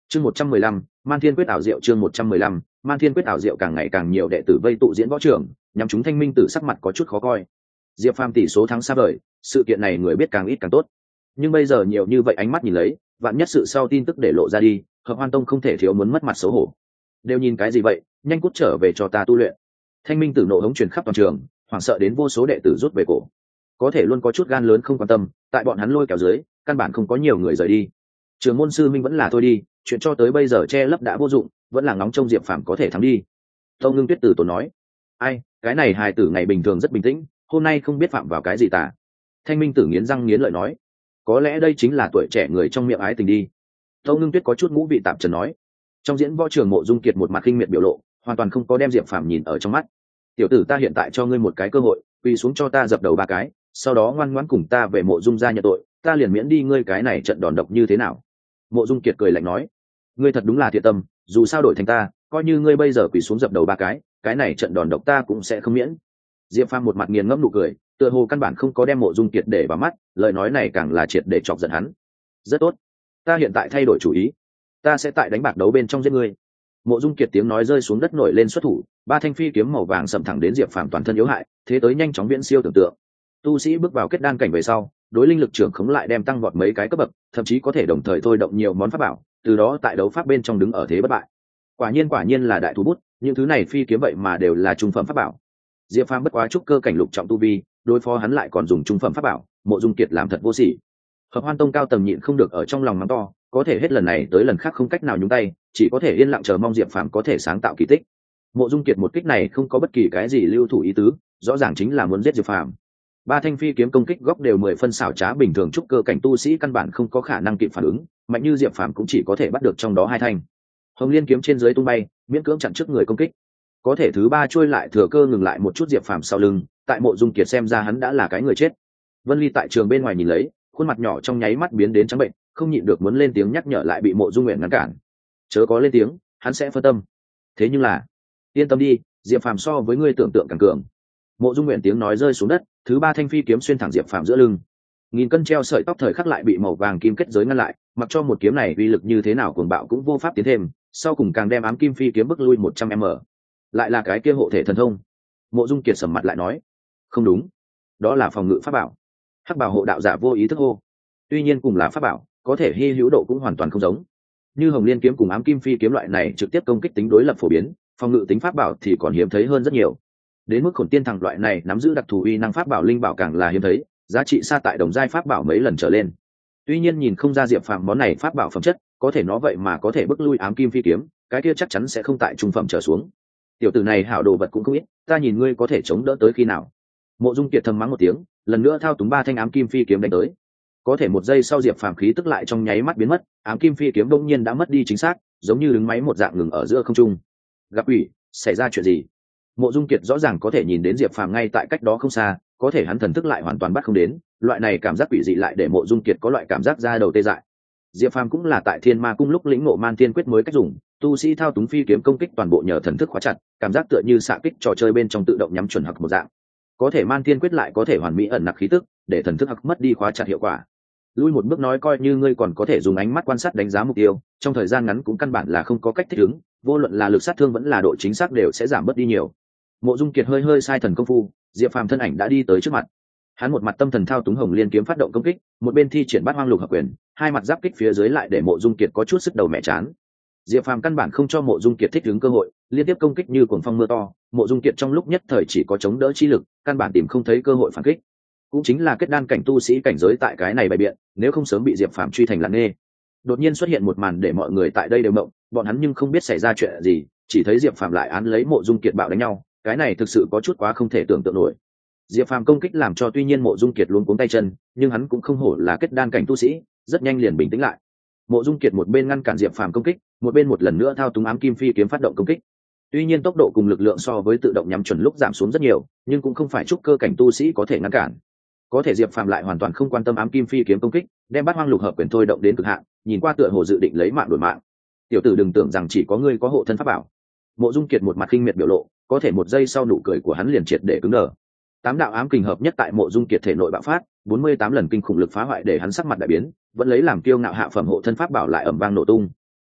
Chương 115, Man Thiên Quyết ảo diệu. Chương 115, Man Thiên Quyết ảo diệu. Càng ngày càng nhiều đệ tử vây tụ diễn võ trường, nhằm chúng Thanh Minh Tử sắc mặt có chút khó coi. Diệp Phàm tỷ số thắng xa vời, sự kiện này người biết càng ít càng tốt. Nhưng bây giờ nhiều như vậy ánh mắt nhìn lấy, vạn nhất sự sau tin tức để lộ ra đi, Hợp Hoan Tông không thể thiếu muốn mất mặt xấu hổ. Đều nhìn cái gì vậy, nhanh cút trở về cho ta tu luyện. Thanh Minh Tử nộ hống truyền khắp toàn trường, hoảng sợ đến vô số đệ tử rút về cổ. Có thể luôn có chút gan lớn không quan tâm, tại bọn hắn lôi kéo dưới, căn bản không có nhiều người rời đi. Trường môn sư minh vẫn là thôi đi, chuyện cho tới bây giờ che lấp đã vô dụng, vẫn là ngóng trông Diệp Phàm có thể thắng đi. Tâu Ngưng Tuyết từ tốn nói, ai, cái này hài tử ngày bình thường rất bình tĩnh, hôm nay không biết phạm vào cái gì tà. Thanh Minh Tử nghiến răng nghiến lợi nói, có lẽ đây chính là tuổi trẻ người trong miệng ái tình đi. Tâu Ngưng Tuyết có chút ngũ vị tạp trần nói. Trong diễn võ trường Mộ Dung Kiệt một mặt khinh miệt biểu lộ, hoàn toàn không có đem Diệp Phàm nhìn ở trong mắt. Tiểu tử, ta hiện tại cho ngươi một cái cơ hội, quỳ xuống cho ta dập đầu 3 cái, sau đó ngoan ngoãn cùng ta về Mộ Dung gia nhận tội, ta liền miễn đi ngươi cái này trận đòn độc như thế nào. Mộ Dung Kiệt cười lạnh nói, ngươi thật đúng là thiện tâm, dù sao đổi thành ta, coi như ngươi bây giờ quỳ xuống dập đầu 3 cái này trận đòn độc ta cũng sẽ không miễn. Diệp Phàm một mặt nghiền ngẫm nụ cười, tựa hồ căn bản không có đem Mộ Dung Kiệt để vào mắt, lời nói này càng là triệt để chọc giận hắn. Rất tốt, ta hiện tại thay đổi chủ ý, ta sẽ tại đánh bạc đấu bên trong giết ngươi. Mộ Dung Kiệt tiếng nói rơi xuống đất, nổi lên xuất thủ, 3 thanh phi kiếm màu vàng sầm thẳng đến Diệp Phàm toàn thân yếu hại, thế tới nhanh chóng viễn siêu tưởng tượng. Tu sĩ bước vào kết đan cảnh về sau, đối linh lực trưởng khống lại đem tăng vọt mấy cái cấp bậc, thậm chí có thể đồng thời thôi động nhiều món pháp bảo, từ đó tại đấu pháp bên trong đứng ở thế bất bại. Quả nhiên là đại thú bút, những thứ này phi kiếm vậy mà đều là trung phẩm pháp bảo. Diệp Phàm bất quá trúc cơ cảnh lục trọng tu vi, đối phó hắn lại còn dùng trung phẩm pháp bảo, Mộ Dung Kiệt làm thật vô sỉ. Hợp Hoan Tông cao tầng nhịn không được ở trong lòng mắng to, có thể hết lần này tới lần khác không cách nào nhúng tay, chỉ có thể yên lặng chờ mong Diệp Phàm có thể sáng tạo kỳ tích. Mộ Dung Kiệt một kích này không có bất kỳ cái gì lưu thủ ý tứ, rõ ràng chính là muốn giết Diệp Phàm. 3 thanh phi kiếm công kích góc đều 10 phân xảo trá, bình thường trúc cơ cảnh tu sĩ căn bản không có khả năng kịp phản ứng, mạnh như Diệp Phàm cũng chỉ có thể bắt được trong đó 2 thanh. Hồng Liên kiếm trên dưới tung bay, miễn cưỡng chặn trước người công kích. Có thể thứ 3 trôi lại thừa cơ ngừng lại một chút Diệp Phàm sau lưng, tại Mộ Dung Kiệt xem ra hắn đã là cái người chết. Vân Ly tại trường bên ngoài nhìn lấy, khuôn mặt nhỏ trong nháy mắt biến đến trắng bệnh, không nhịn được muốn lên tiếng nhắc nhở, lại bị Mộ Dung Nguyện ngăn cản. Chớ có lên tiếng, hắn sẽ phân tâm. Thế nhưng là, yên tâm đi, Diệp Phàm so với ngươi tưởng tượng càng cường. Mộ Dung Nguyện tiếng nói rơi xuống đất, thứ 3 thanh phi kiếm xuyên thẳng Diệp Phàm giữa lưng. Nghìn cân treo sợi tóc thời khắc lại bị màu vàng kim kết giới ngăn lại, mặc cho một kiếm này uy lực như thế nào cuồng bạo cũng vô pháp tiến thêm, sau cùng càng đem ám kim phi kiếm bức lui 100m. Lại là cái kia hộ thể thần thông. Mộ Dung Kiệt sầm mặt lại nói, không đúng, đó là phòng ngự pháp bảo. Hắc bảo hộ đạo giả vô ý thức hô. Tuy nhiên cùng là pháp bảo, có thể hi hữu độ cũng hoàn toàn không giống. Như Hồng Liên kiếm cùng ám kim phi kiếm loại này trực tiếp công kích tính đối lập phổ biến, phòng ngự tính pháp bảo thì còn hiếm thấy hơn rất nhiều. Đến mức Khổn Tiên Thằng loại này nắm giữ đặc thù uy năng pháp bảo linh bảo càng là hiếm thấy, giá trị xa tại đồng giai pháp bảo mấy lần trở lên. Tuy nhiên nhìn không ra Diệp Phàm món này pháp bảo phẩm chất, có thể nó vậy mà có thể bức lui ám kim phi kiếm, cái kia chắc chắn sẽ không tại trung phẩm trở xuống. Tiểu tử này hảo đồ vật cũng không ít, ta nhìn ngươi có thể chống đỡ tới khi nào. Mộ Dung Kiệt thầm mắng một tiếng, lần nữa thao túng 3 thanh ám kim phi kiếm đánh tới. Có thể một giây sau Diệp Phàm khí tức lại trong nháy mắt biến mất, ám kim phi kiếm đột nhiên đã mất đi chính xác, giống như đứng máy một dạng ngừng ở giữa không trung. Gặp ủy, xảy ra chuyện gì? Mộ Dung Kiệt rõ ràng có thể nhìn đến Diệp Phàm ngay tại cách đó không xa, có thể hắn thần thức lại hoàn toàn bắt không đến, loại này cảm giác quỷ dị lại để Mộ Dung Kiệt có loại cảm giác da đầu tê dại. Diệp Phàm cũng là tại Thiên Ma cung lúc lĩnh ngộ Man Thiên Quyết mới cách dùng, tu sĩ thao túng phi kiếm công kích toàn bộ nhờ thần thức khóa chặt, cảm giác tựa như xạ kích trò chơi bên trong tự động nhắm chuẩn hặc một dạng. Có thể Man Thiên Quyết lại có thể hoàn mỹ ẩn nặc khí tức, để thần thức hặc mất đi khóa chặt hiệu quả. Lui một bước nói, coi như ngươi còn có thể dùng ánh mắt quan sát đánh giá mục tiêu, trong thời gian ngắn cũng căn bản là không có cách thích ứng, vô luận là lực sát thương vẫn là độ chính xác đều sẽ giảm bớt đi nhiều. Mộ Dung Kiệt hơi sai thần công phu, Diệp Phàm thân ảnh đã đi tới trước mặt. Hắn một mặt tâm thần thao túng Hồng Liên kiếm phát động công kích, một bên thi triển Bát Hoang Lục Hợp Quyền, hai mặt giáp kích phía dưới lại để Mộ Dung Kiệt có chút sức đầu mẹ chán. Diệp Phàm căn bản không cho Mộ Dung Kiệt thích ứng cơ hội, liên tiếp công kích như cuồng phong mưa to, Mộ Dung Kiệt trong lúc nhất thời chỉ có chống đỡ chi lực, căn bản tìm không thấy cơ hội phản kích. Cũng chính là kết đan cảnh tu sĩ cảnh giới tại cái này bày biện, nếu không sớm bị Diệp Phàm truy thành lặng nghê. Đột nhiên xuất hiện một màn để mọi người tại đây đều mộng, bọn hắn nhưng không biết xảy ra chuyện gì, chỉ thấy Diệp Phàm lại án lấy Mộ Dung Kiệt bạo đánh nhau, cái này thực sự có chút quá không thể tưởng tượng nổi. Diệp Phàm công kích làm cho tuy nhiên Mộ Dung Kiệt luống cuống tay chân, nhưng hắn cũng không hổ là kết đan cảnh tu sĩ, rất nhanh liền bình tĩnh lại. Mộ Dung Kiệt một bên ngăn cản Diệp Phàm công kích, một bên một lần nữa thao túng ám kim phi kiếm phát động công kích. Tuy nhiên tốc độ cùng lực lượng so với tự động nhắm chuẩn lúc giảm xuống rất nhiều, nhưng cũng không phải trúc cơ cảnh tu sĩ có thể ngăn cản. Có thể Diệp Phàm lại hoàn toàn không quan tâm ám kim phi kiếm công kích, đem Bát Hoang Lục Hợp Quyền thôi động đến cực hạn, nhìn qua tựa hồ dự định lấy mạng đổi mạng. Tiểu tử đừng tưởng rằng chỉ có ngươi có hộ thân pháp bảo. Mộ Dung Kiệt một mặt khinh miệt biểu lộ, có thể một giây sau nụ cười của hắn liền triệt để cứng đờ. 8 đạo ám kình hợp nhất tại Mộ Dung Kiệt thể nội bạo phát, 48 lần kinh khủng lực phá hoại để hắn sắc mặt đại biến, vẫn lấy làm kiêu ngạo hạ phẩm hộ thân pháp bảo lại ầm vang nổ tung.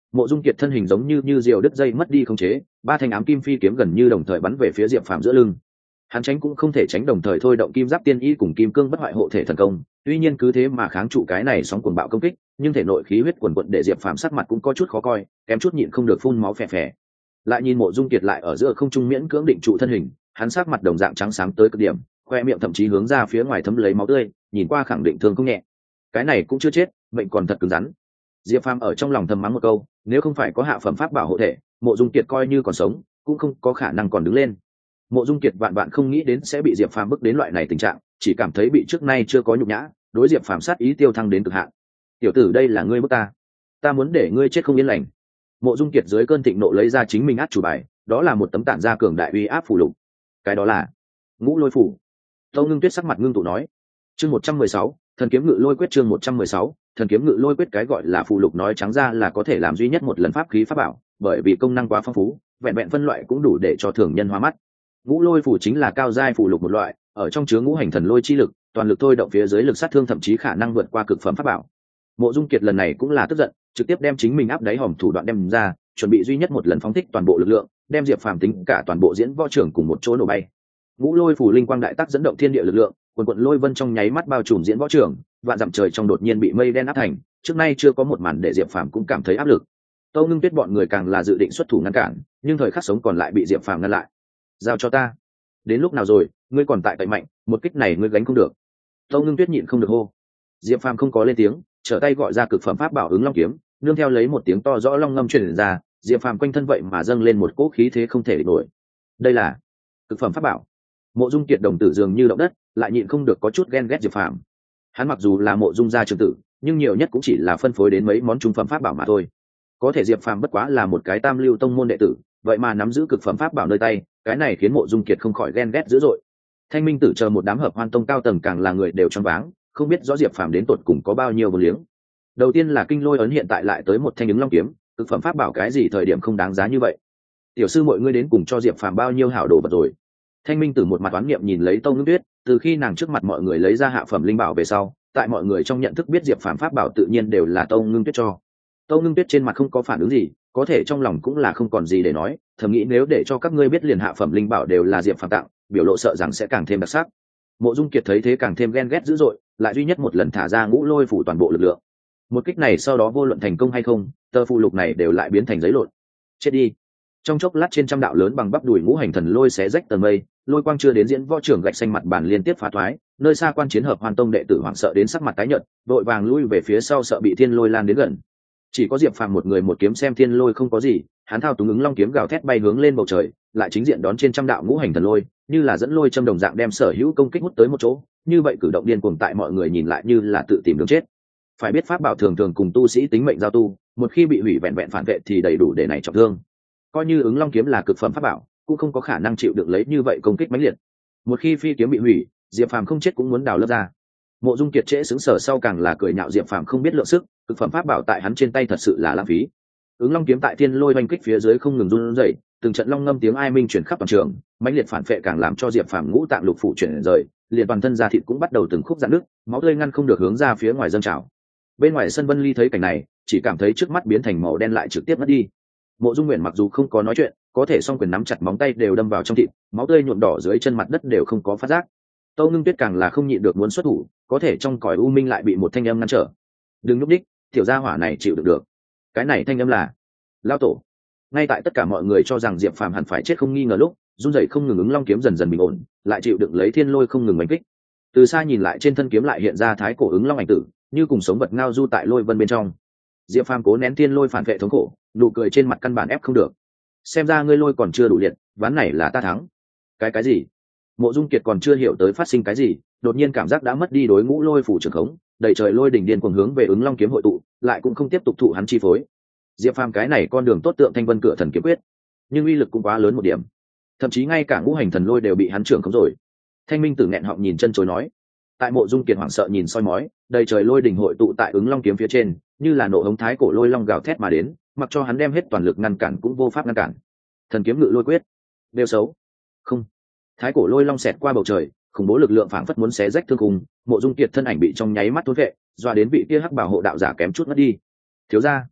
Mộ Dung Kiệt thân hình giống như diều đứt dây mất đi khống chế, ba thanh ám kim phi kiếm gần như đồng thời bắn về phía Diệp Phàm giữa lưng. Hắn tránh cũng không thể tránh, đồng thời thôi động kim giáp tiên y cùng kim cương bất hoại hộ thể thần công, tuy nhiên cứ thế mà kháng trụ cái này sóng cuồng bạo công kích, nhưng thể nội khí huyết quần quật để Diệp Phàm sắc mặt cũng có chút khó coi, kém chút nhịn không được phun máu phè phè. Lại nhìn Mộ Dung Kiệt lại ở giữa không trung miễn cưỡng định trụ thân hình, hắn sắc mặt đồng dạng trắng sáng tới cực điểm, khoe miệng thậm chí hướng ra phía ngoài thấm lấy máu tươi, nhìn qua khẳng định thương không nhẹ. Cái này cũng chưa chết, mệnh còn thật cứng rắn. Diệp Phàm ở trong lòng thầm mắng một câu, nếu không phải có hạ phẩm pháp bảo hộ thể, Mộ Dung Kiệt coi như còn sống cũng không có khả năng còn đứng lên. Mộ Dung Kiệt vạn vạn không nghĩ đến sẽ bị Diệp Phàm bức đến loại này tình trạng, chỉ cảm thấy bị trước nay chưa có nhục nhã, đối Diệp Phàm sát ý tiêu thăng đến cực hạn. Tiểu tử, đây là ngươi bức ta muốn để ngươi chết không yên lành. Mộ Dung Kiệt dưới cơn thịnh nộ lấy ra chính mình át chủ bài, đó là một tấm tản ra cường đại uy áp phù lục. Cái đó là Ngũ Lôi phủ. Tâu Ngưng Tuyết sắc mặt ngưng tụ nói. Chương 116, Thần kiếm ngự lôi quyết. Chương 116, Thần kiếm ngự lôi quyết. Cái gọi là phù lục nói trắng ra là có thể làm duy nhất một lần pháp khí pháp bảo, bởi vì công năng quá phong phú, vẹn vẹn phân loại cũng đủ để cho thường nhân hóa mắt. Ngũ Lôi phủ chính là cao giai phù lục một loại, ở trong chứa ngũ hành thần lôi chi lực, toàn lực thôi động phía dưới lực sát thương thậm chí khả năng vượt qua cực phẩm pháp bảo. Mộ Dung Kiệt lần này cũng là tức giận, trực tiếp đem chính mình áp đáy hòm thủ đoạn đem ra, chuẩn bị duy nhất một lần phóng thích toàn bộ lực lượng, đem Diệp Phàm tính cả toàn bộ diễn võ trưởng cùng một chỗ nổ bay. Ngũ Lôi phủ linh quang đại tác dẫn động thiên địa lực lượng, quần quần lôi vân trong nháy mắt bao trùm diễn võ trưởng, vạn dặm trời trong đột nhiên bị mây đen áp thành, trước nay chưa có một màn để Diệp Phàm cũng cảm thấy áp lực. Tâu Ngưng Tuyết bọn người càng là dự định xuất thủ ngăn cản, nhưng thời khắc sống còn lại bị Diệp Phàm ngăn lại. Giao cho ta. Đến lúc nào rồi, ngươi còn tại cậy mạnh, một kích này ngươi gánh không được. Tâu Ngưng Tuyết nhịn không được hô. Diệp Phàm không có lên tiếng, trở tay gọi ra cực phẩm pháp bảo Ứng Long kiếm, nương theo lấy một tiếng to rõ long ngâm truyền ra, Diệp Phàm quanh thân vậy mà dâng lên một cỗ khí thế không thể địch nổi. Đây là cực phẩm pháp bảo. Mộ Dung Kiệt đồng tử dường như động đất, lại nhịn không được có chút ghen ghét Diệp Phàm. Hắn mặc dù là Mộ Dung gia trưởng tử, nhưng nhiều nhất cũng chỉ là phân phối đến mấy món trung phẩm pháp bảo mà thôi. Có thể Diệp Phàm bất quá là một cái tam lưu tông môn đệ tử, vậy mà nắm giữ cực phẩm pháp bảo nơi tay, cái này khiến Mộ Dung Kiệt không khỏi ghen ghét dữ dội. Thanh Minh Tử chờ một đám Hợp Hoan tông cao tầng càng là người đều choáng váng, không biết rõ Diệp Phàm đến tột cùng có bao nhiêu vô liếng. Đầu tiên là kinh lôi ấn, hiện tại lại tới một thanh Ứng Long kiếm, cực phẩm pháp bảo cái gì thời điểm không đáng giá như vậy. Tiểu sư mọi ngươi đến cùng cho Diệp Phàm bao nhiêu hảo đồ vật rồi. Thanh Minh Tử một mặt oán niệm nhìn lấy Tâu Ngưng Tuyết, từ khi nàng trước mặt mọi người lấy ra hạ phẩm linh bảo về sau, tại mọi người trong nhận thức biết Diệp Phàm pháp bảo tự nhiên đều là Tâu Ngưng Tuyết cho. Tâu Ngưng Tuyết trên mặt không có phản ứng gì, có thể trong lòng cũng là không còn gì để nói, thầm nghĩ nếu để cho các ngươi biết liền hạ phẩm linh bảo đều là Diệp Phàm tặng, biểu lộ sợ rằng sẽ càng thêm đặc sắc. Mộ Dung Kiệt thấy thế càng thêm ghen ghét dữ dội, lại duy nhất một lần thả ra Ngũ Lôi phủ toàn bộ lực lượng. Một kích này sau đó vô luận thành công hay không, tờ phù lục này đều lại biến thành giấy lộn. Chết đi. Trong chốc lát trên trăm đạo lớn bằng bắp đùi ngũ hành thần lôi xé rách tầng mây, lôi quang chưa đến diễn võ trưởng gạch xanh mặt bàn liên tiếp phá thoái, nơi xa quan chiến Hợp Hoan tông đệ tử hoảng sợ đến sắc mặt tái nhợt, đội vàng lui về phía sau sợ bị thiên lôi lan đến gần. Chỉ có Diệp Phàm một người một kiếm xem thiên lôi không có gì, hắn thao túng Ứng Long kiếm gào thét bay hướng lên bầu trời, lại chính diện đón trên trăm đạo ngũ hành thần lôi, như là dẫn lôi châm đồng dạng đem sở hữu công kích hút tới một chỗ, như vậy cử động điên cuồng tại mọi người nhìn lại như là tự tìm đường chết. Phải biết pháp bảo thường thường cùng tu sĩ tính mệnh giao tu, một khi bị hủy vẹn vẹn phản vệ thì đầy đủ để này trọng thương. Coi như Ứng Long kiếm là cực phẩm pháp bảo, cũng không có khả năng chịu được lấy như vậy công kích mãnh liệt. Một khi phi kiếm bị hủy, Diệp Phàm không chết cũng muốn đào lớp ra. Mộ Dung Kiệt trễ sững sờ sau càng là cười nhạo Diệp Phàm không biết lượng sức, cực phẩm pháp bảo tại hắn trên tay thật sự là lãng phí. Ứng Long kiếm tại thiên lôi oanh kích phía dưới không ngừng run rẩy, từng trận long ngâm tiếng ai minh truyền khắp toàn trường, mãnh liệt phản phệ càng làm cho Diệp Phàm ngũ tạng lục phủ chuyển rời, liền toàn thân da thịt cũng bắt đầu từng khúc rạn nứt, máu tươi ngăn không được hướng ra phía ngoài dâng trào. Bên ngoài sân Vân Ly thấy cảnh này, chỉ cảm thấy trước mắt biến thành màu đen lại trực tiếp mất đi. Mộ Dung Nguyện mặc dù không có nói chuyện, có thể song quyền nắm chặt móng tay đều đâm vào trong thịt, máu tươi nhuộm đỏ dưới chân mặt đất đều không có phát giác. Tâu Ngưng Tuyết càng là không nhịn được muốn xuất thủ, có thể trong cõi u minh lại bị một thanh âm ngăn trở. Đừng núp đích, tiểu gia hỏa này chịu được. Cái này thanh âm là Lao Tổ. Ngay tại tất cả mọi người cho rằng Diệp Phàm hẳn phải chết không nghi ngờ lúc, run rẩy không ngừng Ứng Long kiếm dần dần bình ổn, lại chịu đựng lấy thiên lôi không ngừng đánh kích. Từ xa nhìn lại trên thân kiếm lại hiện ra thái cổ Ứng Long ảnh tử, như cùng sống vật ngao du tại lôi vân bên trong. Diệp Phàm cố nén thiên lôi phản vệ thống khổ, nụ cười trên mặt căn bản ép không được. Xem ra ngươi lôi còn chưa đủ liệt, ván này là ta thắng. Cái gì? Mộ Dung Kiệt còn chưa hiểu tới phát sinh cái gì, đột nhiên cảm giác đã mất đi đối ngũ lôi phủ trường khống, đầy trời lôi đỉnh điên cuồng hướng về Ứng Long kiếm hội tụ, lại cũng không tiếp tục thụ hắn chi phối. Diệp Phàm cái này con đường tốt tượng thanh vân cửa thần kiếm quyết, nhưng uy lực cũng quá lớn một điểm, thậm chí ngay cả ngũ hành thần lôi đều bị hắn trưởng khống rồi. Thanh Minh Tử nghẹn họng nhìn chân chối nói. Tại Mộ Dung Kiệt hoảng sợ nhìn soi mói, đầy trời lôi đỉnh hội tụ tại Ứng Long kiếm phía trên, như là nộ hống thái cổ lôi long gào thét mà đến, mặc cho hắn đem hết toàn lực ngăn cản cũng vô pháp ngăn cản. Thần kiếm ngự lôi quyết, đều xấu. Không. Thái cổ lôi long xẹt qua bầu trời, khủng bố lực lượng phảng phất muốn xé rách thương khung, Mộ Dung Kiệt thân ảnh bị trong nháy mắt thôn vệ, doa đến vị kia hắc bảo hộ đạo giả kém chút mất đi. Thiếu gia,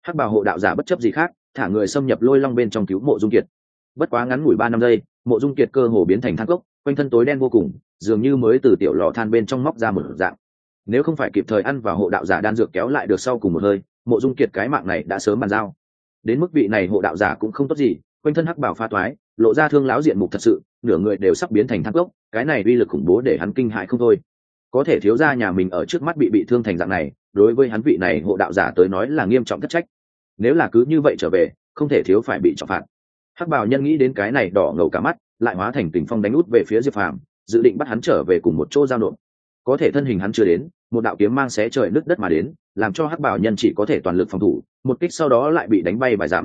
Hắc bào hộ đạo giả bất chấp gì khác, thả người xâm nhập lôi long bên trong cứu Mộ Dung Kiệt. Bất quá ngắn ngủi 3 5 giây, Mộ Dung Kiệt cơ hồ biến thành than cốc, quanh thân tối đen vô cùng, dường như mới từ tiểu lò than bên trong móc ra một dạng. Nếu không phải kịp thời ăn vào hộ đạo giả đan dược kéo lại được sau cùng một hơi, Mộ Dung Kiệt cái mạng này đã sớm bàn giao. Đến mức vị này hộ đạo giả cũng không tốt gì, quanh thân hắc bào pha toái, lộ ra thương lão diện mục thật sự, nửa người đều sắp biến thành than cốc, cái này uy lực khủng bố để hắn kinh hãi không thôi. Có thể thiếu gia nhà mình ở trước mắt bị thương thành dạng này, đối với hắn vị này hộ đạo giả tới nói là nghiêm trọng thất trách. Nếu là cứ như vậy trở về, không thể thiếu phải bị trọng phạt. Hắc bào nhân nghĩ đến cái này đỏ ngầu cả mắt, lại hóa thành tình phong đánh út về phía Diệp Phàm, dự định bắt hắn trở về cùng một chỗ giao nộp. Có thể thân hình hắn chưa đến, một đạo kiếm mang xé trời nứt đất mà đến, làm cho Hắc bào nhân chỉ có thể toàn lực phòng thủ, một kích sau đó lại bị đánh bay vài dặm.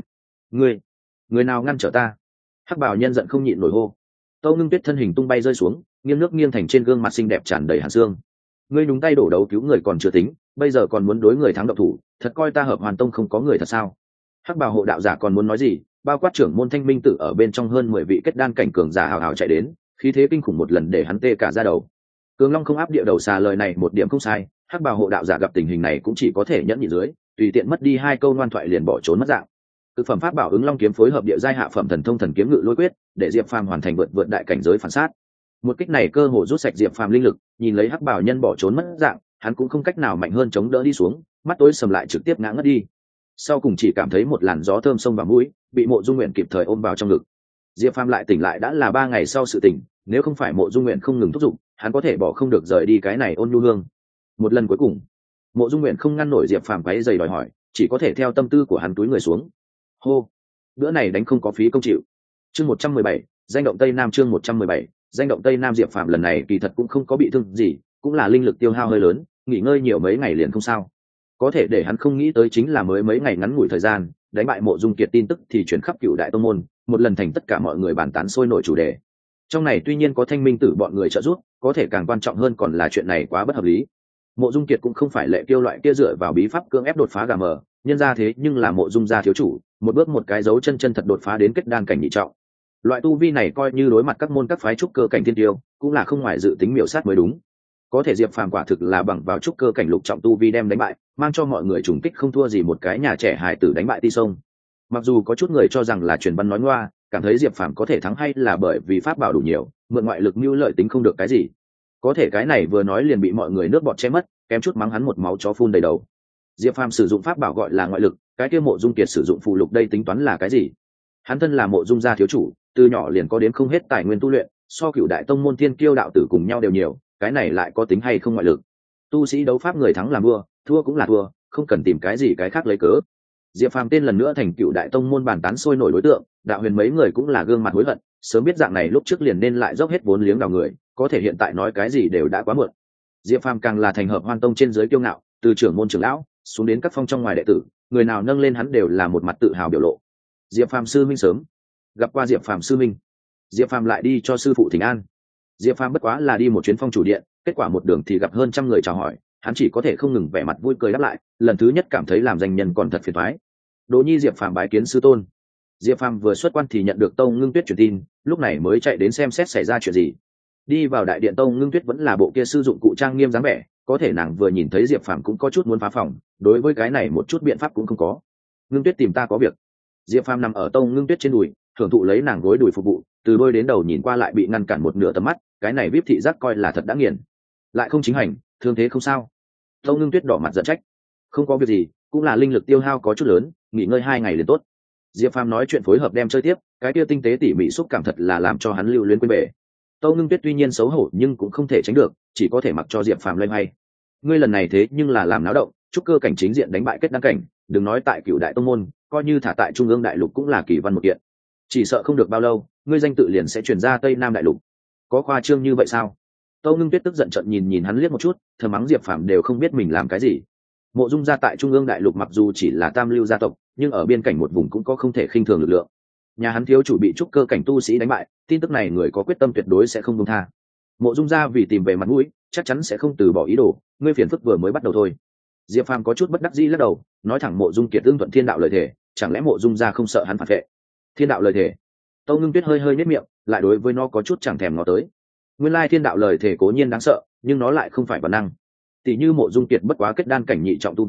Người nào ngăn trở ta? Hắc bào nhân giận không nhịn nổi hô. Tâu Ngưng Tuyết thân hình tung bay rơi xuống, nghiêng nước nghiêng thành trên gương mặt xinh đẹp tràn đầy hàn xương. Ngươi nhúng tay đổ đấu cứu người còn chưa tính, bây giờ còn muốn đối người thắng độc thủ, thật coi ta Hợp Hoàn Tông không có người thật sao? Hắc bào hộ đạo giả còn muốn nói gì, bao quát trưởng môn Thanh Minh Tử ở bên trong hơn 10 vị kết đan cảnh cường giả hào hào chạy đến, khí thế kinh khủng một lần để hắn tê cả da đầu. Cường Long không áp địa đầu xà lời này một điểm không sai, Hắc bào hộ đạo giả gặp tình hình này cũng chỉ có thể nhẫn nhịn dưới, tùy tiện mất đi 2 câu ngoan thoại liền bỏ trốn mất dạng. Cực phẩm pháp bảo Ứng Long kiếm phối hợp địa giai hạ phẩm thần thông thần kiếm ngự lôi quyết, để Diệp Phàm hoàn thành vượt đại cảnh giới phản sát. Một kích này cơ hồ rút sạch Diệp Phàm linh lực, nhìn lấy Hắc bảo nhân bỏ trốn mất dạng, hắn cũng không cách nào mạnh hơn chống đỡ đi xuống, mắt tối sầm lại trực tiếp ngã ngất đi. Sau cùng chỉ cảm thấy một làn gió thơm xông vào mũi, bị Mộ Dung Nguyện kịp thời ôm vào trong ngực. Diệp Phàm lại tỉnh lại đã là 3 ngày sau sự tỉnh, nếu không phải Mộ Dung Nguyện không ngừng thúc giục, hắn có thể bỏ không được rời đi cái này ôn nhu hương. Một lần cuối cùng, Mộ Dung Nguyện không ngăn nổi Diệp Phàm quấy giày đòi hỏi, chỉ có thể theo tâm tư của hắn túi người xuống. Hô, bữa này đánh không có phí công chịu. Chương 117, danh động Tây Nam. Chương 117, danh động Tây Nam. Diệp Phàm lần này kỳ thật cũng không có bị thương gì, cũng là linh lực tiêu hao hơi lớn, nghỉ ngơi nhiều mấy ngày liền không sao. Có thể để hắn không nghĩ tới chính là mới mấy ngày ngắn ngủi thời gian, đánh bại Mộ Dung Kiệt tin tức thì chuyển khắp Cửu Đại Tông môn, một lần thành tất cả mọi người bàn tán sôi nổi chủ đề. Trong này tuy nhiên có Thanh Minh Tử bọn người trợ giúp, có thể càng quan trọng hơn còn là chuyện này quá bất hợp lý. Mộ Dung Kiệt cũng không phải lệ kiêu loại kia dựa vào bí pháp cưỡng ép đột phá gà mờ, nhân ra thế nhưng là Mộ Dung gia thiếu chủ, một bước một cái dấu chân chân thật đột phá đến kết đan cảnh nhị trọng. Loại tu vi này coi như đối mặt các môn các phái trúc cơ cảnh thiên tiêu, cũng là không ngoài dự tính miểu sát mới đúng. Có thể Diệp Phàm quả thực là bằng vào trúc cơ cảnh lục trọng tu vi đem đánh bại, mang cho mọi người trùng kích không thua gì một cái nhà trẻ hài tử đánh bại Ti Sông. Mặc dù có chút người cho rằng là truyền văn nói ngoa, cảm thấy Diệp Phàm có thể thắng hay là bởi vì pháp bảo đủ nhiều, mượn ngoại lực mưu lợi tính không được cái gì. Có thể cái này vừa nói liền bị mọi người nước bọt che mất, kém chút mắng hắn một máu chó phun đầy đầu. Diệp Phàm sử dụng pháp bảo gọi là ngoại lực, cái kia Mộ Dung Kiệt sử dụng phù lục đây tính toán là cái gì? Hắn thân là Mộ Dung gia thiếu chủ, từ nhỏ liền có đến không hết tài nguyên tu luyện, so Cửu Đại Tông môn thiên kiêu đạo tử cùng nhau đều nhiều, cái này lại có tính hay không ngoại lực? Tu sĩ đấu pháp người thắng làm vua, thua cũng là thua, không cần tìm cái gì cái khác lấy cớ. Diệp Phàm tên lần nữa thành Cửu Đại Tông môn bàn tán sôi nổi đối tượng, đạo huyền mấy người cũng là gương mặt hối hận, sớm biết dạng này lúc trước liền nên lại dốc hết vốn liếng đào người, có thể hiện tại nói cái gì đều đã quá muộn. Diệp Phàm càng là thành Hợp Hoan Tông trên dưới kiêu ngạo, từ trưởng môn trưởng lão xuống đến các phong trong ngoài đệ tử, người nào nâng lên hắn đều là một mặt tự hào biểu lộ. Diệp Phàm sư minh sớm gặp qua Diệp Phàm sư minh. Diệp Phàm lại đi cho sư phụ thỉnh an. Diệp Phàm bất quá là đi một chuyến phong chủ điện, kết quả một đường thì gặp hơn trăm người chào hỏi, hắn chỉ có thể không ngừng vẻ mặt vui cười đáp lại, lần thứ nhất cảm thấy làm danh nhân còn thật phiền toái. Đỗ Nhi Diệp Phàm bái kiến sư tôn. Diệp Phàm vừa xuất quan thì nhận được Tông Ngưng Tuyết truyền tin, lúc này mới chạy đến xem xét xảy ra chuyện gì. Đi vào đại điện, Tông Ngưng Tuyết vẫn là bộ kia sư dụng cụ trang nghiêm dáng vẻ, có thể nàng vừa nhìn thấy Diệp Phàm cũng có chút muốn phá phòng, đối với cái này một chút biện pháp cũng không có. Ngưng Tuyết tìm ta có việc. Diệp Phàm nằm ở Tông Ngưng Tuyết trên đùi, thưởng thụ lấy nàng gối đùi phục vụ, từ đôi đến đầu nhìn qua lại bị ngăn cản một nửa tầm mắt, cái này vip thị giác coi là thật đã nghiền. Lại không chính hành, thương thế không sao. Tông Ngưng Tuyết đỏ mặt giận trách. Không có việc gì, cũng là linh lực tiêu hao có chút lớn, nghỉ ngơi 2 ngày liền tốt. Diệp Phàm nói chuyện phối hợp đem chơi tiếp, cái kia tinh tế tỉ mỉ xúc cảm thật là làm cho hắn lưu luyến quên bể. Tâu Ngưng Tuyết tuy nhiên xấu hổ nhưng cũng không thể tránh được, chỉ có thể mặc cho Diệp Phàm loay hoay. Ngươi lần này thế nhưng là làm náo động, trúc cơ cảnh chính diện đánh bại kết đăng cảnh, đừng nói tại Cửu Đại Tông môn, coi như thả tại Trung ương đại lục cũng là kỳ văn một kiện. Chỉ sợ không được bao lâu, ngươi danh tự liền sẽ truyền ra Tây Nam đại lục. Có khoa trương như vậy sao? Tâu Ngưng Tuyết tức giận trợn nhìn hắn liếc một chút, thầm mắng Diệp Phàm đều không biết mình làm cái gì. Mộ Dung gia tại Trung ương đại lục mặc dù chỉ là tam lưu gia tộc, nhưng ở biên cảnh một vùng cũng có không thể khinh thường lực lượng. Nhà hắn thiếu chủ bị trúc cơ cảnh tu sĩ đánh bại, tin tức này người có quyết tâm tuyệt đối sẽ không buông tha. Mộ Dung gia vì tìm về mặt mũi, chắc chắn sẽ không từ bỏ ý đồ, ngươi phiền phức vừa mới bắt đầu thôi. Diệp Phàm có chút bất đắc dĩ lắc đầu, nói thẳng Mộ Dung Kiệt tương thuận thiên đạo lời thể, chẳng lẽ Mộ Dung gia không sợ hắn phản vệ? Thiên đạo lời thể? Tâu Ngưng Tuyết hơi nhếch miệng, lại đối với nó có chút chẳng thèm ngó tới. Nguyên lai thiên đạo lời thể cố nhiên đáng sợ, nhưng nó lại không phải bản năng. Tỷ như Mộ Dung Kiệt bất quá kết đan cảnh nhị trọng tu vi,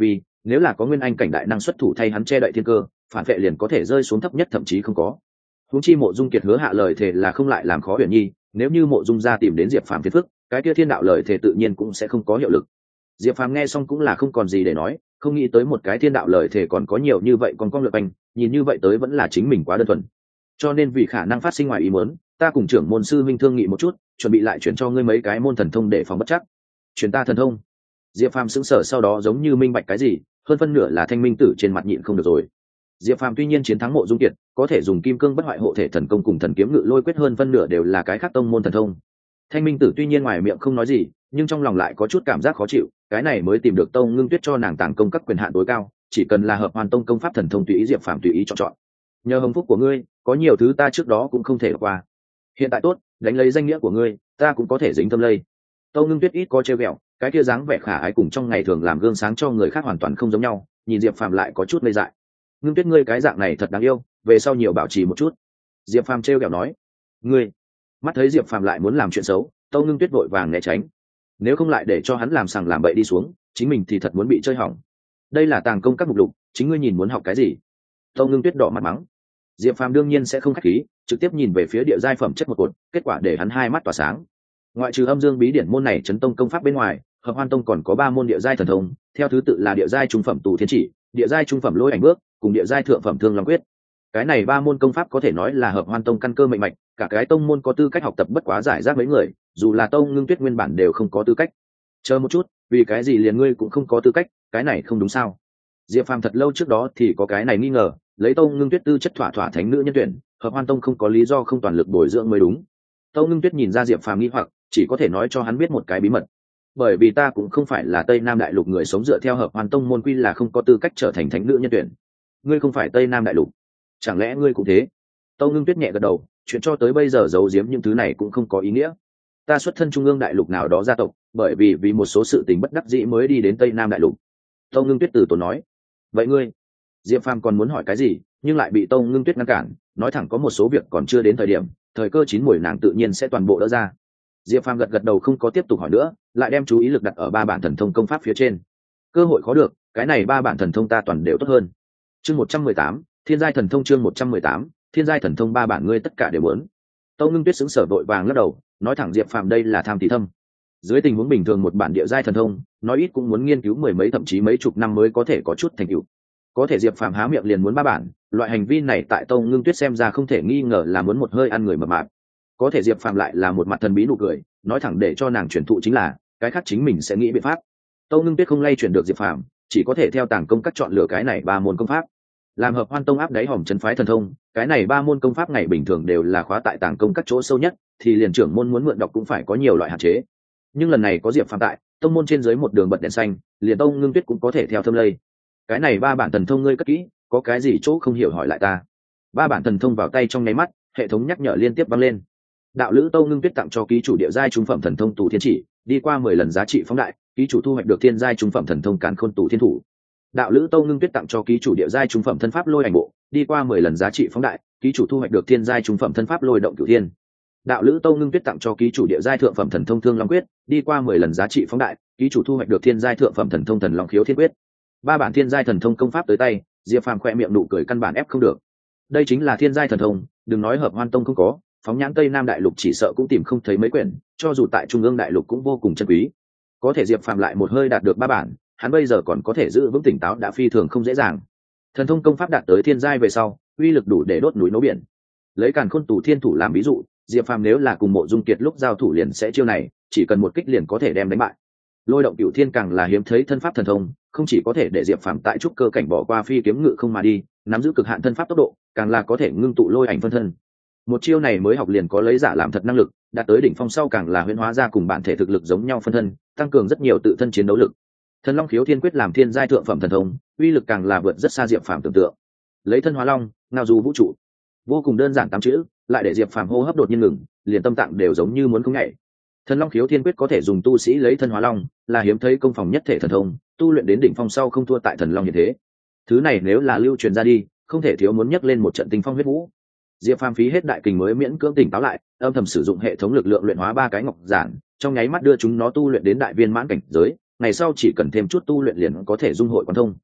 nếu là có nguyên anh cảnh đại năng xuất thủ thay hắn che đậy thiên cơ, phản vệ liền có thể rơi xuống thấp nhất thậm chí không có. Huống chi Mộ Dung Kiệt hứa hạ lời thề là không lại làm khó Huyền Nhi, nếu như Mộ Dung gia tìm đến Diệp Phàm phiền phức, cái kia thiên đạo lời thề tự nhiên cũng sẽ không có hiệu lực. Diệp Phàm nghe xong cũng là không còn gì để nói, không nghĩ tới một cái thiên đạo lời thề còn có nhiều như vậy, còn con lượt anh, nhìn như vậy tới vẫn là chính mình quá đơn thuần. Cho nên vì khả năng phát sinh ngoài ý muốn, ta cùng trưởng môn sư minh thương nghị một chút, chuẩn bị lại chuyển cho ngươi mấy cái môn thần thông để phòng bất chắc. Chuyển ta thần thông? Diệp Phàm sững sờ, sau đó giống như minh bạch cái gì, hơn phân nửa là Thanh Minh Tử trên mặt nhịn không được rồi. Diệp Phàm tuy nhiên chiến thắng Mộ Dung Kiệt, có thể dùng kim cương bất hoại hộ thể thần công cùng thần kiếm ngự lôi quyết hơn phân nửa đều là cái khác tông môn thần thông. Thanh Minh Tử tuy nhiên ngoài miệng không nói gì, nhưng trong lòng lại có chút cảm giác khó chịu, cái này mới tìm được Tông Ngưng Tuyết cho nàng tàng công các quyền hạn tối cao, chỉ cần là hợp hoàn tông công pháp thần thông tùy ý Diệp Phàm tùy ý chọn. Nhờ hồng phúc của ngươi, có nhiều thứ ta trước đó cũng không thể qua. Hiện tại tốt, đánh lấy danh nghĩa của ngươi, ta cũng có thể dính tâm lây. Tông Ngưng Tuyết ít có trêu ghẹo, cái kia dáng vẻ khả ái cùng trong ngày thường làm gương sáng cho người khác hoàn toàn không giống nhau, nhìn Diệp Phàm lại có chút ngây dại. Ngưng Tuyết ngươi cái dạng này thật đáng yêu, về sau nhiều bảo trì một chút. Diệp Phàm trêu ghẹo nói. Ngươi? Mắt thấy Diệp Phàm lại muốn làm chuyện xấu, Tông Ngưng Tuyết vội vàng né tránh. Nếu không lại để cho hắn làm sằng làm bậy đi xuống, chính mình thì thật muốn bị chơi hỏng. Đây là tàng công các mục lục, chính ngươi nhìn muốn học cái gì? Tông Ngưng Tuyết đỏ mặt mắng. Diệp Phàm đương nhiên sẽ không khách khí, trực tiếp nhìn về phía địa giai phẩm chất một cột, kết quả để hắn hai mắt tỏa sáng. Ngoại trừ Âm Dương Bí Điển môn này chấn tông công pháp bên ngoài, Hợp Hoan Tông còn có 3 môn địa giai thần thông, theo thứ tự là địa giai trung phẩm Tù Thiên Chỉ, địa giai trung phẩm Lôi Ảnh Bước, cùng địa giai thượng phẩm Thương Long Quyết. Cái này 3 môn công pháp có thể nói là Hợp Hoan Tông căn cơ mệnh mạch, cả cái tông môn có tư cách học tập bất quá giải rác mấy người, dù là Tông Ngưng Tuyết nguyên bản đều không có tư cách. Chờ một chút, vì cái gì liền ngươi cũng không có tư cách, cái này không đúng sao? Diệp Phàm thật lâu trước đó thì có cái này nghi ngờ, lấy Tông Ngưng Tuyết tư chất thỏa thỏa thánh nữ nhân tuyển, Hợp Hoan Tông không có lý do không toàn lực bồi dưỡng mới đúng. Tông Ngưng Tuyết nhìn ra Diệp Phàm nghi hoặc, chỉ có thể nói cho hắn biết một cái bí mật. Bởi vì ta cũng không phải là Tây Nam Đại Lục người sống dựa theo Hợp Hoan Tông môn quy là không có tư cách trở thành thánh nữ nhân tuyển. Ngươi không phải Tây Nam Đại Lục, chẳng lẽ ngươi cũng thế? Tông Ngưng Tuyết nhẹ gật đầu, chuyện cho tới bây giờ giấu giếm những thứ này cũng không có ý nghĩa. Ta xuất thân Trung ương Đại Lục nào đó gia tộc, bởi vì một số sự tình bất đắc dĩ mới đi đến Tây Nam Đại Lục. Tông Ngưng Tuyết từ tốn nói. Vậy ngươi? Diệp Phàm còn muốn hỏi cái gì, nhưng lại bị Tông Ngưng Tuyết ngăn cản, nói thẳng có một số việc còn chưa đến thời điểm, thời cơ chín muồi nàng tự nhiên sẽ toàn bộ đỡ ra. Diệp Phàm gật gật đầu không có tiếp tục hỏi nữa, lại đem chú ý lực đặt ở 3 bản thần thông công pháp phía trên. Cơ hội khó được, cái này 3 bản thần thông ta toàn đều tốt hơn. Chương 118, Thiên giai thần thông chương 118, Thiên giai thần thông 3 bản ngươi tất cả đều muốn. Tông Ngưng Tuyết sững sờ vội vàng lắc đầu, nói thẳng Diệp Phàm đây là tham thì thâm. Dưới tình huống bình thường một bản địa giai thần thông, nói ít cũng muốn nghiên cứu mười mấy thậm chí mấy chục năm mới có thể có chút thành tựu. Có thể Diệp Phàm há miệng liền muốn 3 bản, loại hành vi này tại Tông Ngưng Tuyết xem ra không thể nghi ngờ là muốn một hơi ăn người mập mạp. Có thể Diệp Phàm lại là một mặt thần bí nụ cười, nói thẳng để cho nàng truyền thụ chính là, cái khác chính mình sẽ nghĩ biện pháp. Tông Ngưng Tuyết không lay chuyển được Diệp Phàm, chỉ có thể theo tàng công các chọn lựa cái này 3 môn công pháp. Làm Hợp Hoan Tông áp đáy hòm chân phái thần thông, cái này 3 môn công pháp ngày bình thường đều là khóa tại tàng công các chỗ sâu nhất, thì liền trưởng môn muốn mượn đọc cũng phải có nhiều loại hạn chế. Nhưng lần này có Diệp Phàm tại, tông môn trên dưới một đường bật đèn xanh, liền Tông Ngưng Tuyết cũng có thể theo thâm lây. Cái này 3 bản thần thông ngươi cất kỹ, có cái gì chỗ không hiểu hỏi lại ta. 3 bản thần thông vào tay trong nháy mắt, hệ thống nhắc nhở liên tiếp vang lên. Đạo lữ Tông Ngưng Tuyết tặng cho ký chủ địa giai trung phẩm thần thông Tù Thiên Chỉ, đi qua 10 lần giá trị phóng đại, ký chủ thu hoạch được thiên giai trung phẩm thần thông Càn Khôn Tù Thiên Thủ. Đạo lữ Tông Ngưng Tuyết tặng cho ký chủ địa giai trung phẩm thân pháp Lôi Ảnh Bộ, đi qua 10 lần giá trị phóng đại, ký chủ thu hoạch được thiên giai trung phẩm thân pháp Lôi Động Cửu Thiên. Đạo lữ Tông Ngưng Tuyết tặng cho ký chủ địa giai thượng phẩm thần thông Thương Long Quyết, đi qua 10 lần giá trị phóng đại, ký chủ thu hoạch được thiên giai thượng phẩm thần thông Thần Long Khiếu Thiên Quyết. 3 bản thiên giai thần thông công pháp tới tay, Diệp Phàm khẽ miệng nụ cười căn bản ép không được. Đây chính là thiên giai thần thông, đừng nói Hợp Hoan Tông không có, phóng nhãn Tây Nam Đại Lục chỉ sợ cũng tìm không thấy mấy quyển, cho dù tại Trung ương Đại Lục cũng vô cùng chân quý. Có thể Diệp Phàm lại một hơi đạt được 3 bản, hắn bây giờ còn có thể giữ vững tỉnh táo đã phi thường không dễ dàng. Thần thông công pháp đạt tới thiên giai về sau, uy lực đủ để đốt núi nấu biển. Lấy Càn Khôn Tù Thiên Thủ làm ví dụ, Diệp Phàm nếu là cùng Mộ Dung Kiệt lúc giao thủ liền sẽ chiêu này, chỉ cần một kích liền có thể đem đánh bại. Lôi Động Cửu Thiên càng là hiếm thấy thân pháp thần thông, không chỉ có thể để Diệp Phàm tại trúc cơ cảnh bỏ qua phi kiếm ngự không mà đi, nắm giữ cực hạn thân pháp tốc độ, càng là có thể ngưng tụ lôi ảnh phân thân. Một chiêu này mới học liền có lấy giả làm thật năng lực, đạt tới đỉnh phong sau càng là huyễn hóa ra cùng bản thể thực lực giống nhau phân thân, tăng cường rất nhiều tự thân chiến đấu lực. Thần Long Khiếu Thiên Quyết làm thiên giai thượng phẩm thần thông, uy lực càng là vượt rất xa Diệp Phàm tưởng tượng. Lấy thân hóa long, ngao du vũ trụ, vô cùng đơn giản 8 chữ, lại để Diệp Phàm hô hấp đột nhiên ngừng, liền tâm tạng đều giống như muốn không nhảy. Thần Long Khiếu Thiên Quyết có thể dùng tu sĩ lấy thân hóa long, là hiếm thấy công phòng nhất thể thần thông, tu luyện đến đỉnh phong sau không thua tại thần long như thế. Thứ này nếu là lưu truyền ra đi, không thể thiếu muốn nhắc lên một trận tinh phong huyết vũ. Diệp Phàm phí hết đại kình mới miễn cưỡng tỉnh táo lại, âm thầm sử dụng hệ thống lực lượng luyện hóa 3 cái ngọc giản, trong nháy mắt đưa chúng nó tu luyện đến đại viên mãn cảnh giới, ngày sau chỉ cần thêm chút tu luyện liền có thể dung hội quán thông.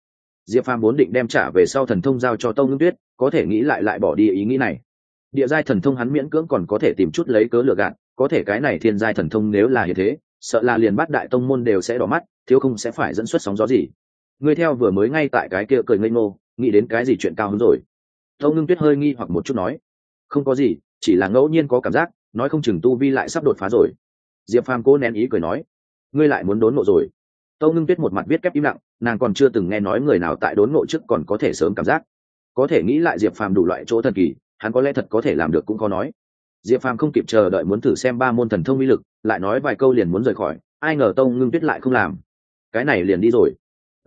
Diệp Phàm vốn định đem trả về sau thần thông giao cho Tâu Ngưng Tuyết, có thể nghĩ lại bỏ đi ý nghĩ này. Địa giai thần thông hắn miễn cưỡng còn có thể tìm chút lấy cớ lừa gạt, có thể cái này thiên giai thần thông nếu là như thế, sợ là liền bát đại tông môn đều sẽ đỏ mắt, thiếu không sẽ phải dẫn xuất sóng gió gì. Ngươi theo vừa mới ngay tại cái kia cười ngây ngô, nghĩ đến cái gì chuyện cao hứng rồi? Tâu Ngưng Tuyết hơi nghi hoặc một chút nói, không có gì, chỉ là ngẫu nhiên có cảm giác, nói không chừng tu vi lại sắp đột phá rồi. Diệp Phàm cố nén ý cười nói, ngươi lại muốn đốn ngộ rồi? Tâu Ngưng Tuyết một mặt viết kép im lặng, nàng còn chưa từng nghe nói người nào tại đốn ngộ trước còn có thể sớm cảm giác. Có thể nghĩ lại Diệp Phàm đủ loại chỗ thần kỳ, hắn có lẽ thật có thể làm được cũng khó nói. Diệp Phàm không kịp chờ đợi muốn thử xem 3 môn thần thông uy lực, lại nói vài câu liền muốn rời khỏi, ai ngờ Tâu Ngưng Tuyết lại không làm. Cái này liền đi rồi.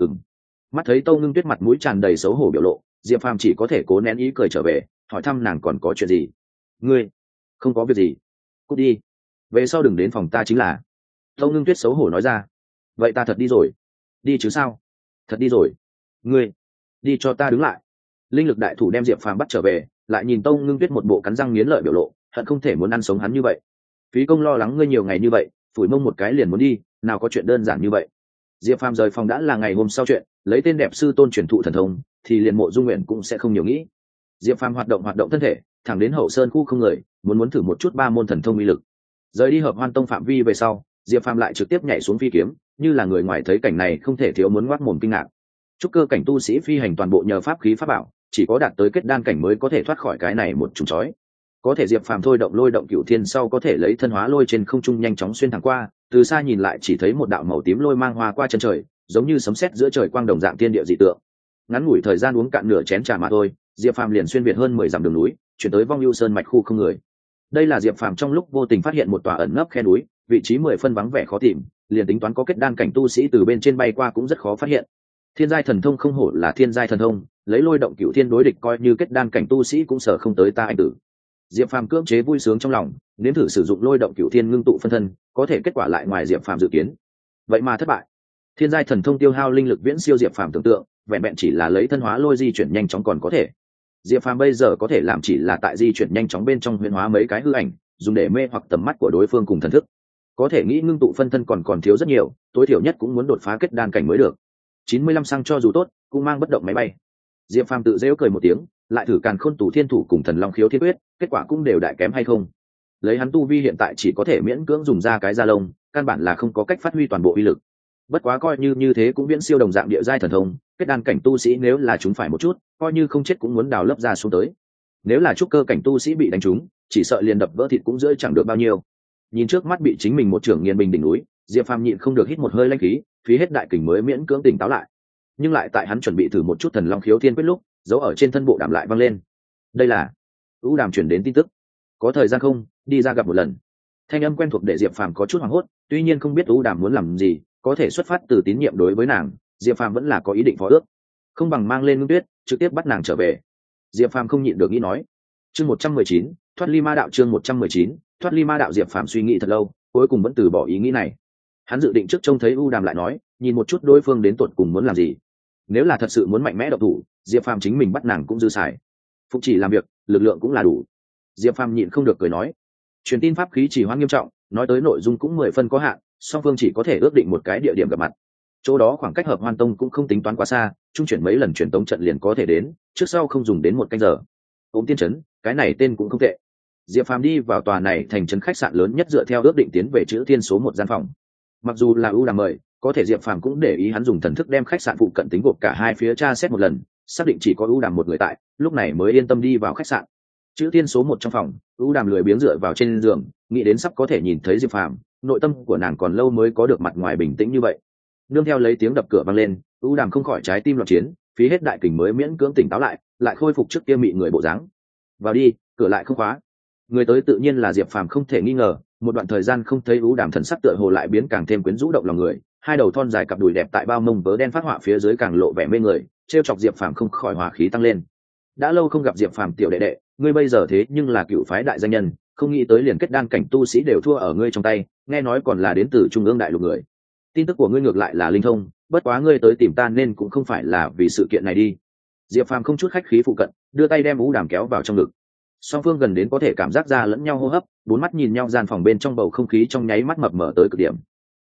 Mắt thấy Tâu Ngưng Tuyết mặt mũi tràn đầy xấu hổ biểu lộ, Diệp Phàm chỉ có thể cố nén ý cười trở về, hỏi thăm nàng còn có chuyện gì. Ngươi? Không có việc gì. Cút đi. Về sau đừng đến phòng ta chính là. Tâu Ngưng Tuyết xấu hổ nói ra. Vậy ta thật đi rồi. Đi chứ sao? Thật đi rồi. Ngươi? Đi cho ta đứng lại. Linh lực đại thủ đem Diệp Phàm bắt trở về, lại nhìn Tâu Ngưng Tuyết một bộ cắn răng nghiến lợi biểu lộ, hận không thể muốn ăn sống hắn như vậy. Phí công lo lắng ngươi nhiều ngày như vậy, phủi mông một cái liền muốn đi, nào có chuyện đơn giản như vậy. Diệp Phàm rời phòng đã là ngày hôm sau chuyện, lấy tên đẹp sư tôn truyền thụ thần thông, thì liền Mộ Dung Nguyện cũng sẽ không nhiều nghĩ. Diệp Phàm hoạt động thân thể, thẳng đến Hậu Sơn khu không người, muốn thử một chút 3 môn thần thông uy lực. Rời đi Hợp Hoan Tông phạm vi về sau, Diệp Phàm lại trực tiếp nhảy xuống phi kiếm, như là người ngoài thấy cảnh này không thể thiếu muốn ngoác mồm kinh ngạc. Trúc cơ cảnh tu sĩ phi hành toàn bộ nhờ pháp khí pháp bảo, chỉ có đạt tới kết đan cảnh mới có thể thoát khỏi cái này một trùng chói. Có thể Diệp Phàm thôi động lôi động cửu thiên sau có thể lấy thân hóa lôi trên không trung nhanh chóng xuyên thẳng qua, từ xa nhìn lại chỉ thấy một đạo màu tím lôi mang hoa qua chân trời, giống như sấm sét giữa trời quang đồng dạng thiên địa dị tượng. Ngắn ngủi thời gian uống cạn nửa chén trà mà thôi, Diệp Phàm liền xuyên việt hơn 10 dặm đường núi, chuyển tới Vong Ưu Sơn mạch khu không người. Đây là Diệp Phàm trong lúc vô tình phát hiện một tòa ẩn nấp khe núi, vị trí 10 phân vắng vẻ khó tìm, liền tính toán có kết đan cảnh tu sĩ từ bên trên bay qua cũng rất khó phát hiện. Thiên giai thần thông không hổ là thiên giai thần thông, lấy lôi động cửu thiên đối địch coi như kết đan cảnh tu sĩ cũng sợ không tới ta anh tử. Diệp Phàm cưỡng chế vui sướng trong lòng, nếm thử sử dụng lôi động cửu thiên ngưng tụ phân thân, có thể kết quả lại ngoài Diệp Phàm dự kiến. Vậy mà thất bại. Thiên giai thần thông tiêu hao linh lực viễn siêu Diệp Phàm tưởng tượng, vẹn vẹn chỉ là lấy thân hóa lôi di chuyển nhanh chóng còn có thể. Diệp Phàm bây giờ có thể làm chỉ là tại di chuyển nhanh chóng bên trong huyền hóa mấy cái hư ảnh, dùng để mê hoặc tầm mắt của đối phương cùng thần thức. Có thể nghĩ ngưng tụ phân thân còn thiếu rất nhiều, tối thiểu nhất cũng muốn đột phá kết đan cảnh mới được. 95 xăng cho dù tốt, cũng mang bất động máy bay. Diệp Phàm tự giễu cười một tiếng, lại thử Càn Khôn Tù Thiên Thủ cùng Thần Long Khiếu Thiên Quyết, kết quả cũng đều đại kém hay không. Lấy hắn tu vi hiện tại chỉ có thể miễn cưỡng dùng ra cái da lông, căn bản là không có cách phát huy toàn bộ uy lực. Bất quá coi như thế cũng viễn siêu đồng dạng địa giai thần thông, kết đan cảnh tu sĩ nếu là chúng phải một chút, coi như không chết cũng muốn đào lớp ra xuống tới. Nếu là trúc cơ cảnh tu sĩ bị đánh trúng, chỉ sợ liền đập vỡ thịt cũng rưỡi chẳng được bao nhiêu. Nhìn trước mắt bị chính mình một trưởng nghiền bình đỉnh núi, Diệp Phàm nhịn không được hít một hơi lãnh khí, phí hết đại kình mới miễn cưỡng tỉnh táo lại. Nhưng lại tại hắn chuẩn bị thử một chút Thần Long Khiếu Thiên Quyết lúc, dấu ở trên thân bộ đàm lại văng lên. Đây là U Đàm chuyển đến tin tức. Có thời gian không, đi ra gặp một lần. Thanh âm quen thuộc để Diệp Phàm có chút hoảng hốt, tuy nhiên không biết U Đàm muốn làm gì, có thể xuất phát từ tín nhiệm đối với nàng, Diệp Phàm vẫn là có ý định phó ước, không bằng mang lên Ngưng Tuyết, trực tiếp bắt nàng trở về. Diệp Phàm không nhịn được nghĩ nói. Chương 119, thoát ly ma đạo. Chương 119, thoát ly ma đạo. Diệp Phàm suy nghĩ thật lâu, cuối cùng vẫn từ bỏ ý nghĩ này. Hắn dự định trước trông thấy U Đàm lại nói, nhìn một chút đối phương đến tột cùng muốn làm gì. Nếu là thật sự muốn mạnh mẽ độc thủ, Diệp Phàm chính mình bắt nàng cũng dư xài. Phục chỉ làm việc, lực lượng cũng là đủ. Diệp Phàm nhịn không được cười nói. Truyền tin pháp khí chỉ hoãn nghiêm trọng, nói tới nội dung cũng 10 phân có hạn, song phương chỉ có thể ước định một cái địa điểm gặp mặt. Chỗ đó khoảng cách Hợp Hoan Tông cũng không tính toán quá xa, trung chuyển mấy lần truyền tống trận liền có thể đến, trước sau không dùng đến 1 canh giờ. Ôm Tiên Trấn, cái này tên cũng không tệ. Diệp Phàm đi vào tòa này thành trấn khách sạn lớn nhất dựa theo ước định tiến về chữ thiên số 1 gian phòng. Mặc dù là ưu đàm mời, có thể Diệp Phàm cũng để ý hắn dùng thần thức đem khách sạn phụ cận tính gộp cả hai phía tra xét một lần, xác định chỉ có ưu đàm một người tại, lúc này mới yên tâm đi vào khách sạn. Chữ thiên số 1 trong phòng, ưu đàm lười biếng dựa vào trên giường, nghĩ đến sắp có thể nhìn thấy Diệp Phàm, nội tâm của nàng còn lâu mới có được mặt ngoài bình tĩnh như vậy. Nương theo lấy tiếng đập cửa vang lên, ưu đàm không khỏi trái tim loạn chiến, phí hết đại kình mới miễn cưỡng tỉnh táo lại khôi phục trước kia mị người bộ dáng. Vào đi, cửa lại không khóa. Người tới tự nhiên là Diệp Phàm không thể nghi ngờ, một đoạn thời gian không thấy ưu đàm thần sắc tựa hồ lại biến càng thêm quyến rũ động lòng người, hai đầu thon dài cặp đùi đẹp tại bao mông vớ đen phát họa phía dưới càng lộ vẻ mê người, trêu chọc Diệp Phàm không khỏi hòa khí tăng lên. Đã lâu không gặp Diệp Phàm tiểu đệ đệ, ngươi bây giờ thế nhưng là cựu phái đại danh nhân, không nghĩ tới liền kết đan cảnh tu sĩ đều thua ở ngươi trong tay, nghe nói còn là đến từ trung ương đại lục người. Tin tức của ngươi ngược lại là linh thông, bất quá ngươi tới tìm ta nên cũng không phải là vì sự kiện này đi. Diệp Phàm không chút khách khí phụ cận, đưa tay đem ưu đàm kéo vào trong ngực. Song phương gần đến có thể cảm giác ra lẫn nhau hô hấp, bốn mắt nhìn nhau, gian phòng bên trong bầu không khí trong nháy mắt mập mờ tới cực điểm.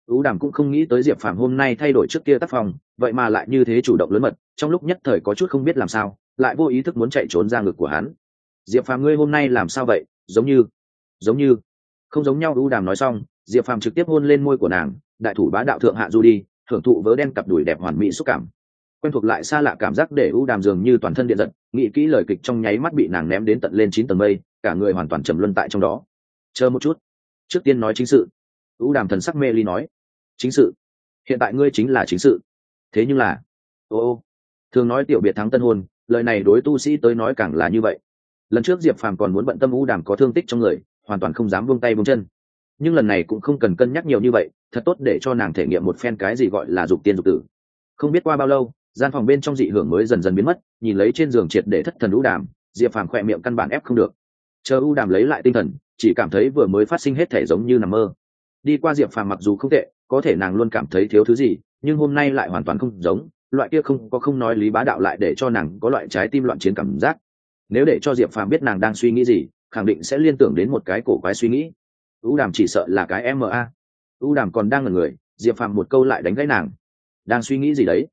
ưu đàm cũng không nghĩ tới diệp phàm hôm nay thay đổi trước kia tác phong, vậy mà lại như thế chủ động lớn mật, trong lúc nhất thời có chút không biết làm sao, lại vô ý thức muốn chạy trốn ra ngực của hắn. Diệp phàm, ngươi hôm nay làm sao vậy? Giống như không giống nhau. ưu đàm nói xong, diệp phàm trực tiếp hôn lên môi của nàng, đại thủ bá đạo thượng hạ du đi, hưởng thụ vớ đen cặp đùi đẹp hoàn mỹ xúc cảm. Quen thuộc lại xa lạ cảm giác để ưu đàm dường như toàn thân điện giật, nghĩ kỹ lời kịch trong nháy mắt bị nàng ném đến tận lên 9 tầng mây, cả người hoàn toàn trầm luân tại trong đó. Chờ một chút, trước tiên nói chính sự. ưu đàm thần sắc mê ly nói. Chính sự? Hiện tại ngươi chính là chính sự. Thế nhưng là ô thường nói tiểu biệt thắng tân hôn, lời này đối tu sĩ tới nói càng là như vậy. Lần trước diệp phàm còn muốn bận tâm ưu đàm có thương tích trong người, hoàn toàn không dám buông tay buông chân, nhưng lần này cũng không cần cân nhắc nhiều như vậy, thật tốt để cho nàng thể nghiệm một phen cái gì gọi là dục tiên dục tử. Không biết qua bao lâu, gian phòng bên trong dị hưởng mới dần dần biến mất, nhìn lấy trên giường triệt để thất thần ưu đàm, diệp phàm khỏe miệng căn bản ép không được. Chờ ưu đàm lấy lại tinh thần, chỉ cảm thấy vừa mới phát sinh hết thể giống như nằm mơ. Đi qua diệp phàm mặc dù không tệ, có thể nàng luôn cảm thấy thiếu thứ gì, nhưng hôm nay lại hoàn toàn không giống, loại kia không nói lý bá đạo lại để cho nàng có loại trái tim loạn chiến cảm giác. Nếu để cho diệp phàm biết nàng đang suy nghĩ gì, khẳng định sẽ liên tưởng đến một cái cổ quái suy nghĩ. ưu đàm chỉ sợ là cái ma. ưu đàm còn đang ngẩn người, diệp phàm một câu lại đánh gãy nàng. Đang suy nghĩ gì đấy?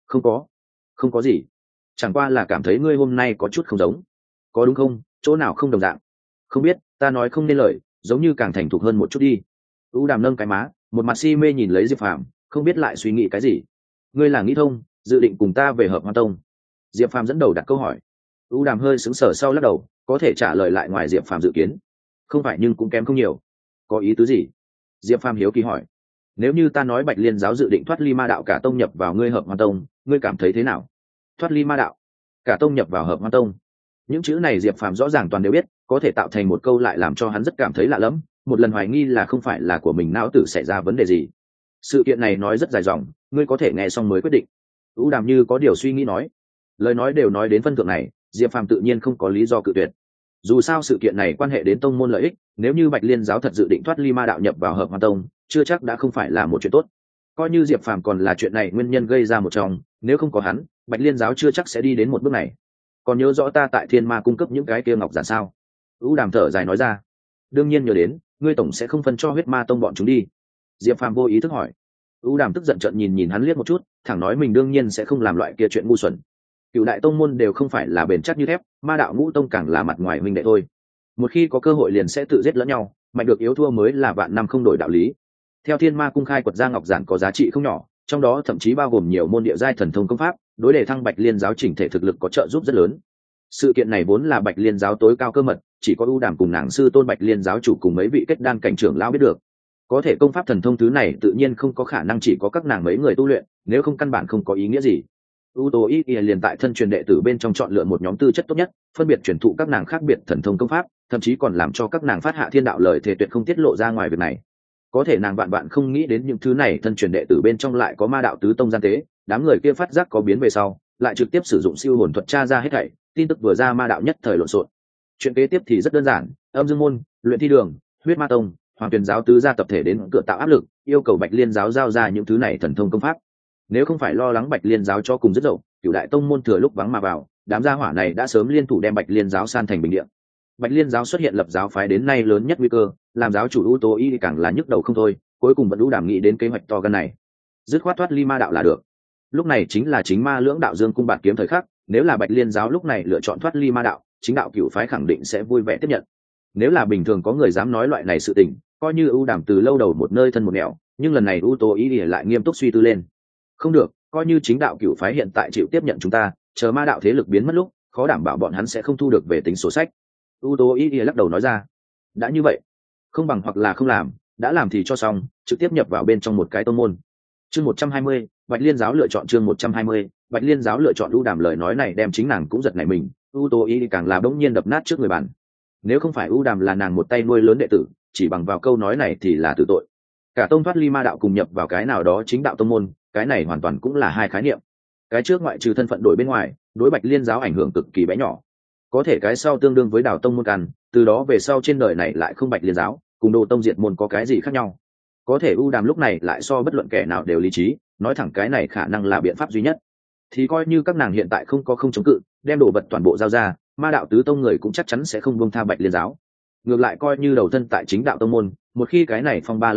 Không có gì, chẳng qua là cảm thấy ngươi hôm nay có chút không giống. Có đúng không? Chỗ nào không đồng dạng? Không biết, ta nói không nên lời, giống như càng thành thục hơn một chút đi. ưu đàm nâng cái má, một mặt si mê nhìn lấy diệp phàm, không biết lại suy nghĩ cái gì. Ngươi là nghĩ thông, dự định cùng ta về Hợp Hoan Tông? Diệp phàm dẫn đầu đặt câu hỏi. ưu đàm hơi sững sờ sau lắc đầu, có thể trả lời lại ngoài diệp phàm dự kiến. Không phải nhưng cũng kém không nhiều. Có ý tứ gì? Diệp phàm hiếu kỳ hỏi. Nếu như ta nói Bạch Liên giáo dự định thoát ly ma đạo cả tông nhập vào ngươi Hợp Hoan Tông, ngươi cảm thấy thế nào? Thoát ly ma đạo, cả tông nhập vào Hợp Hoan Tông, những chữ này diệp phàm rõ ràng toàn đều biết, có thể tạo thành một câu lại làm cho hắn rất cảm thấy lạ lẫm, một lần hoài nghi là không phải là của mình não tử xảy ra vấn đề gì. Sự kiện này nói rất dài dòng, ngươi có thể nghe xong mới quyết định. ưu đàm như có điều suy nghĩ nói. Lời nói đều nói đến phân thượng này, diệp phàm tự nhiên không có lý do cự tuyệt. Dù sao sự kiện này quan hệ đến tông môn lợi ích, nếu như Bạch Liên giáo thật dự định thoát ly ma đạo nhập vào Hợp Hoan Tông, chưa chắc đã không phải là một chuyện tốt. Coi như diệp phàm còn là chuyện này nguyên nhân gây ra một trong, nếu không có hắn, Bạch Liên giáo chưa chắc sẽ đi đến một bước này. Còn nhớ rõ ta tại Thiên Ma cung cấp những cái kia ngọc giản sao? ưu đàm thở dài nói ra. Đương nhiên nhớ đến, ngươi tổng sẽ không phân cho Huyết Ma tông bọn chúng đi. Diệp phàm vô ý thức hỏi. ưu đàm tức giận trợn nhìn hắn liếc một chút, thẳng nói mình đương nhiên sẽ không làm loại kia chuyện ngu xuẩn. Cựu đại tông môn đều không phải là bền chắc như thép, ma đạo ngũ tông càng là mặt ngoài huynh đệ thôi. Một khi có cơ hội liền sẽ tự giết lẫn nhau, mạnh được yếu thua mới là vạn năm không đổi đạo lý. Theo Thiên Ma cung khai quật ra ngọc giản có giá trị không nhỏ, trong đó thậm chí bao gồm nhiều môn địa giai thần thông công pháp, đối đề thăng Bạch Liên giáo chỉnh thể thực lực có trợ giúp rất lớn. Sự kiện này vốn là Bạch Liên giáo tối cao cơ mật, chỉ có ưu đàm cùng nàng sư tôn Bạch Liên giáo chủ cùng mấy vị kết đan cảnh trưởng lão biết được. Có thể công pháp thần thông thứ này tự nhiên không có khả năng chỉ có các nàng mấy người tu luyện, nếu không căn bản không có ý nghĩa gì. ưu tố ý ỉa liền tại thân truyền đệ tử bên trong chọn lựa một nhóm tư chất tốt nhất, phân biệt truyền thụ các nàng khác biệt thần thông công pháp, thậm chí còn làm cho các nàng phát hạ thiên đạo lời thề tuyệt không tiết lộ ra ngoài việc này. Có thể nàng bạn không nghĩ đến những thứ này thân truyền đệ tử bên trong lại có ma đạo tứ tông gian tế, đám người kia phát giác có biến về sau, lại trực tiếp sử dụng siêu hồn thuật tra ra hết thảy, tin tức vừa ra ma đạo nhất thời lộn xộn. Chuyện kế tiếp thì rất đơn giản, Âm Dương môn, Luyện Thi đường, Huyết Ma tông, Hoàng Tuyền giáo tứ gia tập thể đến cửa tạo áp lực, yêu cầu Bạch Liên giáo giao ra những thứ này thần thông công pháp. Nếu không phải lo lắng Bạch Liên giáo cho cùng rất dậu, cửu đại tông môn thừa lúc vắng mà vào, đám gia hỏa này đã sớm liên thủ đem Bạch Liên giáo san thành bình địa. Bạch Liên giáo xuất hiện lập giáo phái đến nay lớn nhất nguy cơ, làm giáo chủ ưu tố y càng là nhức đầu không thôi, cuối cùng vẫn ưu đàm nghĩ đến kế hoạch to gan này. Dứt khoát thoát ly ma đạo là được. Lúc này chính là chính ma lưỡng đạo dương cung bạt kiếm thời khắc, nếu là Bạch Liên giáo lúc này lựa chọn thoát ly ma đạo, chính đạo cửu phái khẳng định sẽ vui vẻ tiếp nhận. Nếu là bình thường có người dám nói loại này sự tình, coi như ưu đàm từ lâu đầu một nơi thân một nẻo, nhưng lần này ưu tố y lại nghiêm túc suy tư lên. Không được, coi như chính đạo cửu phái hiện tại chịu tiếp nhận chúng ta, chờ ma đạo thế lực biến mất lúc, khó đảm bảo bọn hắn sẽ không thu được về tính sổ sách. ưu tố y lắc đầu nói ra. Đã như vậy, không bằng hoặc là không làm, đã làm thì cho xong, trực tiếp nhập vào bên trong một cái tông môn. Chương 120, Bạch Liên giáo lựa chọn. Chương 120, Bạch Liên giáo lựa chọn. ưu đàm lời nói này đem chính nàng cũng giật nảy mình, ưu tố y càng là đống nhiên đập nát trước người bàn. Nếu không phải ưu đàm là nàng một tay nuôi lớn đệ tử, chỉ bằng vào câu nói này thì là tử tội. Cả tông thoát ly ma đạo cùng nhập vào cái nào đó chính đạo tông môn, cái này hoàn toàn cũng là hai khái niệm. Cái trước ngoại trừ thân phận đổi bên ngoài, đối Bạch Liên giáo ảnh hưởng cực kỳ bé nhỏ. Có thể cái sau tương đương với đảo tông môn căn, từ đó về sau trên đời này lại không Bạch Liên giáo, cùng đồ tông diệt môn có cái gì khác nhau. Có thể ưu đàm lúc này lại so bất luận kẻ nào đều lý trí, nói thẳng cái này khả năng là biện pháp duy nhất. Thì coi như các nàng hiện tại không chống cự, đem đồ vật toàn bộ giao ra, ma đạo tứ tông người cũng chắc chắn sẽ không buông tha Bạch Liên giáo. Ngược lại coi như đầu thân tại chính đạo tông môn, một khi cái này phong ba lắng lại,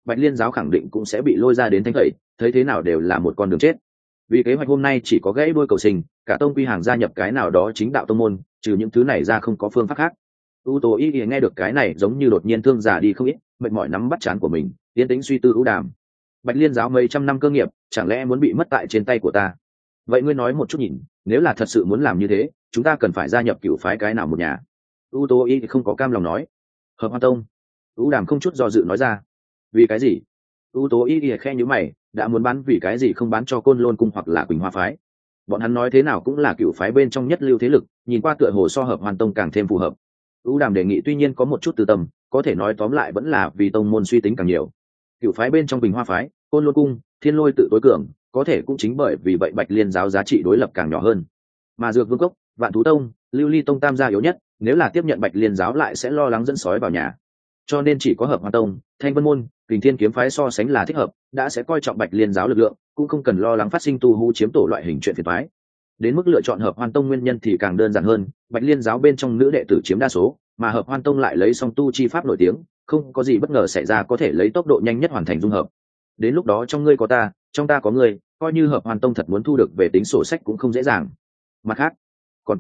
Bạch Liên giáo khẳng định cũng sẽ bị lôi ra đến thanh tẩy, thấy thế nào đều là một con đường chết. Vì kế hoạch hôm nay chỉ có gãy đuôi cầu sinh, cả tông quy hàng gia nhập cái nào đó chính đạo tông môn, trừ những thứ này ra không có phương pháp khác. U Tố Y nghe được cái này giống như đột nhiên thương già đi không ít, mệt mỏi nắm bắt trán của mình, tiến tính suy tư ưu đàm. Bạch Liên giáo mấy trăm năm cơ nghiệp, chẳng lẽ muốn bị mất tại trên tay của ta? Vậy ngươi nói một chút nhìn, nếu là thật sự muốn làm như thế, chúng ta cần phải gia nhập cửu phái cái nào một nhà? U Tố Y không có cam lòng nói. Hợp Hoan Tông. U đàm không chút do dự nói ra. Vì cái gì? U Tố Y khe nhíu mày, đã muốn bán vì cái gì không bán cho Côn Lôn cung hoặc là Quỳnh Hoa phái? Bọn hắn nói thế nào cũng là cửu phái bên trong nhất lưu thế lực, nhìn qua tựa hồ so Hợp Hoan Tông càng thêm phù hợp. U đàm đề nghị tuy nhiên có một chút tư tâm, có thể nói tóm lại vẫn là vì tông môn suy tính càng nhiều. Cửu phái bên trong Quỳnh Hoa phái, Côn Lôn cung, Thiên Lôi tự tối cường, có thể cũng chính bởi vì vậy Bạch Liên giáo giá trị đối lập càng nhỏ hơn. Mà Dược Vương cốc, Vạn Thú tông, Lưu Ly tông tam gia yếu nhất, nếu là tiếp nhận Bạch Liên giáo lại sẽ lo lắng dẫn sói vào nhà. Cho nên chỉ có Hợp Hoan tông, Thanh Vân môn, Kình Thiên kiếm phái so sánh là thích hợp, đã sẽ coi trọng Bạch Liên giáo lực lượng, cũng không cần lo lắng phát sinh tu hú chiếm tổ loại hình chuyện phiền toái. Đến mức lựa chọn Hợp Hoan tông nguyên nhân thì càng đơn giản hơn, Bạch Liên giáo bên trong nữ đệ tử chiếm đa số, mà Hợp Hoan tông lại lấy song tu chi pháp nổi tiếng, không có gì bất ngờ xảy ra có thể lấy tốc độ nhanh nhất hoàn thành dung hợp. Đến lúc đó trong ngươi có ta, trong ta có ngươi, coi như Hợp Hoan tông thật muốn thu được về tính sổ sách cũng không dễ dàng. Mặt khác, còn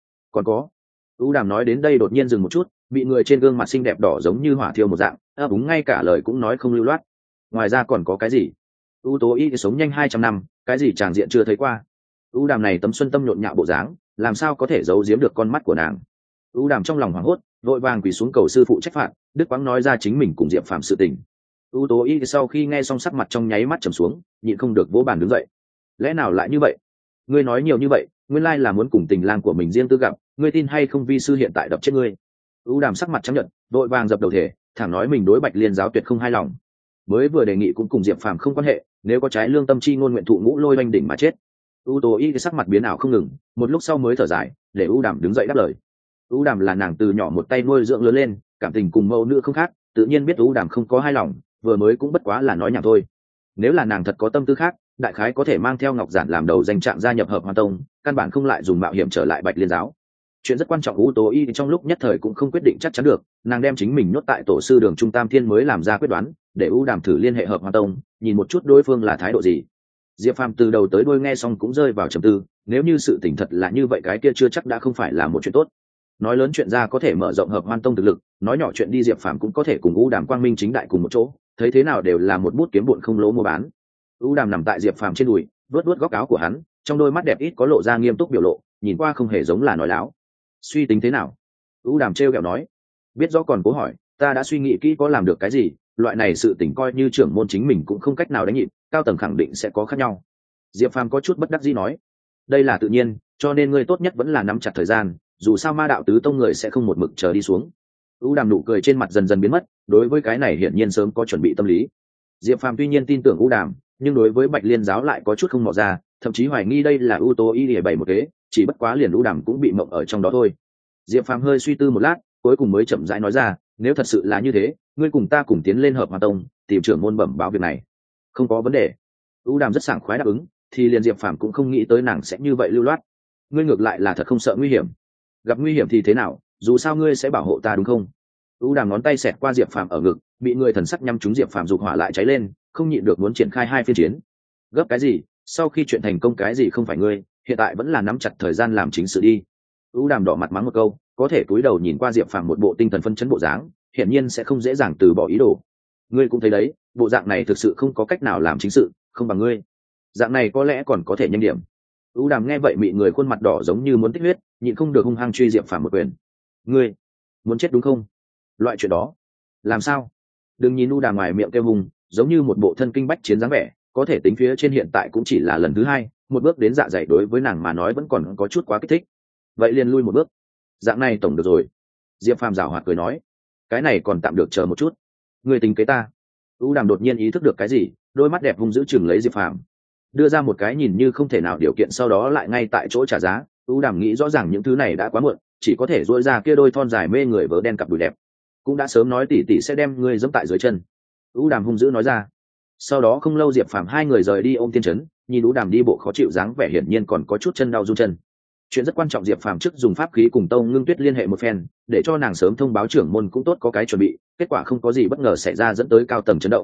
có. U đàm nói đến đây đột nhiên dừng một chút, bị người trên gương mặt xinh đẹp đỏ giống như hỏa thiêu một dạng, đúng ngay cả lời cũng nói không lưu loát. Ngoài ra còn có cái gì? U Tố Y sống nhanh 200 năm, cái gì tràng diện chưa thấy qua. U đàm này tấm xuân tâm nhộn nhạo bộ dáng, làm sao có thể giấu giếm được con mắt của nàng. U đàm trong lòng hoảng hốt, vội vàng quỳ xuống cầu sư phụ trách phạt, đức quáng nói ra chính mình cùng Diệp Phàm sự tình. U Tố Y sau khi nghe xong sắc mặt trong nháy mắt trầm xuống, nhịn không được vỗ bàn đứng dậy. Lẽ nào lại như vậy? Ngươi nói nhiều như vậy, nguyên lai là muốn cùng tình lang của mình riêng tư gặp, ngươi tin hay không vi sư hiện tại đập chết ngươi. U đàm sắc mặt trắng nhợt, vội vàng dập đầu thể, thẳng nói mình đối Bạch Liên giáo tuyệt không hài lòng. Mới vừa đề nghị cũng cùng Diệp Phàm không quan hệ, nếu có trái lương tâm chi ngôn nguyện thụ ngũ lôi oanh đỉnh mà chết. U Tố Y sắc mặt biến ảo không ngừng, một lúc sau mới thở dài, để U đàm đứng dậy đáp lời. U đàm là nàng từ nhỏ một tay nuôi dưỡng lớn lên, cảm tình cùng mẫu nữ không khác, tự nhiên biết U đàm không có hài lòng, vừa mới cũng bất quá là nói nhảm thôi. Nếu là nàng thật có tâm tư khác, đại khái có thể mang theo Ngọc Giản làm đầu danh trạng gia nhập Hợp Hoan tông, căn bản không lại dùng mạo hiểm trở lại Bạch Liên giáo. Chuyện rất quan trọng U Tố Y trong lúc nhất thời cũng không quyết định chắc chắn được, nàng đem chính mình nhốt tại tổ sư đường Trung Tam Thiên mới làm ra quyết đoán, để U đàm thử liên hệ Hợp Hoan tông, nhìn một chút đối phương là thái độ gì. Diệp Phàm từ đầu tới đuôi nghe xong cũng rơi vào trầm tư, nếu như sự tình thật là như vậy cái kia chưa chắc đã không phải là một chuyện tốt. Nói lớn chuyện ra có thể mở rộng Hợp Hoan tông thực lực, nói nhỏ chuyện đi Diệp Phàm cũng có thể cùng U đàm quang minh chính đại cùng một chỗ, thấy thế nào đều là một bút kiếm bụn không lỗ mua bán. U đàm nằm tại Diệp Phàm trên đùi, vuốt vuốt góc áo của hắn, trong đôi mắt đẹp ít có lộ ra nghiêm túc biểu lộ, nhìn qua không hề giống là nói láo. Suy tính thế nào? U đàm trêu ghẹo nói. Biết rõ còn cố hỏi, ta đã suy nghĩ kỹ có làm được cái gì, loại này sự tình coi như trưởng môn chính mình cũng không cách nào đánh nhịp, cao tầng khẳng định sẽ có khác nhau. Diệp Phàm có chút bất đắc dĩ nói, đây là tự nhiên, cho nên ngươi tốt nhất vẫn là nắm chặt thời gian, dù sao Ma đạo tứ tông người sẽ không một mực chờ đi xuống. U đàm nụ cười trên mặt dần dần biến mất, đối với cái này hiển nhiên sớm có chuẩn bị tâm lý. Diệp Phàm tuy nhiên tin tưởng U đàm, nhưng đối với Bạch Liên giáo lại có chút không mò ra, thậm chí hoài nghi đây là U Tố Y để bày một kế, chỉ bất quá liền U đàm cũng bị mộng ở trong đó thôi. Diệp Phàm hơi suy tư một lát, cuối cùng mới chậm rãi nói ra, nếu thật sự là như thế, ngươi cùng ta cùng tiến lên Hợp Hoan tông, tìm trưởng môn bẩm báo việc này. Không có vấn đề. U đàm rất sảng khoái đáp ứng, thì liền Diệp Phàm cũng không nghĩ tới nàng sẽ như vậy lưu loát. Ngươi ngược lại là thật không sợ nguy hiểm. Gặp nguy hiểm thì thế nào, dù sao ngươi sẽ bảo hộ ta đúng không? U đàm ngón tay xẹt qua Diệp Phàm ở ngực, bị người thần sắc nhắm trúng Diệp Phàm dục hỏa lại cháy lên, không nhịn được muốn triển khai hai phiên chiến. Gấp cái gì, sau khi chuyện thành công cái gì không phải ngươi, hiện tại vẫn là nắm chặt thời gian làm chính sự đi. U đàm đỏ mặt mắng một câu, có thể cúi đầu nhìn qua Diệp Phàm một bộ tinh thần phân chấn bộ dáng, hiển nhiên sẽ không dễ dàng từ bỏ ý đồ. Ngươi cũng thấy đấy, bộ dạng này thực sự không có cách nào làm chính sự, không bằng ngươi. Dạng này có lẽ còn có thể nhanh điểm. U đàm nghe vậy mị người khuôn mặt đỏ giống như muốn tích huyết, nhịn không được hung hăng truy Diệp Phàm một quyền. Ngươi muốn chết đúng không? Loại chuyện đó làm sao? Đừng nhìn U đàm ngoài miệng kêu hùng, giống như một bộ thân kinh bách chiến dáng vẻ, có thể tính phía trên hiện tại cũng chỉ là lần thứ hai, một bước đến dạ dày đối với nàng mà nói vẫn còn có chút quá kích thích. Vậy liền lui một bước. Dạng này tổng được rồi. Diệp Phàm giảo hoạt cười nói, cái này còn tạm được, chờ một chút. Ngươi tính kế ta? U đàm đột nhiên ý thức được cái gì, đôi mắt đẹp hung dữ chừng lấy Diệp Phàm, đưa ra một cái nhìn như không thể nào điều kiện, sau đó lại ngay tại chỗ trả giá. U đàm nghĩ rõ ràng những thứ này đã quá muộn, chỉ có thể dỗi ra kia đôi thon dài mê người vớ đen cặp đùi đẹp. Cũng đã sớm nói tỷ tỷ sẽ đem ngươi giẫm tại dưới chân. U đàm hung dữ nói ra. Sau đó không lâu Diệp Phàm hai người rời đi ôm tiên trấn, nhìn U đàm đi bộ khó chịu dáng vẻ hiển nhiên còn có chút chân đau run chân. Chuyện rất quan trọng, Diệp Phàm trước dùng pháp khí cùng Tông Ngưng Tuyết liên hệ một phen, để cho nàng sớm thông báo trưởng môn cũng tốt có cái chuẩn bị, kết quả không có gì bất ngờ xảy ra dẫn tới cao tầng chấn động.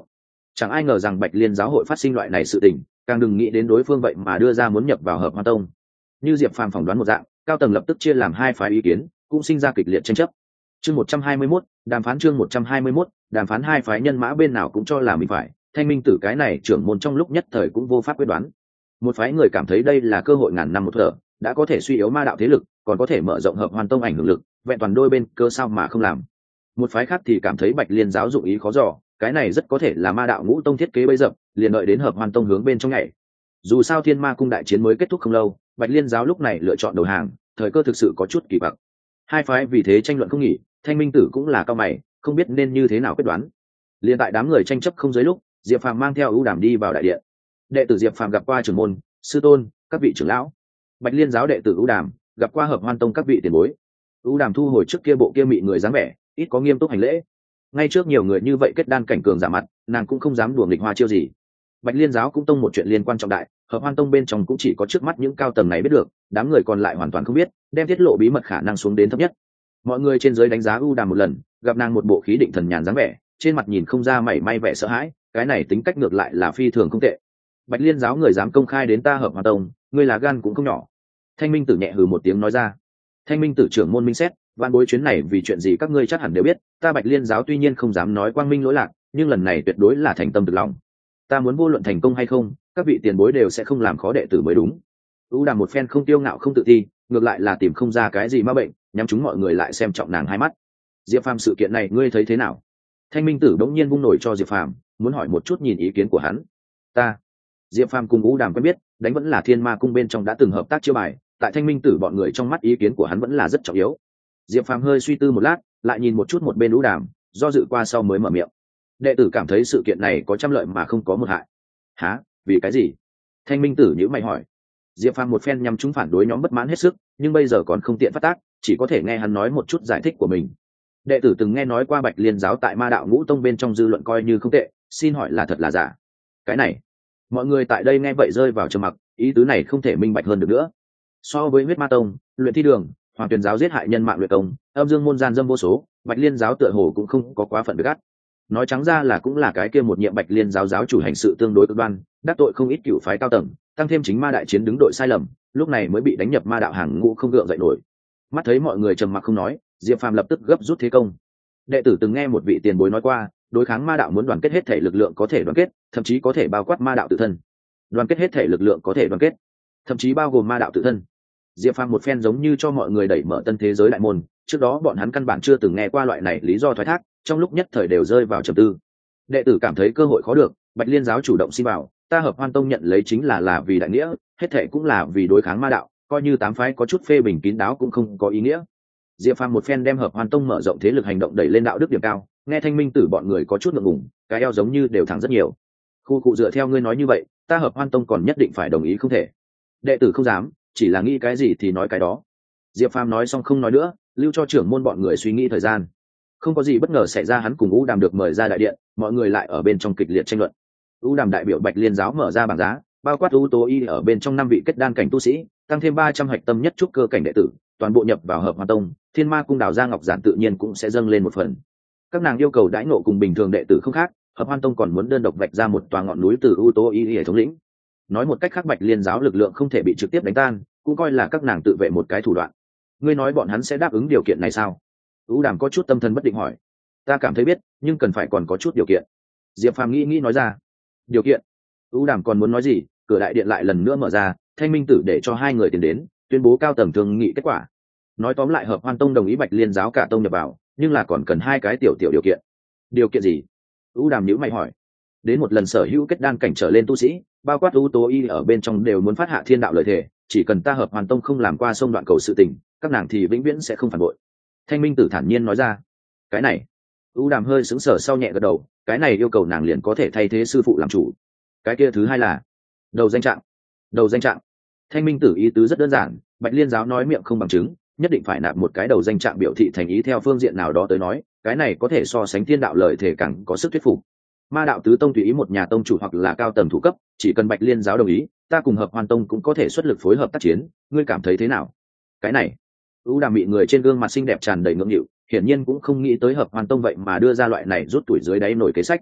Chẳng ai ngờ rằng Bạch Liên giáo hội phát sinh loại này sự tình, càng đừng nghĩ đến đối phương vậy mà đưa ra muốn nhập vào Hợp Hoan Tông. Như Diệp Phàm phỏng đoán một dạng, cao tầng lập tức chia làm hai phái ý kiến, cũng sinh ra kịch liệt tranh chấp. Chương 121, đàm phán chương 121, đàm phán hai phái nhân mã bên nào cũng cho là mình phải, Thanh Minh Tử cái này trưởng môn trong lúc nhất thời cũng vô pháp quyết đoán. Một phái người cảm thấy đây là cơ hội ngàn năm một thở, đã có thể suy yếu ma đạo thế lực, còn có thể mở rộng Hợp Hoan Tông ảnh hưởng lực, vẹn toàn đôi bên cơ sao mà không làm. Một phái khác thì cảm thấy Bạch Liên giáo dụng ý khó dò, cái này rất có thể là ma đạo ngũ tông thiết kế bấy dập, liền đợi đến Hợp Hoan Tông hướng bên trong nhảy. Dù sao Thiên Ma cung đại chiến mới kết thúc không lâu, Bạch Liên giáo lúc này lựa chọn đầu hàng, thời cơ thực sự có chút kỳ quặc. Hai phái vì thế tranh luận không nghỉ, Thanh Minh Tử cũng là cao mày, không biết nên như thế nào quyết đoán. Liên tại đám người tranh chấp không dưới lúc, Diệp Phàm mang theo ưu đàm đi vào đại điện. Đệ tử Diệp Phàm gặp qua trưởng môn, sư tôn, các vị trưởng lão. Bạch Liên giáo đệ tử ưu đàm gặp qua Hợp Hoan Tông các vị tiền bối. Ưu đàm thu hồi trước kia bộ kia mị người dáng vẻ, ít có nghiêm túc hành lễ. Ngay trước nhiều người như vậy kết đan cảnh cường giả mặt, nàng cũng không dám đùa nghịch hoa chiêu gì. Bạch Liên giáo cũng tông một chuyện liên quan trọng đại, Hợp Hoan Tông bên trong cũng chỉ có trước mắt những cao tầng này biết được, đám người còn lại hoàn toàn không biết, đem tiết lộ bí mật khả năng xuống đến thấp nhất. Mọi người trên dưới đánh giá ưu đàm một lần, gặp nàng một bộ khí định thần nhàn dáng vẻ, trên mặt nhìn không ra mảy may vẻ sợ hãi, cái này tính cách ngược lại là phi thường không tệ. Bạch Liên giáo người dám công khai đến ta Hợp Hoan Tông, ngươi là gan cũng không nhỏ. Thanh Minh Tử nhẹ hừ một tiếng nói ra. Thanh Minh Tử trưởng môn minh xét, vạn bối chuyến này vì chuyện gì các ngươi chắc hẳn đều biết, ta Bạch Liên giáo tuy nhiên không dám nói quang minh lỗi lạc, nhưng lần này tuyệt đối là thành tâm thực lòng. Ta muốn vô luận thành công hay không, các vị tiền bối đều sẽ không làm khó đệ tử mới đúng. U đàm một phen không tiêu ngạo không tự ti, ngược lại là tìm không ra cái gì ma bệnh, nhắm chúng mọi người lại xem trọng nàng hai mắt. Diệp Phàm sự kiện này ngươi thấy thế nào? Thanh Minh Tử đống nhiên vung nổi cho Diệp Phàm, muốn hỏi một chút nhìn ý kiến của hắn. Diệp Phàm cùng U đàm quen biết, đánh vẫn là Thiên Ma cung bên trong đã từng hợp tác chiêu bài, tại Thanh Minh Tử bọn người trong mắt ý kiến của hắn vẫn là rất trọng yếu. Diệp Phàm hơi suy tư một lát, lại nhìn một chút một bên U đàm, do dự qua sau mới mở miệng. Đệ tử cảm thấy sự kiện này có trăm lợi mà không có một hại. Hả? Vì cái gì? Thanh Minh Tử nhíu mày hỏi. Diệp Phàm một phen nhằm chúng phản đối nhóm bất mãn hết sức, nhưng bây giờ còn không tiện phát tác, chỉ có thể nghe hắn nói một chút giải thích của mình. Đệ tử từng nghe nói qua Bạch Liên giáo tại Ma đạo Ngũ tông bên trong dư luận coi như không tệ, xin hỏi là thật là giả? Cái này, mọi người tại đây nghe vậy rơi vào trầm mặc, ý tứ này không thể minh bạch hơn được nữa. So với Huyết Ma tông, Luyện Thi đường, Hoàng Tuyền giáo giết hại nhân mạng luyện công, Âm Dương môn gian dâm vô số, Bạch Liên giáo tựa hồ cũng không có quá phận với gắt. Nói trắng ra là cũng là cái kia một nhiệm Bạch Liên giáo giáo chủ hành sự tương đối cực đoan, đắc tội không ít cửu phái cao tầng, tăng thêm chính ma đại chiến đứng đội sai lầm, lúc này mới bị đánh nhập ma đạo hàng ngũ không gượng dậy nổi. Mắt thấy mọi người trầm mặc không nói, Diệp Phàm lập tức gấp rút thế công. Đệ tử từng nghe một vị tiền bối nói qua, đối kháng ma đạo muốn đoàn kết hết thể lực lượng có thể đoàn kết, thậm chí có thể bao quát ma đạo tự thân. Đoàn kết hết thể lực lượng có thể đoàn kết, thậm chí bao gồm ma đạo tự thân. Diệp Phàm một phen giống như cho mọi người đẩy mở tân thế giới đại môn, trước đó bọn hắn căn bản chưa từng nghe qua loại này lý do thoái thác, trong lúc nhất thời đều rơi vào trầm tư. Đệ tử cảm thấy cơ hội khó được, Bạch Liên giáo chủ động xin vào, ta Hợp Hoan tông nhận lấy chính là vì đại nghĩa, hết thể cũng là vì đối kháng ma đạo, coi như tám phái có chút phê bình kín đáo cũng không có ý nghĩa. Diệp Phàm một phen đem Hợp Hoan tông mở rộng thế lực hành động đẩy lên đạo đức điểm cao, nghe Thanh Minh Tử bọn người có chút ngượng ngùng, cái eo giống như đều thẳng rất nhiều. Khu cụ dựa theo ngươi nói như vậy, ta Hợp Hoan tông còn nhất định phải đồng ý không thể? Đệ tử không dám, chỉ là nghĩ cái gì thì nói cái đó. Diệp Phàm nói xong không nói nữa, lưu cho trưởng môn bọn người suy nghĩ thời gian. Không có gì bất ngờ xảy ra, hắn cùng U đàm được mời ra đại điện, mọi người lại ở bên trong kịch liệt tranh luận. U đàm đại biểu Bạch Liên giáo mở ra bảng giá, bao quát U Tố Y ở bên trong 5 vị kết đan cảnh tu sĩ, tăng thêm 300 hạch tâm nhất trúc cơ cảnh đệ tử, toàn bộ nhập vào Hợp Hoan tông, Thiên Ma cung đào ra ngọc giản tự nhiên cũng sẽ dâng lên một phần. Các nàng yêu cầu đãi ngộ cùng bình thường đệ tử không khác, Hợp Hoan tông còn muốn đơn độc vạch ra một tòa ngọn núi từ U Tố Y hệ thống lĩnh. Nói một cách khác, Bạch Liên giáo lực lượng không thể bị trực tiếp đánh tan, cũng coi là các nàng tự vệ một cái thủ đoạn. Ngươi nói bọn hắn sẽ đáp ứng điều kiện này sao? U đàm có chút tâm thần bất định hỏi. Ta cảm thấy biết, nhưng cần phải còn có chút điều kiện. Diệp Phàm nghĩ nói ra. Điều kiện? U đàm còn muốn nói gì, cửa đại điện lại lần nữa mở ra, Thanh Minh Tử để cho hai người tiến đến, tuyên bố cao tầng thương nghị kết quả. Nói tóm lại, Hợp Hoan tông đồng ý Bạch Liên giáo cả tông nhập vào, nhưng là còn cần hai cái tiểu điều kiện. Điều kiện gì? U đàm nhíu mày hỏi. Đến một lần sở hữu kết đan cảnh trở lên tu sĩ, bao quát U Tố Y ở bên trong đều muốn phát hạ thiên đạo lời thề, chỉ cần ta Hợp Hoan tông không làm qua sông đoạn cầu sự tình, các nàng thì vĩnh viễn sẽ không phản bội. Thanh Minh Tử thản nhiên nói ra. Cái này, U đàm hơi sững sờ sau nhẹ gật đầu, cái này yêu cầu nàng liền có thể thay thế sư phụ làm chủ. Cái kia thứ hai là đầu danh trạng. Đầu danh trạng? Thanh Minh Tử ý tứ rất đơn giản, Bạch Liên giáo nói miệng không bằng chứng, nhất định phải nạp một cái đầu danh trạng biểu thị thành ý. Theo phương diện nào đó tới nói, cái này có thể so sánh thiên đạo lời thể càng có sức thuyết phục. Ma đạo tứ tông tùy ý một nhà tông chủ hoặc là cao tầng thủ cấp, chỉ cần Bạch Liên giáo đồng ý, ta cùng Hợp Hoan tông cũng có thể xuất lực phối hợp tác chiến, ngươi cảm thấy thế nào? Cái này, U đàm bị người trên gương mặt xinh đẹp tràn đầy ngưỡng nghịu, hiển nhiên cũng không nghĩ tới Hợp Hoan tông vậy mà đưa ra loại này rút tuổi dưới đáy nổi kế sách.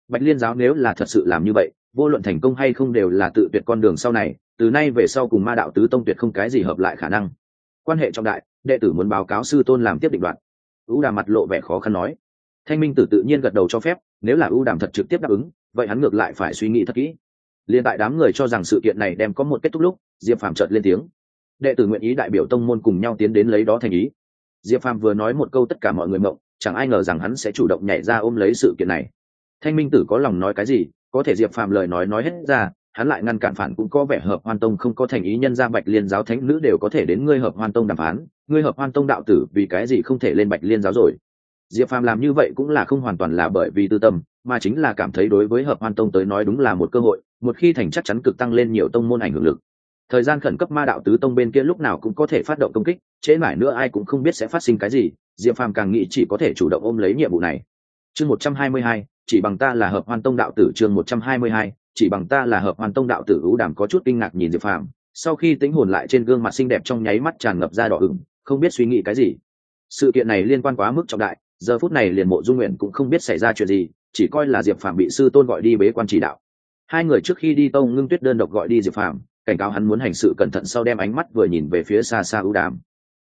Bạch Liên giáo nếu là thật sự làm như vậy, vô luận thành công hay không đều là tự tuyệt con đường sau này, từ nay về sau cùng Ma đạo tứ tông tuyệt không cái gì hợp lại khả năng. Quan hệ trọng đại, đệ tử muốn báo cáo sư tôn làm tiếp định đoạn. U Đàm mặt lộ vẻ khó khăn nói. Thanh Minh Tử tự nhiên gật đầu cho phép, nếu là U Đàm thật trực tiếp đáp ứng, vậy hắn ngược lại phải suy nghĩ thật kỹ. Liên tại đám người cho rằng sự kiện này đem có một kết thúc lúc, Diệp Phàm chợt lên tiếng. Đệ tử nguyện ý đại biểu tông môn cùng nhau tiến đến lấy đó thành ý. Diệp Phàm vừa nói một câu tất cả mọi người mộng, chẳng ai ngờ rằng hắn sẽ chủ động nhảy ra ôm lấy sự kiện này. Thanh Minh Tử có lòng nói cái gì, có thể Diệp Phàm lời nói hết ra, hắn lại ngăn cản phản cũng có vẻ Hợp Hoan Tông không có thành ý, nhân ra Bạch Liên giáo thánh nữ đều có thể đến ngươi Hợp Hoan Tông đàm phán, ngươi Hợp Hoan Tông đạo tử vì cái gì không thể lên Bạch Liên giáo rồi. Diệp Phàm làm như vậy cũng là không hoàn toàn là bởi vì tư tâm, mà chính là cảm thấy đối với Hợp Hoan Tông tới nói đúng là một cơ hội, một khi thành chắc chắn cực tăng lên nhiều tông môn ảnh hưởng lực. Thời gian khẩn cấp Ma đạo tứ tông bên kia lúc nào cũng có thể phát động công kích, trễ mãi nữa ai cũng không biết sẽ phát sinh cái gì, Diệp Phàm càng nghĩ chỉ có thể chủ động ôm lấy nhiệm vụ này. Chương 122, chỉ bằng ta là Hợp Hoan Tông đạo tử. Chương 122, chỉ bằng ta là Hợp Hoan Tông đạo tử. U Đàm có chút kinh ngạc nhìn Diệp Phàm, sau khi tính hồn lại trên gương mặt xinh đẹp trong nháy mắt tràn ngập ra đỏ ửng, không biết suy nghĩ cái gì. Sự kiện này liên quan quá mức trọng đại, giờ phút này liền Mộ Dung Nguyện cũng không biết xảy ra chuyện gì, chỉ coi là Diệp Phàm bị sư tôn gọi đi bế quan chỉ đạo. Hai người trước khi đi Tông Ngưng Tuyết đơn độc gọi đi Diệp Phàm, cảnh cáo hắn muốn hành sự cẩn thận, sau đem ánh mắt vừa nhìn về phía xa xa U Đàm.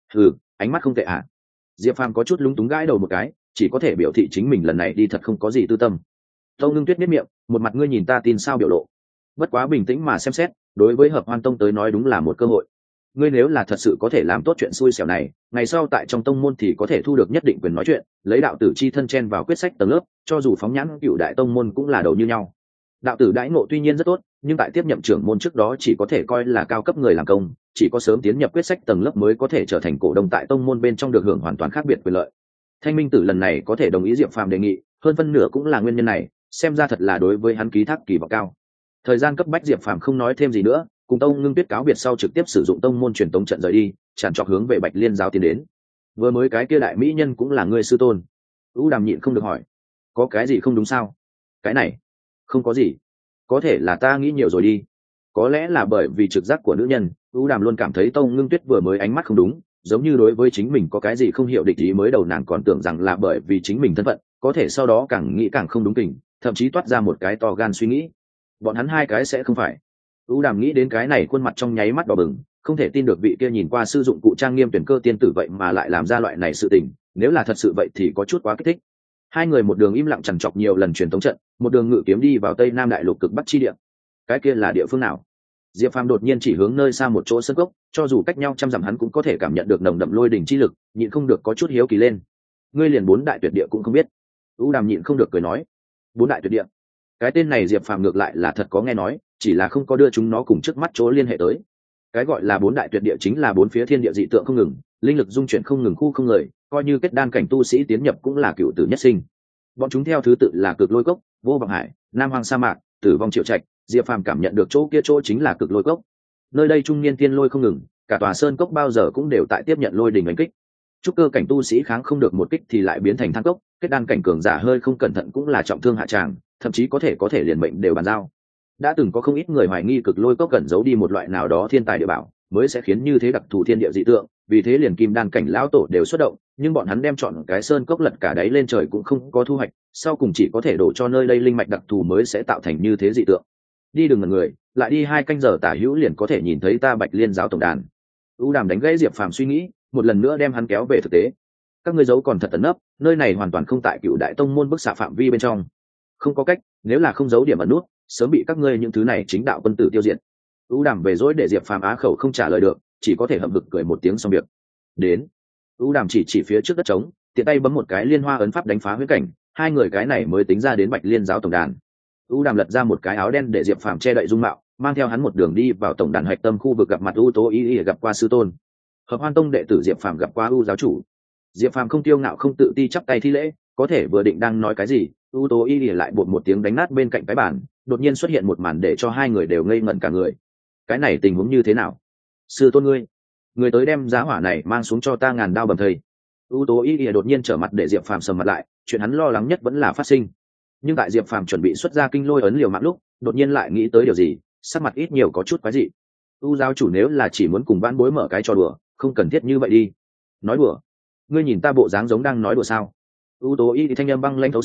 Ánh mắt không tệ à? Diệp Phàm có chút lúng túng gãi đầu một cái, chỉ có thể biểu thị chính mình lần này đi thật không có gì tư tâm. Tông Ngưng Tuyết miết miệng, một mặt ngươi nhìn ta tin sao biểu lộ. Bất quá bình tĩnh mà xem xét, đối với Hợp Hoan Tông tới nói đúng là một cơ hội. Ngươi nếu là thật sự có thể làm tốt chuyện xui xẻo này, ngày sau tại trong tông môn thì có thể thu được nhất định quyền nói chuyện, lấy đạo tử chi thân chen vào quyết sách tầng lớp, cho dù phóng nhãn cựu đại tông môn cũng là đầu như nhau. Đạo tử đãi ngộ tuy nhiên rất tốt, nhưng tại tiếp nhậm trưởng môn trước đó chỉ có thể coi là cao cấp người làm công, chỉ có sớm tiến nhập quyết sách tầng lớp mới có thể trở thành cổ đông tại tông môn bên trong, được hưởng hoàn toàn khác biệt quyền lợi. Thanh Minh Tử lần này có thể đồng ý Diệp Phàm đề nghị, hơn phân nửa cũng là nguyên nhân này, xem ra thật là đối với hắn ký thác kỳ vọng cao. Thời gian cấp bách, Diệp Phàm không nói thêm gì nữa, cùng Tông Ngưng Tuyết cáo biệt sau trực tiếp sử dụng tông môn truyền tống trận rời đi, tràn trọc hướng về Bạch Liên giáo tiến đến. Vừa mới cái kia đại mỹ nhân cũng là ngươi sư tôn? U Đàm nhịn không được hỏi. Có cái gì không đúng sao? Cái này không có gì, có thể là ta nghĩ nhiều rồi đi. Có lẽ là bởi vì trực giác của nữ nhân, U Đàm luôn cảm thấy Tông Ngưng Tuyết vừa mới ánh mắt không đúng, giống như đối với chính mình có cái gì không hiểu địch ý. Mới đầu nàng còn tưởng rằng là bởi vì chính mình thân phận, có thể sau đó càng nghĩ càng không đúng tình, thậm chí toát ra một cái to gan suy nghĩ, bọn hắn hai cái sẽ không phải. U Đàm nghĩ đến cái này, khuôn mặt trong nháy mắt đỏ bừng, không thể tin được vị kia nhìn qua sử dụng cụ trang nghiêm tuyển cơ tiên tử vậy mà lại làm ra loại này sự tình, nếu là thật sự vậy thì có chút quá kích thích. Hai người một đường im lặng chằn chọc nhiều lần truyền tống trận, một đường ngự kiếm đi vào Tây Nam đại lục cực bắc chi địa. Cái kia là địa phương nào? Diệp Phàm đột nhiên chỉ hướng nơi xa một chỗ sân cốc, cho dù cách nhau trăm dặm hắn cũng có thể cảm nhận được nồng đậm lôi đỉnh chi lực, nhịn không được có chút hiếu kỳ lên. Ngươi liền bốn đại tuyệt địa cũng không biết? U Đàm nhịn không được cười nói. Bốn đại tuyệt địa? Cái tên này Diệp Phàm ngược lại là thật có nghe nói, chỉ là không có đưa chúng nó cùng trước mắt chỗ liên hệ tới. Cái gọi là bốn đại tuyệt địa chính là bốn phía thiên địa dị tượng không ngừng, linh lực dung chuyển không ngừng, khu không người, coi như kết đan cảnh tu sĩ tiến nhập cũng là cựu tử nhất sinh. Bọn chúng theo thứ tự là Cực Lôi Cốc, Vô Vọng Hải, Nam Hoang Sa Mạc, Tử Vong Triệu Trạch. Diệp Phàm cảm nhận được chỗ kia chỗ chính là Cực Lôi Cốc. Nơi đây trung niên tiên lôi không ngừng, cả tòa sơn cốc bao giờ cũng đều tại tiếp nhận lôi đình đánh kích. Trúc cơ cảnh tu sĩ kháng không được một kích thì lại biến thành than cốc, kết đan cảnh cường giả hơi không cẩn thận cũng là trọng thương hạ tràng, thậm chí có thể liền mệnh đều bàn giao. Đã từng có không ít người hoài nghi Cực Lôi Cốc cẩn giấu đi một loại nào đó thiên tài địa bảo, mới sẽ khiến như thế đặc thù thiên địa dị tượng, vì thế liền kim đan cảnh lão tổ đều xuất động, nhưng bọn hắn đem chọn cái sơn cốc lật cả đáy lên trời cũng không có thu hoạch, sau cùng chỉ có thể đổ cho nơi đây linh mạch đặc thù mới sẽ tạo thành như thế dị tượng. Đi đừng ngần người, lại đi 2 canh giờ tả hữu liền có thể nhìn thấy ta Bạch Liên giáo tổng đàn. U Đàm đánh gãy Diệp Phàm suy nghĩ, một lần nữa đem hắn kéo về thực tế. Các ngươi giấu còn thật tận nấp, nơi này hoàn toàn không tại cựu đại tông môn bức xạ phạm vi bên trong. Không có cách, nếu là không giấu điểm ẩn nút, sớm bị các ngươi những thứ này chính đạo quân tử tiêu diệt. U Đàm về dối để Diệp Phàm á khẩu không trả lời được, chỉ có thể hậm hực cười một tiếng xong việc. Đến. U Đàm chỉ phía trước đất trống, tiện tay bấm một cái liên hoa ấn pháp đánh phá huyễn cảnh, hai người cái này mới tính ra đến Bạch Liên giáo tổng đàn. U Đàm lật ra một cái áo đen để Diệp Phàm che đậy dung mạo, mang theo hắn một đường đi vào tổng đàn hạch tâm khu vực, gặp mặt U Tố Y gặp qua sư tôn. Hợp Hoan Tông đệ tử Diệp Phàm gặp qua U giáo chủ. Diệp Phàm không tiêu ngạo không tự ti chắp tay thi lễ, có thể vừa định đang nói cái gì, U Tố Y lại bột một tiếng đánh nát bên cạnh cái bàn, đột nhiên xuất hiện một màn để cho hai người đều ngây ngẩn cả người. Cái này tình huống như thế nào? Sư tôn ngươi, người tới đem giá hỏa này mang xuống cho ta ngàn đao bầm thây. U Tố Y đột nhiên trở mặt để Diệp Phàm sầm mặt lại, chuyện hắn lo lắng nhất vẫn là phát sinh. Nhưng tại Diệp Phàm chuẩn bị xuất ra kinh lôi ấn liều mạng lúc, đột nhiên lại nghĩ tới điều gì, sắc mặt ít nhiều có chút quái dị. U giáo chủ nếu là chỉ muốn cùng vãn bối mở cái trò đùa, không cần thiết như vậy đi. Nói đùa? Ngươi nhìn ta bộ dáng giống đang nói đùa sao? U Tố Y thanh âm băng lãnh thấu xương,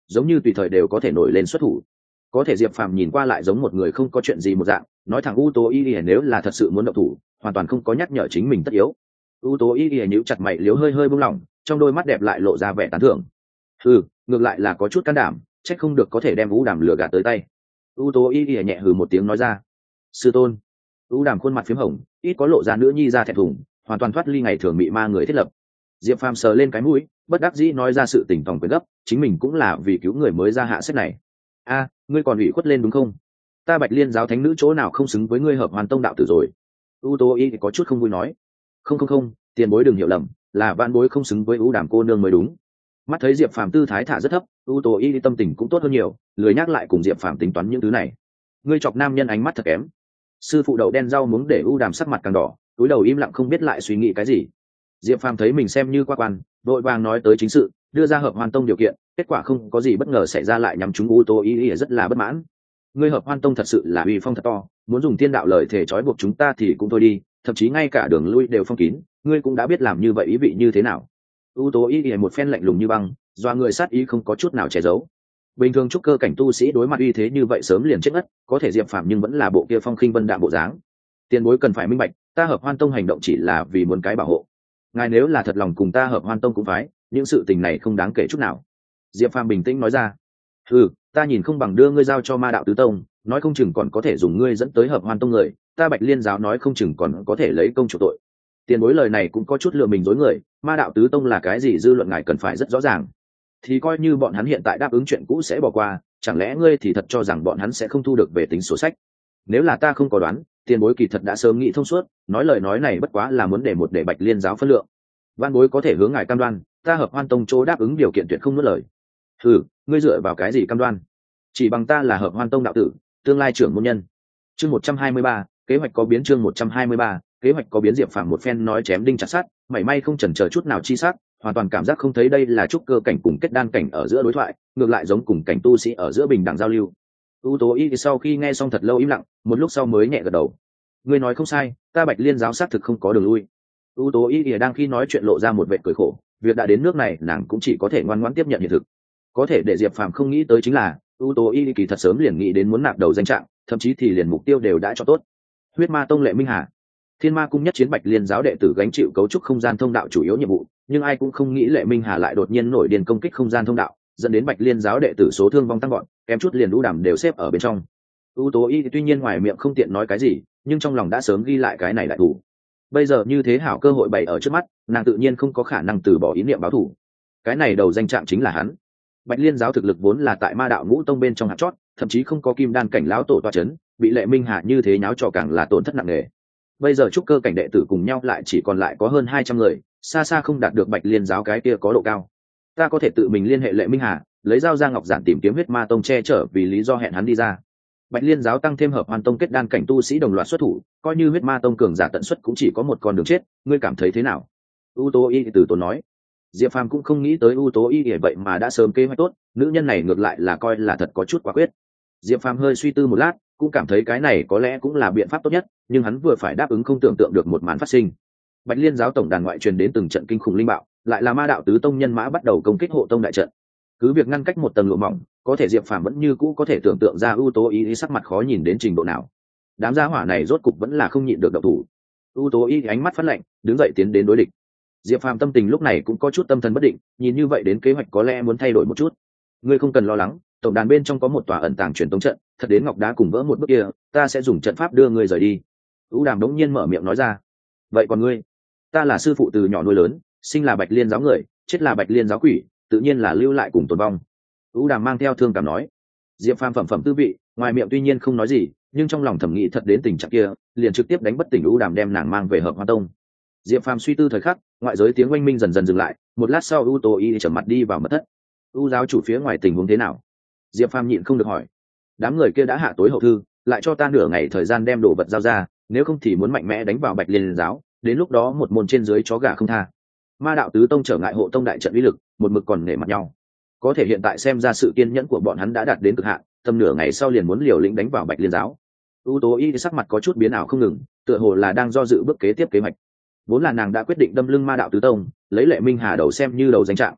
giống như tùy thời đều có thể nổi lên xuất thủ. Có thể Diệp Phàm nhìn qua lại giống một người không có chuyện gì một dạng, nói thẳng U Tố Y nếu là thật sự muốn động thủ, hoàn toàn không có nhắc nhở chính mình tất yếu. U Tố Y nhíu chặt mày liếu hơi hơi buông lỏng, trong đôi mắt đẹp lại lộ ra vẻ tán thưởng. Ngược lại là có chút can đảm, trách không được có thể đem U Đàm lừa gạt tới tay. U Tố Y nhẹ hừ một tiếng nói ra. Sư tôn. U Đàm khuôn mặt phím hồng, ít có lộ ra nữ nhi ra thẹn thùng, hoàn toàn thoát ly ngày thường bị ma người thiết lập. Diệp Phàm sờ lên cái mũi, bất đắc dĩ nói ra sự tình tòng quyền gấp, chính mình cũng là vì cứu người mới ra hạ sách này. Ngươi còn ủy khuất lên đúng không? Ta Bạch Liên giáo thánh nữ chỗ nào không xứng với ngươi Hợp Hoàn tông đạo tử rồi? U Tố Y có chút không vui nói. Không, tiền bối đừng hiểu lầm, là vạn bối không xứng với U Đàm cô nương mới đúng. Mắt thấy Diệp Phàm tư thái thả rất thấp, U Tố Y tâm tình cũng tốt hơn nhiều, lười nhắc lại cùng Diệp Phàm tính toán những thứ này. Ngươi chọc nam nhân ánh mắt thật kém. Sư phụ đậu đen rau muống để U Đàm sắc mặt càng đỏ, túi đầu im lặng không biết lại suy nghĩ cái gì. Diệp Phàm thấy mình xem như qua quan, vội vàng nói tới chính sự, đưa ra Hợp Hoan tông điều kiện, kết quả không có gì bất ngờ xảy ra lại nhắm trúng U Tố Y rất là bất mãn. Ngươi Hợp Hoan tông thật sự là uy phong thật to, muốn dùng thiên đạo lời thể trói buộc chúng ta thì cũng thôi đi, thậm chí ngay cả đường lui đều phong kín, ngươi cũng đã biết làm như vậy ý vị như thế nào. U Tố Y một phen lạnh lùng như băng, doa người sát ý không có chút nào che giấu. Bình thường trúc cơ cảnh tu sĩ đối mặt uy thế như vậy sớm liền chết ngất, có thể Diệp Phàm nhưng vẫn là bộ kia phong khinh vân đạm bộ dáng. Tiền bối cần phải minh bạch, ta Hợp Hoan tông hành động chỉ là vì muốn cái bảo hộ. Ngài nếu là thật lòng cùng ta Hợp Hoan tông cũng phái, những sự tình này không đáng kể chút nào. Diệp Phàm bình tĩnh nói ra. Ta nhìn không bằng đưa ngươi giao cho Ma đạo tứ tông, nói không chừng còn có thể dùng ngươi dẫn tới Hợp Hoan tông người, ta Bạch Liên giáo nói không chừng còn có thể lấy công chủ tội. Tiền bối lời này cũng có chút lừa mình dối người, Ma đạo tứ tông là cái gì dư luận ngài cần phải rất rõ ràng. Thì coi như bọn hắn hiện tại đáp ứng chuyện cũ sẽ bỏ qua, chẳng lẽ ngươi thì thật cho rằng bọn hắn sẽ không thu được về tính sổ sách? Nếu là ta không có đoán, tiền bối kỳ thật đã sớm nghĩ thông suốt, nói lời nói này bất quá là muốn để Bạch Liên giáo phân lượng. Văn bối có thể hướng ngài cam đoan, ta Hợp Hoan tông chỗ đáp ứng điều kiện tuyệt không nuốt lời. Ngươi dựa vào cái gì cam đoan? Chỉ bằng ta là Hợp Hoan tông đạo tử, tương lai trưởng môn nhân. Chương 123, kế hoạch có biến. Chương 123, kế hoạch có biến. Diệp Phàm một phen nói chém đinh chặt sắt, mảy may không chần chờ chút nào chi sắc, hoàn toàn cảm giác không thấy đây là trúc cơ cảnh cùng kết đan cảnh ở giữa đối thoại, ngược lại giống cùng cảnh tu sĩ ở giữa bình đẳng giao lưu. U Tố Y sau khi nghe xong thật lâu im lặng, một lúc sau mới nhẹ gật đầu. Ngươi nói không sai, ta Bạch Liên giáo xác thực không có đường lui. U Tố Y đang khi nói chuyện lộ ra một vẻ cười khổ, việc đã đến nước này nàng cũng chỉ có thể ngoan ngoãn tiếp nhận hiện thực. Có thể để Diệp Phàm không nghĩ tới chính là, U Tố Y kỳ thật sớm liền nghĩ đến muốn nạp đầu danh trạng, thậm chí thì liền mục tiêu đều đã cho tốt. Huyết Ma tông Lệ Minh Hà, Thiên Ma cung nhất chiến Bạch Liên giáo đệ tử gánh chịu cấu trúc không gian thông đạo chủ yếu nhiệm vụ, nhưng ai cũng không nghĩ Lệ Minh Hà lại đột nhiên nổi điên công kích không gian thông đạo, dẫn đến Bạch Liên giáo đệ tử số thương vong tăng gọn, kém chút liền U Đàm đều xếp ở bên trong. U Tố Y tuy nhiên ngoài miệng không tiện nói cái gì, nhưng trong lòng đã sớm ghi lại cái này đại thủ. Bây giờ như thế hảo cơ hội bày ở trước mắt, nàng tự nhiên không có khả năng từ bỏ ý niệm báo thủ. Cái này đầu danh trạng chính là hắn. Bạch Liên giáo thực lực vốn là tại Ma đạo ngũ tông bên trong hạt chót, thậm chí không có kim đan cảnh lão tổ toa chấn, bị Lệ Minh Hà như thế nháo cho càng là tổn thất nặng nề. Bây giờ trúc cơ cảnh đệ tử cùng nhau lại chỉ còn lại có hơn 200 người, xa xa không đạt được Bạch Liên giáo cái kia có độ cao. Ta có thể tự mình liên hệ Lệ Minh Hà, lấy dao ra ngọc giản tìm kiếm Huyết Ma tông che chở vì lý do hẹn hắn đi ra. Bạch Liên giáo tăng thêm Hợp Hoan tông kết đan cảnh tu sĩ đồng loạt xuất thủ, coi như Huyết Ma tông cường giả tận xuất cũng chỉ có một con đường chết, ngươi cảm thấy thế nào? U Tố Y từ tốn nói. Diệp Phàm cũng không nghĩ tới U Tố Y vậy mà đã sớm kế hoạch tốt, nữ nhân này ngược lại là coi là thật có chút quả quyết. Diệp Phàm hơi suy tư một lát, cũng cảm thấy cái này có lẽ cũng là biện pháp tốt nhất, nhưng hắn vừa phải đáp ứng không tưởng tượng được một màn phát sinh. Bạch Liên giáo tổng đàn ngoại truyền đến từng trận kinh khủng linh bạo, lại là Ma đạo tứ tông nhân mã bắt đầu công kích hộ tông đại trận. Cứ việc ngăn cách một tầng lụa mỏng, có thể Diệp Phàm vẫn như cũ có thể tưởng tượng ra U Tố Y sắc mặt khó nhìn đến trình độ nào. Đám gia hỏa này rốt cục vẫn là không nhịn được động thủ. U Tố Y ánh mắt phát lạnh, đứng dậy tiến đến đối địch. Diệp Phàm tâm tình lúc này cũng có chút tâm thần bất định, nhìn như vậy đến kế hoạch có lẽ muốn thay đổi một chút. Ngươi không cần lo lắng, tổng đàn bên trong có một tòa ẩn tàng truyền tống trận, thật đến ngọc đá cùng vỡ một bước kia, ta sẽ dùng trận pháp đưa ngươi rời đi. U Đàm đống nhiên mở miệng nói ra. Vậy còn ngươi? Ta là sư phụ từ nhỏ nuôi lớn, sinh là Bạch Liên giáo người, chết là Bạch Liên giáo quỷ, tự nhiên là lưu lại cùng tồn vong. U Đàm mang theo thương cảm nói. Diệp Phàm phẩm tư vị, ngoài miệng tuy nhiên không nói gì, nhưng trong lòng thầm nghĩ thật đến tình trạng kia, liền trực tiếp đánh bất tỉnh U Đàm đem nàng mang về Hợp Hoan tông. Diệp Phàm suy tư thời khắc, ngoại giới tiếng oanh minh dần dần dừng lại, một lát sau U Tố Y trở mặt đi vào mật thất. U giáo chủ phía ngoài tình huống thế nào? Diệp Phàm nhịn không được hỏi. Đám người kia đã hạ tối hậu thư, lại cho ta nửa ngày thời gian đem đồ vật giao ra, nếu không thì muốn mạnh mẽ đánh vào Bạch Liên giáo, đến lúc đó một môn trên dưới chó gà không tha. Ma đạo tứ tông trở ngại hộ tông đại trận uy lực, một mực còn nể mặt nhau. Có thể hiện tại xem ra sự kiên nhẫn của bọn hắn đã đạt đến cực hạn, tầm nửa ngày sau liền muốn liều lĩnh đánh vào Bạch Liên giáo. U Tố Y sắc mặt có chút biến ảo không ngừng, tựa hồ là đang do dự bước kế tiếp kế hoạch. Vốn là nàng đã quyết định đâm lưng Ma đạo tứ tông, lấy Lệ Minh Hà đầu xem như đầu danh trạng.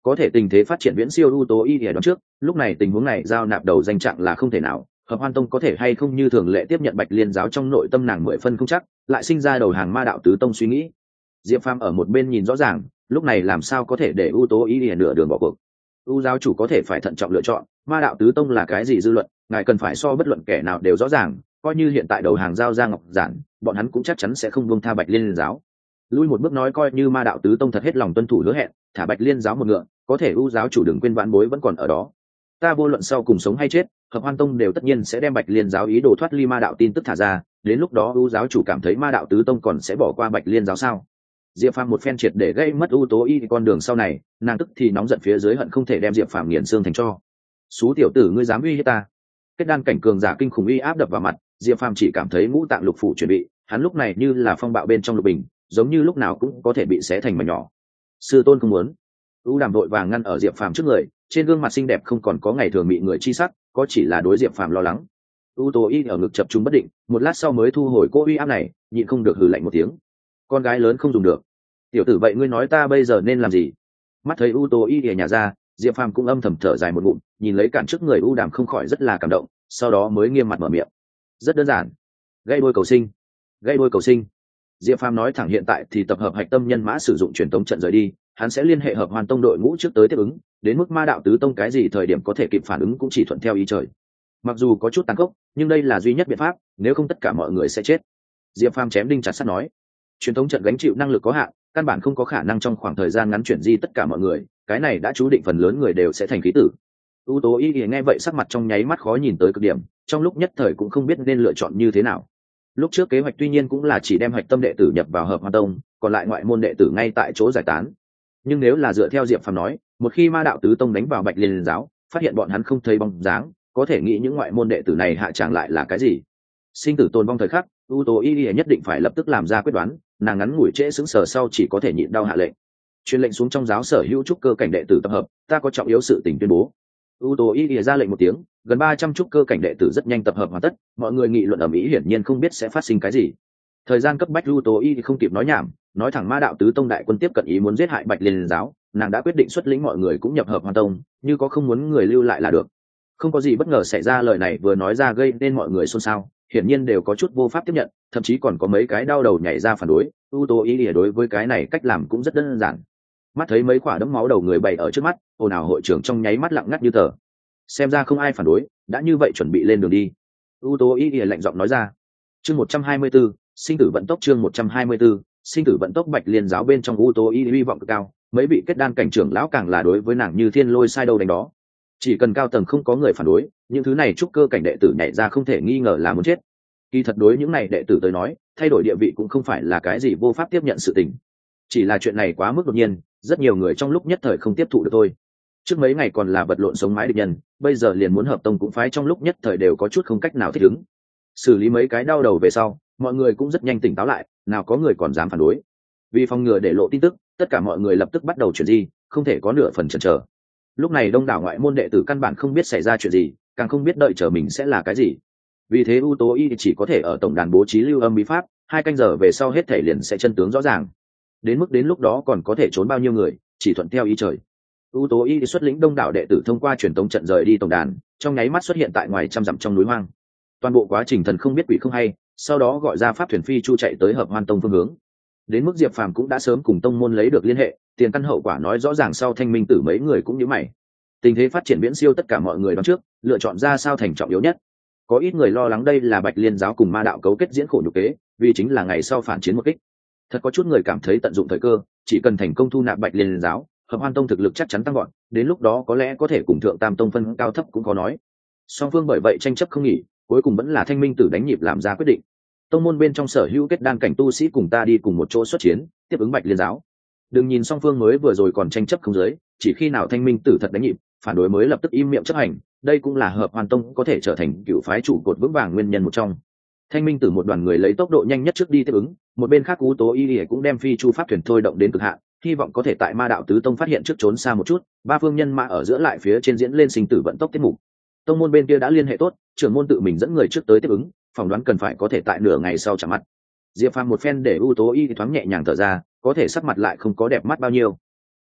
Có thể tình thế phát triển viễn siêu ưu tố y để đoán trước, lúc này tình huống này giao nạp đầu danh trạng là không thể nào. Hợp Hoan Tông có thể hay không như thường lệ tiếp nhận Bạch Liên giáo, trong nội tâm nàng 10 phân không chắc, lại sinh ra đầu hàng Ma đạo tứ tông suy nghĩ. Diệp Phàm ở một bên nhìn rõ ràng, lúc này làm sao có thể để ưu tố y để nửa đường bỏ cuộc. U giáo chủ có thể phải thận trọng lựa chọn, Ma đạo tứ tông là cái gì dư luận, ngài cần phải so bất luận kẻ nào đều rõ ràng, coi như hiện tại đầu hàng giao ra ngọc giản, bọn hắn cũng chắc chắn sẽ không buông tha Bạch Liên giáo. Lui một bước nói, coi như Ma đạo tứ tông thật hết lòng tuân thủ hứa hẹn, thả Bạch Liên giáo một ngựa, có thể U giáo chủ đừng quên vãn bối vẫn còn ở đó. Ta vô luận sau cùng sống hay chết, Hợp Hoan Tông đều tất nhiên sẽ đem Bạch Liên giáo ý đồ thoát ly Ma đạo tin tức thả ra, đến lúc đó U giáo chủ cảm thấy Ma đạo tứ tông còn sẽ bỏ qua Bạch Liên giáo sao? Diệp Phàm một phen triệt để gây mất ưu tố y con đường sau này, nàng tức thì nóng giận phía dưới hận không thể đem Diệp Phàm nghiền xương thành tro. Xú tiểu tử, ngươi dám uy hiếp ta? Kết đan cảnh cường giả kinh khủng uy áp đập vào mặt, Diệp Phàm chỉ cảm thấy ngũ tạng lục phủ chuẩn bị, hắn lúc này như là phong bạo bên trong lục bình, giống như lúc nào cũng có thể bị xé thành mảnh nhỏ. Sư tôn không muốn. U Đàm đội vàng ngăn ở Diệp Phàm trước người, trên gương mặt xinh đẹp không còn có ngày thường bị người chi sắc, có chỉ là đối Diệp Phàm lo lắng. U Tố Y ở ngực chập trùng bất định, một lát sau mới thu hồi cô uy áp này, nhịn không được hừ lạnh một tiếng. Con gái lớn không dùng được. Tiểu tử, vậy ngươi nói ta bây giờ nên làm gì? Mắt thấy U Tố Y ở nhà ra, Diệp Phàm cũng âm thầm thở dài một ngụm, nhìn lấy cản trước người U Đàm không khỏi rất là cảm động, sau đó mới nghiêm mặt mở miệng. Rất đơn giản, gây đôi cầu sinh. Gây đôi cầu sinh. Diệp Phàm nói thẳng, hiện tại thì tập hợp hạch tâm nhân mã sử dụng truyền tống trận rời đi, hắn sẽ liên hệ Hợp Hoan Tông đội ngũ trước tới tiếp ứng, đến mức Ma đạo tứ tông cái gì thời điểm có thể kịp phản ứng cũng chỉ thuận theo ý trời. Mặc dù có chút tàn khốc, nhưng đây là duy nhất biện pháp, nếu không tất cả mọi người sẽ chết. Diệp Phàm chém đinh chặt sắt nói, truyền tống trận gánh chịu năng lực có hạn, căn bản không có khả năng trong khoảng thời gian ngắn chuyển di tất cả mọi người, cái này đã chú định phần lớn người đều sẽ thành khí tử. U Tố Y nghe vậy sắc mặt trong nháy mắt khó nhìn tới cực điểm, trong lúc nhất thời cũng không biết nên lựa chọn như thế nào. Lúc trước kế hoạch tuy nhiên cũng là chỉ đem hạch tâm đệ tử nhập vào Hợp Hoan Tông, còn lại ngoại môn đệ tử ngay tại chỗ giải tán. Nhưng nếu là dựa theo Diệp Phàm nói, một khi Ma đạo tứ tông đánh vào Bạch Liên giáo, phát hiện bọn hắn không thấy bóng dáng, có thể nghĩ những ngoại môn đệ tử này hạ tràng lại là cái gì? Sinh tử tồn vong thời khắc, U Tố Y nhất định phải lập tức làm ra quyết đoán, nàng ngắn ngủi trễ sững sờ sau chỉ có thể nhịn đau hạ lệnh. Truyền lệnh xuống trong giáo sở hữu trúc cơ cảnh đệ tử tập hợp, ta có trọng yếu sự tình tuyên bố. U Tố Y ra lệnh một tiếng, gần 300 trúc cơ cảnh đệ tử rất nhanh tập hợp hoàn tất, mọi người nghị luận ầm ĩ, hiển nhiên không biết sẽ phát sinh cái gì. Thời gian cấp bách, U Tố Y không kịp nói nhảm, nói thẳng Ma đạo tứ tông đại quân tiếp cận ý muốn giết hại Bạch Liên giáo, nàng đã quyết định xuất lĩnh mọi người cũng nhập Hợp Hoan Tông, như có không muốn người lưu lại là được. Không có gì bất ngờ xảy ra, lời này vừa nói ra gây nên mọi người xôn xao, hiển nhiên đều có chút vô pháp tiếp nhận, thậm chí còn có mấy cái đau đầu nhảy ra phản đối. U Tố Y đối với cái này cách làm cũng rất đơn giản. Mắt thấy mấy quả đấm máu đầu người bày ở trước mắt, ồn ào hội trưởng trong nháy mắt lặng ngắt như tờ. Xem ra không ai phản đối, đã như vậy chuẩn bị lên đường đi. U Tố Y lạnh giọng nói ra. Chương 124, sinh tử vận tốc. Chương 124, sinh tử vận tốc. Bạch Liên giáo bên trong U Tố Y hy vọng cực cao, mấy vị kết đan cảnh trưởng lão càng là đối với nàng như thiên lôi sai đâu đánh đó. Chỉ cần cao tầng không có người phản đối, những thứ này trúc cơ cảnh đệ tử nhảy ra không thể nghi ngờ là muốn chết. Kỳ thật đối những này đệ tử tới nói, thay đổi địa vị cũng không phải là cái gì vô pháp tiếp nhận sự tình. Chỉ là chuyện này quá mức đột nhiên, rất nhiều người trong lúc nhất thời không tiếp thụ được thôi. Trước mấy ngày còn là vật lộn sống mái địch nhân, bây giờ liền muốn hợp tông cũng phái, trong lúc nhất thời đều có chút không cách nào thích ứng. Xử lý mấy cái đau đầu về sau, mọi người cũng rất nhanh tỉnh táo lại, nào có người còn dám phản đối. Vì phòng ngừa để lộ tin tức, tất cả mọi người lập tức bắt đầu chuyển di, không thể có nửa phần chần chờ. Lúc này đông đảo ngoại môn đệ tử căn bản không biết xảy ra chuyện gì, càng không biết đợi chờ mình sẽ là cái gì. Vì thế U Tố Y chỉ có thể ở tổng đàn bố trí lưu âm bí pháp, 2 canh giờ về sau hết thể liền sẽ chân tướng rõ ràng. Đến mức đến lúc đó còn có thể trốn bao nhiêu người, chỉ thuận theo ý trời. U Tố Y xuất lĩnh đông đảo đệ tử thông qua truyền tống trận rời đi tổng đàn, trong nháy mắt xuất hiện tại ngoài trăm dặm trong núi hoang. Toàn bộ quá trình thần không biết quỷ không hay, sau đó gọi ra pháp thuyền phi chu chạy tới Hợp Hoan Tông phương hướng. Đến mức Diệp Phàm cũng đã sớm cùng tông môn lấy được liên hệ, tiền căn hậu quả nói rõ ràng sau, Thanh Minh Tử mấy người cũng như mày. Tình thế phát triển viễn siêu tất cả mọi người đoán trước, lựa chọn ra sao thành trọng yếu nhất. Có ít người lo lắng đây là Bạch Liên giáo cùng Ma đạo cấu kết diễn khổ nhục kế, vì chính là ngày sau phản chiến một kích. Thật có chút người cảm thấy tận dụng thời cơ, chỉ cần thành công thu nạp Bạch Liên giáo, Hợp Hoan Tông thực lực chắc chắn tăng gọn, đến lúc đó có lẽ có thể cùng Thượng Tam Tông phân cao thấp cũng có nói. Song phương bởi vậy tranh chấp không nghỉ, cuối cùng vẫn là Thanh Minh Tử đánh nhịp làm ra quyết định. Tông môn bên trong sở hữu kết đan cảnh tu sĩ cùng ta đi cùng một chỗ xuất chiến, tiếp ứng Bạch Liên giáo. Đừng nhìn song phương mới vừa rồi còn tranh chấp không giới, chỉ khi nào Thanh Minh Tử thật đánh nhịp, phản đối mới lập tức im miệng chấp hành, đây cũng là Hợp Hoan Tông có thể trở thành cựu phái trụ cột vững vàng nguyên nhân một trong. Thanh Minh Tử một đoàn người lấy tốc độ nhanh nhất trước đi tiếp ứng, một bên khác U Tố Y cũng đem phi chu pháp thuyền thôi động đến cực hạn, hy vọng có thể tại Ma đạo tứ tông phát hiện trước trốn xa một chút, 3 phương nhân mã ở giữa lại phía trên diễn lên sinh tử vận tốc tiết mục. Tông môn bên kia đã liên hệ tốt, trưởng môn tự mình dẫn người trước tới tiếp ứng, phỏng đoán cần phải có thể tại nửa ngày sau chạm mặt. Diệp Phàm một phen để U Tố Y thoáng nhẹ nhàng thở ra, có thể sắc mặt lại không có đẹp mắt bao nhiêu.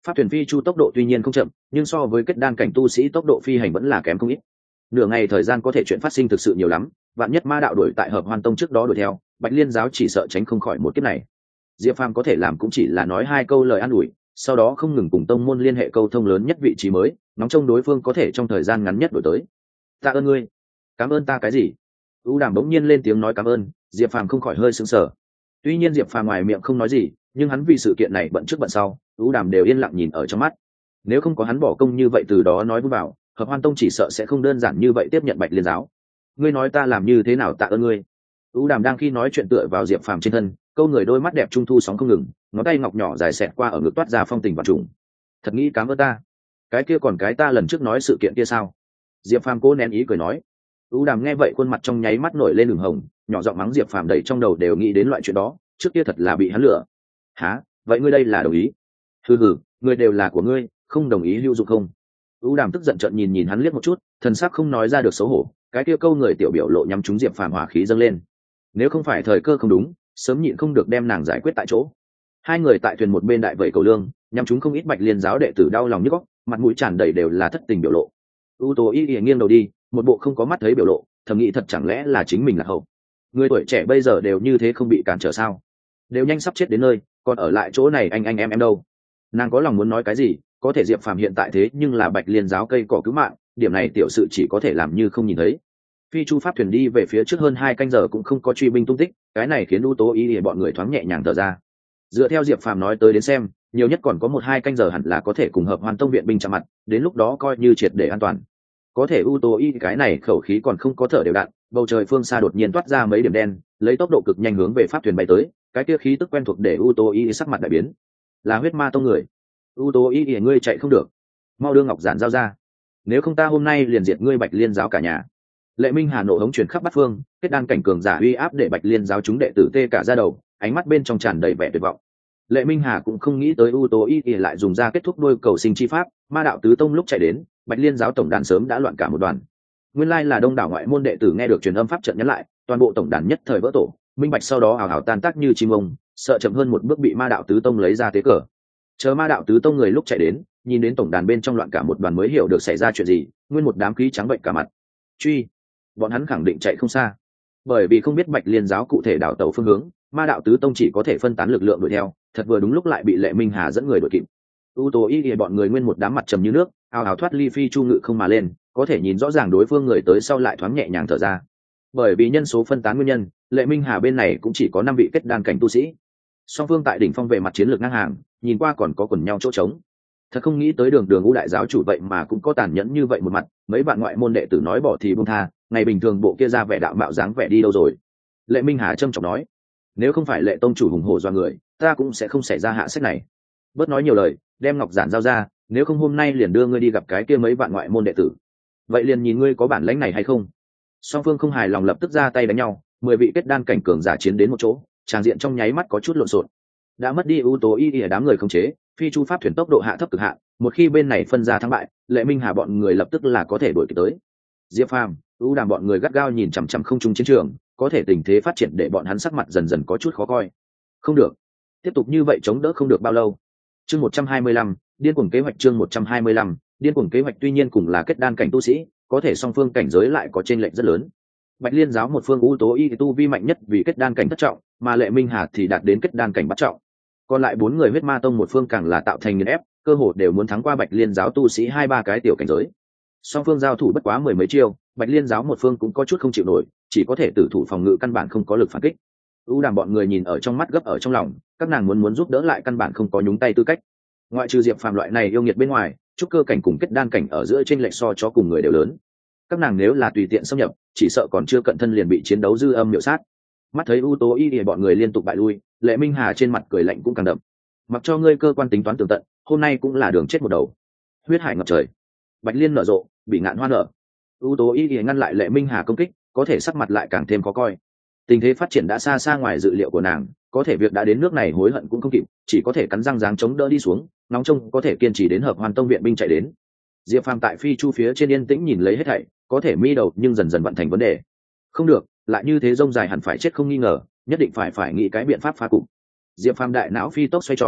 Pháp thuyền phi chu tốc độ tuy nhiên không chậm, nhưng so với kết đan cảnh tu sĩ tốc độ phi hành vẫn là kém không ít. Nửa ngày thời gian có thể chuyện phát sinh thực sự nhiều lắm, vạn nhất ma đạo đuổi tại Hợp Hoan Tông trước đó đuổi theo, Bạch Liên giáo chỉ sợ tránh không khỏi một kiếp này. Diệp Phàm có thể làm cũng chỉ là nói 2 câu lời an ủi, sau đó không ngừng cùng tông môn liên hệ câu thông lớn nhất vị trí mới, nóng trông đối phương có thể trong thời gian ngắn nhất đổi tới. Tạ ơn ngươi. Cảm ơn ta cái gì? U Đàm bỗng nhiên lên tiếng nói cảm ơn, Diệp Phàm không khỏi hơi sững sờ. Tuy nhiên Diệp Phàm ngoài miệng không nói gì, nhưng hắn vì sự kiện này bận trước bận sau, U Đàm đều yên lặng nhìn ở trong mắt. Nếu không có hắn bỏ công như vậy từ đó nói vào, Hợp Hoan Tông chỉ sợ sẽ không đơn giản như vậy tiếp nhận Bạch Liên giáo. Ngươi nói ta làm như thế nào tạ ơn ngươi? U Đàm đang khi nói chuyện tựa vào Diệp Phàm trên thân, câu người đôi mắt đẹp trung thu sóng không ngừng, ngón tay ngọc nhỏ dài xẹt qua ở ngực toát ra phong tình và trùng. Thật nghĩ cảm ơn ta. Cái kia còn cái ta lần trước nói sự kiện kia sao? Diệp Phàm cố nén ý cười nói. U Đàm nghe vậy khuôn mặt trong nháy mắt nổi lên đường hồng, nhỏ giọng mắng Diệp Phàm đầy trong đầu đều nghĩ đến loại chuyện đó, trước kia thật là bị hắn lừa. Hả? Vậy ngươi đây là đồng ý? Hừ, người đều là của ngươi, không đồng ý hữu dụng không? U Đàm tức giận trợn nhìn nhìn hắn liếc một chút, thần sắc không nói ra được xấu hổ, cái kia câu người tiểu biểu lộ nhắm trúng Diệp Phàm hỏa khí dâng lên. Nếu không phải thời cơ không đúng, sớm nhịn không được đem nàng giải quyết tại chỗ. Hai người tại thuyền một bên đại vẩy cầu lương, nhắm trúng không ít Bạch Liên giáo đệ tử đau lòng nhức óc, mặt mũi tràn đầy đều là thất tình biểu lộ. U Tố Y nghiêng đầu đi, một bộ không có mắt thấy biểu lộ, thầm nghĩ thật chẳng lẽ là chính mình là hậu. Người tuổi trẻ bây giờ đều như thế không bị cản trở sao? Đều nhanh sắp chết đến nơi, còn ở lại chỗ này anh em đâu? Nàng có lòng muốn nói cái gì, có thể Diệp Phàm hiện tại thế nhưng là Bạch Liên giáo cây cỏ cứu mạng, điểm này tiểu sự chỉ có thể làm như không nhìn thấy. Phi chu pháp thuyền đi về phía trước hơn 2 canh giờ cũng không có truy binh tung tích, cái này khiến U Tố Y bọn người thoáng nhẹ nhàng thở ra. Dựa theo Diệp Phàm nói tới đến xem, nhiều nhất còn có 1-2 canh giờ hẳn là có thể cùng Hợp Hoan Tông viện binh chạm mặt, đến lúc đó coi như triệt để an toàn. Có thể U Tố Y cái này khẩu khí còn không có thở đều đặn, bầu trời phương xa đột nhiên toát ra mấy điểm đen, lấy tốc độ cực nhanh hướng về pháp thuyền bay tới, cái kia khí tức quen thuộc để U Tố Y sắc mặt đại biến. Là huyết ma tông người. U Tố Y ngươi chạy không được, mau đưa ngọc giản giao ra, nếu không ta hôm nay liền diệt ngươi Bạch Liên giáo cả nhà. Lệ Minh Hà nộ hống truyền khắp bát phương, kết đan cảnh cường giả uy áp để Bạch Liên giáo chúng đệ tử tê cả da đầu, ánh mắt bên trong tràn đầy vẻ tuyệt vọng. Lệ Minh Hà cũng không nghĩ tới U Tố Y lại dùng ra kết thúc đôi cầu sinh chi pháp, ma đạo tứ tông lúc chạy đến, Bạch Liên giáo tổng đàn sớm đã loạn cả một đoàn. Nguyên lai là đông đảo ngoại môn đệ tử nghe được truyền âm pháp trận nhắn lại, toàn bộ tổng đàn nhất thời vỡ tổ, minh bạch sau đó hào hào tan tác như chim ông, sợ chậm hơn một bước bị ma đạo tứ tông lấy ra tế cờ. Chờ ma đạo tứ tông người lúc chạy đến, nhìn đến tổng đàn bên trong loạn cả một đoàn mới hiểu được xảy ra chuyện gì, nguyên một đám khí trắng bệnh cả mặt. Truy, bọn hắn khẳng định chạy không xa, bởi vì không biết Bạch Liên giáo cụ thể đảo tàu phương hướng, ma đạo tứ tông chỉ có thể phân tán lực lượng đuổi theo, thật vừa đúng lúc lại bị Lệ Minh Hà dẫn người đuổi kịp. U Tố Y bọn người nguyên một đám mặt trầm như nước, ào ào thoát ly phi chu ngự không mà lên, có thể nhìn rõ ràng đối phương người tới sau lại thoáng nhẹ nhàng thở ra. Bởi vì nhân số phân tán nguyên nhân, Lệ Minh Hà bên này cũng chỉ có 5 vị kết đan cảnh tu sĩ. Song phương tại đỉnh phong về mặt chiến lược ngang hàng, nhìn qua còn có quần nhau chỗ trống. Thật không nghĩ tới đường U đại giáo chủ vậy mà cũng có tàn nhẫn như vậy một mặt, mấy bạn ngoại môn đệ tử nói bỏ thì buông tha, ngày bình thường bộ kia ra vẻ đạo mạo dáng vẻ đi đâu rồi. Lệ Minh Hà trâm trọng nói, nếu không phải Lệ tông chủ hùng hổ do người, ta cũng sẽ không xảy ra hạ sách này. Bớt nói nhiều lời, đem ngọc giản giao ra, nếu không hôm nay liền đưa ngươi đi gặp cái kia mấy bạn ngoại môn đệ tử. Vậy liền nhìn ngươi có bản lãnh này hay không. Song phương không hài lòng lập tức ra tay đánh nhau, 10 vị kết đan cảnh cường giả chiến đến một chỗ, tràng diện trong nháy mắt có chút lộn xộn. Đã mất đi ưu tố y ở đám người khống chế, phi chu pháp thuyền tốc độ hạ thấp cực hạn, một khi bên này phân ra thắng bại, Lệ Minh Hà bọn người lập tức là có thể đuổi kịp tới. Diệp Phàm, U Đàm bọn người gắt gao nhìn chằm chằm không trung chiến trường, có thể tình thế phát triển để bọn hắn sắc mặt dần dần có chút khó coi. Không được, tiếp tục như vậy chống đỡ không được bao lâu. Chương 125, điên cuồng kế hoạch. Chương 125, điên cuồng kế hoạch. Tuy nhiên cùng là kết đan cảnh tu sĩ, có thể song phương cảnh giới lại có chênh lệch rất lớn. Bạch Liên giáo một phương ưu tố y tu vi mạnh nhất vì kết đan cảnh thất trọng, mà Lệ Minh Hà thì đạt đến kết đan cảnh bát trọng. Còn lại 4 người huyết ma tông một phương càng là tạo thành nghiền ép, cơ hồ đều muốn thắng qua Bạch Liên giáo tu sĩ 2-3 cái tiểu cảnh giới. Song phương giao thủ bất quá 10 mấy chiêu, Bạch Liên giáo một phương cũng có chút không chịu nổi, chỉ có thể tử thủ phòng ngự căn bản không có lực phản kích. U Đàm bọn người nhìn ở trong mắt gấp ở trong lòng, các nàng muốn giúp đỡ lại căn bản không có nhúng tay tư cách. Ngoại trừ Diệp Phàm loại này yêu nghiệt bên ngoài, trúc cơ cảnh cùng kết đan cảnh ở giữa trên lệch so cho cùng người đều lớn. Các nàng nếu là tùy tiện xâm nhập, chỉ sợ còn chưa cận thân liền bị chiến đấu dư âm miểu sát. Mắt thấy U Tố Y bọn người liên tục bại lui, Lệ Minh Hà trên mặt cười lạnh cũng càng đậm. Mặc cho ngươi cơ quan tính toán tường tận, hôm nay cũng là đường chết một đầu. Huyết hải ngập trời, Bạch Liên nở rộ, bị ngạn hoa nở. U Tố Y ngăn lại Lệ Minh Hà công kích, có thể sắc mặt lại càng thêm khó coi. Tình thế phát triển đã xa xa ngoài dự liệu của nàng, có thể việc đã đến nước này hối hận cũng không kịp, chỉ có thể cắn răng giáng chống đỡ đi xuống, nóng trông có thể kiên trì đến Hợp Hoan Tông viện binh chạy đến. Diệp Phàm tại phi chu phía trên yên tĩnh nhìn lấy hết thảy, có thể mi đầu nhưng dần dần vận thành vấn đề. Không được, lại như thế rông dài hẳn phải chết không nghi ngờ, nhất định phải nghĩ cái biện pháp phá cục. Diệp Phàm đại não phi tốc xoay tròn,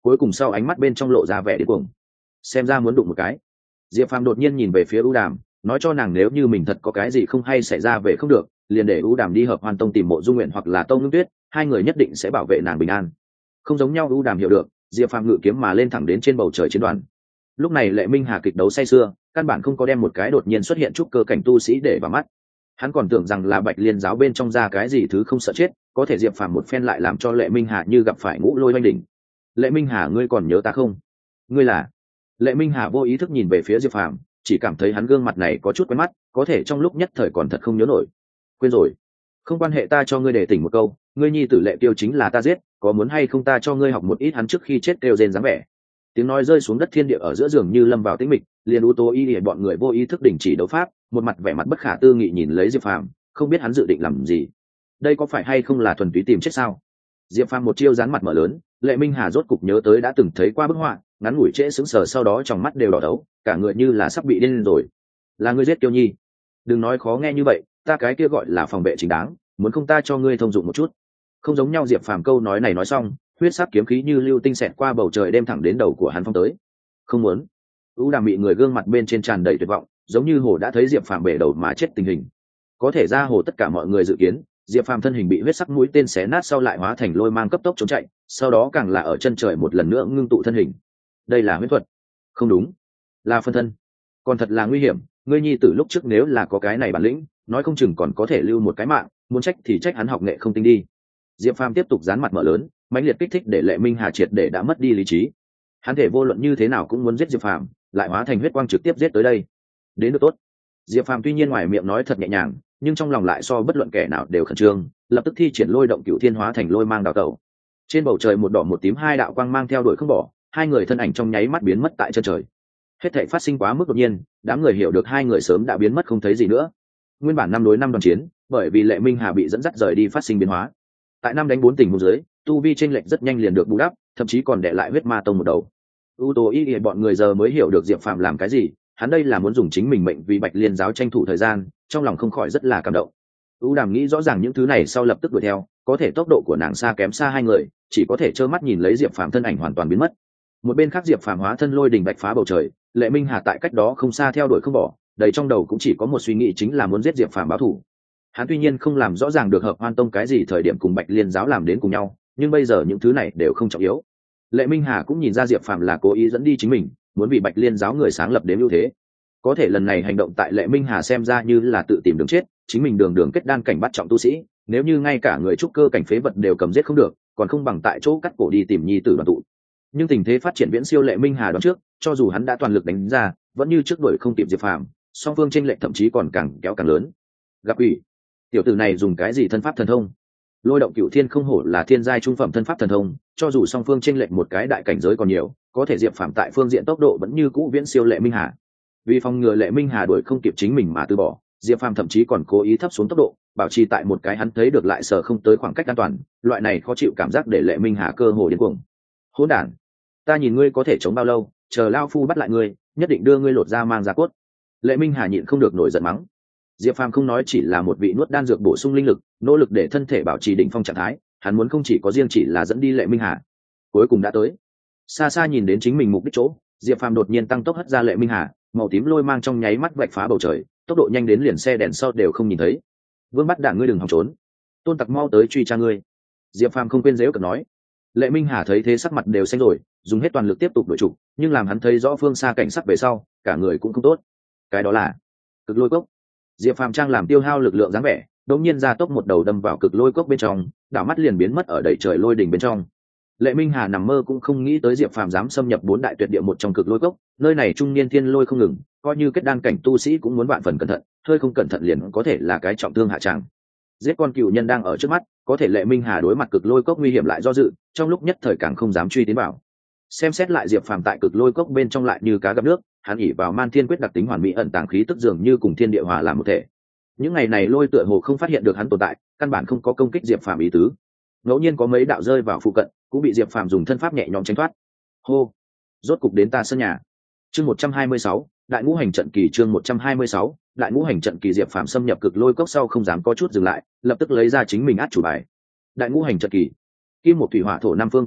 cuối cùng sau ánh mắt bên trong lộ ra vẻ điên cuồng, xem ra muốn đụng một cái. Diệp Phàm đột nhiên nhìn về phía U Đàm, nói cho nàng nếu như mình thật có cái gì không hay xảy ra về không được, liền để U Đàm đi Hợp Hoan Tông tìm Mộ Dung Nguyện hoặc là Tông Ngưng Tuyết, hai người nhất định sẽ bảo vệ nàng bình an. Không giống nhau, U Đàm hiểu được, Diệp Phàm ngự kiếm mà lên thẳng đến trên bầu trời chiến đoàn. Lúc này Lệ Minh Hà kịch đấu say sưa, căn bản không có đem một cái đột nhiên xuất hiện trúc cơ cảnh tu sĩ để vào mắt. Hắn còn tưởng rằng là Bạch Liên giáo bên trong ra cái gì thứ không sợ chết, có thể Diệp Phàm một phen lại làm cho Lệ Minh Hà như gặp phải ngũ lôi oanh đỉnh. Lệ Minh Hà, ngươi còn nhớ ta không? Ngươi là? Lệ Minh Hà vô ý thức nhìn về phía Diệp Phàm, chỉ cảm thấy hắn gương mặt này có chút quen mắt, có thể trong lúc nhất thời còn thật không nhớ nổi. Quên rồi. Không quan hệ, ta cho ngươi để tỉnh một câu, ngươi nhi tử Lệ Tiêu chính là ta giết, có muốn hay không ta cho ngươi học một ít hắn trước khi chết kêu rên dáng vẻ. Tiếng nói rơi xuống đất, thiên địa ở giữa giường như lâm vào tĩnh mịch, liền U Tô Y để bọn người vô ý thức đình chỉ đấu pháp, một mặt vẻ mặt bất khả tư nghị nhìn lấy Diệp Phàm, không biết hắn dự định làm gì. Đây có phải hay không là thuần túy tìm chết sao? Diệp Phàm một chiêu dán mặt mở lớn, Lệ Minh Hà rốt cục nhớ tới đã từng thấy qua bức họa, ngắn ngủi trễ sững sờ, sau đó trong mắt đều đỏ đấu, cả người như là sắp bị điên rồi. Là ngươi giết Tiêu Nhi? Đừng nói khó nghe như vậy, ta cái kia gọi là phòng vệ chính đáng, muốn không ta cho ngươi thông dụng một chút. Không giống nhau. Diệp Phàm câu nói này nói xong, huyết sắc kiếm khí như lưu tinh xẹt qua bầu trời đem thẳng đến đầu của hắn phong tới. Không muốn. U Đàm bị người gương mặt bên trên tràn đầy tuyệt vọng, giống như hồ đã thấy Diệp Phàm bể đầu mà chết tình hình. Có thể ra hồ tất cả mọi người dự kiến, Diệp Phàm thân hình bị huyết sắc mũi tên xé nát sau lại hóa thành lôi mang cấp tốc trốn chạy, sau đó càng là ở chân trời một lần nữa ngưng tụ thân hình. Đây là huyễn thuật. Không đúng, là phân thân. Còn thật là nguy hiểm, ngươi nhi tử lúc trước nếu là có cái này bản lĩnh, nói không chừng còn có thể lưu một cái mạng, muốn trách thì trách hắn học nghệ không tinh đi. Diệp Phàm tiếp tục dán mặt mở lớn, mãnh liệt kích thích để Lệ Minh Hà triệt để đã mất đi lý trí. Hắn thể vô luận như thế nào cũng muốn giết Diệp Phàm, lại hóa thành huyết quang trực tiếp giết tới đây. Đến được tốt. Diệp Phàm tuy nhiên ngoài miệng nói thật nhẹ nhàng, nhưng trong lòng lại so bất luận kẻ nào đều khẩn trương, lập tức thi triển lôi động cửu thiên hóa thành lôi mang đào tẩu. Trên bầu trời một đỏ một tím hai đạo quang mang theo đuổi không bỏ, hai người thân ảnh trong nháy mắt biến mất tại chân trời. Hết thảy phát sinh quá mức đột nhiên, đám người hiểu được hai người sớm đã biến mất không thấy gì nữa. Nguyên bản 5 đối 5 đoàn chiến, bởi vì Lệ Minh Hà bị dẫn dắt rời đi phát sinh biến hóa. Tại 5 đánh 4 tình huống dưới, tu vi chênh lệch rất nhanh liền được bù đắp, thậm chí còn để lại huyết ma tông một đầu. U Tô Y bọn người giờ mới hiểu được Diệp Phàm làm cái gì, hắn đây là muốn dùng chính mình mệnh vì Bạch Liên giáo tranh thủ thời gian, trong lòng không khỏi rất là cảm động. U Đàm nghĩ rõ ràng những thứ này sau lập tức đuổi theo, có thể tốc độ của nàng xa kém xa hai người, chỉ có thể trơ mắt nhìn lấy Diệp Phàm thân ảnh hoàn toàn biến mất. Một bên khác Diệp Phàm hóa thân lôi đình bạch phá bầu trời, Lệ Minh Hà tại cách đó không xa theo đuổi không bỏ, đầy trong đầu cũng chỉ có một suy nghĩ, chính là muốn giết Diệp Phàm báo thù. Hắn tuy nhiên không làm rõ ràng được Hợp Hoan Tông cái gì thời điểm cùng Bạch Liên giáo làm đến cùng nhau, nhưng bây giờ những thứ này đều không trọng yếu. Lệ Minh Hà cũng nhìn ra Diệp Phàm là cố ý dẫn đi chính mình, muốn bị Bạch Liên giáo người sáng lập đến ưu thế. Có thể lần này hành động tại Lệ Minh Hà xem ra như là tự tìm đường chết, chính mình đường đường kết đan cảnh bắt trọng tu sĩ, nếu như ngay cả người trúc cơ cảnh phế vật đều cầm giết không được, còn không bằng tại chỗ cắt cổ đi tìm nhi tử đoàn tụ. Nhưng tình thế phát triển viễn siêu Lệ Minh Hà đoán trước, cho dù hắn đã toàn lực đánh ra, vẫn như trước đuổi không kịp Diệp Phàm, song phương chênh lệch thậm chí còn càng kéo càng lớn. Gặp ủy, tiểu tử này dùng cái gì thân pháp thần thông? Lôi động cửu thiên không hổ là thiên giai trung phẩm thân pháp thần thông, cho dù song phương chênh lệch một cái đại cảnh giới còn nhiều, có thể Diệp Phàm tại phương diện tốc độ vẫn như cũ viễn siêu Lệ Minh Hà. Vì phòng ngừa Lệ Minh Hà đuổi không kịp chính mình mà từ bỏ, Diệp Phàm thậm chí còn cố ý thấp xuống tốc độ, bảo trì tại một cái hắn thấy được lại sở không tới khoảng cách an toàn. Loại này khó chịu cảm giác để Lệ Minh Hà cơ hồ điên cuồng. Hỗn đản, ta nhìn ngươi có thể chống bao lâu, chờ lao phu bắt lại ngươi, nhất định đưa ngươi lột ra mang ra cốt. Lệ Minh Hà nhịn không được nổi giận mắng. Diệp Phàm không nói chỉ là một vị nuốt đan dược bổ sung linh lực, nỗ lực để thân thể bảo trì đỉnh phong trạng thái, hắn muốn không chỉ có riêng chỉ là dẫn đi Lệ Minh Hà. Cuối cùng đã tới. Xa xa nhìn đến chính mình mục đích chỗ, Diệp Phàm đột nhiên tăng tốc hất ra Lệ Minh Hà, màu tím lôi mang trong nháy mắt vạch phá bầu trời, tốc độ nhanh đến liền xe đèn sau đều không nhìn thấy. Vương bắt đạn, ngươi đừng hòng trốn, tôn tặc mau tới truy tra ngươi. Diệp Phàm không quên giễu cợt nói. Lệ Minh Hà thấy thế sắc mặt đều xanh rồi, dùng hết toàn lực tiếp tục đuổi trục, nhưng làm hắn thấy rõ phương xa cảnh sắc về sau, cả người cũng không tốt. Cái đó là cực lôi cốc. Diệp Phàm trang làm tiêu hao lực lượng dáng vẻ, đột nhiên ra tốc một đầu đâm vào cực lôi cốc bên trong, đảo mắt liền biến mất ở đầy trời lôi đỉnh bên trong. Lệ Minh Hà nằm mơ cũng không nghĩ tới Diệp Phàm dám xâm nhập 4 đại tuyệt địa một trong cực lôi cốc, nơi này trung niên thiên lôi không ngừng, coi như kết đan cảnh tu sĩ cũng muốn vạn phần cẩn thận, hơi không cẩn thận liền có thể là cái trọng thương hạ tràng. Giết con cừu nhân đang ở trước mắt, có thể Lệ Minh Hà đối mặt cực lôi cốc nguy hiểm lại do dự, trong lúc nhất thời càng không dám truy tiến vào. Xem xét lại Diệp Phàm tại cực lôi cốc bên trong lại như cá gặp nước, hắn ỷ vào Man Thiên Quyết đặc tính hoàn mỹ ẩn tàng khí tức dường như cùng thiên địa hòa làm một thể. Những ngày này lôi tựa hồ không phát hiện được hắn tồn tại, căn bản không có công kích Diệp Phàm ý tứ. Ngẫu nhiên có mấy đạo rơi vào phụ cận, cũng bị Diệp Phàm dùng thân pháp nhẹ nhõm tránh thoát. Hô, rốt cục đến ta sân nhà. Chương 126, Đại Ngũ Hành Trận Kỳ. Chương 126, Đại Ngũ Hành Trận Kỳ. Diệp Phàm xâm nhập cực lôi cốc sau không dám có chút dừng lại, lập tức lấy ra chính mình át chủ bài. Đại Ngũ Hành Trận Kỳ, kim một thủy hỏa thổ 5 phương cờ lệnh,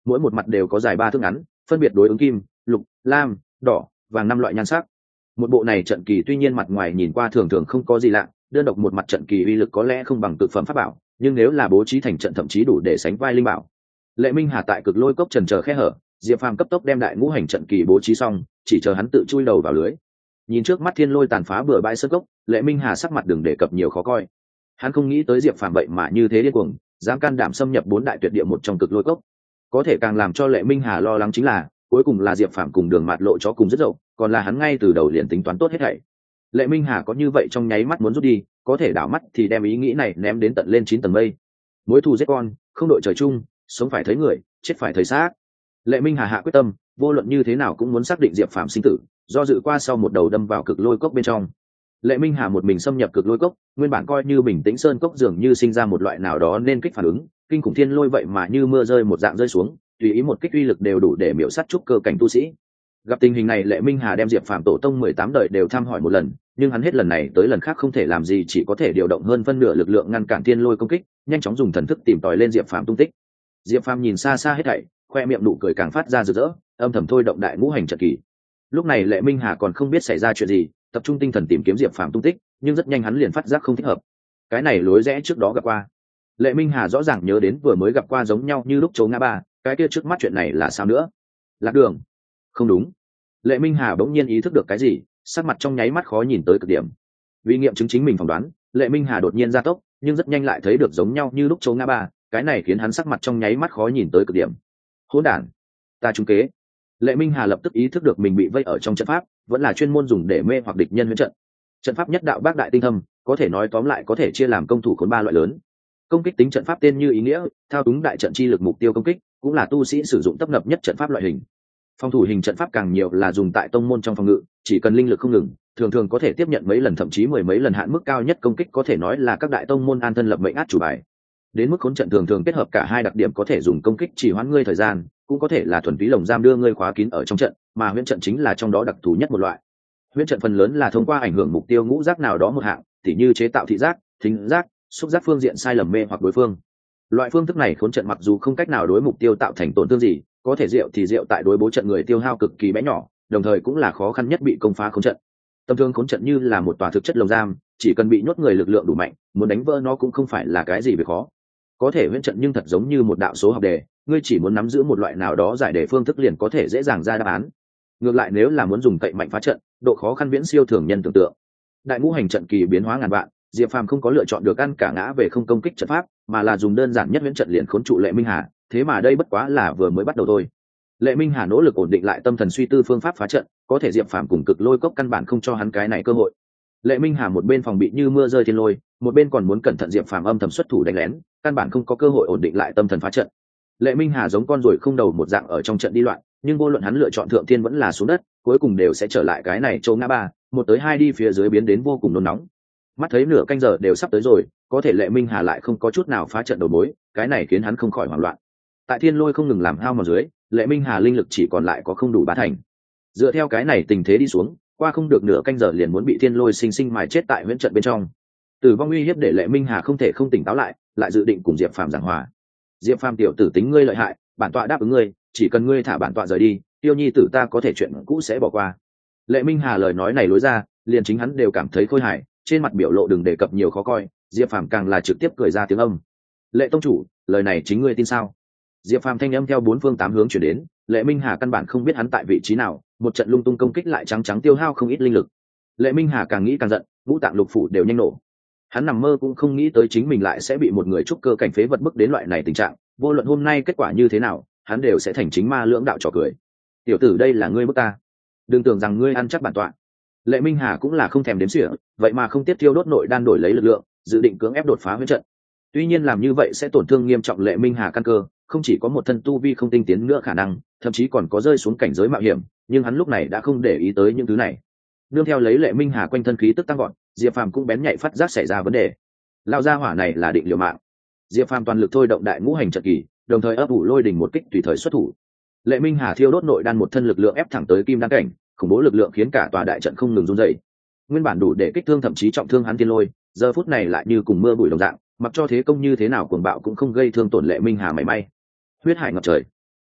mỗi một mặt đều có dài 3 thước ngắn, phân biệt đối ứng kim, lục, lam, đỏ, vàng 5 loại nhan sắc. Một bộ này trận kỳ tuy nhiên mặt ngoài nhìn qua thường thường không có gì lạ, đơn độc một mặt trận kỳ uy lực có lẽ không bằng cực phẩm pháp bảo, nhưng nếu là bố trí thành trận thậm chí đủ để sánh vai linh bảo. Lệ Minh Hà tại cực lôi cốc trần chờ khe hở, Diệp Phàm cấp tốc đem đại ngũ hành trận kỳ bố trí xong, chỉ chờ hắn tự chui đầu vào lưới. Nhìn trước mắt thiên lôi tàn phá bừa bãi sơn cốc, Lệ Minh Hà sắc mặt đừng đề cập nhiều khó coi. Hắn không nghĩ tới Diệp Phàm vậy mà như thế điên cuồng, dám can đảm xâm nhập 4 đại tuyệt địa một trong cực lôi cốc. Có thể càng làm cho Lệ Minh Hà lo lắng chính là, cuối cùng là Diệp Phàm cùng Đường Mạt Lộ chó cùng rất dậu, còn là hắn ngay từ đầu liền tính toán tốt hết thảy. Lệ Minh Hà có như vậy trong nháy mắt muốn rút đi, có thể đảo mắt thì đem ý nghĩ này ném đến tận lên 9 tầng mây. Mối thù giết con, không đội trời chung, sống phải thấy người, chết phải thấy xác. Lệ Minh Hà hạ quyết tâm, vô luận như thế nào cũng muốn xác định Diệp Phàm sinh tử, do dự qua sau một đầu đâm vào cực lôi cốc bên trong. Lệ Minh Hà một mình xâm nhập cực lôi cốc, nguyên bản coi như bình tĩnh sơn cốc dường như sinh ra một loại nào đó nên kích phản ứng, kinh khủng thiên lôi vậy mà như mưa rơi một dạng rơi xuống, tùy ý một kích uy lực đều đủ để miểu sát trúc cơ cảnh tu sĩ. Gặp tình hình này, Lệ Minh Hà đem Diệp Phàm tổ tông 18 đời đều thăm hỏi một lần, nhưng hắn hết lần này tới lần khác không thể làm gì, chỉ có thể điều động hơn phân nửa lực lượng ngăn cản thiên lôi công kích, nhanh chóng dùng thần thức tìm tòi lên Diệp Phàm tung tích. Diệp Phàm nhìn xa xa hết thảy, khoe miệng nụ cười càng phát ra rực rỡ, âm thầm thôi động đại ngũ hành trận kỳ. Lúc này Lệ Minh Hà còn không biết xảy ra chuyện gì, tập trung tinh thần tìm kiếm Diệp Phàm tung tích, nhưng rất nhanh hắn liền phát giác không thích hợp. Cái này lối rẽ trước đó gặp qua. Lệ Minh Hà rõ ràng nhớ đến vừa mới gặp qua giống nhau như lúc chỗ ngã ba, cái kia trước mắt chuyện này là sao nữa? Lạc đường? Không đúng. Lệ Minh Hà bỗng nhiên ý thức được cái gì, sắc mặt trong nháy mắt khó nhìn tới cực điểm. Vì nghiệm chứng chính mình phỏng đoán, Lệ Minh Hà đột nhiên gia tốc, nhưng rất nhanh lại thấy được giống nhau như lúc chỗ ngã ba, cái này khiến hắn sắc mặt trong nháy mắt khó nhìn tới cực điểm. Hỗn đản, ta trúng kế. Lệ Minh Hà lập tức ý thức được mình bị vây ở trong trận pháp, vẫn là chuyên môn dùng để mê hoặc địch nhân huyễn trận. Trận pháp nhất đạo bác đại tinh thâm, có thể nói tóm lại có thể chia làm công thủ khốn 3 loại lớn. Công kích tính trận pháp tên như ý nghĩa, thao túng đại trận chi lực mục tiêu công kích, cũng là tu sĩ sử dụng tấp nập nhất trận pháp loại hình. Phòng thủ hình trận pháp càng nhiều là dùng tại tông môn trong phòng ngự, chỉ cần linh lực không ngừng, thường thường có thể tiếp nhận mấy lần thậm chí 10 mấy lần hạn mức cao nhất công kích, có thể nói là các đại tông môn an thân lập mệnh át chủ bài. Đến mức khốn trận thường thường kết hợp cả hai đặc điểm, có thể dùng công kích chỉ hoãn ngươi thời gian, cũng có thể là thuần túy lồng giam đưa ngươi khóa kín ở trong trận, mà huyễn trận chính là trong đó đặc thù nhất một loại. Huyễn trận phần lớn là thông qua ảnh hưởng mục tiêu ngũ giác nào đó một hạng, tỉ như chế tạo thị giác, thính giác, xúc giác phương diện sai lầm mê hoặc đối phương. Loại phương thức này khốn trận mặc dù không cách nào đối mục tiêu tạo thành tổn thương gì, có thể diệu thì diệu tại đối bố trận người tiêu hao cực kỳ bé nhỏ, đồng thời cũng là khó khăn nhất bị công phá khốn trận. Tầm thường khốn trận như là một tòa thực chất lồng giam, chỉ cần bị nhốt người lực lượng đủ mạnh, muốn đánh vỡ nó cũng không phải là cái gì việc khó. Có thể huyễn trận nhưng thật giống như một đạo số học đề, ngươi chỉ muốn nắm giữ một loại nào đó giải đề phương thức liền có thể dễ dàng ra đáp án. Ngược lại nếu là muốn dùng cậy mạnh phá trận, độ khó khăn viễn siêu thường nhân tưởng tượng. Đại ngũ hành trận kỳ biến hóa ngàn vạn, Diệp Phàm không có lựa chọn được ăn cả ngã về không công kích trận pháp, mà là dùng đơn giản nhất huyễn trận liền khốn trụ Lệ Minh Hà, thế mà đây bất quá là vừa mới bắt đầu thôi. Lệ Minh Hà nỗ lực ổn định lại tâm thần suy tư phương pháp phá trận, có thể Diệp Phàm cùng cực lôi cốc căn bản không cho hắn cái này cơ hội. Lệ Minh Hà một bên phòng bị như mưa rơi thiên lôi, một bên còn muốn cẩn thận Diệp Phàm âm thầm xuất thủ đánh lén, căn bản không có cơ hội ổn định lại tâm thần phá trận. Lệ Minh Hà giống con ruồi không đầu một dạng ở trong trận đi loạn, nhưng vô luận hắn lựa chọn thượng thiên vẫn là xuống đất, cuối cùng đều sẽ trở lại cái này chỗ ngã ba, một tới hai đi phía dưới biến đến vô cùng nôn nóng. Mắt thấy nửa canh giờ đều sắp tới rồi, có thể Lệ Minh Hà lại không có chút nào phá trận đầu mối, cái này khiến hắn không khỏi hoảng loạn. Tại thiên lôi không ngừng làm hao mòn dưới, Lệ Minh Hà linh lực chỉ còn lại có không đủ 3 thành. Dựa theo cái này tình thế đi xuống, qua không được nửa canh giờ liền muốn bị thiên lôi sinh sinh mài chết tại huyễn trận bên trong. Tử vong uy hiếp để Lệ Minh Hà không thể không tỉnh táo lại dự định cùng Diệp Phàm giảng hòa. Diệp Phàm tiểu tử tính ngươi lợi hại, bản tọa đáp ứng ngươi, chỉ cần ngươi thả bản tọa rời đi, Tiêu Nhi tử ta có thể chuyện cũ sẽ bỏ qua. Lệ Minh Hà lời nói này lối ra, liền chính hắn đều cảm thấy khôi hài, trên mặt biểu lộ đừng đề cập nhiều khó coi, Diệp Phàm càng là trực tiếp cười ra tiếng âm. Lệ tông chủ, lời này chính ngươi tin sao? Diệp Phàm thanh âm theo 4 phương 8 hướng chuyển đến, Lệ Minh Hà căn bản không biết hắn tại vị trí nào, một trận lung tung công kích lại trắng tiêu hao không ít linh lực. Lệ Minh Hà càng nghĩ càng giận, ngũ tạng lục phủ đều nhanh nổ. Hắn nằm mơ cũng không nghĩ tới chính mình lại sẽ bị một người trúc cơ cảnh phế vật bức đến loại này tình trạng, vô luận hôm nay kết quả như thế nào, hắn đều sẽ thành chính ma lưỡng đạo trò cười. Tiểu tử, đây là ngươi bức ta, đừng tưởng rằng ngươi ăn chắc bản tọa. Lệ Minh Hà cũng là không thèm đếm xỉa, vậy mà không tiếp tiêu đốt nội đan đổi lấy lực lượng, dự định cưỡng ép đột phá huyễn trận. Tuy nhiên làm như vậy sẽ tổn thương nghiêm trọng Lệ Minh Hà căn cơ, không chỉ có một thân tu vi không tinh tiến nữa khả năng, thậm chí còn có rơi xuống cảnh giới mạo hiểm, nhưng hắn lúc này đã không để ý tới những thứ này. Nương theo lấy Lệ Minh Hà quanh thân khí tức tăng vọt, Diệp Phàm cũng bén nhạy phát giác xảy ra vấn đề. Lão gia hỏa này là định liều mạng. Diệp Phàm toàn lực thôi động đại ngũ hành trận kỳ, đồng thời ấp ủ lôi đỉnh một kích tùy thời xuất thủ. Lệ Minh Hà thiêu đốt nội đan một thân lực lượng ép thẳng tới kim đan cảnh, khủng bố lực lượng khiến cả tòa đại trận không ngừng run rẩy. Nguyên bản đủ để kích thương thậm chí trọng thương hắn tiên lôi, giờ phút này lại như cùng mưa bụi đồng dạng, mặc cho thế công như thế nào cuồng bạo cũng không gây thương tổn Lệ Minh Hà mảy may. Huyết hải ngập trời.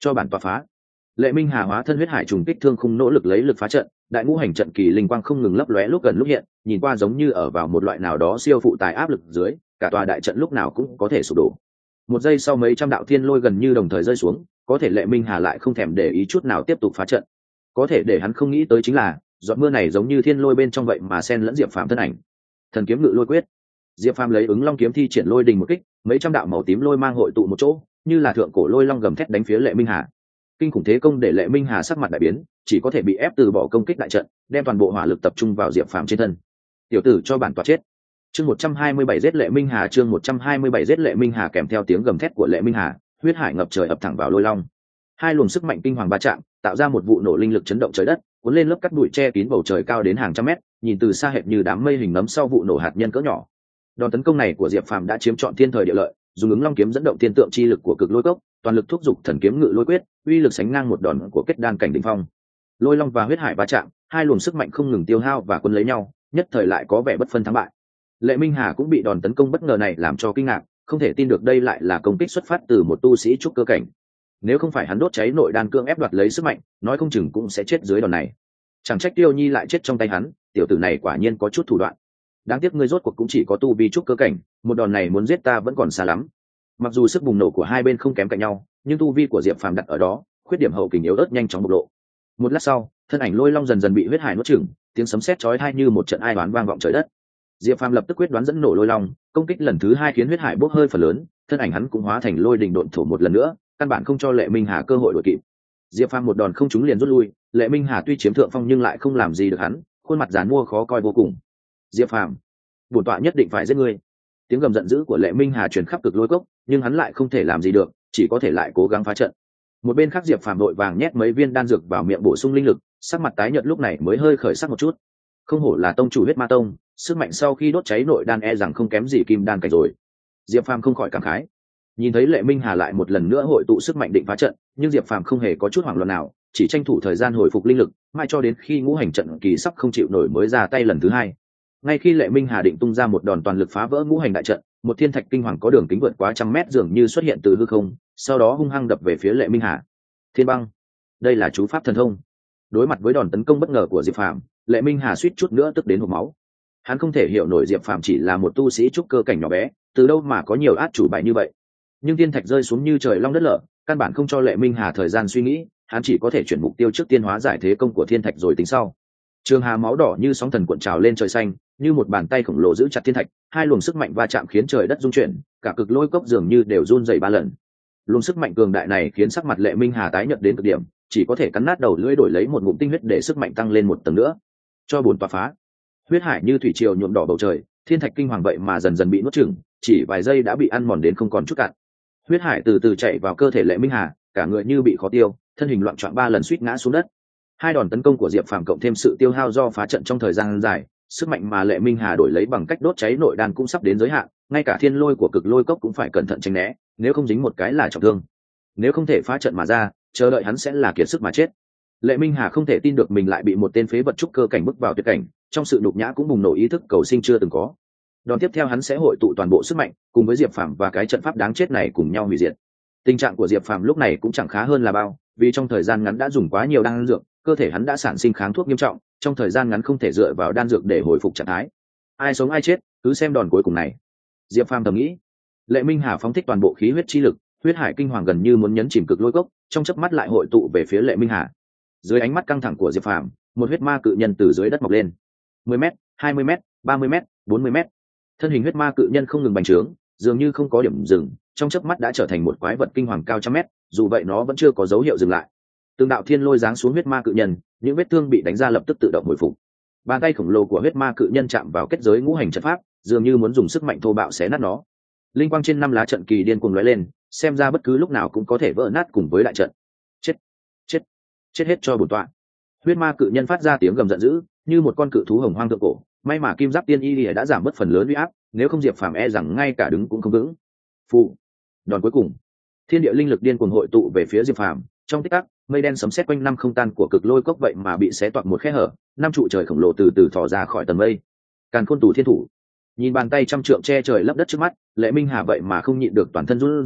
cho bản tỏa phá. Lệ Minh Hà hóa thân huyết hải trùng kích thương khung nỗ lực lấy lực phá trận, đại ngũ hành trận kỳ linh quang không ngừng lấp lóe lúc gần lúc hiện, nhìn qua giống như ở vào một loại nào đó siêu phụ tải áp lực dưới, cả tòa đại trận lúc nào cũng có thể sụp đổ. Một giây sau mấy trăm đạo thiên lôi gần như đồng thời rơi xuống, có thể Lệ Minh Hà lại không thèm để ý chút nào tiếp tục phá trận. Có thể để hắn không nghĩ tới chính là, giọt mưa này giống như thiên lôi bên trong vậy mà xen lẫn Diệp Phàm thân ảnh. Thần kiếm ngự lôi quyết. Diệp Phàm lấy ứng long kiếm thi triển lôi đình một kích, mấy trăm đạo màu tím lôi mang hội tụ một chỗ, như là thượng cổ lôi long gầm thét đánh phía Lệ Minh Hà. Kinh khủng thế công để Lệ Minh Hà sắc mặt đại biến, chỉ có thể bị ép từ bỏ công kích đại trận, đem toàn bộ hỏa lực tập trung vào Diệp Phàm trên thân. Tiểu tử cho bản tọa chết. Chương 127 giết Lệ Minh Hà, chương 127 giết Lệ Minh Hà kèm theo tiếng gầm thét của Lệ Minh Hà, huyết hải ngập trời ập thẳng vào lôi long. Hai luồng sức mạnh kinh hoàng va chạm, tạo ra một vụ nổ linh lực chấn động trời đất, cuốn lên lớp cát bụi che kín bầu trời cao đến hàng trăm mét, nhìn từ xa hệt như đám mây hình nấm sau vụ nổ hạt nhân cỡ nhỏ. Đòn tấn công này của Diệp Phàm đã chiếm trọn thiên thời địa lợi, dùng ứng long kiếm dẫn động thiên tượng chi lực của cực lôi cốc, toàn lực thúc giục thần kiếm ngự lôi quyết, uy lực sánh ngang một đòn của kết đan cảnh đỉnh phong. Lôi long và huyết hải va chạm, hai luồng sức mạnh không ngừng tiêu hao và cuốn lấy nhau, nhất thời lại có vẻ bất phân thắng bại. Lệ Minh Hà cũng bị đòn tấn công bất ngờ này làm cho kinh ngạc, không thể tin được đây lại là công kích xuất phát từ một tu sĩ trúc cơ cảnh. Nếu không phải hắn đốt cháy nội đan cương ép đoạt lấy sức mạnh, nói không chừng cũng sẽ chết dưới đòn này. Chẳng trách Tiêu Nhi lại chết trong tay hắn, tiểu tử này quả nhiên có chút thủ đoạn. Đáng tiếc ngươi rốt cuộc cũng chỉ có tu vi trúc cơ cảnh, một đòn này muốn giết ta vẫn còn xa lắm. Mặc dù sức bùng nổ của hai bên không kém cạnh nhau, nhưng tu vi của Diệp Phàm đặt ở đó, khuyết điểm hậu kình yếu ớt nhanh chóng bộc lộ. Một lát sau, thân ảnh lôi long dần dần bị huyết hải nuốt chửng, tiếng sấm sét chói tai như một trận ai oán vang vọng trời đất. Diệp Phàm lập tức quyết đoán dẫn nổ lôi long, công kích lần thứ hai khiến huyết hải bốc hơi phần lớn, thân ảnh hắn cũng hóa thành lôi đình độn thổ một lần nữa, căn bản không cho Lệ Minh Hà cơ hội đuổi kịp. Diệp Phàm một đòn không trúng liền rút lui, Lệ Minh Hà tuy chiếm thượng phong nhưng lại không làm gì được hắn, khuôn mặt giàn mua khó coi vô cùng. Diệp Phàm, bổn tọa nhất định phải giết ngươi. Tiếng gầm giận dữ của Lệ Minh Hà truyền khắp cực lôi cốc, nhưng hắn lại không thể làm gì được, chỉ có thể lại cố gắng phá trận. Một bên khác Diệp Phàm đội vàng nhét mấy viên đan dược vào miệng bổ sung linh lực, sắc mặt tái nhợt lúc này mới hơi khởi sắc một chút. Không hổ là tông chủ huyết ma tông, sức mạnh sau khi đốt cháy nội đan e rằng không kém gì kim đan cảnh rồi. Diệp Phàm không khỏi cảm khái. Nhìn thấy Lệ Minh Hà lại một lần nữa hội tụ sức mạnh định phá trận, nhưng Diệp Phàm không hề có chút hoảng loạn nào, chỉ tranh thủ thời gian hồi phục linh lực, mãi cho đến khi ngũ hành trận kỳ sắp không chịu nổi mới ra tay lần thứ hai. Ngay khi Lệ Minh Hà định tung ra một đòn toàn lực phá vỡ ngũ hành đại trận, một thiên thạch kinh hoàng có đường kính vượt quá trăm mét dường như xuất hiện từ hư không, sau đó hung hăng đập về phía Lệ Minh Hà. Thiên băng, đây là chú pháp thần thông. Đối mặt với đòn tấn công bất ngờ của Diệp Phàm, Lệ Minh Hà suýt chút nữa tức đến hộc máu. Hắn không thể hiểu nổi Diệp Phàm chỉ là một tu sĩ trúc cơ cảnh nhỏ bé, từ đâu mà có nhiều át chủ bài như vậy. Nhưng thiên thạch rơi xuống như trời long đất lở, căn bản không cho Lệ Minh Hà thời gian suy nghĩ, hắn chỉ có thể chuyển mục tiêu trước tiên hóa giải thế công của thiên thạch rồi tính sau. Trường hà máu đỏ như sóng thần cuộn trào lên trời xanh, như một bàn tay khổng lồ giữ chặt thiên thạch, hai luồng sức mạnh va chạm khiến trời đất rung chuyển, cả cực lôi cốc dường như đều run rẩy 3 lần. Luồng sức mạnh cường đại này khiến sắc mặt Lệ Minh Hà tái nhợt đến cực điểm, chỉ có thể cắn nát đầu lưỡi đổi lấy một ngụm tinh huyết để sức mạnh tăng lên một tầng nữa. Cho bốn tỏa phá. Huyết hải như thủy triều nhuộm đỏ bầu trời, thiên thạch kinh hoàng vậy mà dần dần bị nuốt chửng, chỉ vài giây đã bị ăn mòn đến không còn chút cạn. Huyết hải từ từ chạy vào cơ thể Lệ Minh Hà, cả người như bị khó tiêu, thân hình loạn choạng 3 lần suýt ngã xuống đất. Hai đòn tấn công của Diệp Phàm cộng thêm sự tiêu hao do phá trận trong thời gian dài, sức mạnh mà Lệ Minh Hà đổi lấy bằng cách đốt cháy nội đan cũng sắp đến giới hạn, ngay cả thiên lôi của cực lôi cốc cũng phải cẩn thận tránh né, nếu không dính một cái là trọng thương. Nếu không thể phá trận mà ra, chờ đợi hắn sẽ là kiệt sức mà chết. Lệ Minh Hà không thể tin được mình lại bị một tên phế vật trúc cơ cảnh bước vào tuyệt cảnh, trong sự nhục nhã cũng bùng nổ ý thức cầu sinh chưa từng có. Đòn tiếp theo hắn sẽ hội tụ toàn bộ sức mạnh, cùng với Diệp Phàm và cái trận pháp đáng chết này cùng nhau hủy diệt. Tình trạng của Diệp Phàm lúc này cũng chẳng khá hơn là bao, vì trong thời gian ngắn đã dùng quá nhiều đan dược, cơ thể hắn đã sản sinh kháng thuốc nghiêm trọng, trong thời gian ngắn không thể dựa vào đan dược để hồi phục trạng thái. Ai sống ai chết, cứ xem đòn cuối cùng này. Diệp Phàm thầm nghĩ. Lệ Minh Hà phóng thích toàn bộ khí huyết chi lực, huyết hải kinh hoàng gần như muốn nhấn chìm cực lôi cốc, trong chớp mắt lại hội tụ về phía Lệ Minh Hà. Dưới ánh mắt căng thẳng của Diệp Phàm, một huyết ma cự nhân từ dưới đất mọc lên. 10m, 20m, 30m, 40m. Thân hình huyết ma cự nhân không ngừng bành trướng, dường như không có điểm dừng, trong chớp mắt đã trở thành một quái vật kinh hoàng cao trăm mét, dù vậy nó vẫn chưa có dấu hiệu dừng lại. Từng đạo thiên lôi giáng xuống huyết ma cự nhân, những vết thương bị đánh ra lập tức tự động hồi phục. Bàn tay khổng lồ của huyết ma cự nhân chạm vào kết giới ngũ hành trận pháp, dường như muốn dùng sức mạnh thô bạo xé nát nó. Linh quang trên 5 lá trận kỳ điên cuồng lóe lên, xem ra bất cứ lúc nào cũng có thể vỡ nát cùng với đại trận. Chết, chết, chết hết cho bổn tọa. Huyết ma cự nhân phát ra tiếng gầm giận dữ, như một con cự thú hồng hoang thượng cổ. May mà kim giáp tiên y lìa đã giảm bớt phần lớn uy áp, nếu không Diệp Phàm e rằng ngay cả đứng cũng không vững. Phụ, đòn cuối cùng, thiên địa linh lực điên cuồng hội tụ về phía Diệp Phàm, trong tích tắc, mây đen sấm sét quanh năm không tan của cực lôi cốc vậy mà bị xé toạc một khe hở, 5 trụ trời khổng lồ từ từ thò ra khỏi tầng mây. Càn Khôn Tù Thiên Thủ. Nhìn bàn tay trăm trượng che trời lấp đất trước mắt, Lệ Minh Hà vậy mà không nhịn được toàn thân run rẩy,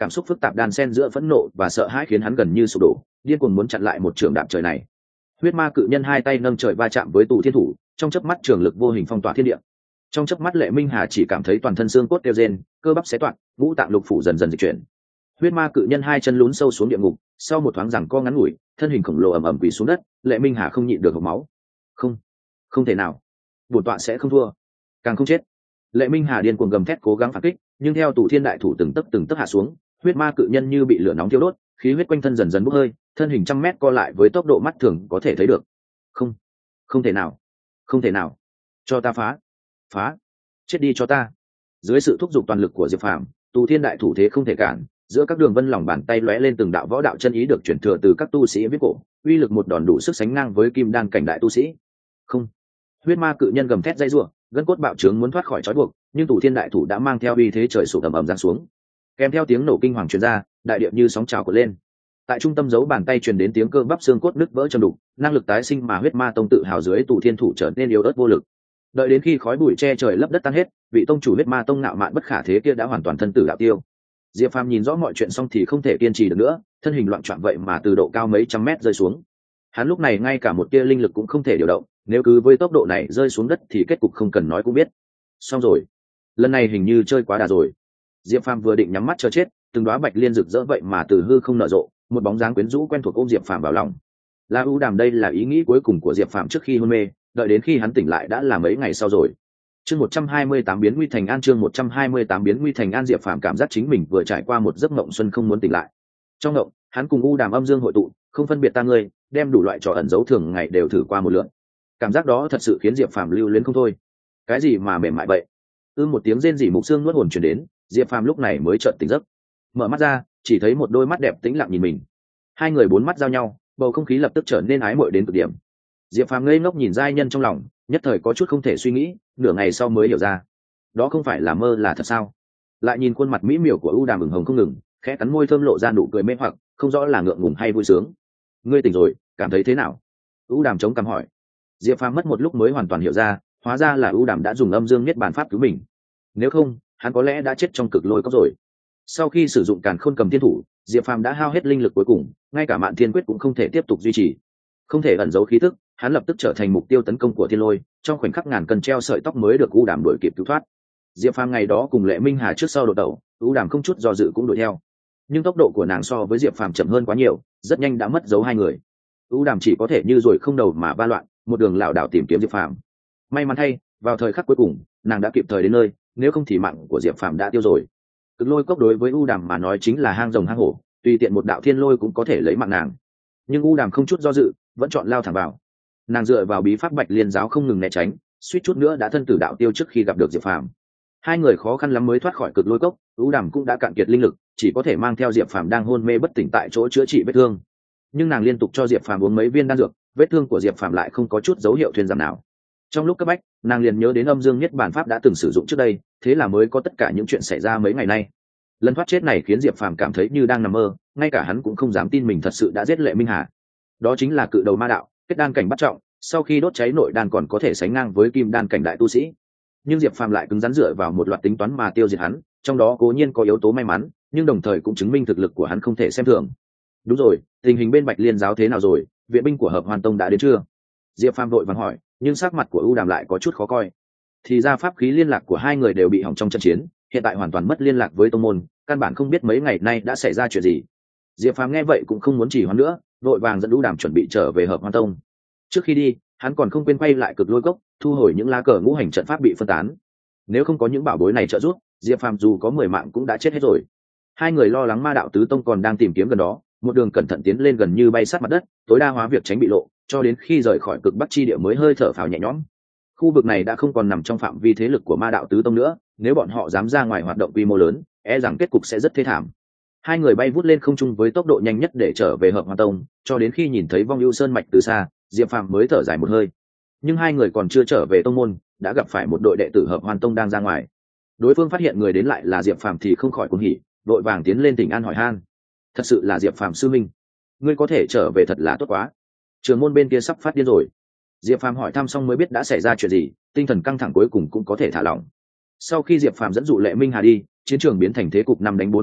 cảm xúc phức tạp đan xen giữa phẫn nộ và sợ hãi khiến hắn gần như sụp đổ, điên cuồng muốn chặn lại một trường đạp trời này. Huyết ma cự nhân hai tay nâng trời va chạm với tụ thiên thủ, trong chớp mắt trường lực vô hình phong tỏa thiên địa. Trong chớp mắt Lệ Minh Hà chỉ cảm thấy toàn thân xương cốt kêu rên, cơ bắp xé toạc, ngũ tạng lục phủ dần dần dịch chuyển. Huyết ma cự nhân hai chân lún sâu xuống địa ngục, sau một thoáng giằng co ngắn ngủi, thân hình khổng lồ ầm ầm quỳ xuống đất. Lệ Minh Hà không nhịn được hộc máu. Không, không thể nào, bổn tọa sẽ không thua, càng không chết. Lệ Minh Hà điên cuồng gầm thét cố gắng phản kích, nhưng theo tụ thiên đại thủ từng tấc hạ xuống, huyết ma cự nhân như bị lửa nóng thiêu đốt, khí huyết quanh thân dần dần bốc hơi, thân hình trăm mét co lại với tốc độ mắt thường có thể thấy được. Không, không thể nào, không thể nào, cho ta phá, phá, chết đi cho ta. Dưới sự thúc giục toàn lực của Diệp Phàm, tụ thiên đại thủ thế không thể cản, giữa các đường vân lòng bàn tay lóe lên từng đạo võ đạo chân ý được truyền thừa từ các tu sĩ viết cổ, uy lực một đòn đủ sức sánh ngang với kim đan cảnh đại tu sĩ. Không, huyết ma cự nhân gầm thét dây rủa, gân cốt bạo trướng muốn thoát khỏi trói buộc, nhưng tụ thiên đại thủ đã mang theo uy thế trời sụp ầm ầm giáng xuống, kèm theo tiếng nổ kinh hoàng truyền ra, đại địa như sóng trào cuộn lên. Tại trung tâm giấu bàn tay truyền đến tiếng cơ bắp xương cốt nứt vỡ trầm đục, năng lực tái sinh mà huyết ma tông tự hào dưới tụ thiên thủ trở nên yếu ớt vô lực. Đợi đến khi khói bụi che trời lấp đất tan hết, vị tông chủ huyết ma tông ngạo mạn bất khả thế kia đã hoàn toàn thân tử đạo tiêu. Diệp Phàm nhìn rõ mọi chuyện xong thì không thể kiên trì được nữa, thân hình loạn trọn vậy mà từ độ cao mấy trăm mét rơi xuống. Hắn lúc này ngay cả một tia linh lực cũng không thể điều động, nếu cứ với tốc độ này rơi xuống đất thì kết cục không cần nói cũng biết. Xong rồi, lần này hình như chơi quá đà rồi. Diệp Phàm vừa định nhắm mắt chờ chết, từng đóa bạch liên rực rỡ vậy mà từ hư không nở rộ, một bóng dáng quyến rũ quen thuộc ôm Diệp Phàm vào lòng. La U Đàm, đây là ý nghĩ cuối cùng của Diệp Phàm trước khi hôn mê, đợi đến khi hắn tỉnh lại đã là mấy ngày sau rồi. Chương 128 biến nguy thành an, chương 128 biến nguy thành an. Diệp Phàm cảm giác chính mình vừa trải qua một giấc mộng xuân không muốn tỉnh lại. Trong mộng, hắn cùng U Đàm âm dương hội tụ, không phân biệt ta ngươi, đem đủ loại trò ẩn giấu thường ngày đều thử qua một lượt. Cảm giác đó thật sự khiến Diệp Phàm lưu luyến không thôi. Cái gì mà mềm mại vậy? Một tiếng rên rỉ mục xương nuốt hồn truyền đến, Diệp Phàm lúc này mới chợt tỉnh giấc. Mở mắt ra, chỉ thấy một đôi mắt đẹp tĩnh lặng nhìn mình. Hai người bốn mắt giao nhau, bầu không khí lập tức trở nên ái muội đến cực điểm. Diệp Phàm ngây ngốc nhìn giai nhân trong lòng, nhất thời có chút không thể suy nghĩ, nửa ngày sau mới hiểu ra, đó không phải là mơ là thật sao? Lại nhìn khuôn mặt mỹ miều của U Đàm ửng hồng không ngừng, khẽ cắn môi thơm lộ ra nụ cười mê hoặc, không rõ là ngượng ngùng hay vui sướng. Ngươi tỉnh rồi, cảm thấy thế nào? U Đàm chống cằm hỏi. Diệp Phàm mất một lúc mới hoàn toàn hiểu ra, hóa ra là U Đàm đã dùng âm dương niết bàn pháp cứu mình. Nếu không, hắn có lẽ đã chết trong cực lôi cốc rồi. Sau khi sử dụng càn khôn cầm thiên thủ, Diệp Phàm đã hao hết linh lực cuối cùng, ngay cả Mạn Thiên Quyết cũng không thể tiếp tục duy trì. Không thể ẩn giấu khí tức, hắn lập tức trở thành mục tiêu tấn công của thiên lôi, trong khoảnh khắc ngàn cân treo sợi tóc mới được U Đàm đuổi kịp cứu thoát. Diệp Phàm ngày đó cùng Lệ Minh Hà trước sau đột tẩu, U Đàm không chút do dự cũng đuổi theo, nhưng tốc độ của nàng so với Diệp Phàm chậm hơn quá nhiều, rất nhanh đã mất dấu hai người. U Đàm chỉ có thể như ruồi không đầu mà ba loạn, một đường lảo đảo tìm kiếm Diệp Phàm. May mắn thay, vào thời khắc cuối cùng, nàng đã kịp thời đến nơi, nếu không thì mạng của Diệp Phàm đã tiêu rồi. Cực lôi cốc đối với U Đàm mà nói chính là hang rồng hang hổ, tùy tiện một đạo thiên lôi cũng có thể lấy mạng nàng. Nhưng U Đàm không chút do dự, vẫn chọn lao thẳng vào. Nàng dựa vào bí pháp Bạch Liên giáo không ngừng né tránh, suýt chút nữa đã thân tử đạo tiêu trước khi gặp được Diệp Phàm. Hai người khó khăn lắm mới thoát khỏi cực lôi cốc, U Đàm cũng đã cạn kiệt linh lực, chỉ có thể mang theo Diệp Phàm đang hôn mê bất tỉnh tại chỗ chữa trị vết thương. Nhưng nàng liên tục cho Diệp Phàm uống mấy viên đan dược, vết thương của Diệp Phàm lại không có chút dấu hiệu thuyên giảm nào. Trong lúc cấp bách, nàng liền nhớ đến âm dương niết bàn pháp đã từng sử dụng trước đây, thế là mới có tất cả những chuyện xảy ra mấy ngày nay. Lần thoát chết này khiến Diệp Phàm cảm thấy như đang nằm mơ, ngay cả hắn cũng không dám tin mình thật sự đã giết Lệ Minh Hà. Đó chính là cự đầu ma đạo, kết đan cảnh bắt trọng, sau khi đốt cháy nội đan còn có thể sánh ngang với kim đan cảnh đại tu sĩ. Nhưng Diệp Phàm lại cứng rắn dựa vào một loạt tính toán mà tiêu diệt hắn, trong đó cố nhiên có yếu tố may mắn, nhưng đồng thời cũng chứng minh thực lực của hắn không thể xem thường. Đúng rồi, tình hình bên Bạch Liên giáo thế nào rồi, viện binh của Hợp Hoan Tông đã đến chưa? Diệp Phàm vội vàng hỏi, nhưng sắc mặt của U Đàm lại có chút khó coi. Thì ra pháp khí liên lạc của hai người đều bị hỏng trong trận chiến, hiện tại hoàn toàn mất liên lạc với tông môn, căn bản không biết mấy ngày nay đã xảy ra chuyện gì. Diệp Phàm nghe vậy cũng không muốn trì hoãn nữa, vội vàng dẫn U Đàm chuẩn bị trở về Hợp Hoan Tông. Trước khi đi, hắn còn không quên quay lại cực lôi cốc, thu hồi những lá cờ ngũ hành trận pháp bị phân tán. Nếu không có những bảo bối này trợ giúp, Diệp Phàm dù có 10 mạng cũng đã chết hết rồi. Hai người lo lắng ma đạo tứ tông còn đang tìm kiếm gần đó, một đường cẩn thận tiến lên gần như bay sát mặt đất, tối đa hóa việc tránh bị lộ, cho đến khi rời khỏi cực bắc chi địa mới hơi thở phào nhẹ nhõm. Khu vực này đã không còn nằm trong phạm vi thế lực của ma đạo tứ tông nữa, nếu bọn họ dám ra ngoài hoạt động quy mô lớn, e rằng kết cục sẽ rất thê thảm. Hai người bay vút lên không trung với tốc độ nhanh nhất để trở về Hợp Hoan Tông, cho đến khi nhìn thấy Vong Ưu Sơn mạch từ xa, Diệp Phàm mới thở dài một hơi. Nhưng hai người còn chưa trở về tông môn, đã gặp phải một đội đệ tử Hợp Hoan Tông đang ra ngoài. Đối phương phát hiện người đến lại là Diệp Phàm thì không khỏi cuồng hỉ, vội vàng tiến lên thỉnh an hỏi han. Thật sự là Diệp Phàm sư minh, ngươi có thể trở về thật là tốt quá. Trường môn bên kia sắp phát điên rồi. Diệp Phàm hỏi thăm xong mới biết đã xảy ra chuyện gì, tinh thần căng thẳng cuối cùng cũng có thể thả lỏng. Sau khi Diệp Phàm dẫn dụ Lệ Minh Hà đi, chiến trường biến thành thế cục 5 đánh 4 có lợi,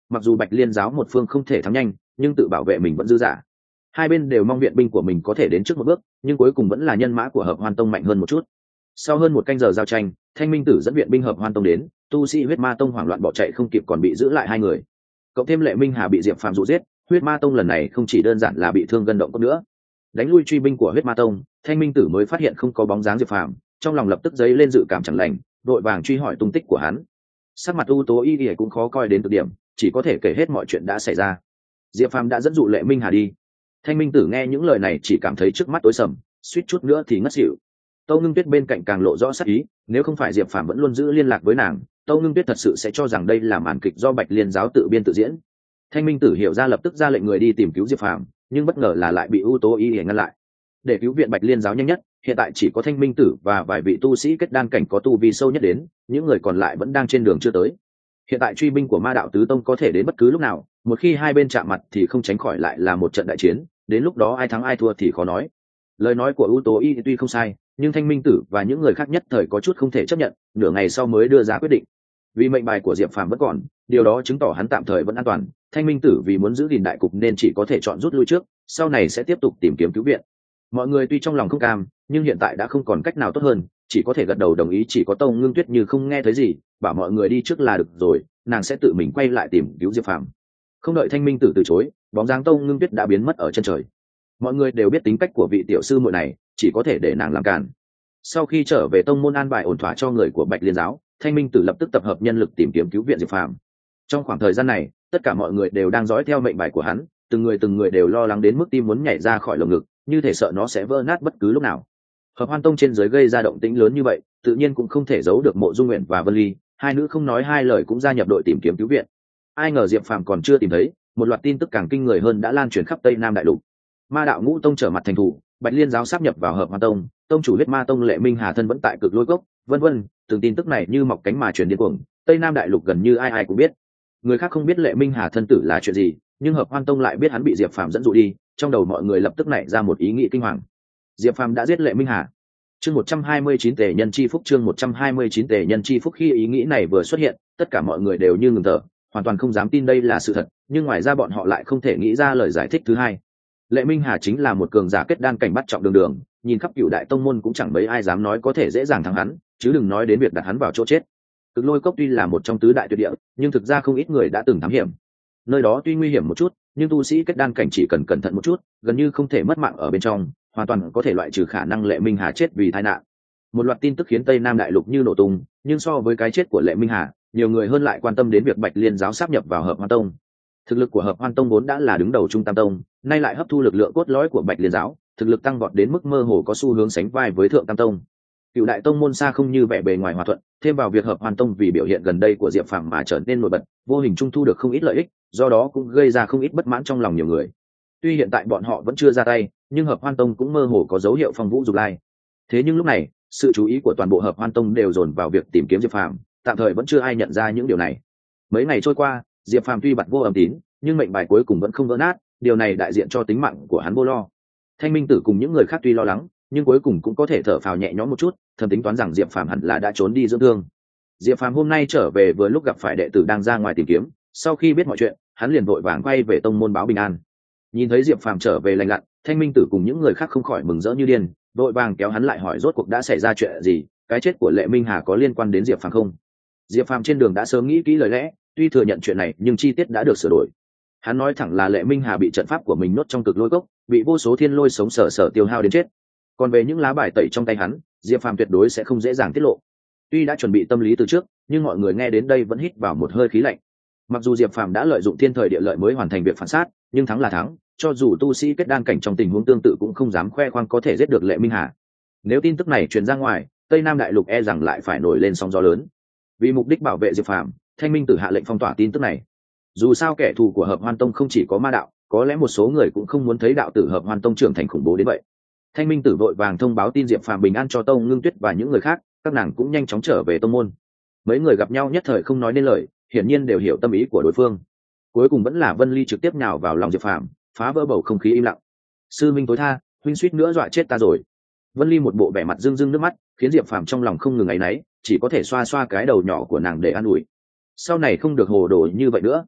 mặc dù Bạch Liên giáo một phương không thể thắng nhanh, nhưng tự bảo vệ mình vẫn dư dả. Hai bên đều mong viện binh của mình có thể đến trước một bước, nhưng cuối cùng vẫn là nhân mã của Hợp Hoan Tông mạnh hơn một chút. Sau hơn một canh giờ giao tranh, Thanh Minh Tử dẫn viện binh Hợp Hoan Tông đến, tu sĩ Huyết Ma Tông hoảng loạn bỏ chạy không kịp, còn bị giữ lại hai người. Cộng thêm Lệ Minh Hà bị Diệp Phàm dụ giết, Huyết Ma Tông lần này không chỉ đơn giản là bị thương gân động cốt nữa. Đánh lui truy binh của Huyết Ma Tông, Thanh Minh Tử mới phát hiện không có bóng dáng Diệp Phàm, trong lòng lập tức dấy lên dự cảm chẳng lành, đội vàng truy hỏi tung tích của hắn. Sắc mặt u tố y y cũng khó coi đến cực điểm, chỉ có thể kể hết mọi chuyện đã xảy ra. Diệp Phàm đã dẫn dụ Lệ Minh Hà đi. Thanh Minh Tử nghe những lời này chỉ cảm thấy trước mắt tối sầm, suýt chút nữa thì ngất xỉu. Tâu Ngưng Tuyết bên cạnh càng lộ rõ sắc ý, nếu không phải Diệp Phàm vẫn luôn giữ liên lạc với nàng, Tâu Ngưng Tuyết thật sự sẽ cho rằng đây là màn kịch do Bạch Liên giáo tự biên tự diễn. Thanh Minh Tử hiểu ra, lập tức ra lệnh người đi tìm cứu Diệp Phàm, nhưng bất ngờ là lại bị U Tố Y ngăn lại. Để cứu viện Bạch Liên giáo nhanh nhất, hiện tại chỉ có Thanh Minh Tử và vài vị tu sĩ kết đan cảnh có tu vi sâu nhất đến, những người còn lại vẫn đang trên đường chưa tới. Hiện tại truy binh của Ma Đạo Tứ Tông có thể đến bất cứ lúc nào, một khi hai bên chạm mặt thì không tránh khỏi lại là một trận đại chiến, đến lúc đó ai thắng ai thua thì khó nói. Lời nói của U Tố Y tuy không sai, nhưng Thanh Minh Tử và những người khác nhất thời có chút không thể chấp nhận, nửa ngày sau mới đưa ra quyết định. Vì mệnh bài của Diệp Phàm vẫn còn, điều đó chứng tỏ hắn tạm thời vẫn an toàn. Thanh Minh Tử vì muốn giữ gìn đại cục nên chỉ có thể chọn rút lui trước, sau này sẽ tiếp tục tìm kiếm cứu viện. Mọi người tuy trong lòng không cam, nhưng hiện tại đã không còn cách nào tốt hơn, chỉ có thể gật đầu đồng ý. Chỉ có Tâu Ngưng Tuyết như không nghe thấy gì, bảo mọi người đi trước là được rồi, nàng sẽ tự mình quay lại tìm cứu Diệp Phàm. Không đợi Thanh Minh Tử từ chối, bóng dáng Tâu Ngưng Tuyết đã biến mất ở chân trời. Mọi người đều biết tính cách của vị tiểu sư muội này, chỉ có thể để nàng làm cản. Sau khi trở về tông môn an bài ổn thỏa cho người của Bạch Liên giáo, Thanh Minh Tử lập tức tập hợp nhân lực tìm kiếm cứu viện Diệp Phàm. Trong khoảng thời gian này, tất cả mọi người đều đang dõi theo mệnh bài của hắn, từng người đều lo lắng đến mức tim muốn nhảy ra khỏi lồng ngực, như thể sợ nó sẽ vỡ nát bất cứ lúc nào. Hợp Hoan Tông trên dưới gây ra động tĩnh lớn như vậy, tự nhiên cũng không thể giấu được Mộ Dung Nguyện và Vân Ly, hai nữ không nói hai lời cũng gia nhập đội tìm kiếm cứu viện. Ai ngờ Diệp Phàm còn chưa tìm thấy, một loạt tin tức càng kinh người hơn đã lan truyền khắp Tây Nam đại lục. Ma Đạo Ngũ Tông trở mặt thành thủ, Bạch Liên giáo sáp nhập vào Hợp Hoan Tông, tông chủ Huyết Ma Tông Lệ Minh Hà thân vẫn tại Cực Lôi Cốc, vân vân, từng tin tức này như mọc cánh mà truyền điên cuồng, Tây Nam đại lục gần như ai ai cũng biết. Người khác không biết Lệ Minh Hà thân tử là chuyện gì, nhưng Hợp Hoan Tông lại biết hắn bị Diệp Phàm dẫn dụ đi, trong đầu mọi người lập tức nảy ra một ý nghĩ kinh hoàng. Diệp Phàm đã giết Lệ Minh Hà. Chương 129 Tề Nhân Chi Phúc, chương 129 Tề Nhân Chi Phúc. Khi ý nghĩ này vừa xuất hiện, tất cả mọi người đều như ngừng thở, hoàn toàn không dám tin đây là sự thật, nhưng ngoài ra bọn họ lại không thể nghĩ ra lời giải thích thứ hai. Lệ Minh Hà chính là một cường giả kết đan cảnh bắt trọng đường đường, nhìn khắp Cửu đại tông môn cũng chẳng mấy ai dám nói có thể dễ dàng thắng hắn, chứ đừng nói đến việc đặt hắn vào chỗ chết. Cực Lôi Cốc tuy là một trong tứ đại tuyệt địa, nhưng thực ra không ít người đã từng thám hiểm. Nơi đó tuy nguy hiểm một chút, nhưng tu sĩ kết đan cảnh chỉ cần cẩn thận một chút, gần như không thể mất mạng ở bên trong, hoàn toàn có thể loại trừ khả năng Lệ Minh Hà chết vì tai nạn. Một loạt tin tức khiến Tây Nam đại lục như nổ tung, nhưng so với cái chết của Lệ Minh Hà, nhiều người hơn lại quan tâm đến việc Bạch Liên giáo sáp nhập vào Hợp Hoan Tông. Thực lực của Hợp Hoan Tông vốn đã là đứng đầu Trung Tam Tông, nay lại hấp thu lực lượng cốt lõi của Bạch Liên giáo, thực lực tăng vọt đến mức mơ hồ có xu hướng sánh vai với Thượng Tam Tông. Cựu đại tông môn xa không như vẻ bề ngoài hòa thuận, thêm vào việc Hợp Hoan Tông vì biểu hiện gần đây của Diệp Phàm mà trở nên nổi bật, vô hình trung thu được không ít lợi ích, do đó cũng gây ra không ít bất mãn trong lòng nhiều người. Tuy hiện tại bọn họ vẫn chưa ra tay, nhưng Hợp Hoan Tông cũng mơ hồ có dấu hiệu phong vũ dục lai. Thế nhưng lúc này, sự chú ý của toàn bộ Hợp Hoan Tông đều dồn vào việc tìm kiếm Diệp Phàm, tạm thời vẫn chưa ai nhận ra những điều này. Mấy ngày trôi qua, Diệp Phàm tuy bặt vô âm tín, nhưng mệnh bài cuối cùng vẫn không vỡ nát, điều này đại diện cho tính mạng của hắn vô lo. Thanh Minh Tử cùng những người khác tuy lo lắng, nhưng cuối cùng cũng có thể thở phào nhẹ nhõm một chút, thầm tính toán rằng Diệp Phàm hẳn là đã trốn đi dưỡng thương. Diệp Phàm hôm nay trở về vừa lúc gặp phải đệ tử đang ra ngoài tìm kiếm, sau khi biết mọi chuyện, hắn liền vội vàng quay về tông môn báo bình an. Nhìn thấy Diệp Phàm trở về lành lặn, Thanh Minh Tử cùng những người khác không khỏi mừng rỡ như điên, vội vàng kéo hắn lại hỏi rốt cuộc đã xảy ra chuyện gì, cái chết của Lệ Minh Hà có liên quan đến Diệp Phàm không? Diệp Phàm trên đường đã sớm nghĩ kỹ lời lẽ, tuy thừa nhận chuyện này nhưng chi tiết đã được sửa đổi. Hắn nói thẳng là Lệ Minh Hà bị trận pháp của mình nuốt trong Cực Lôi Cốc, bị vô số thiên lôi sống sờ tiêu hao đến chết. Còn về những lá bài tẩy trong tay hắn, Diệp Phàm tuyệt đối sẽ không dễ dàng tiết lộ. Tuy đã chuẩn bị tâm lý từ trước, nhưng mọi người nghe đến đây vẫn hít vào một hơi khí lạnh. Mặc dù Diệp Phàm đã lợi dụng thiên thời địa lợi mới hoàn thành việc phản sát, nhưng thắng là thắng, cho dù tu sĩ kết đan cảnh trong tình huống tương tự cũng không dám khoe khoang có thể giết được Lệ Minh Hà. Nếu tin tức này truyền ra ngoài, Tây Nam đại lục e rằng lại phải nổi lên sóng gió lớn. Vì mục đích bảo vệ Diệp Phàm, Thanh Minh Tử hạ lệnh phong tỏa tin tức này. Dù sao kẻ thù của Hợp Hoan Tông không chỉ có Ma đạo, có lẽ một số người cũng không muốn thấy đạo tử Hợp Hoan Tông trưởng thành khủng bố đến vậy. Thanh Minh Tử vội vàng thông báo tin Diệp Phàm bình an cho Tông Ngưng Tuyết và những người khác, các nàng cũng nhanh chóng trở về tông môn. Mấy người gặp nhau nhất thời không nói nên lời, hiển nhiên đều hiểu tâm ý của đối phương. Cuối cùng vẫn là Vân Ly trực tiếp nhào vào lòng Diệp Phàm, phá vỡ bầu không khí im lặng. Sư minh tối tha, huynh suýt nữa dọa chết ta rồi. Vân Ly một bộ vẻ mặt rưng rưng nước mắt, khiến Diệp Phàm trong lòng không ngừng áy náy, chỉ có thể xoa xoa cái đầu nhỏ của nàng để an ủi. Sau này không được hồ đồ như vậy nữa.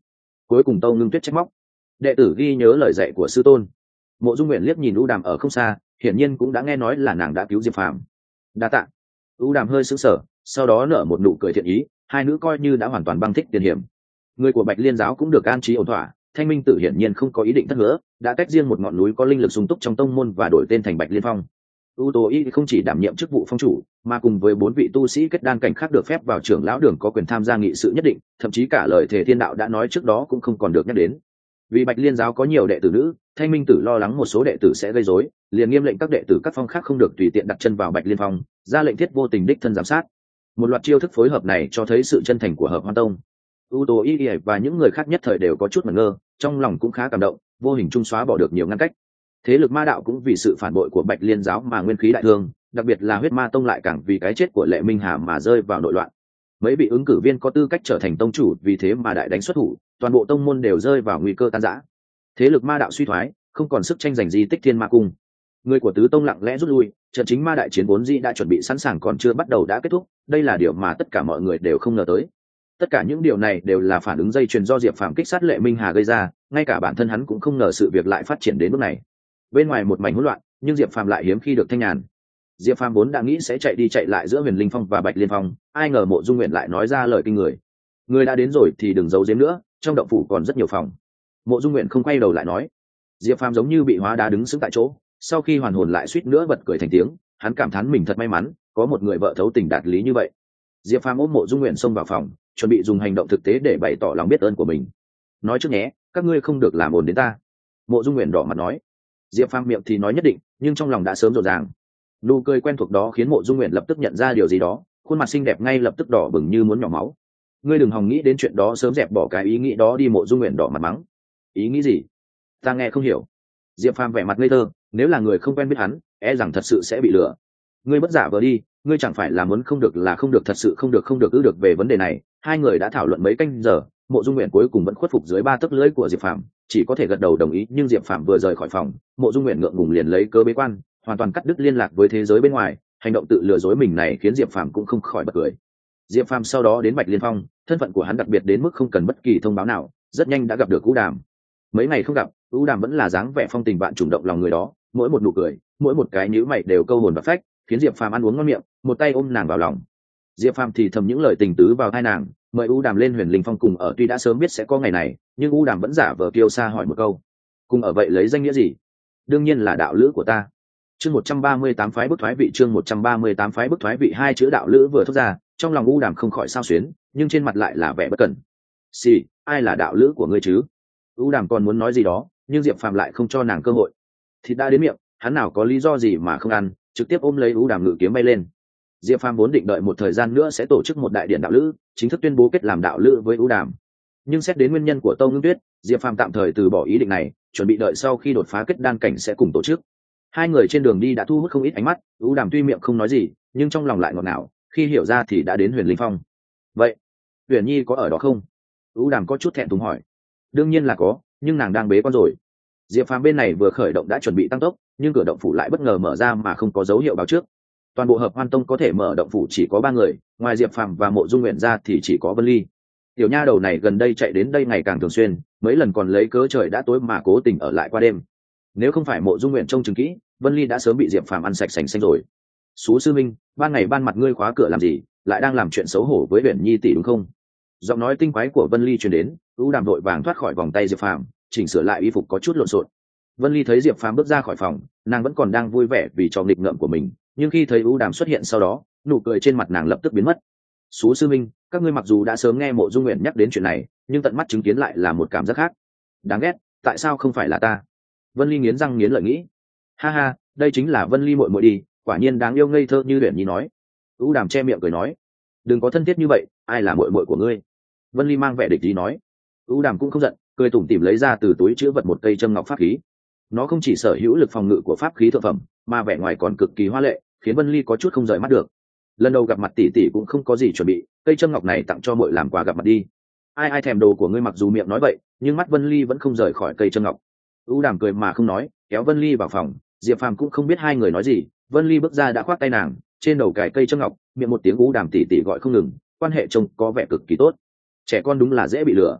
Cuối cùng Tâu Ngưng Tuyết trách móc: đệ tử ghi nhớ lời dạy của sư tôn. Mộ Dung Nguyện liếc nhìn U Đàm ở không xa, hiển nhiên cũng đã nghe nói là nàng đã cứu Diệp Phàm. Đa tạ. U Đàm hơi sững sờ, sau đó nở một nụ cười thiện ý, hai nữ coi như đã hoàn toàn băng thích tiền hiểm. Người của Bạch Liên giáo cũng được an trí ổn thỏa, Thanh Minh Tử hiển nhiên không có ý định thất hứa, đã tách riêng một ngọn núi có linh lực sung túc trong tông môn và đổi tên thành Bạch Liên Phong. U Tô Y không chỉ đảm nhiệm chức vụ phong chủ, mà cùng với 4 vị tu sĩ kết đan cảnh khác được phép vào trưởng lão đường có quyền tham gia nghị sự nhất định, thậm chí cả lời thề thiên đạo đã nói trước đó cũng không còn được nhắc đến. Vì Bạch Liên giáo có nhiều đệ tử nữ, Thanh Minh Tử lo lắng một số đệ tử sẽ gây rối, liền nghiêm lệnh các đệ tử các phong khác không được tùy tiện đặt chân vào Bạch Liên Phong, ra lệnh thiết vô tình đích thân giám sát. Một loạt chiêu thức phối hợp này cho thấy sự chân thành của Hợp Hoan Tông. U Tô Y và những người khác nhất thời đều có chút ngẩn ngơ, trong lòng cũng khá cảm động, vô hình trung xóa bỏ được nhiều ngăn cách. Thế lực ma đạo cũng vì sự phản bội của Bạch Liên giáo mà nguyên khí đại thương, đặc biệt là Huyết Ma Tông lại càng vì cái chết của Lệ Minh Hà mà rơi vào nội loạn. Mấy vị ứng cử viên có tư cách trở thành tông chủ vì thế mà đại đánh xuất thủ, toàn bộ tông môn đều rơi vào nguy cơ tan rã. Thế lực ma đạo suy thoái, không còn sức tranh giành di tích Thiên Ma Cung. Người của tứ tông lặng lẽ rút lui, trận chính ma đại chiến vốn dĩ đã chuẩn bị sẵn sàng còn chưa bắt đầu đã kết thúc, đây là điều mà tất cả mọi người đều không ngờ tới. Tất cả những điều này đều là phản ứng dây chuyền do Diệp Phàm kích sát Lệ Minh Hà gây ra, ngay cả bản thân hắn cũng không ngờ sự việc lại phát triển đến mức này. Bên ngoài một mảnh hỗn loạn, nhưng Diệp Phàm lại hiếm khi được thanh nhàn. Diệp Phàm vốn đã nghĩ sẽ chạy đi chạy lại giữa Huyền Linh Phong và Bạch Liên Phong, ai ngờ Mộ Dung Nguyện lại nói ra lời kinh người: người đã đến rồi thì đừng giấu giếm nữa, trong động phủ còn rất nhiều phòng. Mộ Dung Nguyện không quay đầu lại nói. Diệp Phàm giống như bị hóa đá đứng sững tại chỗ, sau khi hoàn hồn lại suýt nữa bật cười thành tiếng, hắn cảm thán mình thật may mắn có một người vợ thấu tình đạt lý như vậy. Diệp Phàm ôm Mộ Dung Nguyện xông vào phòng, chuẩn bị dùng hành động thực tế để bày tỏ lòng biết ơn của mình. Nói trước nhé, các ngươi không được làm ồn đến ta. Mộ Dung Nguyện đỏ mặt nói. Diệp Phàm miệng thì nói nhất định, nhưng trong lòng đã sớm rộn ràng. Nụ cười quen thuộc đó khiến Mộ Dung Nguyện lập tức nhận ra điều gì đó, khuôn mặt xinh đẹp ngay lập tức đỏ bừng như muốn nhỏ máu. Ngươi đừng hòng nghĩ đến chuyện đó, sớm dẹp bỏ cái ý nghĩ đó đi. Mộ Dung Nguyện đỏ mặt mắng. Ý nghĩ gì? Ta nghe không hiểu. Diệp Phàm vẻ mặt ngây thơ, nếu là người không quen biết hắn, e rằng thật sự sẽ bị lừa. Ngươi bất giả vờ đi, ngươi chẳng phải là muốn không được là không được, thật sự không được ư? Được. Về vấn đề này, hai người đã thảo luận mấy canh giờ, Mộ Dung Nguyện cuối cùng vẫn khuất phục dưới 3 tấc lưỡi của Diệp Phàm, chỉ có thể gật đầu đồng ý. Nhưng Diệp Phàm vừa rời khỏi phòng, Mộ Dung Nguyện ngượng ngùng liền lấy cớ bế quan, hoàn toàn cắt đứt liên lạc với thế giới bên ngoài. Hành động tự lừa dối mình này khiến Diệp Phàm cũng không khỏi bật cười. Diệp Phàm sau đó đến Bạch Liên Phong, thân phận của hắn đặc biệt đến mức không cần bất kỳ thông báo nào, rất nhanh đã gặp được U Đàm. Mấy ngày không gặp, U Đàm vẫn là dáng vẻ phong tình bạn trùng động lòng người đó, mỗi một nụ cười, mỗi một cái nhíu mày đều câu hồn và phách, khiến Diệp Phàm ăn uống ngon miệng, một tay ôm nàng vào lòng. Diệp Phàm thì thầm những lời tình tứ vào tai nàng, mời U Đàm lên Huyền Linh Phong cùng ở. Tuy đã sớm biết sẽ có ngày này, nhưng U Đàm vẫn giả vờ kiêu sa hỏi một câu: cùng ở vậy lấy danh nghĩa gì? Đương nhiên là đạo lữ của ta. Chương 138 phái bức thoái vị. Chương 138 phái bức thoái vị. Hai chữ đạo lữ vừa thốt ra, trong lòng U Đàm không khỏi sao xuyến, nhưng trên mặt lại là vẻ bất cẩn. Xì, ai là đạo lữ của ngươi chứ? U Đàm còn muốn nói gì đó, nhưng Diệp Phàm lại không cho nàng cơ hội. Thịt đã đến miệng, hắn nào có lý do gì mà không ăn, trực tiếp ôm lấy U Đàm ngự kiếm bay lên. Diệp Phàm vốn định đợi một thời gian nữa sẽ tổ chức một đại điện đạo lữ, chính thức tuyên bố kết làm đạo lữ với U Đàm. Nhưng xét đến nguyên nhân của Tâu Ngưng Tuyết, Diệp Phàm tạm thời từ bỏ ý định này, chuẩn bị đợi sau khi đột phá kết đan cảnh sẽ cùng tổ chức. Hai người trên đường đi đã thu hút không ít ánh mắt, U Đàm tuy miệng không nói gì, nhưng trong lòng lại ngọt ngào, khi hiểu ra thì đã đến Huyền Linh Phong. Vậy, Huyền Nhi có ở đó không? U Đàm có chút thẹn thùng hỏi. Đương nhiên là có, nhưng nàng đang bế con rồi. Diệp Phàm bên này vừa khởi động đã chuẩn bị tăng tốc, nhưng cửa động phủ lại bất ngờ mở ra mà không có dấu hiệu báo trước. Toàn bộ Hợp Hoan Tông có thể mở động phủ chỉ có 3 người, ngoài Diệp Phàm và Mộ Dung Nguyện ra thì chỉ có Vân Ly. Tiểu nha đầu này gần đây chạy đến đây ngày càng thường xuyên, mấy lần còn lấy cớ trời đã tối mà cố tình ở lại qua đêm. Nếu không phải Mộ Dung Nguyện trông chừng kỹ, Vân Ly đã sớm bị Diệp Phàm ăn sạch sành xanh rồi. Sú sư minh, ban ngày ban mặt ngươi khóa cửa làm gì, lại đang làm chuyện xấu hổ với Uyển Nhi tỷ đúng không? Giọng nói tinh quái của Vân Ly truyền đến, U Đàm đội vàng thoát khỏi vòng tay Diệp Phàm, chỉnh sửa lại y phục có chút lộn xộn. Vân Ly thấy Diệp Phàm bước ra khỏi phòng, nàng vẫn còn đang vui vẻ vì trò nghịch ngợm của mình, nhưng khi thấy U Đàm xuất hiện sau đó, nụ cười trên mặt nàng lập tức biến mất. Sú sư minh, các ngươi mặc dù đã sớm nghe Mộ Dung Nguyện nhắc đến chuyện này, nhưng tận mắt chứng kiến lại là một cảm giác khác. Đáng ghét, tại sao không phải là ta? Vân Ly nghiến răng nghiến lợi nghĩ. Ha ha, đây chính là Vân Ly muội muội đi, quả nhiên đáng yêu ngây thơ như Uyển Nhi nói. U Đàm che miệng cười nói, đừng có thân thiết như vậy, ai là muội muội của ngươi? Vân Ly mang vẻ địch ý nói. U Đàm cũng không giận, cười tủm tỉm lấy ra từ túi chứa vật một cây châm ngọc pháp khí. Nó không chỉ sở hữu lực phòng ngự của pháp khí thượng phẩm, mà vẻ ngoài còn cực kỳ hoa lệ, khiến Vân Ly có chút không rời mắt được. Lần đầu gặp mặt tỷ tỷ cũng không có gì chuẩn bị, cây châm ngọc này tặng cho muội làm quà gặp mặt đi. Ai thèm đồ của ngươi? Mặc dù miệng nói vậy, nhưng mắt Vân Ly vẫn không rời khỏi cây châm ngọc. U Đàm cười mà không nói, kéo Vân Ly vào phòng. Diệp Phàm cũng không biết hai người nói gì, Vân Ly bước ra đã khoác tay nàng, trên đầu cài cây châm ngọc, miệng một tiếng U Đàm tỷ tỷ gọi không ngừng, quan hệ trông có vẻ cực kỳ tốt. Trẻ con đúng là dễ bị lừa.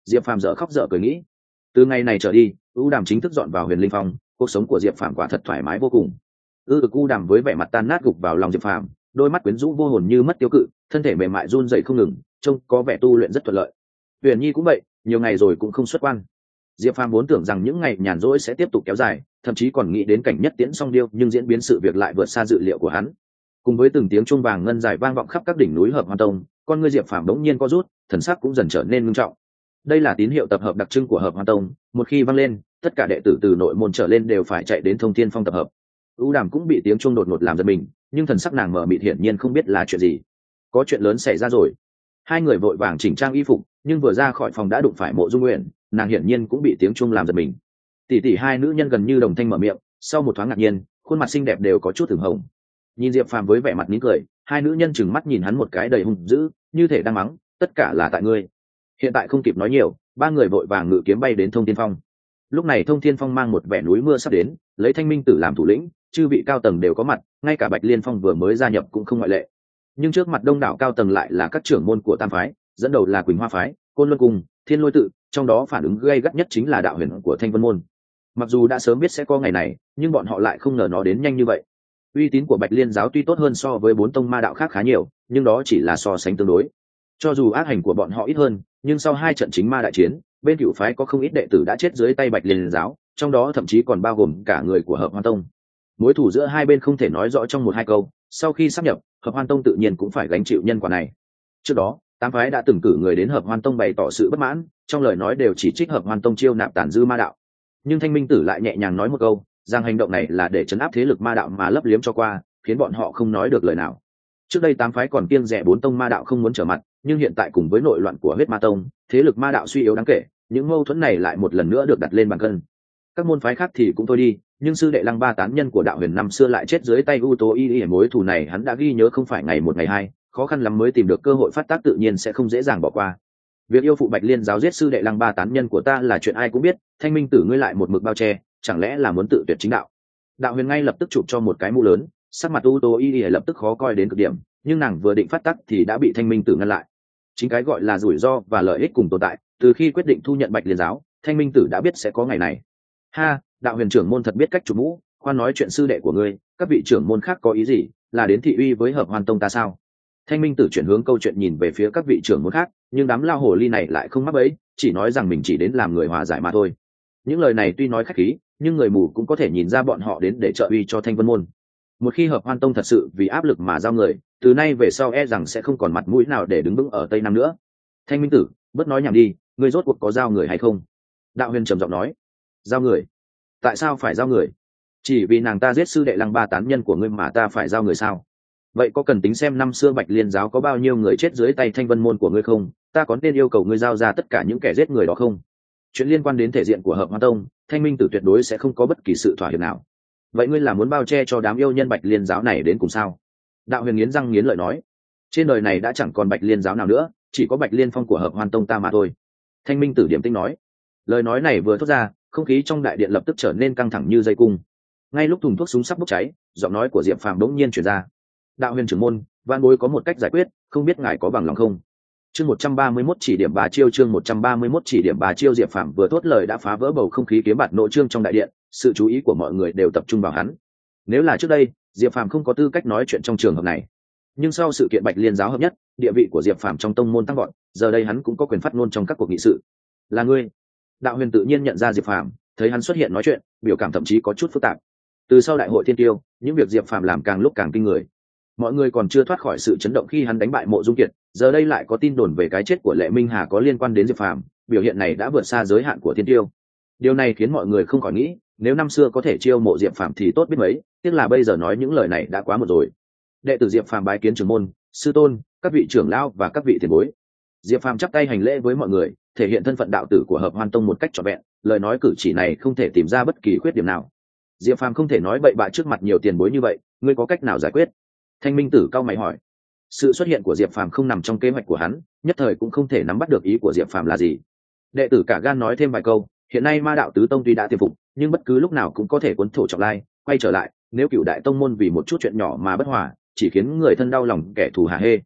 Diệp Phàm dở khóc dở cười nghĩ, từ ngày này trở đi U Đàm chính thức dọn vào Huyền Linh Phong, cuộc sống của Diệp Phàm quả thật thoải mái vô cùng. U Đàm với vẻ mặt tan nát gục vào lòng Diệp Phàm, đôi mắt quyến rũ vô hồn như mất tiêu cự, thân thể mềm mại run rẩy không ngừng, trông có vẻ tu luyện rất thuận lợi. Huyền Nhi cũng vậy, nhiều ngày rồi cũng không xuất quan. Diệp Phàm vốn tưởng rằng những ngày nhàn rỗi sẽ tiếp tục kéo dài, thậm chí còn nghĩ đến cảnh nhất tiễn song điêu, nhưng diễn biến sự việc lại vượt xa dự liệu của hắn. Cùng với từng tiếng chuông vàng ngân dài vang vọng khắp các đỉnh núi Hợp Hoan Tông, con ngươi Diệp Phàm bỗng nhiên co rút, thần sắc cũng dần trở nên nghiêm trọng. Đây là tín hiệu tập hợp đặc trưng của Hợp Hoan Tông, một khi vang lên, tất cả đệ tử từ nội môn trở lên đều phải chạy đến Thông Thiên Phong tập hợp. U Đàm cũng bị tiếng chuông đột ngột làm giật mình, nhưng thần sắc nàng mờ mịt hiển nhiên không biết là chuyện gì. Có chuyện lớn xảy ra rồi. Hai người vội vàng chỉnh trang y phục, nhưng vừa ra khỏi phòng đã đụng phải Mộ Dung Nguyện, nàng hiển nhiên cũng bị tiếng chuông làm giật mình. Tỷ tỷ hai nữ nhân gần như đồng thanh mở miệng, sau một thoáng ngạc nhiên, khuôn mặt xinh đẹp đều có chút ửng hồng. Nhìn Diệp Phàm với vẻ mặt nín cười, hai nữ nhân chừng mắt nhìn hắn một cái đầy hung dữ, như thể đang mắng, tất cả là tại ngươi. Hiện tại không kịp nói nhiều, ba người vội vàng ngự kiếm bay đến Thông Thiên Phong. Lúc này Thông Thiên Phong mang một vẻ núi mưa sắp đến, lấy Thanh Minh Tử làm thủ lĩnh, chư vị cao tầng đều có mặt, ngay cả Bạch Liên Phong vừa mới gia nhập cũng không ngoại lệ. Nhưng trước mặt đông đảo cao tầng lại là các trưởng môn của tam phái, dẫn đầu là Quỳnh Hoa phái, Côn Luân Cung, Thiên Lôi Tự, trong đó phản ứng gay gắt nhất chính là đạo huyền của Thanh Vân môn. Mặc dù đã sớm biết sẽ có ngày này, nhưng bọn họ lại không ngờ nó đến nhanh như vậy. Uy tín của Bạch Liên giáo tuy tốt hơn so với 4 tông ma đạo khác khá nhiều, nhưng đó chỉ là so sánh tương đối. Cho dù ác hành của bọn họ ít hơn, nhưng sau 2 trận chính ma đại chiến, bên Cửu phái có không ít đệ tử đã chết dưới tay Bạch Liên giáo, trong đó thậm chí còn bao gồm cả người của Hợp Hoan Tông. Mối thù giữa hai bên không thể nói rõ trong 1-2 câu, sau khi sáp nhập, Hợp Hoan Tông tự nhiên cũng phải gánh chịu nhân quả này. Trước đó, tám phái đã từng cử người đến Hợp Hoan Tông bày tỏ sự bất mãn, trong lời nói đều chỉ trích Hợp Hoan Tông chiêu nạp tàn dư ma đạo. Nhưng Thanh Minh Tử lại nhẹ nhàng nói một câu, rằng hành động này là để trấn áp thế lực ma đạo mà lấp liếm cho qua, khiến bọn họ không nói được lời nào. Trước đây tám phái còn kiêng dè 4 tông ma đạo không muốn trở mặt, nhưng hiện tại cùng với nội loạn của Huyết Ma Tông, thế lực ma đạo suy yếu đáng kể, những mâu thuẫn này lại một lần nữa được đặt lên bàn cân. Các môn phái khác thì cũng thôi đi, nhưng sư đệ Lăng Ba tán nhân của đạo huyền năm xưa lại chết dưới tay U Tố Y, mối thù này hắn đã ghi nhớ không phải ngày một ngày hai, khó khăn lắm mới tìm được cơ hội phát tác, tự nhiên sẽ không dễ dàng bỏ qua. Việc yêu phụ Bạch Liên giáo giết sư đệ Lăng Ba tán nhân của ta là chuyện ai cũng biết, Thanh Minh Tử ngươi lại một mực bao che, chẳng lẽ là muốn tự tuyệt chính đạo? Đạo huyền ngay lập tức chụp cho một cái mũ lớn, sắc mặt U Tố Y lập tức khó coi đến cực điểm, nhưng nàng vừa định phát tác thì đã bị Thanh Minh Tử ngăn lại. Chính cái gọi là rủi ro và lợi ích cùng tồn tại, từ khi quyết định thu nhận Bạch Liên giáo, Thanh Minh Tử đã biết sẽ có ngày này. Ha, đạo huyền trưởng môn thật biết cách chụp mũ, khoan nói chuyện sư đệ của ngươi, các vị trưởng môn khác có ý gì, là đến thị uy với Hợp Hoan Tông ta sao? Thanh Minh Tử chuyển hướng câu chuyện nhìn về phía các vị trưởng môn khác, nhưng đám lao hồ ly này lại không mắc bẫy, chỉ nói rằng mình chỉ đến làm người hòa giải mà thôi. Những lời này tuy nói khách khí, nhưng người mù cũng có thể nhìn ra bọn họ đến để trợ uy cho Thanh Vân môn. Một khi Hợp Hoan Tông thật sự vì áp lực mà giao người, từ nay về sau e rằng sẽ không còn mặt mũi nào để đứng vững ở Tây Nam nữa. Thanh Minh Tử, bớt nói nhảm đi, ngươi rốt cuộc có giao người hay không? Đạo huyền trầm giọng nói. Giao người? Tại sao phải giao người? Chỉ vì nàng ta giết sư đệ Lăng Ba tán nhân của ngươi mà ta phải giao người sao? Vậy có cần tính xem năm xưa Bạch Liên giáo có bao nhiêu người chết dưới tay Thanh Vân môn của ngươi không? Ta có nên yêu cầu ngươi giao ra tất cả những kẻ giết người đó không? Chuyện liên quan đến thể diện của Hợp Hoan Tông, Thanh Minh Tử tuyệt đối sẽ không có bất kỳ sự thỏa hiệp nào. Vậy ngươi là muốn bao che cho đám yêu nhân Bạch Liên giáo này đến cùng sao? Đạo huyền nghiến răng nghiến lợi nói. Trên đời này đã chẳng còn Bạch Liên giáo nào nữa, chỉ có Bạch Liên Phong của Hợp Hoan Tông ta mà thôi. Thanh Minh Tử điểm tinh nói. Lời nói này vừa thốt ra, không khí trong đại điện lập tức trở nên căng thẳng như dây cung. Ngay lúc thùng thuốc súng sắp bốc cháy, giọng nói của Diệp Phàm đống nhiên truyền ra. Đạo huyền trưởng môn, van bối có một cách giải quyết, không biết ngài có bằng lòng không? Chương 131 chỉ điểm bà chiêu, chương 131 chỉ điểm bà chiêu. Diệp Phàm vừa thốt lời đã phá vỡ bầu không khí kiếm bạt nội trương trong đại điện, sự chú ý của mọi người đều tập trung vào hắn. Nếu là trước đây, Diệp Phàm không có tư cách nói chuyện trong trường hợp này. Nhưng sau sự kiện Bạch Liên giáo hợp nhất, địa vị của Diệp Phàm trong tông môn tăng vọt, giờ đây hắn cũng có quyền phát ngôn trong các cuộc nghị sự. Là ngươi? Đạo huyền tự nhiên nhận ra Diệp Phàm, thấy hắn xuất hiện nói chuyện, biểu cảm thậm chí có chút phức tạp. Từ sau đại hội thiên tiêu, những việc Diệp Phàm làm càng lúc càng kinh người. Mọi người còn chưa thoát khỏi sự chấn động khi hắn đánh bại Mộ Dung Kiệt, giờ đây lại có tin đồn về cái chết của Lệ Minh Hà có liên quan đến Diệp Phàm, biểu hiện này đã vượt xa giới hạn của thiên tiêu. Điều này khiến mọi người không khỏi nghĩ, nếu năm xưa có thể chiêu mộ Diệp Phàm thì tốt biết mấy, tiếc là bây giờ nói những lời này đã quá muộn rồi. Đệ tử Diệp Phàm bái kiến trưởng môn, sư tôn, các vị trưởng lão và các vị tiền bối. Diệp Phàm chắp tay hành lễ với mọi người, thể hiện thân phận đạo tử của Hợp Hoan Tông một cách trọn vẹn, lời nói cử chỉ này không thể tìm ra bất kỳ khuyết điểm nào. Diệp Phàm không thể nói bậy bạ trước mặt nhiều tiền bối như vậy, ngươi có cách nào giải quyết? Thanh Minh Tử cao mày hỏi. Sự xuất hiện của Diệp Phàm không nằm trong kế hoạch của hắn, nhất thời cũng không thể nắm bắt được ý của Diệp Phàm là gì. Đệ tử cả gan nói thêm vài câu, hiện nay Ma đạo tứ tông tuy đã tiềm phục, nhưng bất cứ lúc nào cũng có thể cuốn thổ trọng lai, quay trở lại, nếu Cửu đại tông môn vì một chút chuyện nhỏ mà bất hòa, chỉ khiến người thân đau lòng kẻ thù hả hê.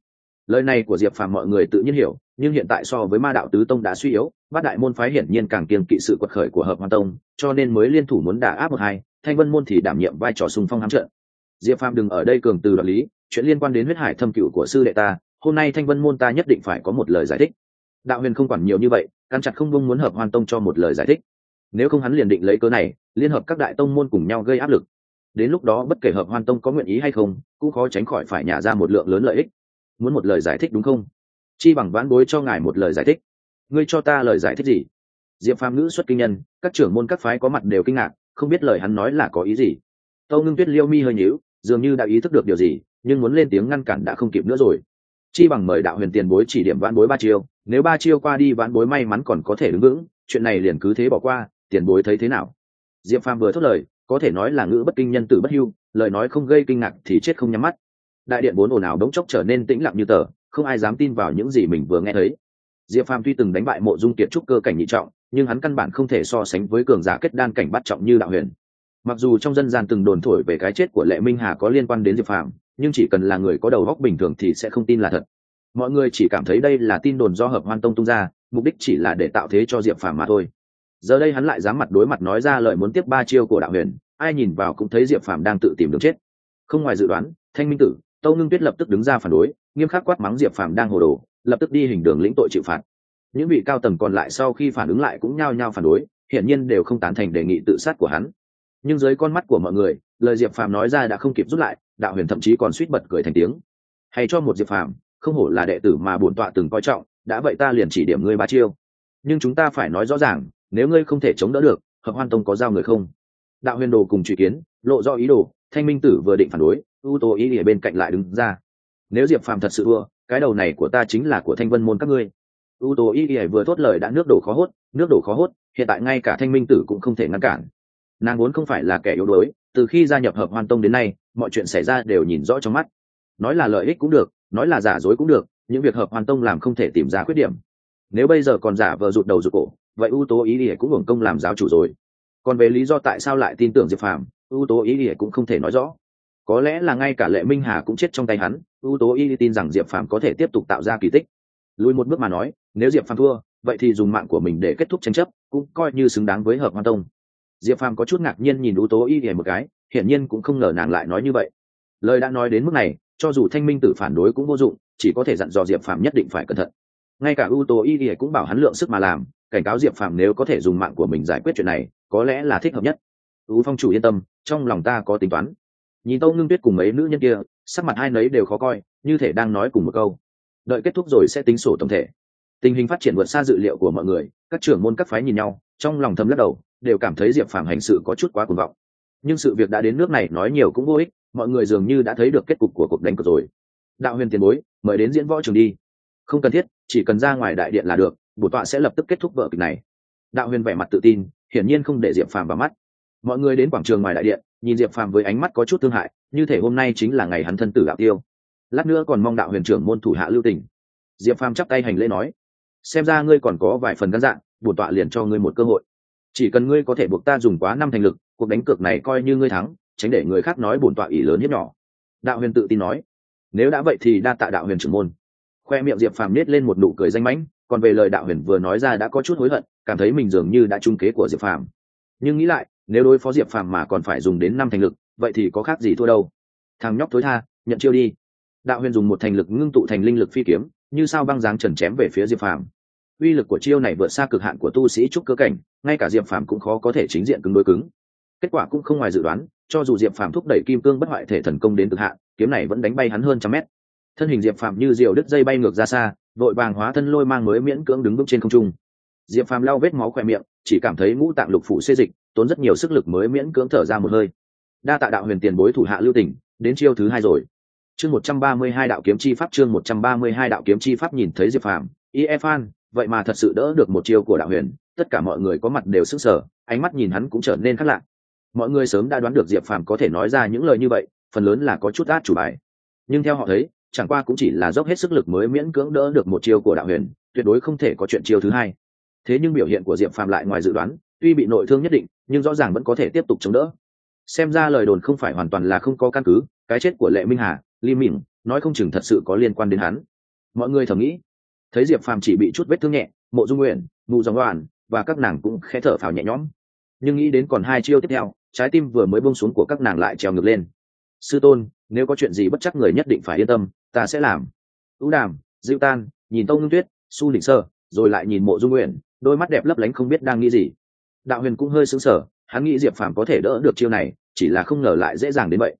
Lời này của Diệp Phàm mọi người tự nhiên hiểu, nhưng hiện tại so với Ma đạo tứ tông đã suy yếu, bát đại môn phái hiển nhiên càng kiêng kỵ sự quật khởi của Hợp Hoan tông, cho nên mới liên thủ muốn đả áp một hai, Thanh Vân môn thì đảm nhiệm vai trò xung phong hãm trận. Diệp Phàm đừng ở đây cường từ đoạt lý, chuyện liên quan đến huyết hải thâm cửu của sư đệ ta, hôm nay Thanh Vân môn ta nhất định phải có một lời giải thích. Đạo Huyền không quản nhiều như vậy, căn chặt không buông muốn Hợp Hoan tông cho một lời giải thích. Nếu không hắn liền định lấy cớ này, liên hợp các đại tông môn cùng nhau gây áp lực. Đến lúc đó bất kể Hợp Hoan tông có nguyện ý hay không, cũng khó tránh khỏi phải nhả ra một lượng lớn lợi ích. Muốn một lời giải thích đúng không? Chi bằng vãn bối cho ngài một lời giải thích. Ngươi cho ta lời giải thích gì? Diệp Phàm ngữ xuất kinh nhân, các trưởng môn các phái có mặt đều kinh ngạc, không biết lời hắn nói là có ý gì. Tâu Ngưng Tuyết liêu mi hơi nhíu, dường như đã ý thức được điều gì, nhưng muốn lên tiếng ngăn cản đã không kịp nữa rồi. Chi bằng mời đạo huyền tiền bối chỉ điểm vãn bối 3 chiêu, nếu 3 chiêu qua đi vãn bối may mắn còn có thể đứng vững, chuyện này liền cứ thế bỏ qua, tiền bối thấy thế nào? Diệp Phàm vừa thốt lời, có thể nói là ngữ bất kinh nhân tử bất hưu, lời nói không gây kinh ngạc thì chết không nhắm mắt. Đại điện vốn ồn ào đống chốc trở nên tĩnh lặng như tờ, không ai dám tin vào những gì mình vừa nghe thấy. Diệp Phàm tuy từng đánh bại Mộ Dung Kiệt trúc cơ cảnh nhị trọng, nhưng hắn căn bản không thể so sánh với cường giả kết đan cảnh bát trọng như đạo huyền. Mặc dù trong dân gian từng đồn thổi về cái chết của Lệ Minh Hà có liên quan đến Diệp Phàm, nhưng chỉ cần là người có đầu óc bình thường thì sẽ không tin là thật. Mọi người chỉ cảm thấy đây là tin đồn do Hợp Hoan tông tung ra, mục đích chỉ là để tạo thế cho Diệp Phàm mà thôi. Giờ đây hắn lại dám mặt đối mặt nói ra lời muốn tiếp 3 chiêu của đạo huyền, ai nhìn vào cũng thấy Diệp Phàm đang tự tìm đường chết. Không ngoài dự đoán, Thanh Minh Tử, Tâu Ngưng Tuyết lập tức đứng ra phản đối, nghiêm khắc quát mắng Diệp Phàm đang hồ đồ, lập tức đi hình đường lĩnh tội chịu phạt. Những vị cao tầng còn lại sau khi phản ứng lại cũng nhao nhao phản đối, hiển nhiên đều không tán thành đề nghị tự sát của hắn. Nhưng dưới con mắt của mọi người, lời Diệp Phàm nói ra đã không kịp rút lại, đạo huyền thậm chí còn suýt bật cười thành tiếng. Hay cho một Diệp Phàm, không hổ là đệ tử mà bổn tọa từng coi trọng, đã vậy ta liền chỉ điểm ngươi 3 chiêu. Nhưng chúng ta phải nói rõ ràng, nếu ngươi không thể chống đỡ được, Hợp Hoan tông có giao người không? Đạo huyền đồ cùng Trụy Kiến lộ rõ ý đồ, Thanh Minh Tử vừa định phản đối, ưu tố ý ở bên cạnh lại đứng ra. Nếu Diệp Phàm thật sự thua, cái đầu này của ta chính là của Thanh Vân môn các ngươi. ưu tố ý vừa thốt lời đã nước đổ khó hốt, hiện tại ngay cả Thanh Minh Tử cũng không thể ngăn cản. Nàng vốn không phải là kẻ yếu đuối, từ khi gia nhập Hợp Hoan tông đến nay, mọi chuyện xảy ra đều nhìn rõ trong mắt. Nói là lợi ích cũng được, nói là giả dối cũng được, những việc Hợp Hoan tông làm không thể tìm ra khuyết điểm. Nếu bây giờ còn giả vờ rụt đầu rụt cổ, vậy ưu tố ý cũng hưởng công làm giáo chủ rồi. Còn về lý do tại sao lại tin tưởng Diệp Phàm, ưu tố ý cũng không thể nói rõ. Có lẽ là ngay cả Lệ Minh Hà cũng chết trong tay hắn, ưu tố ý tin rằng Diệp Phàm có thể tiếp tục tạo ra kỳ tích. Lùi một bước mà nói, nếu Diệp Phàm thua, vậy thì dùng mạng của mình để kết thúc tranh chấp, cũng coi như xứng đáng với Hợp Hoan tông. Diệp Phàm có chút ngạc nhiên nhìn ưu tố ý một cái, hiển nhiên cũng không ngờ nàng lại nói như vậy. Lời đã nói đến mức này, cho dù Thanh Minh Tử phản đối cũng vô dụng, chỉ có thể dặn dò Diệp Phàm nhất định phải cẩn thận. Ngay cả ưu tố ý cũng bảo hắn lượng sức mà làm, cảnh cáo Diệp Phàm nếu có thể dùng mạng của mình giải quyết chuyện này, có lẽ là thích hợp nhất. Ú Phong chủ yên tâm, trong lòng ta có tính toán. Nhìn Tâu Ngưng Tuyết cùng mấy nữ nhân kia, sắc mặt hai nấy đều khó coi, như thể đang nói cùng một câu. Đợi kết thúc rồi sẽ tính sổ tổng thể. Tình hình phát triển vượt xa dự liệu của mọi người, các trưởng môn các phái nhìn nhau, trong lòng thầm lắc đầu, đều cảm thấy Diệp Phàm hành sự có chút quá cuồng vọng. Nhưng sự việc đã đến nước này nói nhiều cũng vô ích, mọi người dường như đã thấy được kết cục của cuộc đánh cược rồi. Đạo huyền tiền bối, mời đến diễn võ trường đi. Không cần thiết, chỉ cần ra ngoài đại điện là được, bổn tọa sẽ lập tức kết thúc vở kịch này. Đạo huyền vẻ mặt tự tin, hiển nhiên không để Diệp Phàm vào mắt. Mọi người đến quảng trường ngoài đại điện, nhìn Diệp Phàm với ánh mắt có chút thương hại, như thể hôm nay chính là ngày hắn thân tử đạo tiêu. Lát nữa còn mong đạo huyền trưởng môn thủ hạ lưu tình. Diệp Phàm chắp tay hành lễ nói, xem ra ngươi còn có vài phần gan dạ, bổn tọa liền cho ngươi một cơ hội. Chỉ cần ngươi có thể buộc ta dùng quá 5 thành lực, cuộc đánh cược này coi như ngươi thắng, tránh để người khác nói bổn tọa ỷ lớn hiếp nhỏ. Đạo huyền tự tin nói, nếu đã vậy thì đa tạ đạo huyền trưởng môn. Khoe miệng Diệp Phàm nết lên một nụ cười danh mãnh, còn về lời đạo huyền vừa nói ra đã có chút hối hận, cảm thấy mình dường như đã trúng kế của Diệp Phàm. Nhưng nghĩ lại, nếu đối phó Diệp Phàm mà còn phải dùng đến 5 thành lực, vậy thì có khác gì thua đâu. Thằng nhóc thối tha, nhận chiêu đi. Đạo huyền dùng 1 thành lực ngưng tụ thành linh lực phi kiếm, như sao băng dáng trần chém về phía Diệp Phàm. Uy lực của chiêu này vượt xa cực hạn của tu sĩ trúc cơ cảnh, ngay cả Diệp Phàm cũng khó có thể chính diện cứng đối cứng. Kết quả cũng không ngoài dự đoán, cho dù Diệp Phàm thúc đẩy kim cương bất hoại thể thần công đến cực hạn, kiếm này vẫn đánh bay hắn hơn trăm mét. Thân hình Diệp Phàm như diều đứt dây bay ngược ra xa, vội vàng hóa thân lôi mang mới miễn cưỡng đứng vững trên không trung. Diệp Phàm lau vết máu khỏe miệng, chỉ cảm thấy ngũ tạng lục phủ xê dịch, tốn rất nhiều sức lực mới miễn cưỡng thở ra một hơi. Đa tạ đạo huyền tiền bối thủ hạ lưu tình, đến chiêu thứ 2 rồi. Chương 132 đạo kiếm chi pháp, chương 132 đạo kiếm chi pháp. Nhìn thấy Diệp Phàm, Phan, vậy mà thật sự đỡ được một chiêu của đạo huyền, tất cả mọi người có mặt đều sững sờ, ánh mắt nhìn hắn cũng trở nên khác lạ. Mọi người sớm đã đoán được Diệp Phàm có thể nói ra những lời như vậy, phần lớn là có chút át chủ bài. Nhưng theo họ thấy, chẳng qua cũng chỉ là dốc hết sức lực mới miễn cưỡng đỡ được một chiêu của đạo huyền, tuyệt đối không thể có chuyện chiêu thứ 2. Thế nhưng biểu hiện của Diệp Phàm lại ngoài dự đoán, tuy bị nội thương nhất định, nhưng rõ ràng vẫn có thể tiếp tục chống đỡ. Xem ra lời đồn không phải hoàn toàn là không có căn cứ, cái chết của Lệ Minh Hà, Ly Minh, nói không chừng thật sự có liên quan đến hắn. mọi người thầm nghĩ. Thấy diệp phàm chỉ bị chút vết thương nhẹ, Mộ Dung Nguyện, Mụ Dòng Đoàn và các nàng cũng khẽ thở phào nhẹ nhõm, nhưng nghĩ đến còn hai chiêu tiếp theo, trái tim vừa mới buông xuống của các nàng lại trèo ngược lên. Sư tôn, nếu có chuyện gì bất chắc người nhất định phải yên tâm, ta sẽ làm. Ú Đàm, Dịu Tan nhìn Tâu Ngưng Tuyết, Su Đỉnh Sơ, rồi lại nhìn Mộ Dung Nguyện, đôi mắt đẹp lấp lánh không biết đang nghĩ gì. Đạo Huyền cũng hơi sững sờ, hắn nghĩ diệp phàm có thể đỡ được chiêu này, chỉ là không ngờ lại dễ dàng đến vậy.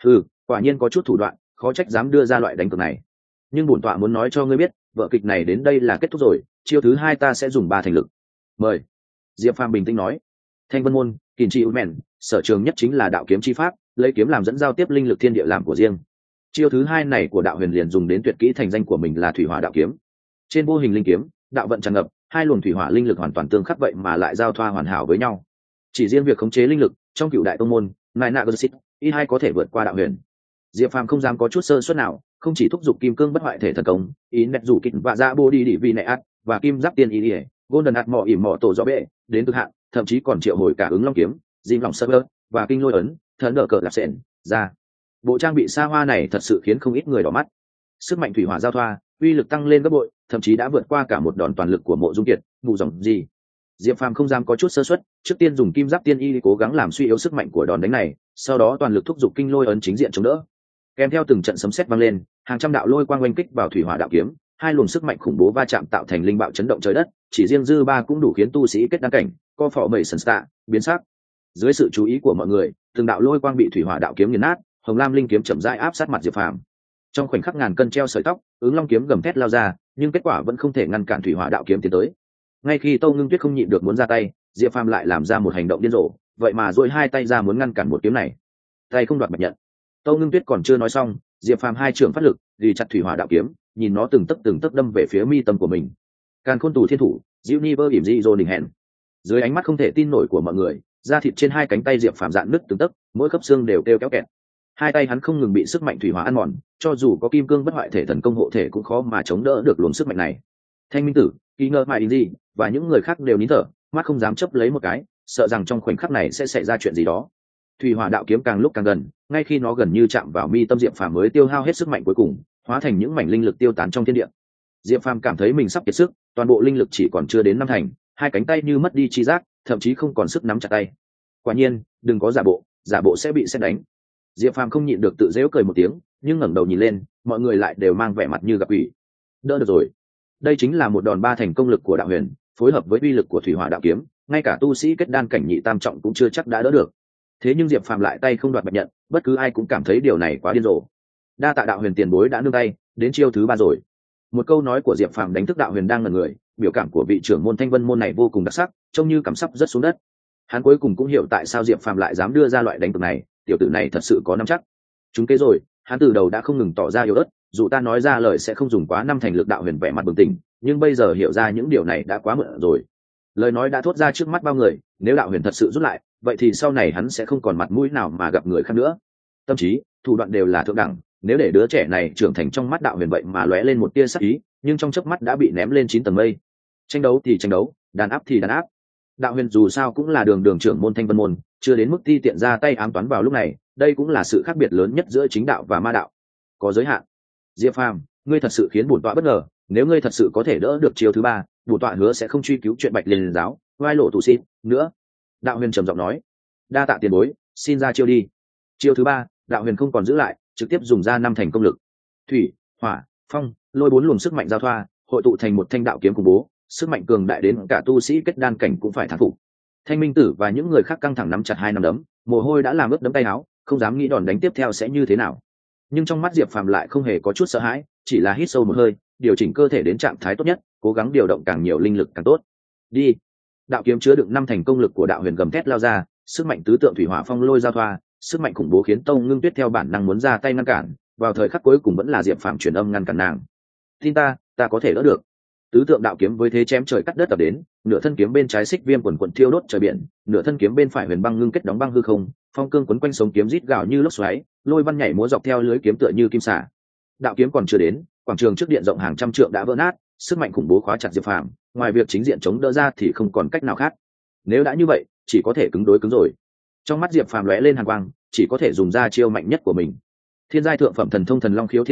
Quả nhiên có chút thủ đoạn, khó trách dám đưa ra loại đánh cược này. Nhưng bổn tọa muốn nói cho ngươi biết, vở kịch này đến đây là kết thúc rồi, chiêu thứ hai ta sẽ dùng 3 thành lực. Mời. Diệp phàm bình tĩnh nói. Thanh Vân môn, Kình Chi Umen, sở trường nhất chính là đạo kiếm chi pháp, lấy kiếm làm dẫn giao tiếp linh lực thiên địa làm của riêng. Chiêu thứ hai này của đạo huyền liền dùng đến tuyệt kỹ thành danh của mình là thủy hỏa đạo kiếm. Trên vô hình linh kiếm, đạo vận tràn ngập, hai luồng thủy hỏa linh lực hoàn toàn tương khắc vậy mà lại giao thoa hoàn hảo với nhau. Chỉ riêng việc khống chế linh lực trong cựu đại tông môn, Nai Na Gersit, y hai có thể vượt qua đạo huyền. Diệp phàm không dám có chút sơ suất nào, không chỉ thúc giục kim cương bất hoại thể thần công, ý nét rủ kịch và ra bô đi đỉ vì nệ át và kim giáp tiên ý ỉa golden ạt mỏ ỉm mỏ tổ rõ bệ đến cực hạn, thậm chí còn triệu hồi cả ứng long kiếm, dìm lòng sơ và kinh lôi ấn thần đỡ cờ lạp sện ra. Bộ trang bị xa hoa này thật sự khiến không ít người đỏ mắt. Sức mạnh thủy hỏa giao thoa, uy lực tăng lên gấp bội, thậm chí đã vượt qua cả một đòn toàn lực của Mộ Dung Kiệt, Mù Dòng gì. Diệp phàm không dám có chút sơ suất, trước tiên dùng kim giáp tiên y cố gắng làm suy yếu sức mạnh của đòn đánh này, sau đó toàn lực thúc giục kinh lôi ấn chính diện chống đỡ. Kèm theo từng trận sấm sét vang lên, hàng trăm đạo lôi quang oanh kích vào thủy hỏa đạo kiếm, hai luồng sức mạnh khủng bố va chạm tạo thành linh bạo chấn động trời đất, chỉ riêng dư ba cũng đủ khiến tu sĩ kết đăng cảnh co phỏ mẩy sần stạ biến sắc. Dưới sự chú ý của mọi người, từng đạo lôi quang bị thủy hỏa đạo kiếm nghiền nát, hồng lam linh kiếm chậm rãi áp sát mặt Diệp phàm. Trong khoảnh khắc ngàn cân treo sợi tóc, ứng long kiếm gầm thét lao ra, nhưng kết quả vẫn không thể ngăn cản thủy hỏa đạo kiếm tiến tới. Ngay khi Tâu Ngưng Tuyết không nhịn được muốn ra tay, Diệp phàm lại làm ra một hành động điên rồ, vậy mà duỗi hai tay ra muốn ngăn cản một kiếm này. Tay không đoạt bạch nhận. Tâu Ngưng Tuyết còn chưa nói xong, Diệp phàm hai trưởng phát lực ghi chặt thủy hỏa đạo kiếm, nhìn nó từng tấc đâm về phía mi tâm của mình. Càn khôn tù thiên thủ, diệu ni bơ ỉm di dô đình hẹn. Dưới ánh mắt không thể tin nổi của mọi người, da thịt trên hai cánh tay Diệp phàm dạn nứt từng tấc, mỗi khớp xương đều kêu kéo kẹt. Hai tay hắn không ngừng bị sức mạnh thủy hỏa ăn mòn, cho dù có kim cương bất hoại thể thần công hộ thể cũng khó mà chống đỡ được luồng sức mạnh này. Thanh Minh Tử, Kỳ Ngơ Mại Gì và những người khác đều nín thở, mắt không dám chấp lấy một cái, sợ rằng trong khoảnh khắc này sẽ xảy ra chuyện gì đó. Thủy hỏa đạo kiếm càng lúc càng gần, ngay khi nó gần như chạm vào mi tâm Diệp phàm mới tiêu hao hết sức mạnh cuối cùng, hóa thành những mảnh linh lực tiêu tán trong thiên địa. Diệp phàm cảm thấy mình sắp kiệt sức, toàn bộ linh lực chỉ còn chưa đến 5 thành, hai cánh tay như mất đi chi giác, thậm chí không còn sức nắm chặt tay. Quả nhiên, đừng có giả bộ sẽ bị sét đánh. Diệp phàm không nhịn được tự giễu cười một tiếng, nhưng ngẩng đầu nhìn lên, mọi người lại đều mang vẻ mặt như gặp ủy. Đỡ được rồi. Đây chính là một đòn 3 thành công lực của đạo huyền, phối hợp với uy lực của thủy hỏa đạo kiếm, ngay cả tu sĩ kết đan cảnh nhị tam trọng cũng chưa chắc đã đỡ được. Thế nhưng Diệp phàm lại tay không đoạt bạch nhận, bất cứ ai cũng cảm thấy điều này quá điên rồ. Đa tạ đạo huyền tiền bối đã nương tay, đến chiêu thứ 3 rồi. Một câu nói của Diệp phàm đánh thức đạo huyền đang ngẩn người, biểu cảm của vị trưởng môn Thanh Vân môn này vô cùng đặc sắc, trông như cảm sắp rớt xuống đất. Hắn cuối cùng cũng hiểu tại sao Diệp phàm lại dám đưa ra loại đánh cược này, tiểu tử này thật sự có nắm chắc. Chúng kế rồi, hắn từ đầu đã không ngừng tỏ ra yếu ớt, dù ta nói ra lời sẽ không dùng quá 5 thành lực. Đạo huyền vẻ mặt bừng tỉnh, nhưng bây giờ hiểu ra những điều này đã quá muộn rồi. Lời nói đã thốt ra trước mắt bao người, nếu đạo huyền thật sự rút lại, vậy thì sau này hắn sẽ không còn mặt mũi nào mà gặp người khác nữa. Tâm trí, thủ đoạn đều là thượng đẳng, nếu để đứa trẻ này trưởng thành trong mắt đạo huyền vậy mà lóe lên một tia sắc ý, nhưng trong chớp mắt đã bị ném lên 9 tầng mây. Tranh đấu thì tranh đấu, đàn áp thì đàn áp. Đạo huyền dù sao cũng là đường trưởng môn Thanh Vân môn, chưa đến mức ti tiện ra tay ám toán vào lúc này, đây cũng là sự khác biệt lớn nhất giữa chính đạo và ma đạo. Có giới hạn. Diệp phàm, ngươi thật sự khiến bổn tọa bất ngờ, nếu ngươi thật sự có thể đỡ được chiêu thứ 3, bổn tọa hứa sẽ không truy cứu chuyện Bạch Liên giáo, vai lộ tù xin nữa. Đạo huyền trầm giọng nói. Đa tạ tiền bối, xin ra chiêu đi. Chiêu thứ 3, đạo huyền không còn giữ lại, trực tiếp dùng ra 5 thành công lực. Thủy, hỏa, phong, lôi 4 luồng sức mạnh giao thoa, hội tụ thành một thanh đạo kiếm khủng bố, sức mạnh cường đại đến cả tu sĩ kết đan cảnh cũng phải thán phục. Thanh Minh Tử và những người khác căng thẳng nắm chặt hai nắm đấm, mồ hôi đã làm ướt đẫm tay áo, không dám nghĩ đòn đánh tiếp theo sẽ như thế nào. Nhưng trong mắt Diệp phàm lại không hề có chút sợ hãi, chỉ là hít sâu một hơi, điều chỉnh cơ thể đến trạng thái tốt nhất, cố gắng điều động càng nhiều linh lực càng tốt. Đi. Đạo kiếm chứa đựng 5 thành công lực của đạo huyền gầm thét lao ra, sức mạnh tứ tượng thủy hỏa phong lôi giao thoa, sức mạnh khủng bố khiến Tâu Ngưng Tuyết theo bản năng muốn ra tay ngăn cản, vào thời khắc cuối cùng vẫn là Diệp phàm truyền âm ngăn cản nàng. Tin ta có thể đỡ được. Tứ tượng đạo kiếm với thế chém trời cắt đất tập đến, nửa thân kiếm bên trái xích viêm quần quần thiêu đốt trời biển, nửa thân kiếm bên phải huyền băng ngưng kết đóng băng hư không, phong cương quấn quanh sống kiếm rít gào như lốc xoáy, lôi văn nhảy múa dọc theo lưới kiếm tựa như kim xả. Đạo kiếm còn chưa đến, quảng trường trước điện rộng hàng trăm trượng đã vỡ nát, sức mạnh khủng bố khóa chặt Diệp phàm, ngoài việc chính diện chống đỡ ra thì không còn cách nào khác. Nếu đã như vậy, chỉ có thể cứng đối cứng rồi. Trong mắt Diệp phàm lóe lên hàn quang, chỉ có thể dùng ra chiêu mạnh nhất của mình. Thiên giai thượng phẩm thần thông Thần Long Khiếu Thiên Quyết,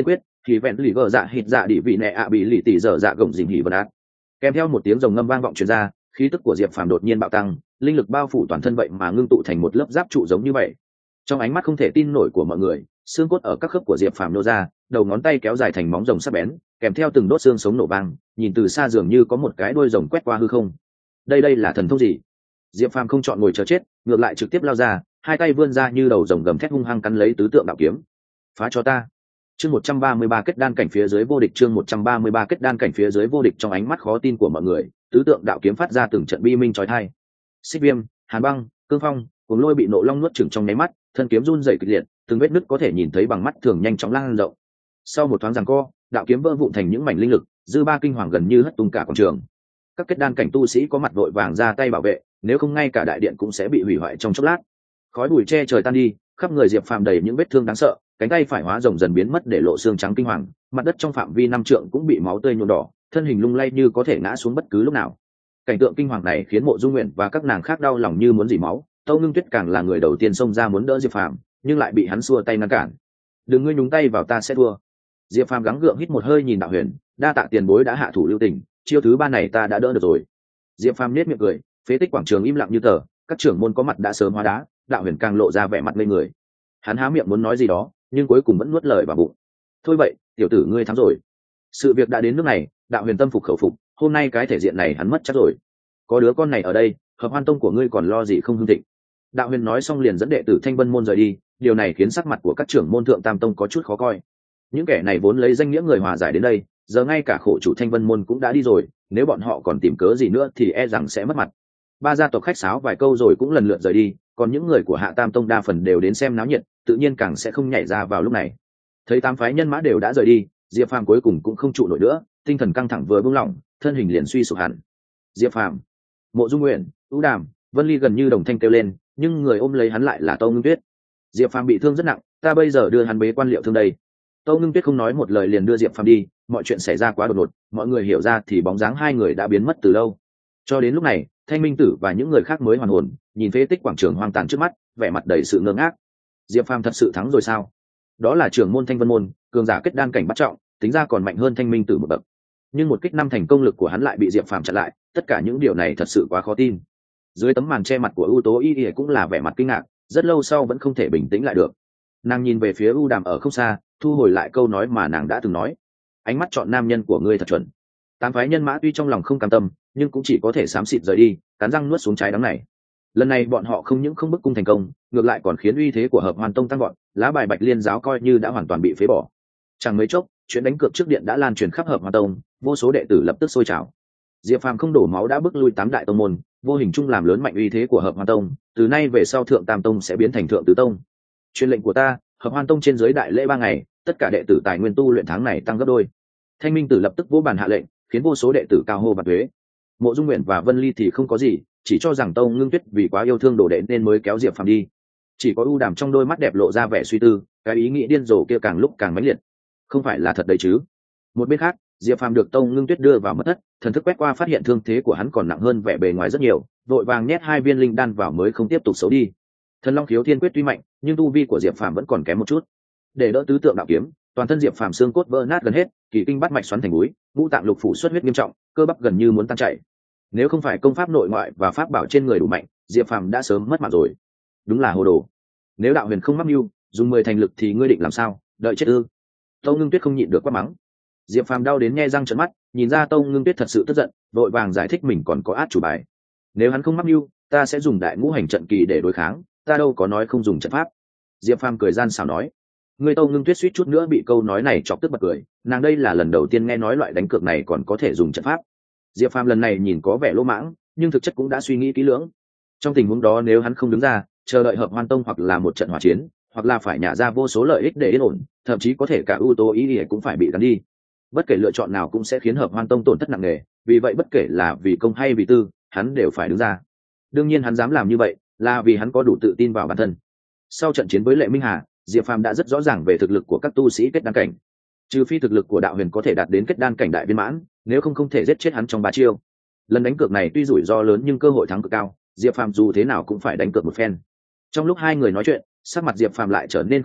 thì vẹn lì gờ dạ hít dạ đi vị nẹ ạ bị lì tỉ dở dạ gồng dình hỉ vật ác. Kèm theo một tiếng rồng ngâm vang vọng truyền ra, khí tức của Diệp Phàm đột nhiên bạo tăng, linh lực bao phủ toàn thân vậy mà ngưng tụ thành một lớp giáp trụ giống như vậy. Trong ánh mắt không thể tin nổi của mọi người, xương cốt ở các khớp của Diệp Phàm nô ra, đầu ngón tay kéo dài thành móng rồng sắc bén, kèm theo từng đốt xương sống nổ vang, nhìn từ xa dường như có một cái đuôi rồng quét qua hư không. Đây là thần thông gì? Diệp Phàm không chọn ngồi chờ chết, ngược lại trực tiếp lao ra, hai tay vươn ra như đầu rồng gầm thét hung hăng cắn lấy tứ tượng đạo kiếm. Phá cho ta! Chương 133 kết đan cảnh phía dưới vô địch, chương 133 kết đan cảnh phía dưới vô địch. Trong ánh mắt khó tin của mọi người, tứ tượng đạo kiếm phát ra từng trận bi minh chói tai. Xích viêm, hàn băng, cương phong, cuồng lôi bị nộ long nuốt chửng trong nháy mắt, thân kiếm run rẩy kịch liệt, từng vết nứt có thể nhìn thấy bằng mắt thường nhanh chóng lan rộng. Sau một thoáng giằng co, đạo kiếm vỡ vụn thành những mảnh linh lực, dư ba kinh hoàng gần như hất tung cả quảng trường. Các kết đan cảnh tu sĩ có mặt vội vàng ra tay bảo vệ, nếu không ngay cả đại điện cũng sẽ bị hủy hoại trong chốc lát. Khói bụi che trời tan đi, khắp người Diệp Phàm đầy những vết thương đáng sợ, cánh tay phải hóa rồng dần biến mất để lộ xương trắng kinh hoàng, mặt đất trong phạm vi 5 trượng cũng bị máu tươi nhuộm đỏ, thân hình lung lay như có thể ngã xuống bất cứ lúc nào. Cảnh tượng kinh hoàng này khiến Mộ Dung Nguyện và các nàng khác đau lòng như muốn rỉ máu. Tâu Ngưng Tuyết càng là người đầu tiên xông ra muốn đỡ Diệp Phàm, nhưng lại bị hắn xua tay ngăn cản. "Đừng ngươi nhúng tay vào, ta sẽ thua." Diệp Phàm gắng gượng hít một hơi nhìn Đạo Huyền, "Đa tạ tiền bối đã hạ thủ lưu tình, chiêu thứ ba này ta đã đỡ được rồi." Diệp Phàm nhếch miệng cười, phế tích quảng trường im lặng như tờ, các trưởng môn có mặt đã sớm hóa đá. Đạo Huyền càng lộ ra vẻ mặt ngây người. Hắn há miệng muốn nói gì đó, nhưng cuối cùng vẫn nuốt lời vào bụng. "Thôi vậy, tiểu tử ngươi thắng rồi." Sự việc đã đến nước này, Đạo Huyền tâm phục khẩu phục, hôm nay cái thể diện này hắn mất chắc rồi. "Có đứa con này ở đây, Hợp Hoan Tông của ngươi còn lo gì không hưng thịnh." Đạo Huyền nói xong liền dẫn đệ tử Thanh Vân môn rời đi, điều này khiến sắc mặt của các trưởng môn Thượng Tam Tông có chút khó coi. Những kẻ này vốn lấy danh nghĩa người hòa giải đến đây, giờ ngay cả khổ chủ Thanh Vân môn cũng đã đi rồi, nếu bọn họ còn tìm cớ gì nữa thì e rằng sẽ mất mặt. Ba gia tộc khách sáo vài câu rồi cũng lần lượt rời đi, còn những người của Hạ Tam Tông đa phần đều đến xem náo nhiệt, tự nhiên càng sẽ không nhảy ra vào lúc này. Thấy tám phái nhân mã đều đã rời đi, Diệp Phàm cuối cùng cũng không trụ nổi nữa, tinh thần căng thẳng vừa buông lỏng, thân hình liền suy sụp hẳn. Diệp Phàm, Mộ Dung Nguyện, Ưu Đàm, Vân Ly gần như đồng thanh kêu lên, nhưng người ôm lấy hắn lại là Tâu Ngưng Tuyết. "Diệp Phàm bị thương rất nặng, ta bây giờ đưa hắn bế quan liệu thương đây." Tâu Ngưng Tuyết không nói một lời liền đưa Diệp Phàm đi, mọi chuyện xảy ra quá đột ngột, mọi người hiểu ra thì bóng dáng hai người đã biến mất từ lâu. Cho đến lúc này, Thanh Minh Tử và những người khác mới hoàn hồn, nhìn phế tích quảng trường hoang tàn trước mắt, vẻ mặt đầy sự ngơ ngác. Diệp Phàm thật sự thắng rồi sao? Đó là trưởng môn Thanh Vân môn, cường giả kết đan cảnh bắt trọng, tính ra còn mạnh hơn Thanh Minh Tử một bậc. Nhưng một kích năm thành công lực của hắn lại bị Diệp Phàm chặn lại, tất cả những điều này thật sự quá khó tin. Dưới tấm màn che mặt của ưu tố y cũng là vẻ mặt kinh ngạc, rất lâu sau vẫn không thể bình tĩnh lại được. Nàng nhìn về phía ưu đàm ở không xa, thu hồi lại câu nói mà nàng đã từng nói. "Ánh mắt chọn nam nhân của ngươi thật chuẩn." Tám phái nhân mã tuy trong lòng không cam tâm, nhưng cũng chỉ có thể xám xịt rời đi, cắn răng nuốt xuống trái đắng này. Lần này bọn họ không những không bức cung thành công, ngược lại còn khiến uy thế của Hợp Hoàn Tông tăng vọt, lá bài Bạch Liên giáo coi như đã hoàn toàn bị phế bỏ. Chẳng mấy chốc, chuyện đánh cược trước điện đã lan truyền khắp Hợp Hoàn Tông, vô số đệ tử lập tức sôi trào. Diệp Phàm không đổ máu đã bức lui tám đại tông môn, vô hình chung làm lớn mạnh uy thế của Hợp Hoàn Tông, từ nay về sau Thượng Tam Tông sẽ biến thành Thượng Tứ Tông. Truyền lệnh của ta, Hợp Hoàn Tông trên dưới đại lễ 3 ngày, tất cả đệ tử tài nguyên tu luyện tháng này tăng gấp đôi. Thanh Minh Tử lập tức vỗ bàn hạ lệnh, khiến vô số đệ tử cao hô bạt thuế. Mộ Dung Nguyện và Vân Ly thì không có gì, chỉ cho rằng Tâu Ngưng Tuyết vì quá yêu thương đồ đệ nên mới kéo Diệp Phàm đi. Chỉ có ưu đàm trong đôi mắt đẹp lộ ra vẻ suy tư, cái ý nghĩ điên rồ kia càng lúc càng mãnh liệt. Không phải là thật đấy chứ? Một bên khác, Diệp Phàm được Tâu Ngưng Tuyết đưa vào mật thất, thần thức quét qua phát hiện thương thế của hắn còn nặng hơn vẻ bề ngoài rất nhiều, vội vàng nhét 2 viên linh đan vào mới không tiếp tục xấu đi. Thần Long Khiếu Thiên Quyết tuy mạnh, nhưng tu vi của Diệp Phàm vẫn còn kém một chút. Để đỡ tứ tượng đạo kiếm, toàn thân Diệp Phàm xương cốt vỡ nát gần hết, kỳ kinh bát mạch xoắn thành búi, ngũ tạng lục phủ xuất huyết nghiêm trọng, cơ bắp gần như muốn tan chảy. Nếu không phải công pháp nội ngoại và pháp bảo trên người đủ mạnh, Diệp Phàm đã sớm mất mạng rồi. Đúng là hồ đồ. Nếu Đạo Huyền không mắc mưu, dùng 10 thành lực thì ngươi định làm sao? Đợi chết ư? Tâu Ngưng Tuyết không nhịn được quát mắng. Diệp Phàm đau đến nhe răng trợn mắt, nhìn ra Tâu Ngưng Tuyết thật sự tức giận, vội vàng giải thích mình còn có át chủ bài. Nếu hắn không mắc mưu, ta sẽ dùng đại ngũ hành trận kỳ để đối kháng, ta đâu có nói không dùng trận pháp. Diệp Phàm cười gian xảo nói. Người Tâu Ngưng Tuyết suýt chút nữa bị câu nói này chọc tức bật cười, nàng đây là lần đầu tiên nghe nói loại đánh cược này còn có thể dùng trận pháp. Diệp Phàm lần này nhìn có vẻ lỗ mãng, nhưng thực chất cũng đã suy nghĩ kỹ lưỡng. Trong tình huống đó nếu hắn không đứng ra, chờ đợi Hợp Hoan Tông hoặc là một trận hỏa chiến, hoặc là phải nhả ra vô số lợi ích để yên ổn, thậm chí có thể cả ưu tố ý cũng phải bị gắn đi. Bất kể lựa chọn nào cũng sẽ khiến Hợp Hoan Tông tổn thất nặng nề, vì vậy bất kể là vì công hay vì tư, hắn đều phải đứng ra. Đương nhiên hắn dám làm như vậy, là vì hắn có đủ tự tin vào bản thân. Sau trận chiến với Lệ Minh Hà, Diệp Phàm đã rất rõ ràng về thực lực của các tu sĩ kết đan cảnh. Trừ phi thực lực của Đạo Huyền có thể đạt đến kết đan cảnh đại viên mãn, nếu không thể giết chết hắn trong 3 chiêu. Lần đánh cược này tuy rủi ro lớn nhưng cơ hội thắng cực cao, Diệp Phàm dù thế nào cũng phải đánh cược một phen. Trong lúc hai người nói chuyện, sắc mặt Diệp Phàm lại trở nên khó coi,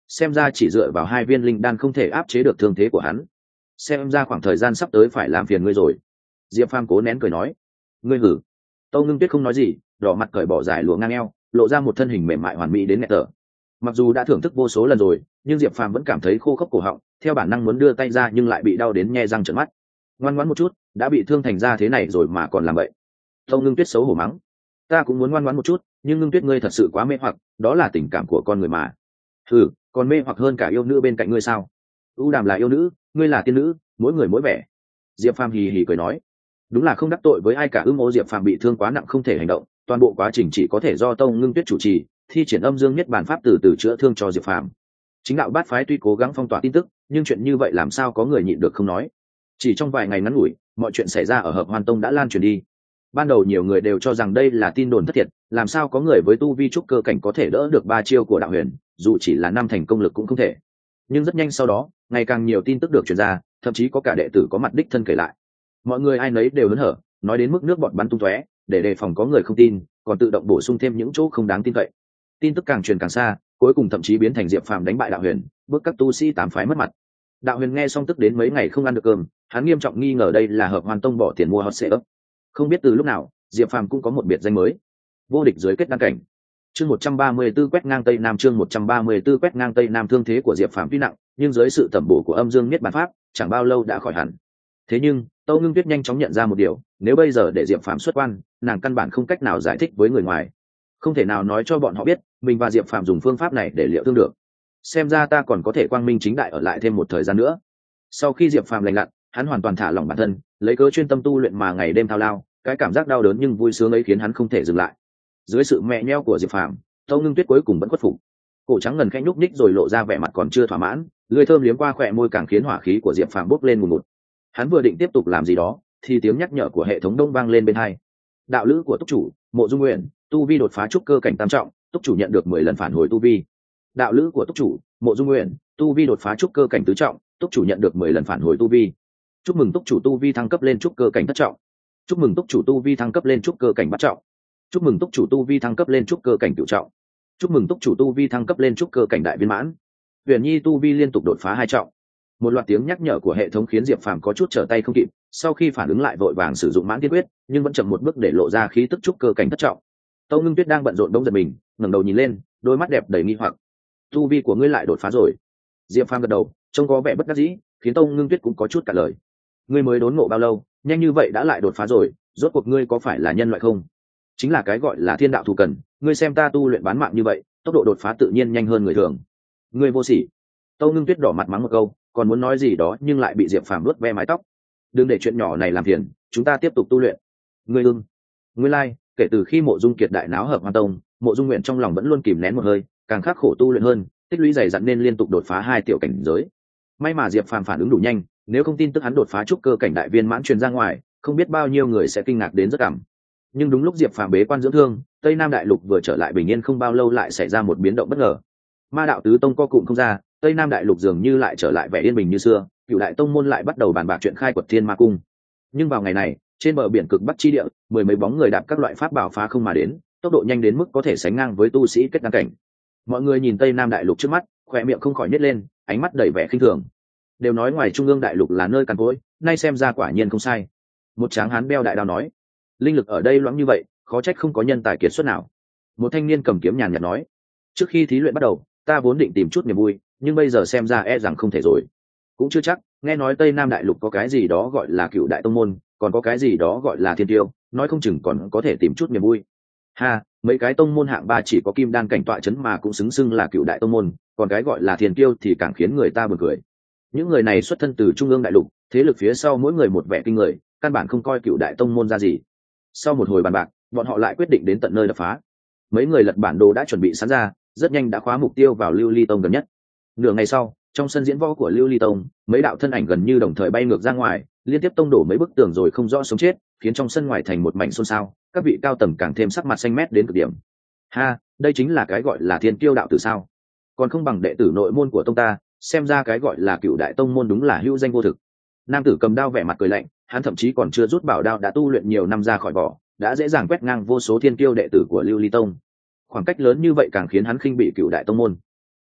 xem ra chỉ dựa vào 2 viên linh đan không thể áp chế được thương thế của hắn. Xem ra khoảng thời gian sắp tới phải làm phiền ngươi rồi. Diệp Phàm cố nén cười nói. Ngươi hử? Tâu Ngưng Tuyết không nói gì, đỏ mặt cởi bỏ giải lụa ngang eo, lộ ra một thân hình mềm mại hoàn mỹ đến nghẹt thở. Mặc dù đã thưởng thức vô số lần rồi, nhưng Diệp Phàm vẫn cảm thấy khô khốc cổ họng, theo bản năng muốn đưa tay ra nhưng lại bị đau đến nhe răng trợn mắt. Ngoan ngoãn một chút, đã bị thương thành ra thế này rồi mà còn làm vậy. Tâu Ngưng Tuyết xấu hổ mắng. Ta cũng muốn ngoan ngoãn một chút, nhưng Ngưng Tuyết ngươi thật sự quá mê hoặc, đó là tình cảm của con người mà. Hừ, còn mê hoặc hơn cả yêu nữ bên cạnh ngươi sao? U Đàm là yêu nữ, ngươi là tiên nữ, mỗi người mỗi vẻ. Diệp Phàm hì hì cười nói. Đúng là không đắc tội với ai cả. Ô Diệp Phàm bị thương quá nặng không thể hành động, toàn bộ quá trình chỉ có thể do Tâu Ngưng Tuyết chủ trì, thi triển âm dương nhất bản pháp từ từ chữa thương cho Diệp Phàm. Chính đạo bát phái tuy cố gắng phong tỏa tin tức, nhưng chuyện như vậy làm sao có người nhịn được không nói. Chỉ trong vài ngày ngắn ngủi, mọi chuyện xảy ra ở Hợp Hoan Tông đã lan truyền đi. Ban đầu nhiều người đều cho rằng đây là tin đồn thất thiệt, làm sao có người với tu vi trúc cơ cảnh có thể đỡ được 3 chiêu của đạo huyền, dù chỉ là 5 thành công lực cũng không thể. Nhưng rất nhanh sau đó, ngày càng nhiều tin tức được truyền ra, thậm chí có cả đệ tử có mặt đích thân kể lại. Mọi người ai nấy đều hớn hở, nói đến mức nước bọt bắn tung tóe, để đề phòng có người không tin, còn tự động bổ sung thêm những chỗ không đáng tin cậy. Tin tức càng truyền càng xa, cuối cùng thậm chí biến thành Diệp Phàm đánh bại đạo huyền, bước các tu sĩ 8 phái mất mặt. Đạo huyền nghe xong tức đến mấy ngày không ăn được cơm, hắn nghiêm trọng nghi ngờ đây là Hợp Hoan Tông bỏ tiền mua hot sale. Không biết từ lúc nào, Diệp Phàm cũng có một biệt danh mới, vô địch dưới kết đăng cảnh. Chương 134 quét ngang Tây Nam. Chương 134 quét ngang Tây Nam. Thương thế của Diệp Phàm tuy nặng, nhưng dưới sự tẩm bổ của âm dương niết bàn pháp, chẳng bao lâu đã khỏi hẳn. Thế nhưng, Tâu Ngưng Tuyết nhanh chóng nhận ra một điều, nếu bây giờ để Diệp Phàm xuất quan, nàng căn bản không cách nào giải thích với người ngoài, không thể nào nói cho bọn họ biết mình và Diệp Phàm dùng phương pháp này để liệu thương được. Xem ra ta còn có thể quang minh chính đại ở lại thêm một thời gian nữa. Sau khi Diệp Phàm lành lặn, hắn hoàn toàn thả lỏng bản thân, lấy cớ chuyên tâm tu luyện mà ngày đêm thao lao, cái cảm giác đau đớn nhưng vui sướng ấy khiến hắn không thể dừng lại. Dưới sự mẹ nheo của Diệp Phàm, Tâu Ngưng Tuyết cuối cùng vẫn khuất phục. Cổ trắng ngần khẽ nhúc nhích rồi lộ ra vẻ mặt còn chưa thỏa mãn, lưỡi thơm liếm qua khóe môi càng khiến hỏa khí của Diệp Phàm bốc lên ngùn ngụt. Hắn vừa định tiếp tục làm gì đó, thì tiếng nhắc nhở của hệ thống đông vang lên bên tai. Đạo lữ của túc chủ Mộ Dung Nguyện, tu vi đột phá trúc cơ cảnh tam trọng, túc chủ nhận được 10 lần phản hồi tu vi. Đạo lữ của túc chủ Mộ Dung Nguyện, tu vi đột phá trúc cơ cảnh tứ trọng, túc chủ nhận được 10 lần phản hồi tu vi. Chúc mừng túc chủ tu vi thăng cấp lên trúc cơ cảnh thất trọng. Chúc mừng túc chủ tu vi thăng cấp lên trúc cơ cảnh bát trọng. Chúc mừng túc chủ tu vi thăng cấp lên trúc cơ cảnh cửu trọng. Chúc mừng túc chủ tu vi thăng cấp lên trúc cơ cảnh đại viên mãn. Huyền Nhi tu vi liên tục đột phá 2 trọng. Một loạt tiếng nhắc nhở của hệ thống khiến Diệp Phàm có chút trở tay không kịp, sau khi phản ứng lại vội vàng sử dụng mãn tiên quyết, nhưng vẫn chậm một bước để lộ ra khí tức trúc cơ cảnh thất trọng. Tâu Ngưng Tuyết đang bận rộn bỗng giật mình, ngẩng đầu nhìn lên, đôi mắt đẹp đầy nghi hoặc. Tu vi của ngươi lại đột phá rồi? Diệp Phàm gật đầu, trông có vẻ bất đắc dĩ, khiến Tâu Ngưng Tuyết cũng có chút cả lời. Ngươi mới đốn ngộ bao lâu, nhanh như vậy đã lại đột phá rồi, rốt cuộc ngươi có phải là nhân loại không? Chính là cái gọi là thiên đạo thù cần, ngươi xem ta tu luyện bán mạng như vậy, tốc độ đột phá tự nhiên nhanh hơn người thường. Ngươi vô sỉ. Tâu Ngưng Tuyết đỏ mặt mắng một câu, còn muốn nói gì đó nhưng lại bị Diệp Phàm vuốt ve mái tóc. Đừng để chuyện nhỏ này làm phiền, chúng ta tiếp tục tu luyện. Ngươi ngươi lai, kể từ khi Mộ Dung Kiệt đại náo Hợp Hoan Tông, Mộ Dung Nguyện trong lòng vẫn luôn kìm nén một hơi, càng khắc khổ tu luyện hơn, tích lũy dày dặn nên liên tục đột phá 2 tiểu cảnh giới. May mà Diệp Phàm phản ứng đủ nhanh, nếu không tin tức hắn đột phá trúc cơ cảnh đại viên mãn truyền ra ngoài, không biết bao nhiêu người sẽ kinh ngạc đến rất cảm. Nhưng đúng lúc Diệp Phàm bế quan dưỡng thương, Tây Nam đại lục vừa trở lại bình yên không bao lâu lại xảy ra một biến động bất ngờ. Ma đạo tứ tông co cụm không ra, Tây Nam đại lục dường như lại trở lại vẻ yên bình như xưa, Cửu đại tông môn lại bắt đầu bàn bạc chuyện khai quật Thiên Ma cung. Nhưng vào ngày này, trên bờ biển cực bắc chi địa, 10 mấy bóng người đạp các loại pháp bảo phá không mà đến, tốc độ nhanh đến mức có thể sánh ngang với tu sĩ kết đăng cảnh. Mọi người nhìn Tây Nam đại lục trước mắt, khóe miệng không khỏi nhếch lên, ánh mắt đầy vẻ khinh thường. Đều nói ngoài Trung ương đại lục là nơi cằn cỗi, nay xem ra quả nhiên không sai. Một tráng hán beo đại đao nói, linh lực ở đây loãng như vậy, khó trách không có nhân tài kiệt xuất nào. Một thanh niên cầm kiếm nhàn nhạt nói, trước khi thí luyện bắt đầu, ta vốn định tìm chút niềm vui, nhưng bây giờ xem ra e rằng không thể rồi. Cũng chưa chắc, nghe nói Tây Nam đại lục có cái gì đó gọi là Cửu đại tông môn, còn có cái gì đó gọi là thiên tiêu, nói không chừng còn có thể tìm chút niềm vui. Ha, mấy cái tông môn hạng 3 chỉ có kim đan cảnh tọa chấn mà cũng xứng xưng là Cửu đại tông môn, còn cái gọi là thiên tiêu thì càng khiến người ta buồn cười. Những người này xuất thân từ Trung ương đại lục, thế lực phía sau mỗi người một vẻ kinh người, căn bản không coi Cửu đại tông môn ra gì. Sau một hồi bàn bạc, bọn họ lại quyết định đến tận nơi đập phá. Mấy người lật bản đồ đã chuẩn bị sẵn ra, rất nhanh đã khóa mục tiêu vào Lưu Ly Tông gần nhất. Nửa ngày sau, trong sân diễn võ của Lưu Ly Tông, mấy đạo thân ảnh gần như đồng thời bay ngược ra ngoài, liên tiếp tông đổ mấy bức tường rồi không rõ sống chết, khiến trong sân ngoài thành một mảnh xôn xao, các vị cao tầng càng thêm sắc mặt xanh mét đến cực điểm. Ha, đây chính là cái gọi là thiên kiêu đạo tử sao? Còn không bằng đệ tử nội môn của tông ta, xem ra cái gọi là Cửu đại tông môn đúng là hữu danh vô thực. Nam tử cầm đao vẻ mặt cười lạnh, hắn thậm chí còn chưa rút bảo đao đã tu luyện nhiều năm ra khỏi vỏ, đã dễ dàng quét ngang vô số thiên kiêu đệ tử của Lưu Ly Tông. Khoảng cách lớn như vậy càng khiến hắn khinh bị Cửu đại tông môn.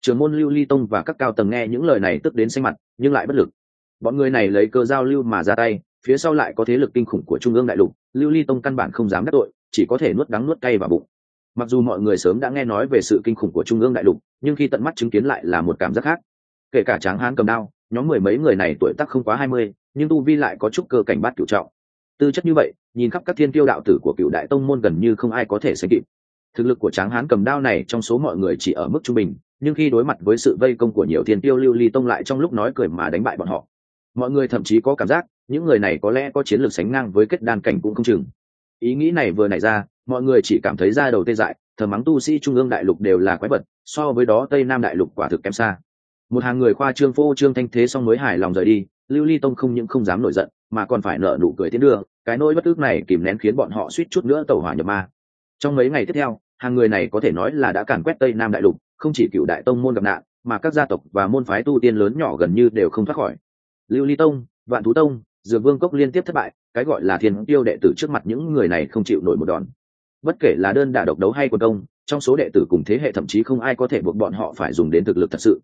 Trưởng môn Lưu Ly Tông và các cao tầng nghe những lời này tức đến xanh mặt, nhưng lại bất lực. Bọn người này lấy cơ giao lưu mà ra tay, phía sau lại có thế lực kinh khủng của Trung ương đại lục, Lưu Ly Tông căn bản không dám đắc tội, chỉ có thể nuốt đắng nuốt cay vào bụng. Mặc dù mọi người sớm đã nghe nói về sự kinh khủng của Trung ương đại lục, nhưng khi tận mắt chứng kiến lại là một cảm giác khác. Kể cả Tráng Hán cầm đao, nhóm mười mấy người này tuổi tác không quá 20, nhưng tu vi lại có chút cơ cảnh bát cửu trọng. Tư chất như vậy, nhìn khắp các thiên tiêu đạo tử của Cựu Đại Tông môn gần như không ai có thể sánh kịp. Thực lực của Tráng Hán cầm đao này trong số mọi người chỉ ở mức trung bình, nhưng khi đối mặt với sự vây công của nhiều thiên tiêu, Lưu Ly Tông lại trong lúc nói cười mà đánh bại bọn họ. Mọi người thậm chí có cảm giác những người này có lẽ có chiến lược sánh ngang với kết đan cảnh cũng không chừng. Ý nghĩ này vừa nảy ra, mọi người chỉ cảm thấy da đầu tê dại, thầm mắng tu sĩ Trung ương đại lục đều là quái vật, so với đó Tây Nam đại lục quả thực kém xa. Một hàng người khoa trương phô trương thanh thế xong mới hài lòng rời đi. Lưu Ly Tông không những không dám nổi giận, mà còn phải nở nụ cười tiến đưa. Cái nỗi bất ức này kìm nén khiến bọn họ suýt chút nữa tẩu hỏa nhập ma. Trong mấy ngày tiếp theo, hàng người này có thể nói là đã càn quét Tây Nam đại lục, không chỉ Cựu Đại Tông môn gặp nạn, mà các gia tộc và môn phái tu tiên lớn nhỏ gần như đều không thoát khỏi. Lưu Ly Tông, Vạn Thú Tông, Dược Vương Cốc liên tiếp thất bại, cái gọi là thiên tiêu đệ tử trước mặt những người này không chịu nổi một đòn. Bất kể là đơn đả độc đấu hay quần công, trong số đệ tử cùng thế hệ thậm chí không ai có thể buộc bọn họ phải dùng đến thực lực thật sự.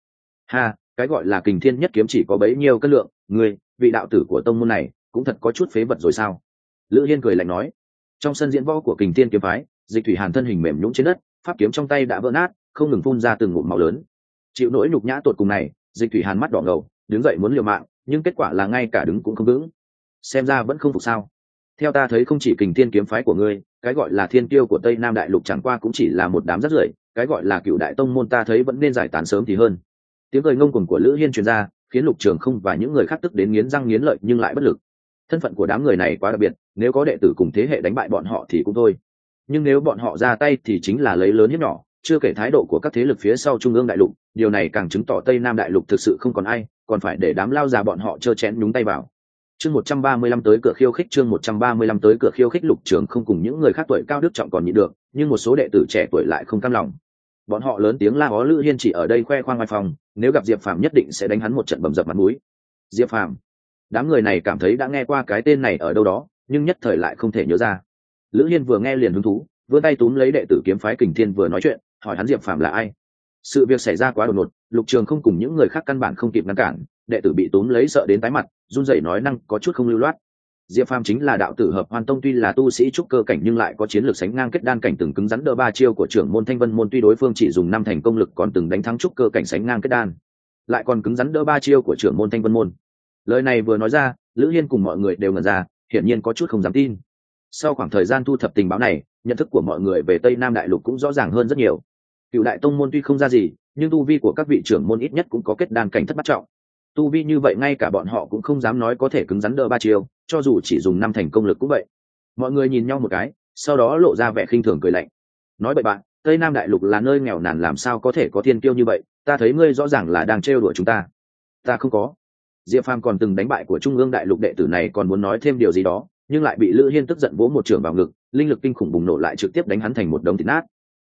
Cái gọi là Kình Thiên Nhất Kiếm chỉ có bấy nhiêu cân lượng, người, vị đạo tử của tông môn này, cũng thật có chút phế vật rồi sao? Lữ Hiên cười lạnh nói. Trong sân diễn võ của Kình Thiên kiếm phái, Dịch Thủy Hàn thân hình mềm nhũn trên đất, pháp kiếm trong tay đã vỡ nát, không ngừng phun ra từng ngụm máu lớn. Chịu nỗi nhục nhã tột cùng này, Dịch Thủy Hàn mắt đỏ ngầu, đứng dậy muốn liều mạng, nhưng kết quả là ngay cả đứng cũng không vững. Xem ra vẫn không phục sao? Theo ta thấy không chỉ Kình Thiên kiếm phái của ngươi, cái gọi là thiên tiêu của Tây Nam đại lục chẳng qua cũng chỉ là một đám rác rưởi, cái gọi là Cựu Đại Tông môn ta thấy vẫn nên giải tán sớm thì hơn. Tiếng cười ngông cuồng của Lữ Hiên truyền ra, khiến Lục Trường Không và những người khác tức đến nghiến răng nghiến lợi nhưng lại bất lực. Thân phận của đám người này quá đặc biệt, nếu có đệ tử cùng thế hệ đánh bại bọn họ thì cũng thôi, nhưng nếu bọn họ ra tay thì chính là lấy lớn hiếp nhỏ. Chưa kể thái độ của các thế lực phía sau Trung ương đại lục, điều này càng chứng tỏ Tây Nam đại lục thực sự không còn ai, còn phải để đám lao già bọn họ trơ chẽn nhúng tay vào. Chương 135 tới cửa khiêu khích. Chương 135 tới cửa khiêu khích. Lục Trường Không cùng những người khác tuổi cao đức trọng còn nhịn được, nhưng một số đệ tử trẻ tuổi lại không cam lòng. Bọn họ lớn tiếng la ó Lữ Hiên chỉ ở đây khoe khoang ngoài phòng, nếu gặp Diệp Phàm nhất định sẽ đánh hắn một trận bầm dập mặt mũi. Diệp Phàm, đám người này cảm thấy đã nghe qua cái tên này ở đâu đó, nhưng nhất thời lại không thể nhớ ra. Lữ Hiên vừa nghe liền hứng thú, vươn tay túm lấy đệ tử kiếm phái Kình Thiên vừa nói chuyện, hỏi hắn Diệp Phàm là ai. Sự việc xảy ra quá đột ngột, Lục Trường Không cùng những người khác căn bản không kịp ngăn cản, đệ tử bị túm lấy sợ đến tái mặt, run rẩy nói năng có chút không lưu loát. Diệp Phàm chính là đạo tử Hợp Hoan Tông, tuy là tu sĩ trúc cơ cảnh nhưng lại có chiến lược sánh ngang kết đan cảnh, từng cứng rắn đỡ 3 chiêu của trưởng môn Thanh Vân môn, tuy đối phương chỉ dùng 5 thành công lực còn từng đánh thắng trúc cơ cảnh sánh ngang kết đan, lại còn cứng rắn đỡ 3 chiêu của trưởng môn Thanh Vân môn. Lời này vừa nói ra, Lữ Hiên cùng mọi người đều ngẩn ra, hiển nhiên có chút không dám tin. Sau khoảng thời gian thu thập tình báo này, nhận thức của mọi người về Tây Nam đại lục cũng rõ ràng hơn rất nhiều. Cựu Đại Tông môn tuy không ra gì, nhưng tu vi của các vị trưởng môn ít nhất cũng có kết đan cảnh thất bát trọng. Tu vi như vậy ngay cả bọn họ cũng không dám nói có thể cứng rắn đỡ 3 chiêu, cho dù chỉ dùng 5 thành công lực cũng vậy. Mọi người nhìn nhau một cái, sau đó lộ ra vẻ khinh thường cười lạnh. Nói bậy bạn, Tây Nam đại lục là nơi nghèo nàn, làm sao có thể có thiên kiêu như vậy, ta thấy ngươi rõ ràng là đang trêu đùa chúng ta. Ta không có. Diệp Phàm còn từng đánh bại của Trung ương đại lục đệ tử này còn muốn nói thêm điều gì đó, nhưng lại bị Lữ Hiên tức giận vỗ một trường vào ngực, linh lực kinh khủng bùng nổ lại trực tiếp đánh hắn thành một đống thịt nát.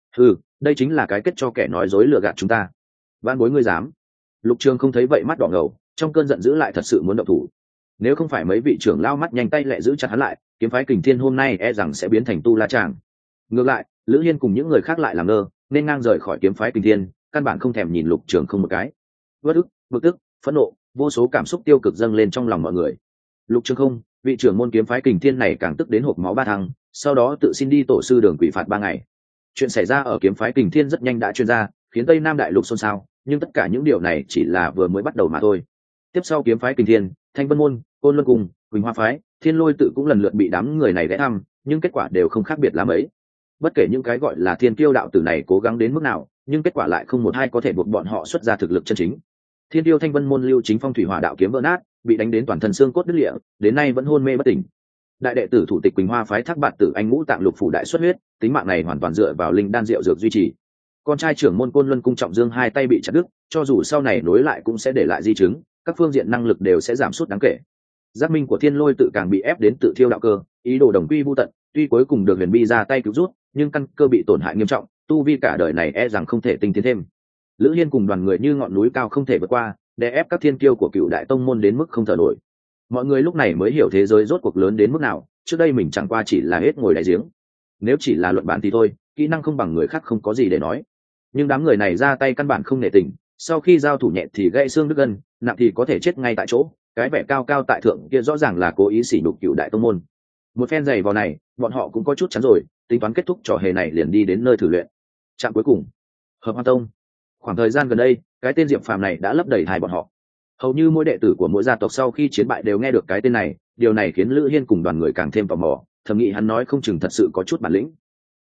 Đây chính là cái kết cho kẻ nói dối lừa gạt chúng ta. Van bối ngươi dám? Lục Trường Không thấy vậy mắt đỏ ngầu, trong cơn giận dữ lại thật sự muốn động thủ. Nếu không phải mấy vị trưởng lao mắt nhanh tay lẹ giữ chặt hắn lại, kiếm phái Kình Thiên hôm nay e rằng sẽ biến thành tu la tràng. Ngược lại, Lữ Hiên cùng những người khác lại làm ngơ, nên ngang rời khỏi kiếm phái Kình Thiên, căn bản không thèm nhìn Lục Trường Không một cái. Bất ức, bực tức, phẫn nộ, vô số cảm xúc tiêu cực dâng lên trong lòng mọi người. Lục Trường Không, vị trưởng môn kiếm phái Kình Thiên này càng tức đến hộc máu ba thăng, sau đó tự xin đi tổ sư đường quỷ phạt 3 ngày. Chuyện xảy ra ở kiếm phái Kình Thiên rất nhanh đã truyền ra, khiến Tây Nam đại lục xôn xao, nhưng tất cả những điều này chỉ là vừa mới bắt đầu mà thôi. Tiếp sau kiếm phái Kình Thiên, Thanh Vân môn, Côn Luân cung, Quỳnh Hoa phái, Thiên Lôi tự cũng lần lượt bị đám người này ghé thăm, nhưng kết quả đều không khác biệt lắm mấy. Bất kể những cái gọi là thiên kiêu đạo tử này cố gắng đến mức nào, nhưng kết quả lại không một ai có thể buộc bọn họ xuất ra thực lực chân chính. Thiên tiêu Thanh Vân môn Lưu Chính Phong thủy hỏa đạo kiếm vỡ nát, bị đánh đến toàn thân xương cốt đứt lìa, đến nay vẫn hôn mê bất tỉnh. Đại đệ tử thủ tịch Quỳnh Hoa phái Thác Bạt Tử Anh ngũ tạng lục phủ đại xuất huyết, tính mạng này hoàn toàn dựa vào linh đan rượu dược duy trì. Con trai trưởng môn Côn Luân cung Trọng Dương 2 tay bị chặt đứt, cho dù sau này nối lại cũng sẽ để lại di chứng, các phương diện năng lực đều sẽ giảm sút đáng kể. Giác minh của Thiên Lôi tự càng bị ép đến tự thiêu đạo cơ, ý đồ đồng quy vu tận, tuy cuối cùng được Huyền Bi ra tay cứu rút, nhưng căn cơ bị tổn hại nghiêm trọng, tu vi cả đời này e rằng không thể tinh tiến thêm. Lữ Hiên cùng đoàn người như ngọn núi cao không thể vượt qua, đè ép các thiên kiêu của Cựu Đại Tông môn đến mức không thở nổi. Mọi người lúc này mới hiểu thế giới rốt cuộc lớn đến mức nào, trước đây mình chẳng qua chỉ là hết ngồi đáy giếng. Nếu chỉ là luận bản thì thôi, kỹ năng không bằng người khác không có gì để nói. Nhưng đám người này ra tay căn bản không nể tình, sau khi giao thủ nhẹ thì gãy xương đứt gân, nặng thì có thể chết ngay tại chỗ. Cái vẻ cao cao tại thượng kia rõ ràng là cố ý sỉ nhục cựu đại tông môn. Một phen giày vào này, bọn họ cũng có chút chán rồi, tính toán kết thúc trò hề này liền đi đến nơi thử luyện. Trạm cuối cùng, Hợp Hoan Tông. Khoảng thời gian gần đây, cái tên Diệp Phàm này đã lấp đầy hài bọn họ. Hầu như mỗi đệ tử của mỗi gia tộc sau khi chiến bại đều nghe được cái tên này, điều này khiến Lữ Hiên cùng đoàn người càng thêm tò mò, thầm nghĩ hắn nói không chừng thật sự có chút bản lĩnh.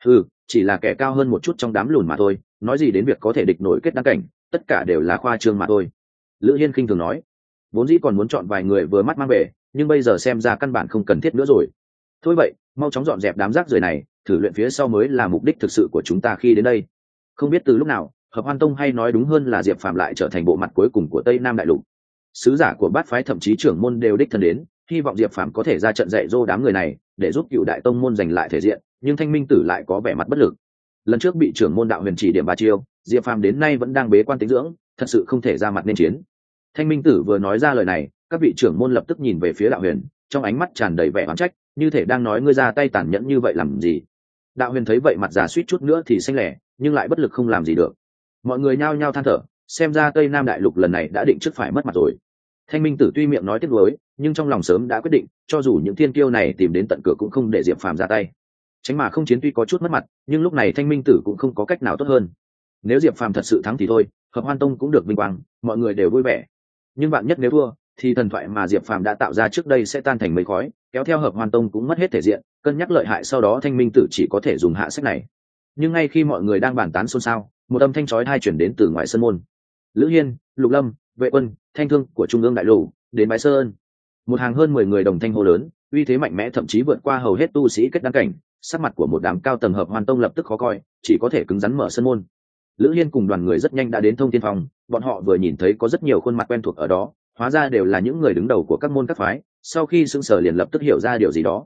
Chỉ là kẻ cao hơn một chút trong đám lùn mà thôi, nói gì đến việc có thể địch nổi kết đăng cảnh, tất cả đều là khoa trương mà thôi. Lữ Hiên khinh thường nói, vốn dĩ còn muốn chọn vài người vừa mắt mang về, nhưng bây giờ xem ra căn bản không cần thiết nữa rồi. Thôi vậy, mau chóng dọn dẹp đám rác rưởi này, thử luyện phía sau mới là mục đích thực sự của chúng ta khi đến đây. Không biết từ lúc nào, Hợp Hoan Tông hay nói đúng hơn là Diệp Phàm lại trở thành bộ mặt cuối cùng của Tây Nam Đại Lục. Sứ giả của bát phái thậm chí trưởng môn đều đích thân đến, hy vọng Diệp Phàm có thể ra trận dạy dỗ đám người này, để giúp cựu đại tông môn giành lại thể diện, nhưng Thanh Minh Tử lại có vẻ mặt bất lực. Lần trước bị trưởng môn đạo huyền chỉ điểm ba chiêu, Diệp Phàm đến nay vẫn đang bế quan tĩnh dưỡng, thật sự không thể ra mặt nên chiến. Thanh Minh Tử vừa nói ra lời này, các vị trưởng môn lập tức nhìn về phía đạo huyền, trong ánh mắt tràn đầy vẻ oán trách, như thể đang nói ngươi ra tay tàn nhẫn như vậy làm gì. Đạo huyền thấy vậy mặt già suýt chút nữa thì xanh lẻ, nhưng lại bất lực không làm gì được. Mọi người nhao nhao than thở, xem ra Tây Nam Đại Lục lần này đã định trước phải mất mặt rồi. Thanh Minh Tử tuy miệng nói tiếc nuối, nhưng trong lòng sớm đã quyết định, cho dù những thiên kiêu này tìm đến tận cửa cũng không để Diệp Phàm ra tay. Tránh mà không chiến tuy có chút mất mặt, nhưng lúc này Thanh Minh Tử cũng không có cách nào tốt hơn. Nếu Diệp Phàm thật sự thắng thì thôi, Hợp Hoan Tông cũng được vinh quang, mọi người đều vui vẻ. Nhưng bạn nhất nếu thua, thì thần thoại mà Diệp Phàm đã tạo ra trước đây sẽ tan thành mây khói, kéo theo Hợp Hoan Tông cũng mất hết thể diện. Cân nhắc lợi hại sau đó Thanh Minh Tử chỉ có thể dùng hạ sách này. Nhưng ngay khi mọi người đang bàn tán xôn xao, một âm thanh chói tai chuyển đến từ ngoài sân môn. Lữ Hiên, Lục Lâm, Vệ Quân, Thanh Thương của Trung ương Đại Lục đến bái sơn. Một hàng hơn 10 người đồng thanh hô lớn, uy thế mạnh mẽ thậm chí vượt qua hầu hết tu sĩ kết đăng cảnh. Sắc mặt của một đám cao tầng Hợp Hoan Tông lập tức khó coi, chỉ có thể cứng rắn mở sân môn. Lữ Hiên cùng đoàn người rất nhanh đã đến Thông Thiên Phòng, bọn họ vừa nhìn thấy có rất nhiều khuôn mặt quen thuộc ở đó, hóa ra đều là những người đứng đầu của các môn các phái. Sau khi sững sờ liền lập tức hiểu ra điều gì đó.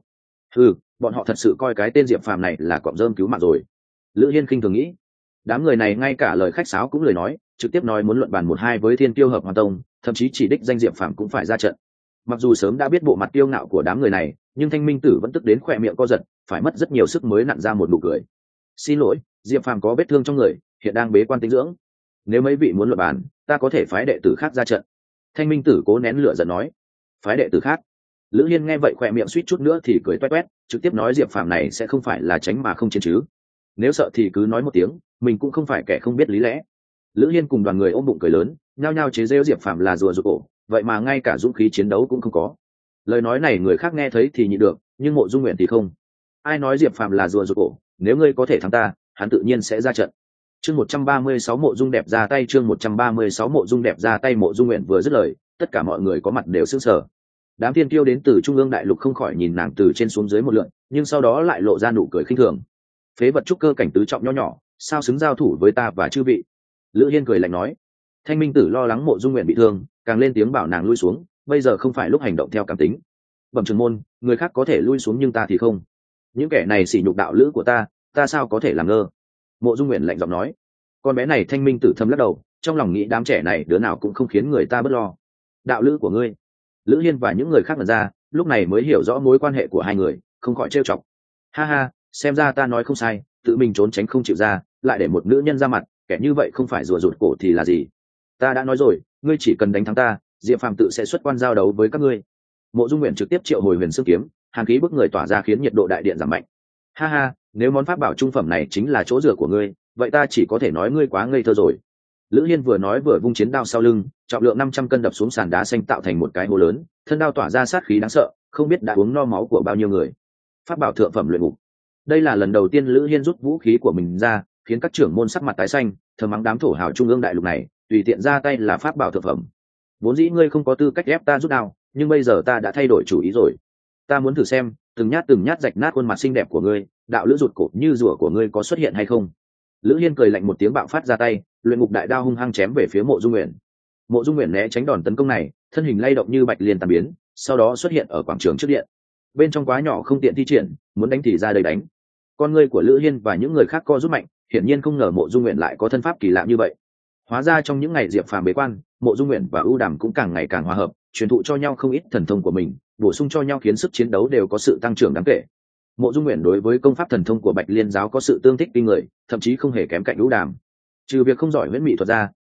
Bọn họ thật sự coi cái tên Diệp Phàm này là cọng rơm cứu mạng rồi. Lữ Hiên khinh thường nghĩ. Đám người này ngay cả lời khách sáo cũng lười nói, trực tiếp nói muốn luận bàn 1-2 với Thiên Kiêu Hợp Hoan Tông, thậm chí chỉ đích danh Diệp Phàm cũng phải ra trận. Mặc dù sớm đã biết bộ mặt kiêu ngạo của đám người này, nhưng Thanh Minh Tử vẫn tức đến khỏe miệng co giật, phải mất rất nhiều sức mới nặn ra một nụ cười. Xin lỗi, Diệp Phàm có vết thương trong người, hiện đang bế quan tĩnh dưỡng. Nếu mấy vị muốn luận bàn, ta có thể phái đệ tử khác ra trận. Thanh Minh Tử cố nén lửa giận nói. Phái đệ tử khác? Lữ Hiên nghe vậy khỏe miệng suýt chút nữa thì cười toét toét, trực tiếp nói Diệp Phàm này sẽ không phải là tránh mà không chiến chứ? Nếu sợ thì cứ nói một tiếng, mình cũng không phải kẻ không biết lý lẽ. Lữ Hiên cùng đoàn người ôm bụng cười lớn, nhao nhao chế giễu Diệp Phàm là rùa rụt cổ, vậy mà ngay cả dũng khí chiến đấu cũng không có. Lời nói này người khác nghe thấy thì nhịn được, nhưng Mộ Dung Nguyện thì không. Ai nói Diệp Phàm là rùa rụt cổ, nếu ngươi có thể thắng ta, hắn tự nhiên sẽ ra trận. Chương 136 Mộ Dung đẹp ra tay, chương 136 Mộ Dung đẹp ra tay. Mộ Dung Nguyện vừa dứt lời, tất cả mọi người có mặt đều sững sờ. Đám thiên kiêu đến từ Trung ương Đại Lục không khỏi nhìn nàng từ trên xuống dưới một lượt, nhưng sau đó lại lộ ra nụ cười khinh thường. Phế vật trúc cơ cảnh tứ trọng nho nhỏ, sao xứng giao thủ với ta và chư vị? Lữ Hiên cười lạnh nói. Thanh Minh Tử lo lắng Mộ Dung Nguyện bị thương, càng lên tiếng bảo nàng lui xuống, bây giờ không phải lúc hành động theo cảm tính. Bẩm trưởng môn, người khác có thể lui xuống nhưng ta thì không. Những kẻ này sỉ nhục đạo lữ của ta sao có thể làm ngơ? Mộ Dung Nguyện lạnh giọng nói. Con bé này Thanh Minh Tử thầm lắc đầu, trong lòng nghĩ đám trẻ này đứa nào cũng không khiến người ta bớt lo. Đạo lữ của ngươi? Lữ Hiên và những người khác lần ra, lúc này mới hiểu rõ mối quan hệ của hai người, không khỏi trêu chọc. Ha ha, xem ra ta nói không sai, tự mình trốn tránh không chịu ra, lại để một nữ nhân ra mặt, kẻ như vậy không phải rùa rụt cổ thì là gì? Ta đã nói rồi, ngươi chỉ cần đánh thắng ta, Diệp Phàm tự sẽ xuất quan giao đấu với các ngươi. Mộ Dung Nguyện trực tiếp triệu hồi huyền xương kiếm, hàn khí bức người tỏa ra khiến nhiệt độ đại điện giảm mạnh. Ha ha, nếu món pháp bảo trung phẩm này chính là chỗ dựa của ngươi, vậy ta chỉ có thể nói ngươi quá ngây thơ rồi. Lữ Hiên vừa nói vừa vung chiến đao sau lưng, trọng lượng 500 cân đập xuống sàn đá xanh tạo thành một cái hố lớn, thân đao tỏa ra sát khí đáng sợ, không biết đã uống no máu của bao nhiêu người. Pháp bảo thượng phẩm luyện ngục. Đây là lần đầu tiên Lữ Hiên rút vũ khí của mình ra, khiến các trưởng môn sắc mặt tái xanh, thầm mắng đám thổ hào Trung ương Đại Lục này, tùy tiện ra tay là pháp bảo thượng phẩm. Vốn dĩ ngươi không có tư cách ép ta rút đao, nhưng bây giờ ta đã thay đổi chủ ý rồi. Ta muốn thử xem, từng nhát rạch nát khuôn mặt xinh đẹp của ngươi, đạo lữ rụt cổ như rùa của ngươi có xuất hiện hay không? Lữ Hiên cười lạnh một tiếng bạo phát ra tay, luyện ngục đại đao hung hăng chém về phía Mộ Dung Nguyện. Mộ Dung Nguyện né tránh đòn tấn công này, thân hình lay động như bạch liên tàn biến, sau đó xuất hiện ở quảng trường trước điện. Bên trong quá nhỏ không tiện thi triển, muốn đánh thì ra đây đánh. Con ngươi của Lữ Hiên và những người khác co rút mạnh, hiển nhiên không ngờ Mộ Dung Nguyện lại có thân pháp kỳ lạ như vậy. Hóa ra trong những ngày Diệp Phàm bế quan, Mộ Dung Nguyện và ưu đàm cũng càng ngày càng hòa hợp, truyền thụ cho nhau không ít thần thông của mình, bổ sung cho nhau khiến sức chiến đấu đều có sự tăng trưởng đáng kể. Mộ Dung Nguyện đối với công pháp thần thông của Bạch Liên giáo có sự tương thích kinh người, thậm chí không hề kém cạnh ưu đàm. Trừ việc không giỏi huyễn mỹ thuật ra,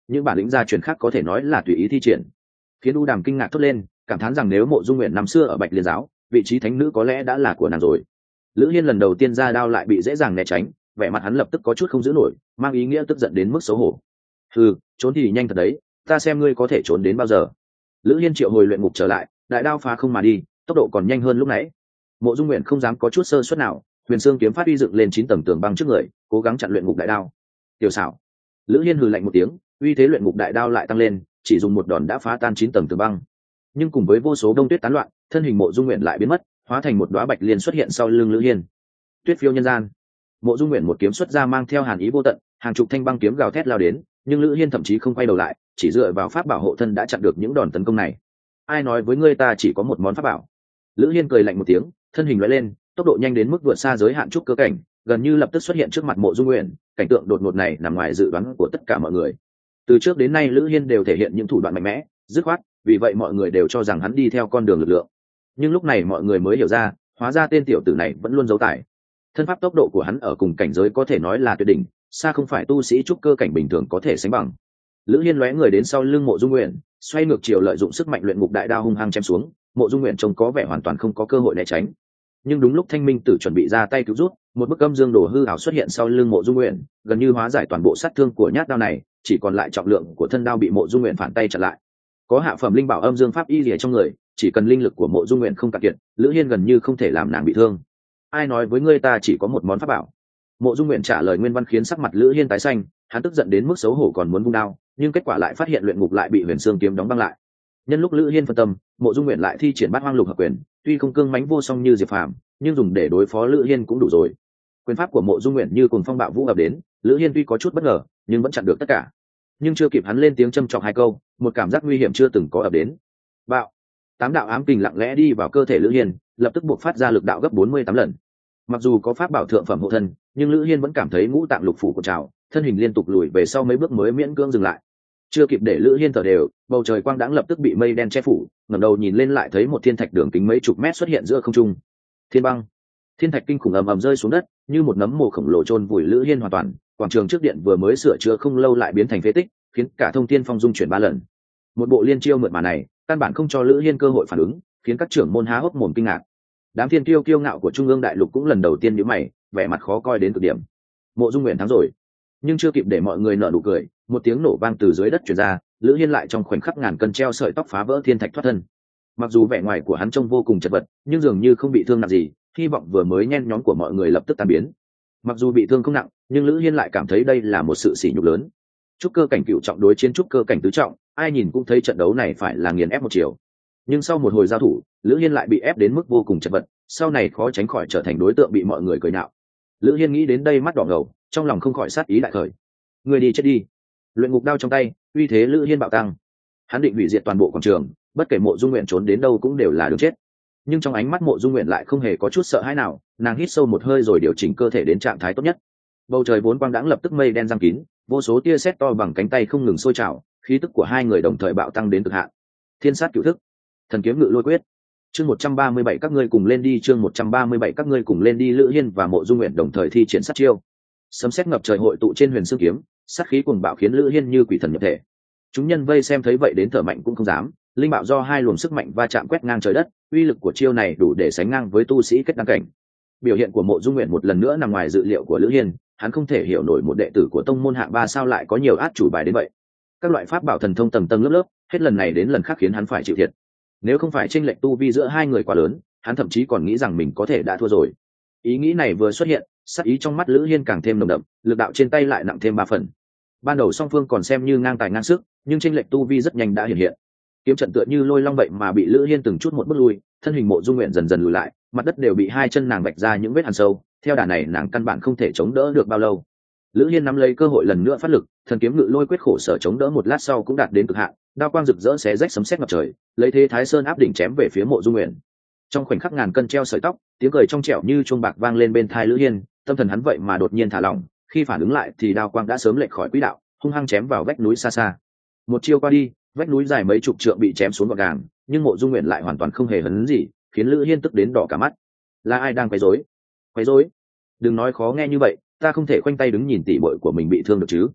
những bản lĩnh gia truyền khác có thể nói là tùy ý thi triển, khiến U Đàm kinh ngạc thốt lên, cảm thán rằng nếu Mộ Dung Nguyện năm xưa ở Bạch Liên giáo, vị trí thánh nữ có lẽ đã là của nàng rồi. Lữ Hiên lần đầu tiên ra đao lại bị dễ dàng né tránh, vẻ mặt hắn lập tức có chút không giữ nổi, mang ý nghĩa tức giận đến mức xấu hổ. Trốn thì nhanh thật đấy, ta xem ngươi có thể trốn đến bao giờ. Lữ Hiên triệu hồi luyện ngục trở lại, đại đao phá không mà đi, tốc độ còn nhanh hơn lúc nãy. Mộ Dung Nguyện không dám có chút sơ suất nào, huyền xương kiếm phát uy dựng lên 9 tầng tường băng trước người, cố gắng chặn luyện ngục đại đao. Tiểu xảo. Lữ Hiên hừ lạnh một tiếng, uy thế luyện ngục đại đao lại tăng lên, chỉ dùng một đòn đã phá tan 9 tầng tường băng. Nhưng cùng với vô số đông tuyết tán loạn, thân hình Mộ Dung Nguyện lại biến mất, hóa thành một đóa bạch liên xuất hiện sau lưng Lữ Hiên. Tuyết phiêu nhân gian. Mộ Dung Nguyện một kiếm xuất ra mang theo hàn ý vô tận, hàng chục thanh băng kiếm gào thét lao đến, nhưng Lữ Hiên thậm chí không quay đầu lại, chỉ dựa vào pháp bảo hộ thân đã chặn được những đòn tấn công này. Ai nói với ngươi ta chỉ có một món pháp bảo? Lữ Hiên cười lạnh một tiếng, thân hình lóe lên, tốc độ nhanh đến mức vượt xa giới hạn trúc cơ cảnh, gần như lập tức xuất hiện trước mặt Mộ Dung Nguyện. Cảnh tượng đột ngột này nằm ngoài dự đoán của tất cả mọi người. Từ trước đến nay Lữ Hiên đều thể hiện những thủ đoạn mạnh mẽ, dứt khoát, vì vậy mọi người đều cho rằng hắn đi theo con đường lực lượng. Nhưng lúc này mọi người mới hiểu ra, hóa ra tên tiểu tử này vẫn luôn giấu tài. Thân pháp tốc độ của hắn ở cùng cảnh giới có thể nói là tuyệt đỉnh, xa không phải tu sĩ trúc cơ cảnh bình thường có thể sánh bằng. Lữ Hiên lóe người đến sau lưng Mộ Dung Nguyện, xoay ngược chiều lợi dụng sức mạnh luyện ngục đại đao hung hăng chém xuống. Mộ Dung Nguyện trông có vẻ hoàn toàn không có cơ hội né tránh. Nhưng đúng lúc Thanh Minh Tử chuẩn bị ra tay cứu rút, một bức âm dương đồ hư ảo xuất hiện sau lưng Mộ Dung Nguyện, gần như hóa giải toàn bộ sát thương của nhát đao này, chỉ còn lại trọng lượng của thân đao bị Mộ Dung Nguyện phản tay chặn lại. Có hạ phẩm linh bảo âm dương pháp y lìa trong người, chỉ cần linh lực của Mộ Dung Nguyện không cạn kiệt, Lữ Hiên gần như không thể làm nàng bị thương. Ai nói với ngươi ta chỉ có một món pháp bảo? Mộ Dung Nguyện trả lời nguyên văn khiến sắc mặt Lữ Hiên tái xanh, hắn tức giận đến mức xấu hổ còn muốn vung đao, nhưng kết quả lại phát hiện luyện ngục lại bị huyền xương kiếm đóng băng lại. Nhân lúc Lữ Hiên phân tâm, Mộ Dung Nguyện lại thi triển bát hoang lục hợp quyền, tuy không cương mãnh vô song như Diệp Phàm, nhưng dùng để đối phó Lữ Hiên cũng đủ rồi. Quyền pháp của Mộ Dung Nguyện như cuồng phong bạo vũ ập đến, Lữ Hiên tuy có chút bất ngờ, nhưng vẫn chặn được tất cả. Nhưng chưa kịp hắn lên tiếng châm chọc hai câu, một cảm giác nguy hiểm chưa từng có ập đến. Bạo! 8 đạo ám kình lặng lẽ đi vào cơ thể Lữ Hiên, lập tức buộc phát ra lực đạo gấp 48 lần. Mặc dù có pháp bảo thượng phẩm hộ thân, nhưng Lữ Hiên vẫn cảm thấy ngũ tạng lục phủ của trào, thân hình liên tục lùi về sau mấy bước mới miễn cưỡng dừng lại. Chưa kịp để Lữ Hiên thở đều, bầu trời quang đãng lập tức bị mây đen che phủ, ngẩng đầu nhìn lên lại thấy một thiên thạch đường kính mấy chục mét xuất hiện giữa không trung. Thiên băng! Thiên thạch kinh khủng ầm ầm rơi xuống đất, như một nấm mồ khổng lồ chôn vùi Lữ Hiên hoàn toàn. Quảng trường trước điện vừa mới sửa chữa không lâu lại biến thành phế tích, khiến cả thông thiên phong dung chuyển 3 lần. Một bộ liên chiêu mượt mà này, căn bản không cho Lữ Hiên cơ hội phản ứng, khiến các trưởng môn há hốc mồm kinh ngạc. Đám thiên kiêu kiêu ngạo của trung ương đại lục cũng lần đầu tiên nhíu mày, vẻ mặt khó coi đến cực điểm. Mộ Dung Nguyện thắng rồi, nhưng chưa kịp để mọi người nở nụ cười, một tiếng nổ vang từ dưới đất truyền ra, Lữ Hiên lại trong khoảnh khắc ngàn cân treo sợi tóc phá vỡ thiên thạch thoát thân. Mặc dù vẻ ngoài của hắn trông vô cùng chật vật, nhưng dường như không bị thương nặng gì, hy vọng vừa mới nhen nhóm của mọi người lập tức tan biến. Mặc dù bị thương không nặng, nhưng Lữ Hiên lại cảm thấy đây là một sự sỉ nhục lớn. Trúc cơ cảnh cựu trọng đối chiến trúc cơ cảnh tứ trọng, ai nhìn cũng thấy trận đấu này phải là nghiền ép một chiều. Nhưng sau một hồi giao thủ, Lữ Hiên lại bị ép đến mức vô cùng chật vật, sau này khó tránh khỏi trở thành đối tượng bị mọi người cười nhạo. Lữ Hiên nghĩ đến đây mắt đỏ ngầu, trong lòng không khỏi sát ý đại khởi. Người đi chết đi! Luyện ngục đao trong tay, uy thế Lữ Hiên bạo tăng. Hắn định hủy diệt toàn bộ quảng trường, bất kể Mộ Dung Nguyện trốn đến đâu cũng đều là đường chết. Nhưng trong ánh mắt Mộ Dung Nguyện lại không hề có chút sợ hãi nào, nàng hít sâu một hơi rồi điều chỉnh cơ thể đến trạng thái tốt nhất. Bầu trời vốn quang đãng lập tức mây đen giăng kín, vô số tia sét to bằng cánh tay không ngừng sôi trào, khí tức của hai người đồng thời bạo tăng đến cực hạn. Thiên sát cửu thức, thần kiếm ngự lôi quyết. Chương 137 các ngươi cùng lên đi, chương 137 các ngươi cùng lên đi. Lữ Hiên và Mộ Dung Nguyện đồng thời thi triển sát chiêu. Sấm sét ngập trời hội tụ trên huyền xương kiếm, sát khí cuồng bạo khiến Lữ Hiên như quỷ thần nhập thể. Chúng nhân vây xem thấy vậy đến thở mạnh cũng không dám, linh bạo do hai luồng sức mạnh va chạm quét ngang trời đất, uy lực của chiêu này đủ để sánh ngang với tu sĩ kết đăng cảnh. Biểu hiện của Mộ Dung Nguyện một lần nữa nằm ngoài dự liệu của Lữ Hiên, hắn không thể hiểu nổi một đệ tử của tông môn hạng 3 sao lại có nhiều át chủ bài đến vậy. Các loại pháp bảo thần thông tầng tầng lớp lớp, hết lần này đến lần khác khiến hắn phải chịu thiệt. Nếu không phải chênh lệch tu vi giữa hai người quá lớn, hắn thậm chí còn nghĩ rằng mình có thể đã thua rồi. Ý nghĩ này vừa xuất hiện, sát ý trong mắt Lữ Hiên càng thêm nồng đậm, lực đạo trên tay lại nặng thêm 3 phần. Ban đầu song phương còn xem như ngang tài ngang sức, nhưng chênh lệch tu vi rất nhanh đã hiện hiện. Kiếm trận tựa như lôi long vậy mà bị Lữ Hiên từng chút một bước lui, thân hình Mộ Dung Nguyện dần dần lùi lại, mặt đất đều bị hai chân nàng vạch ra những vết hằn sâu, theo đà này nàng căn bản không thể chống đỡ được bao lâu. Lữ Hiên nắm lấy cơ hội lần nữa phát lực, thần kiếm ngự lôi quyết khổ sở chống đỡ một lát sau cũng đạt đến cực hạn, đao quang rực rỡ xé rách sấm sét ngập trời, lấy thế Thái Sơn áp đỉnh chém về phía Mộ Dung Nguyện. Trong khoảnh khắc ngàn cân treo sợi tóc, tiếng cười trong trẻo như chuông bạc vang lên bên tai Lữ Hiên, tâm thần hắn vậy mà đột nhiên thả lỏng, khi phản ứng lại thì đao quang đã sớm lệch khỏi quỹ đạo, hung hăng chém vào vách núi xa xa. Một chiêu qua đi, vách núi dài mấy chục trượng bị chém xuống gọn gàng, nhưng Mộ Dung Nguyện lại hoàn toàn không hề hấn gì, khiến Lữ Hiên tức đến đỏ cả mắt. Là ai đang quấy rối? Quấy rối? Đừng nói khó nghe như vậy, ta không thể khoanh tay đứng nhìn tỷ muội của mình bị thương được chứ?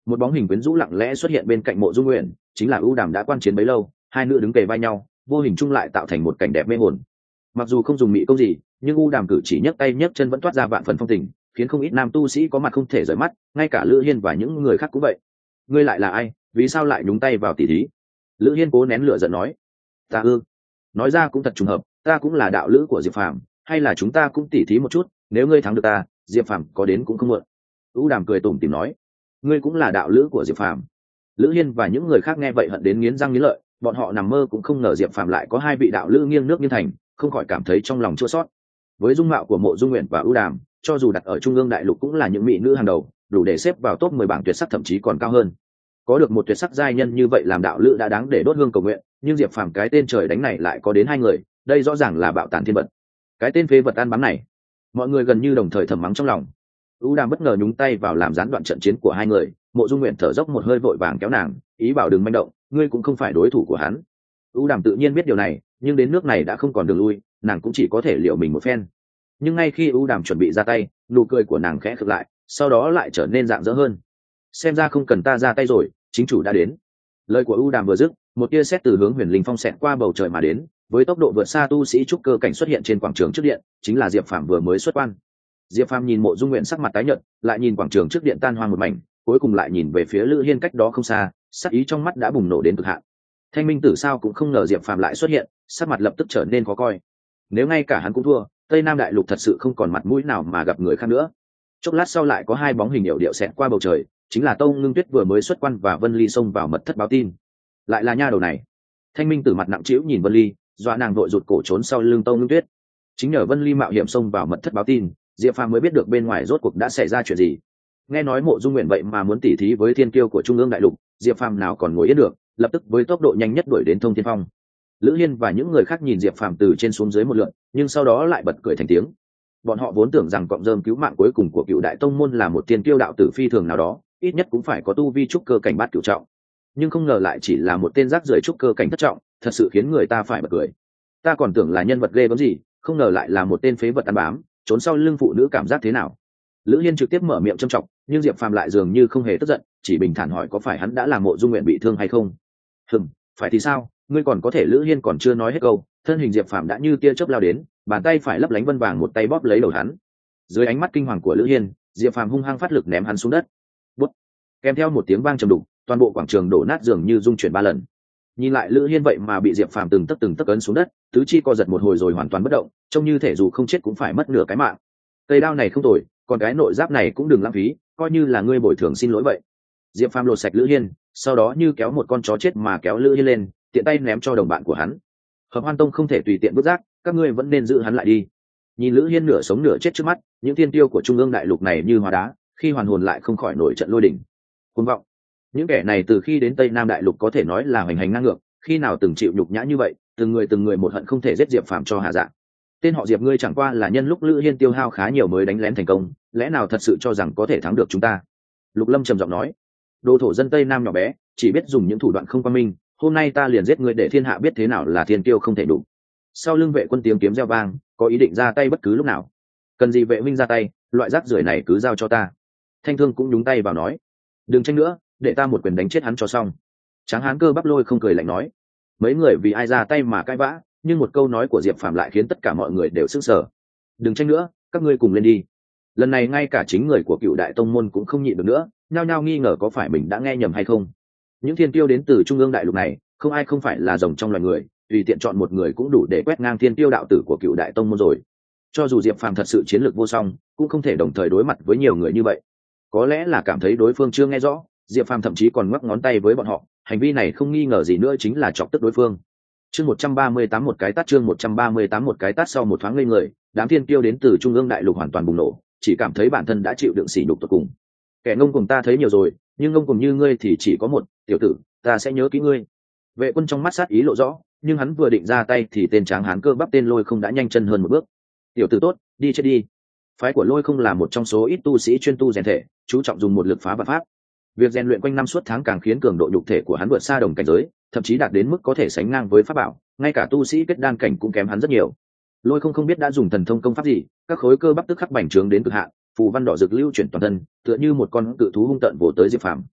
một bóng hình quyến rũ lặng lẽ xuất hiện bên cạnh Mộ Dung Nguyện, chính là ưu đàm đã quan chiến bấy lâu, hai nữ đứng kề vai nhau, vô hình chung lại tạo thành một cảnh đẹp mê hồn. Mặc dù không dùng mỹ công gì, nhưng ưu đàm cử chỉ nhấc tay nhấc chân vẫn toát ra vạn phần phong tình, khiến không ít nam tu sĩ có mặt không thể rời mắt, ngay cả Lữ Hiên và những người khác cũng vậy. Ngươi lại là ai, vì sao lại nhúng tay vào tỷ thí? Lữ Hiên cố nén lửa giận nói. Ta ư? Nói ra cũng thật trùng hợp, ta cũng là đạo lữ của Diệp Phàm, hay là chúng ta cũng tỉ thí một chút, nếu ngươi thắng được ta, Diệp Phàm có đến cũng không muộn. ưu đàm cười tủm tỉm nói. Ngươi cũng là đạo lữ của Diệp Phàm? Lữ Hiên và những người khác nghe vậy hận đến nghiến răng nghiến lợi, bọn họ nằm mơ cũng không ngờ Diệp Phàm lại có hai vị đạo lữ nghiêng nước nghiêng thành, không khỏi cảm thấy trong lòng chua xót. Với dung mạo của Mộ Dung Nguyện và ưu đàm, cho dù đặt ở trung ương đại lục cũng là những mỹ nữ hàng đầu, đủ để xếp vào top 10 bảng tuyệt sắc, thậm chí còn cao hơn. Có được một tuyệt sắc giai nhân như vậy làm đạo lữ đã đáng để đốt hương cầu nguyện, nhưng Diệp Phàm cái tên trời đánh này lại có đến hai người, đây rõ ràng là bạo tàn thiên vật. Cái tên phế vật ăn bám này, mọi người gần như đồng thời thầm mắng trong lòng. ưu đàm bất ngờ nhúng tay vào làm gián đoạn trận chiến của hai người. Mộ Dung Nguyện thở dốc một hơi vội vàng kéo nàng, ý bảo đừng manh động, ngươi cũng không phải đối thủ của hắn. ưu đàm tự nhiên biết điều này, nhưng đến nước này đã không còn đường lui, nàng cũng chỉ có thể liệu mình một phen. Nhưng ngay khi ưu đàm chuẩn bị ra tay, nụ cười của nàng khẽ khựng lại, sau đó lại trở nên rạng rỡ hơn. Xem ra không cần ta ra tay rồi, chính chủ đã đến. Lời của ưu đàm vừa dứt, một tia sét từ hướng Huyền Linh Phong xẹt qua bầu trời mà đến, với tốc độ vượt xa tu sĩ trúc cơ cảnh xuất hiện trên quảng trường trước điện, chính là Diệp Phàm vừa mới xuất quan. Diệp Phàm nhìn Mộ Dung Nguyện sắc mặt tái nhợt, lại nhìn quảng trường trước điện tan hoang một mảnh, cuối cùng lại nhìn về phía Lữ Hiên cách đó không xa, sắc ý trong mắt đã bùng nổ đến cực hạn. Thanh Minh Tử sao cũng không ngờ Diệp Phàm lại xuất hiện, sắc mặt lập tức trở nên khó coi. Nếu ngay cả hắn cũng thua, Tây Nam đại lục thật sự không còn mặt mũi nào mà gặp người khác nữa. Chốc lát sau lại có hai bóng hình hiệu điệu xẹt qua bầu trời, chính là Tông Ngưng Tuyết vừa mới xuất quan và Vân Ly xông vào mật thất báo tin. Lại là nha đầu này. Thanh Minh Tử mặt nặng trĩu nhìn Vân Ly, dọa nàng vội rụt cổ trốn sau lưng Tông Ngưng Tuyết. Chính nhờ Vân Ly mạo hiểm xông vào mật thất báo tin, Diệp Phàm mới biết được bên ngoài rốt cuộc đã xảy ra chuyện gì. Nghe nói Mộ Dung Nguyện vậy mà muốn tỉ thí với thiên kiêu của trung ương đại lục, Diệp Phàm nào còn ngồi yên được, lập tức với tốc độ nhanh nhất đuổi đến Thông Thiên Phong. Lữ Hiên và những người khác nhìn Diệp Phàm từ trên xuống dưới một lượt, nhưng sau đó lại bật cười thành tiếng. Bọn họ vốn tưởng rằng cọng rơm cứu mạng cuối cùng của Cựu Đại Tông môn là một thiên kiêu đạo tử phi thường nào đó, ít nhất cũng phải có tu vi trúc cơ cảnh bát cửu trọng, nhưng không ngờ lại chỉ là một tên rác rưởi trúc cơ cảnh thất trọng, thật sự khiến người ta phải bật cười. Ta còn tưởng là nhân vật ghê gớm gì, không ngờ lại là một tên phế vật ăn bám, trốn sau lưng phụ nữ cảm giác thế nào? Lữ Hiên trực tiếp mở miệng châm chọc, nhưng Diệp Phàm lại dường như không hề tức giận, chỉ bình thản hỏi có phải hắn đã làm Mộ Dung Nguyện bị thương hay không. Phải thì sao, ngươi còn có thể. Lữ Hiên còn chưa nói hết câu, thân hình Diệp Phàm đã như tia chớp lao đến, bàn tay phải lấp lánh vân vàng một tay bóp lấy đầu hắn. Dưới ánh mắt kinh hoàng của Lữ Hiên, Diệp Phàm hung hăng phát lực ném hắn xuống đất. Bút. Kèm theo một tiếng vang trầm đục, toàn bộ quảng trường đổ nát dường như rung chuyển 3 lần. Nhìn lại Lữ Hiên vậy mà bị Diệp Phàm từng tấc ấn xuống đất, tứ chi co giật một hồi rồi hoàn toàn bất động, trông như thể dù không chết cũng phải mất nửa cái mạng. Cây đao này không tồi, còn cái nội giáp này cũng đừng lãng phí, coi như là ngươi bồi thường xin lỗi vậy. Diệp Phàm lột sạch Lữ Hiên, sau đó như kéo một con chó chết mà kéo Lữ Hiên lên, tiện tay ném cho đồng bạn của hắn. Hợp Hoan Tông không thể tùy tiện vứt rác, các ngươi vẫn nên giữ hắn lại đi. Nhìn Lữ Hiên nửa sống nửa chết trước mắt, những thiên tiêu của trung ương đại lục này như hóa đá, khi hoàn hồn lại không khỏi nổi trận lôi đình. Cuồng vọng. Những kẻ này từ khi đến Tây Nam đại lục có thể nói là hoành hành ngang ngược, khi nào từng chịu nhục nhã như vậy, từng người một hận không thể giết Diệp Phàm cho hạ dạ. Tên họ Diệp ngươi chẳng qua là nhân lúc Lữ Hiên tiêu hao khá nhiều mới đánh lén thành công, lẽ nào thật sự cho rằng có thể thắng được chúng ta? Lục Lâm trầm giọng nói. Đồ thổ dân Tây Nam nhỏ bé, chỉ biết dùng những thủ đoạn không quan minh, hôm nay ta liền giết ngươi để thiên hạ biết thế nào là thiên kiêu không thể đủ. Sau lưng Vệ Quân tiếng kiếm reo vang, có ý định ra tay bất cứ lúc nào. Cần gì Vệ Minh ra tay, loại rác rưởi này cứ giao cho ta. Thanh Thương cũng nhúng tay vào nói. Đừng tranh nữa, để ta một quyền đánh chết hắn cho xong. Tráng Hán Cơ bắp lôi không cười lạnh nói. Mấy người vì ai ra tay mà cãi vã, nhưng một câu nói của Diệp Phàm lại khiến tất cả mọi người đều sửng sở. Đừng tranh nữa, các ngươi cùng lên đi. Lần này ngay cả chính người của Cựu Đại Tông môn cũng không nhịn được nữa, nhao nhao nghi ngờ có phải mình đã nghe nhầm hay không. Những thiên tiêu đến từ trung ương đại lục này, không ai không phải là rồng trong loài người, tùy tiện chọn một người cũng đủ để quét ngang thiên tiêu đạo tử của Cựu Đại Tông môn rồi. Cho dù Diệp Phàm thật sự chiến lược vô song, cũng không thể đồng thời đối mặt với nhiều người như vậy. Có lẽ là cảm thấy đối phương chưa nghe rõ, Diệp Phàm thậm chí còn ngoắc ngón tay với bọn họ, hành vi này không nghi ngờ gì nữa chính là chọc tức đối phương. Chương 138 một cái tát, chương 138 một cái tát. Sau một thoáng ngây người, đám thiên tiêu đến từ trung ương đại lục hoàn toàn bùng nổ, chỉ cảm thấy bản thân đã chịu đựng sỉ nhục tột cùng. Kẻ ngông cuồng ta thấy nhiều rồi, nhưng ngông cuồng như ngươi thì chỉ có một, tiểu tử, ta sẽ nhớ kỹ ngươi. Vệ Quân trong mắt sát ý lộ rõ, nhưng hắn vừa định ra tay thì tên Tráng Hán Cơ bắp tên Lôi không đã nhanh chân hơn một bước. Tiểu tử tốt, đi chết đi. Phái của Lôi không là một trong số ít tu sĩ chuyên tu rèn thể, chú trọng dùng một lực phá vạn pháp. Việc rèn luyện quanh năm suốt tháng càng khiến cường độ nhục thể của hắn vượt xa đồng cảnh giới, thậm chí đạt đến mức có thể sánh ngang với pháp bảo, ngay cả tu sĩ kết đan cảnh cũng kém hắn rất nhiều. Lôi không biết đã dùng thần thông công pháp gì, các khối cơ bắp tức khắc bành trướng đến cực hạn, phù văn đỏ rực lưu chuyển toàn thân, tựa như một con cự thú hung tợn vồ tới Diệp Phàm.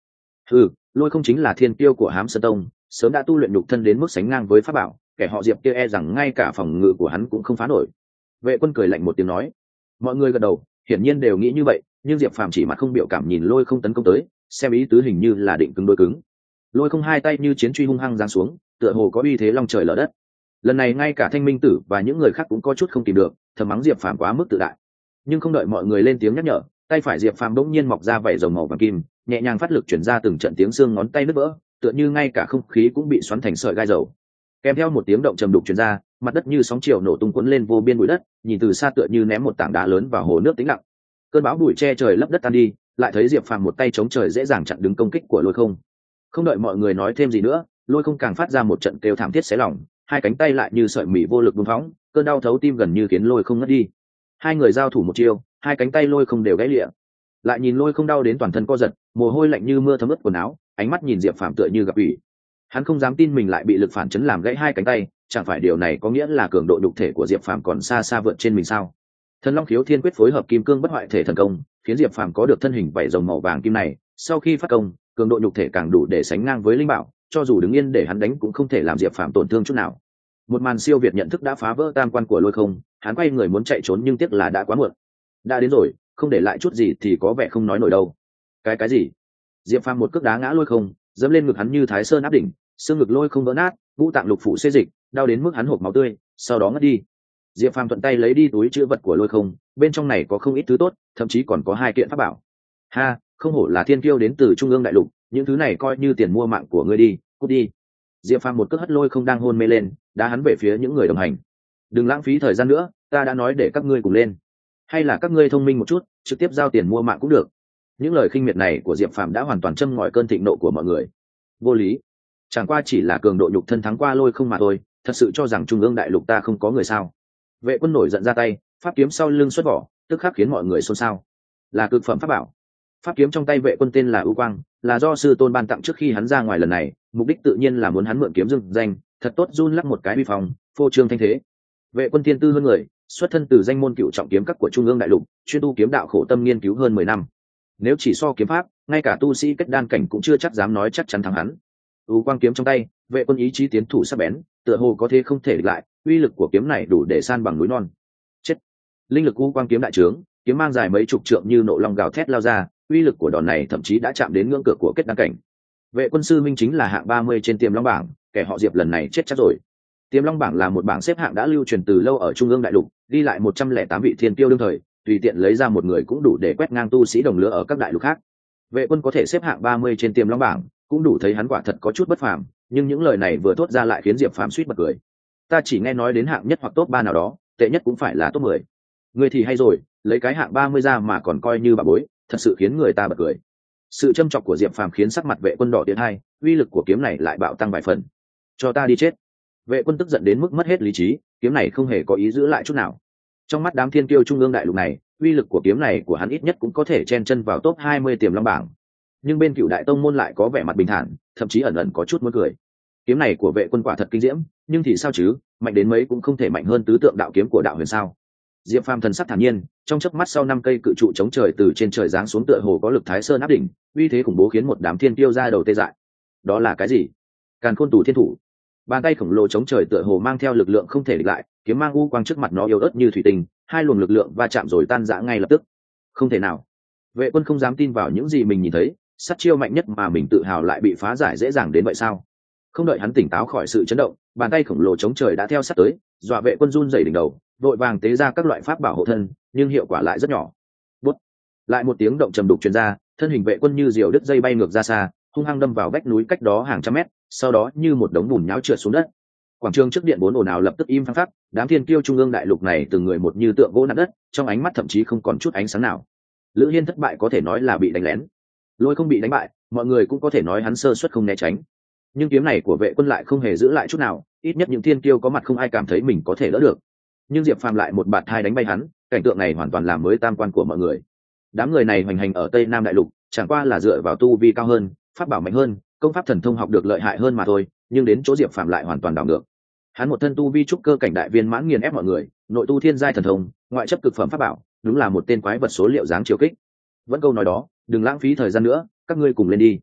Ừ, lôi không chính là thiên tiêu của hám sơn tông, sớm đã tu luyện nhục thân đến mức sánh ngang với pháp bảo, kẻ họ Diệp kia e rằng ngay cả phòng ngự của hắn cũng không phá nổi. Vệ Quân cười lạnh một tiếng nói. Mọi người gật đầu, hiển nhiên đều nghĩ như vậy, nhưng Diệp Phàm chỉ mặt không biểu cảm nhìn lôi không tấn công tới, xem ý tứ hình như là định cứng đối cứng. Lôi không hai tay như chiến truy hung hăng giáng xuống, tựa hồ có uy thế long trời lở đất. Lần này ngay cả Thanh Minh Tử và những người khác cũng có chút không tìm được, thầm mắng Diệp Phàm quá mức tự đại. Nhưng không đợi mọi người lên tiếng nhắc nhở, tay phải Diệp Phàm bỗng nhiên mọc ra vảy rồng màu vàng kim, nhẹ nhàng phát lực chuyển ra từng trận tiếng xương ngón tay nứt vỡ, tựa như ngay cả không khí cũng bị xoắn thành sợi gai dầu. Kèm theo một tiếng động trầm đục truyền ra, mặt đất như sóng chiều nổ tung cuốn lên vô biên bụi đất, nhìn từ xa tựa như ném một tảng đá lớn vào hồ nước tĩnh lặng. Cơn bão bụi che trời lấp đất tan đi, lại thấy Diệp Phàm một tay chống trời dễ dàng chặn đứng công kích của lôi không. Không đợi mọi người nói thêm gì nữa, lôi không càng phát ra một trận kêu thảm thiết xé lòng, hai cánh tay lại như sợi mì vô lực buông phóng, cơn đau thấu tim gần như khiến lôi không ngất đi. Hai người giao thủ một chiêu, hai cánh tay lôi không đều gãy lịa. Lại nhìn lôi không đau đến toàn thân co giật, mồ hôi lạnh như mưa thấm ướt quần áo, ánh mắt nhìn Diệp Phàm tựa như gặp ủy. Hắn không dám tin mình lại bị lực phản chấn làm gãy hai cánh tay, chẳng phải điều này có nghĩa là cường độ nhục thể của Diệp Phàm còn xa xa vượt trên mình sao? Thần Long Khiếu Thiên Quyết phối hợp kim cương bất hoại thể thần công, khiến Diệp Phàm có được thân hình vảy rồng màu vàng kim này, sau khi phát công, cường độ nhục thể càng đủ để sánh ngang với linh bảo, cho dù đứng yên để hắn đánh cũng không thể làm Diệp Phàm tổn thương chút nào. Một màn siêu việt nhận thức đã phá vỡ tam quan của lôi không, hắn quay người muốn chạy trốn nhưng tiếc là đã quá muộn. Đã đến rồi, không để lại chút gì thì có vẻ không nói nổi đâu. Cái gì? Diệp Phàm một cước đá ngã lôi không, dẫm lên ngực hắn như Thái Sơn áp đỉnh, xương ngực lôi không vỡ nát, ngũ tạng lục phủ xê dịch, đau đến mức hắn hộc máu tươi, sau đó ngất đi. Diệp Phàm thuận tay lấy đi túi chứa vật của lôi không, bên trong này có không ít thứ tốt, thậm chí còn có hai kiện pháp bảo. Ha, không hổ là thiên kiêu đến từ trung ương đại lục, những thứ này coi như tiền mua mạng của ngươi đi, cút đi. Diệp Phàm một cước hất lôi không đang hôn mê lên, đá hắn về phía những người đồng hành. Đừng lãng phí thời gian nữa, ta đã nói để các ngươi cùng lên. Hay là các ngươi thông minh một chút, trực tiếp giao tiền mua mạng cũng được. Những lời khinh miệt này của Diệp Phàm đã hoàn toàn châm ngòi cơn thịnh nộ của mọi người. Vô lý, chẳng qua chỉ là cường độ nhục thân thắng qua lôi không mà thôi, thật sự cho rằng trung ương đại lục ta không có người sao? Vệ Quân nổi giận ra tay, pháp kiếm sau lưng xuất vỏ, tức khắc khiến mọi người xôn xao. Là cực phẩm pháp bảo. Pháp kiếm trong tay Vệ Quân tên là ưu quang, là do sư tôn ban tặng trước khi hắn ra ngoài lần này, mục đích tự nhiên là muốn hắn mượn kiếm dưng danh, thật tốt run lắc một cái uy phong, phô trương thanh thế. Vệ Quân tiên tư hơn người, xuất thân từ danh môn cựu trọng kiếm các của trung ương đại lục, chuyên tu kiếm đạo khổ tâm nghiên cứu hơn 10 năm. Nếu chỉ so kiếm pháp, ngay cả tu sĩ kết đan cảnh cũng chưa chắc dám nói chắc chắn thắng hắn. Ưu quang kiếm trong tay, Vệ Quân ý chí tiến thủ sắc bén, tựa hồ có thế không thể địch lại, uy lực của kiếm này đủ để san bằng núi non. Chết! Linh lực ưu quang kiếm đại trướng, kiếm mang dài mấy chục trượng như nộ long gào thét lao ra, uy lực của đòn này thậm chí đã chạm đến ngưỡng cửa của kết đan cảnh. Vệ Quân sư minh chính là hạng 30 trên Tiềm Long bảng, kẻ họ Diệp lần này chết chắc rồi. Tiềm Long bảng là một bảng xếp hạng đã lưu truyền từ lâu ở trung ương đại lục, ghi lại 108 vị thiên tiêu đương thời, tùy tiện lấy ra một người cũng đủ để quét ngang tu sĩ đồng lứa ở các đại lục khác. Vệ Quân có thể xếp hạng 30 trên Tiềm Long bảng, cũng đủ thấy hắn quả thật có chút bất phàm, nhưng những lời này vừa thốt ra lại khiến Diệp Phàm suýt bật cười. Ta chỉ nghe nói đến hạng nhất hoặc top 3 nào đó, tệ nhất cũng phải là top 10. Người thì hay rồi, lấy cái hạng 30 ra mà còn coi như bà bối, thật sự khiến người ta bật cười. Sự châm chọc của Diệp Phàm khiến sắc mặt Vệ Quân đỏ tiến hai, uy lực của kiếm này lại bạo tăng vài phần. Cho ta đi chết. Vệ Quân tức giận đến mức mất hết lý trí, kiếm này không hề có ý giữ lại chút nào. Trong mắt đám thiên kiêu trung ương đại lục này, uy lực của kiếm này của hắn ít nhất cũng có thể chen chân vào top 20 Tiềm Long bảng. Nhưng bên Cửu Đại Tông môn lại có vẻ mặt bình thản, thậm chí ẩn ẩn có chút muốn cười. Kiếm này của Vệ Quân quả thật kinh diễm, nhưng thì sao chứ, mạnh đến mấy cũng không thể mạnh hơn tứ tượng đạo kiếm của đạo huyền sao? Diệp Phàm thần sắc thản nhiên, trong chớp mắt sau 5 cây cự trụ chống trời từ trên trời giáng xuống tựa hồ có lực Thái Sơn áp đỉnh, uy thế khủng bố khiến một đám thiên tiêu ra đầu tê dại. Đó là cái gì? Càn Khôn Tù Thiên Thủ. Bàn tay khổng lồ chống trời tựa hồ mang theo lực lượng không thể địch lại, kiếm mang u quang trước mặt nó yếu ớt như thủy tinh, hai luồng lực lượng va chạm rồi tan rã ngay lập tức. Không thể nào. Vệ Quân không dám tin vào những gì mình nhìn thấy, sát chiêu mạnh nhất mà mình tự hào lại bị phá giải dễ dàng đến vậy sao? Không đợi hắn tỉnh táo khỏi sự chấn động, bàn tay khổng lồ chống trời đã theo sát tới, dọa Vệ Quân run rẩy đỉnh đầu, vội vàng tế ra các loại pháp bảo hộ thân, nhưng hiệu quả lại rất nhỏ. Bút. Lại một tiếng động trầm đục truyền ra, thân hình Vệ Quân như diều đứt dây bay ngược ra xa, hung hăng đâm vào vách núi cách đó hàng trăm mét, sau đó như một đống bùn nhão trượt xuống đất. Quảng trường trước điện bốn ồn ào lập tức im phăng phắc, đám thiên kiêu trung ương đại lục này từng người một như tượng gỗ nát đất, trong ánh mắt thậm chí không còn chút ánh sáng nào. Lữ Hiên thất bại có thể nói là bị đánh lén, Lôi không bị đánh bại, mọi người cũng có thể nói hắn sơ suất không né tránh. Nhưng kiếm này của Vệ Quân lại không hề giữ lại chút nào, ít nhất những thiên kiêu có mặt không ai cảm thấy mình có thể đỡ được. Nhưng Diệp Phàm lại một bạt hai đánh bay hắn, cảnh tượng này hoàn toàn làm mới tam quan của mọi người. Đám người này hoành hành ở Tây Nam đại lục, chẳng qua là dựa vào tu vi cao hơn, pháp bảo mạnh hơn, công pháp thần thông học được lợi hại hơn mà thôi, nhưng đến chỗ Diệp Phàm lại hoàn toàn đảo ngược. Hắn một thân tu vi trúc cơ cảnh đại viên mãn nghiền ép mọi người, nội tu thiên giai thần thông, ngoại chấp cực phẩm pháp bảo, đúng là một tên quái vật số liệu dáng chiều kích. Vẫn câu nói đó, đừng lãng phí thời gian nữa, các ngươi cùng lên đi.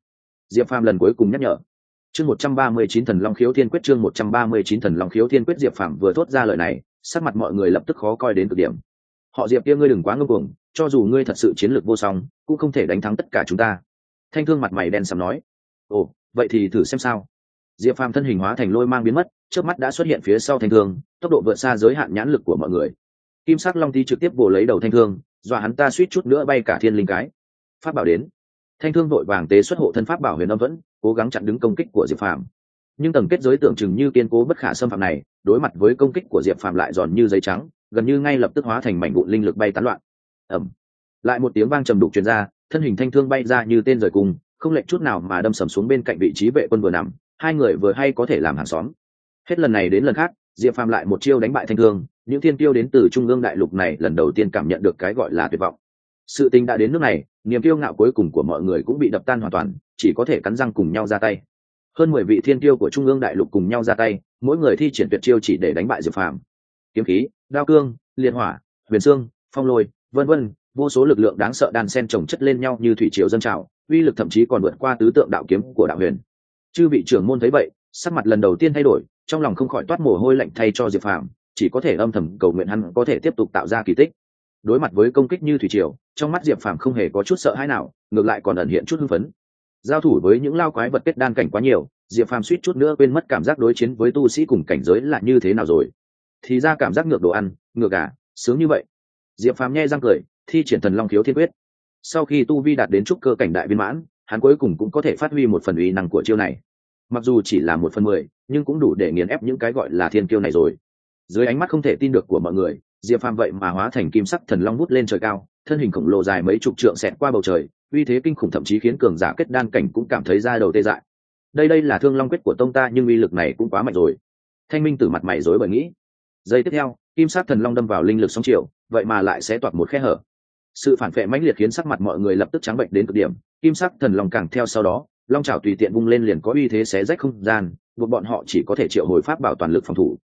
Diệp Phàm lần cuối cùng nhắc nhở. Chương 139 Thần Long Khiếu Thiên Quyết, chương 139 Thần Long Khiếu Thiên Quyết. Diệp Phàm vừa thốt ra lời này, sắc mặt mọi người lập tức khó coi đến cực điểm. Họ Diệp kia, ngươi đừng quá ngông cuồng, cho dù ngươi thật sự chiến lược vô song, cũng không thể đánh thắng tất cả chúng ta. Thanh Thương mặt mày đen sầm nói. Ồ, vậy thì thử xem sao. Diệp Phàm thân hình hóa thành lôi mang biến mất, chớp mắt đã xuất hiện phía sau Thanh Thương, tốc độ vượt xa giới hạn nhãn lực của mọi người. Kim sắc long tí trực tiếp bổ lấy đầu Thanh Thương, dọa hắn ta suýt chút nữa bay cả thiên linh cái. Pháp bảo đến. Thanh Thương vội vàng tế xuất hộ thân pháp bảo Huyền Âm Vẫn, cố gắng chặn đứng công kích của Diệp Phàm. Nhưng tầng kết giới tưởng chừng như kiên cố bất khả xâm phạm này, đối mặt với công kích của Diệp Phàm lại giòn như giấy trắng, gần như ngay lập tức hóa thành mảnh vụn linh lực bay tán loạn. Ầm. Lại một tiếng vang trầm đục truyền ra, thân hình Thanh Thương bay ra như tên rời cung, không lệch chút nào mà đâm sầm xuống bên cạnh vị trí vệ quân vừa nằm. Hai người vừa hay có thể làm hàng xóm. Hết lần này đến lần khác, Diệp Phàm lại một chiêu đánh bại Thanh Thương. Những thiên tiêu đến từ trung ương đại lục này lần đầu tiên cảm nhận được cái gọi là tuyệt vọng. Sự tình đã đến nước này, niềm kiêu ngạo cuối cùng của mọi người cũng bị đập tan hoàn toàn, chỉ có thể cắn răng cùng nhau ra tay. Hơn 10 vị thiên tiêu của trung ương đại lục cùng nhau ra tay, mỗi người thi triển tuyệt chiêu chỉ để đánh bại Diệp Phàm. Kiếm khí, đao cương, liệt hỏa, huyền xương, phong lôi, vân vân, vô số lực lượng đáng sợ đan xen chồng chất lên nhau như thủy triều dâng trào, uy lực thậm chí còn vượt qua tứ tượng đạo kiếm của đạo huyền. Chư vị trưởng môn thấy vậy, sắc mặt lần đầu tiên thay đổi, trong lòng không khỏi toát mồ hôi lạnh thay cho Diệp Phàm, chỉ có thể âm thầm cầu nguyện hắn có thể tiếp tục tạo ra kỳ tích. Đối mặt với công kích như thủy triều, trong mắt Diệp Phàm không hề có chút sợ hãi nào, ngược lại còn ẩn hiện chút hưng phấn. Giao thủ với những lao quái vật kết đan cảnh quá nhiều, Diệp Phàm suýt chút nữa quên mất cảm giác đối chiến với tu sĩ cùng cảnh giới là như thế nào rồi. Thì ra cảm giác ngược đồ ăn, ngược gà, sướng như vậy. Diệp Phàm nhe răng cười, thi triển Thần Long Khiếu Thiên Quyết. Sau khi tu vi đạt đến trúc cơ cảnh đại viên mãn, hắn cuối cùng cũng có thể phát huy một phần uy năng của chiêu này. Mặc dù chỉ là 1/10, nhưng cũng đủ để nghiền ép những cái gọi là thiên kiêu này rồi. Dưới ánh mắt không thể tin được của mọi người, Diệp Phàm vậy mà hóa thành kim sắc thần long vút lên trời cao, thân hình khổng lồ dài mấy chục trượng xẹt qua bầu trời, uy thế kinh khủng thậm chí khiến cường giả kết đan cảnh cũng cảm thấy da đầu tê dại. Đây là Thương Long Quyết của tông ta, nhưng uy lực này cũng quá mạnh rồi. Thanh Minh Tử mặt mày rối bời nghĩ. Giây tiếp theo, kim sắc thần long đâm vào linh lực sóng chiều, vậy mà lại xé toạc một khe hở. Sự phản phệ mãnh liệt khiến sắc mặt mọi người lập tức trắng bệnh đến cực điểm, kim sắc thần long càng theo sau đó, long chảo tùy tiện vung lên liền có uy thế xé rách không gian, buộc bọn họ chỉ có thể triệu hồi pháp bảo toàn lực phòng thủ.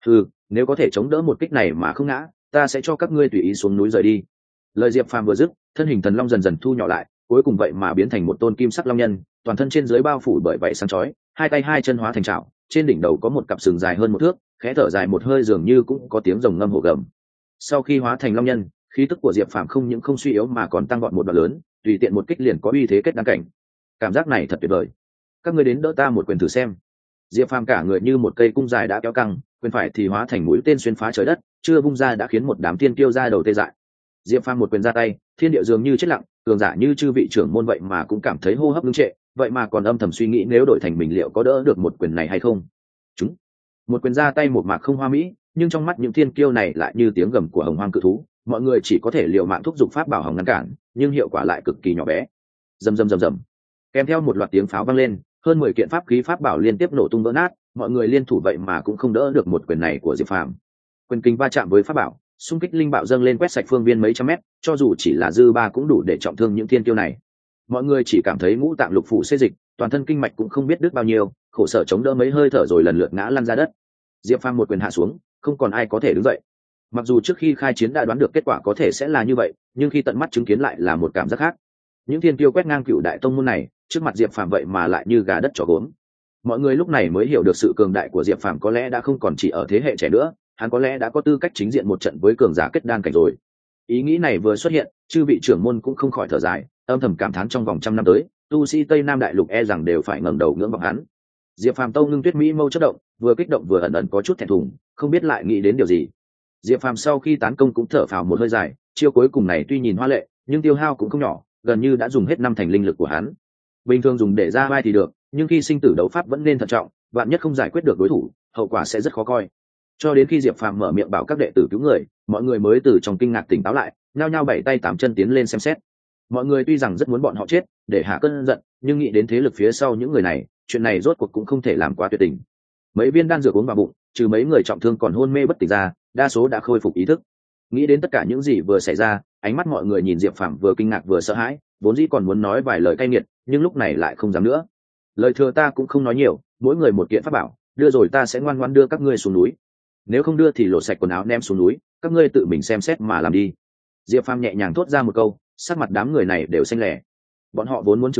Nếu có thể chống đỡ một kích này mà không ngã, ta sẽ cho các ngươi tùy ý xuống núi rời đi. Lời Diệp Phàm vừa dứt, thân hình thần long dần dần thu nhỏ lại, cuối cùng vậy mà biến thành một tôn kim sắc long nhân, toàn thân trên dưới bao phủ bởi vảy sáng chói, hai tay hai chân hóa thành chảo, trên đỉnh đầu có một cặp sừng dài hơn 1 thước, khẽ thở dài một hơi dường như cũng có tiếng rồng ngâm hổ gầm. Sau khi hóa thành long nhân, khí tức của Diệp Phàm không những không suy yếu mà còn tăng vọt một đoạn lớn, tùy tiện một kích liền có uy thế kết đan cảnh. Cảm giác này thật tuyệt vời. Các ngươi đến đỡ ta một quyền thử xem. Diệp Phàm cả người như một cây cung dài đã kéo căng, quyền phải thì hóa thành mũi tên xuyên phá trời đất, chưa vung ra đã khiến một đám thiên kiêu ra đầu tê dại. Diệp Phàm một quyền ra tay, thiên địa dường như chết lặng, cường giả như chư vị trưởng môn vậy mà cũng cảm thấy hô hấp ngưng trệ, vậy mà còn âm thầm suy nghĩ nếu đổi thành mình liệu có đỡ được một quyền này hay không. Chúng một quyền ra tay một mạc không hoa mỹ, nhưng trong mắt những thiên kiêu này lại như tiếng gầm của hồng hoang cự thú, mọi người chỉ có thể liều mạng thúc giục pháp bảo hồng ngăn cản, nhưng hiệu quả lại cực kỳ nhỏ bé. Rầm rầm rầm rầm, kèm theo một loạt tiếng pháo vang lên, hơn 10 kiện pháp khí pháp bảo liên tiếp nổ tung vỡ nát, mọi người liên thủ vậy mà cũng không đỡ được một quyền này của Diệp Phàm. Quyền kinh va chạm với pháp bảo, xung kích linh bạo dâng lên quét sạch phương viên mấy trăm mét, cho dù chỉ là dư ba cũng đủ để trọng thương những thiên kiêu này. Mọi người chỉ cảm thấy ngũ tạng lục phủ xê dịch, toàn thân kinh mạch cũng không biết đứt bao nhiêu, khổ sở chống đỡ mấy hơi thở rồi lần lượt ngã lăn ra đất. Diệp Phàm một quyền hạ xuống, không còn ai có thể đứng dậy. Mặc dù trước khi khai chiến đã đoán được kết quả có thể sẽ là như vậy, nhưng khi tận mắt chứng kiến lại là một cảm giác khác. Những thiên kiêu quét ngang cựu đại tông môn này, trước mặt Diệp Phàm vậy mà lại như gà đất chó gốm. Mọi người lúc này mới hiểu được sự cường đại của Diệp Phàm có lẽ đã không còn chỉ ở thế hệ trẻ nữa, hắn có lẽ đã có tư cách chính diện một trận với cường giả kết đan cảnh rồi. Ý nghĩ này vừa xuất hiện, chư vị trưởng môn cũng không khỏi thở dài, âm thầm cảm thán trong vòng 100 năm tới, tu sĩ Tây Nam đại lục e rằng đều phải ngẩng đầu ngưỡng vọng hắn. Diệp Phàm tâu ngưng tuyết mỹ mâu chớp động, vừa kích động vừa ẩn ẩn có chút thẹn thùng, không biết lại nghĩ đến điều gì. Diệp Phàm sau khi tán công cũng thở phào một hơi dài, chiêu cuối cùng này tuy nhìn hoa lệ, nhưng tiêu hao cũng không nhỏ, gần như đã dùng hết 5 thành linh lực của hắn. Bình thường dùng để ra vai thì được, nhưng khi sinh tử đấu pháp vẫn nên thận trọng, vạn nhất không giải quyết được đối thủ, hậu quả sẽ rất khó coi. Cho đến khi Diệp Phàm mở miệng bảo các đệ tử cứu người, mọi người mới từ trong kinh ngạc tỉnh táo lại, nhao nhao 7 tay 8 chân tiến lên xem xét. Mọi người tuy rằng rất muốn bọn họ chết để hạ cơn giận, nhưng nghĩ đến thế lực phía sau những người này, chuyện này rốt cuộc cũng không thể làm quá tuyệt tình. Mấy viên đan dược uống vào bụng, trừ mấy người trọng thương còn hôn mê bất tỉnh ra, đa số đã khôi phục ý thức. Nghĩ đến tất cả những gì vừa xảy ra, ánh mắt mọi người nhìn Diệp Phàm vừa kinh ngạc vừa sợ hãi, vốn dĩ còn muốn nói vài lời cay nghiệt, nhưng lúc này lại không dám nữa. Lời thừa ta cũng không nói nhiều, mỗi người một kiện pháp bảo, đưa rồi ta sẽ ngoan ngoãn đưa các ngươi xuống núi. Nếu không đưa thì lột sạch quần áo ném xuống núi, các ngươi tự mình xem xét mà làm đi. Diệp Phàm nhẹ nhàng thốt ra một câu, sắc mặt đám người này đều xanh lẻ. Bọn họ vốn muốn chửi rủa,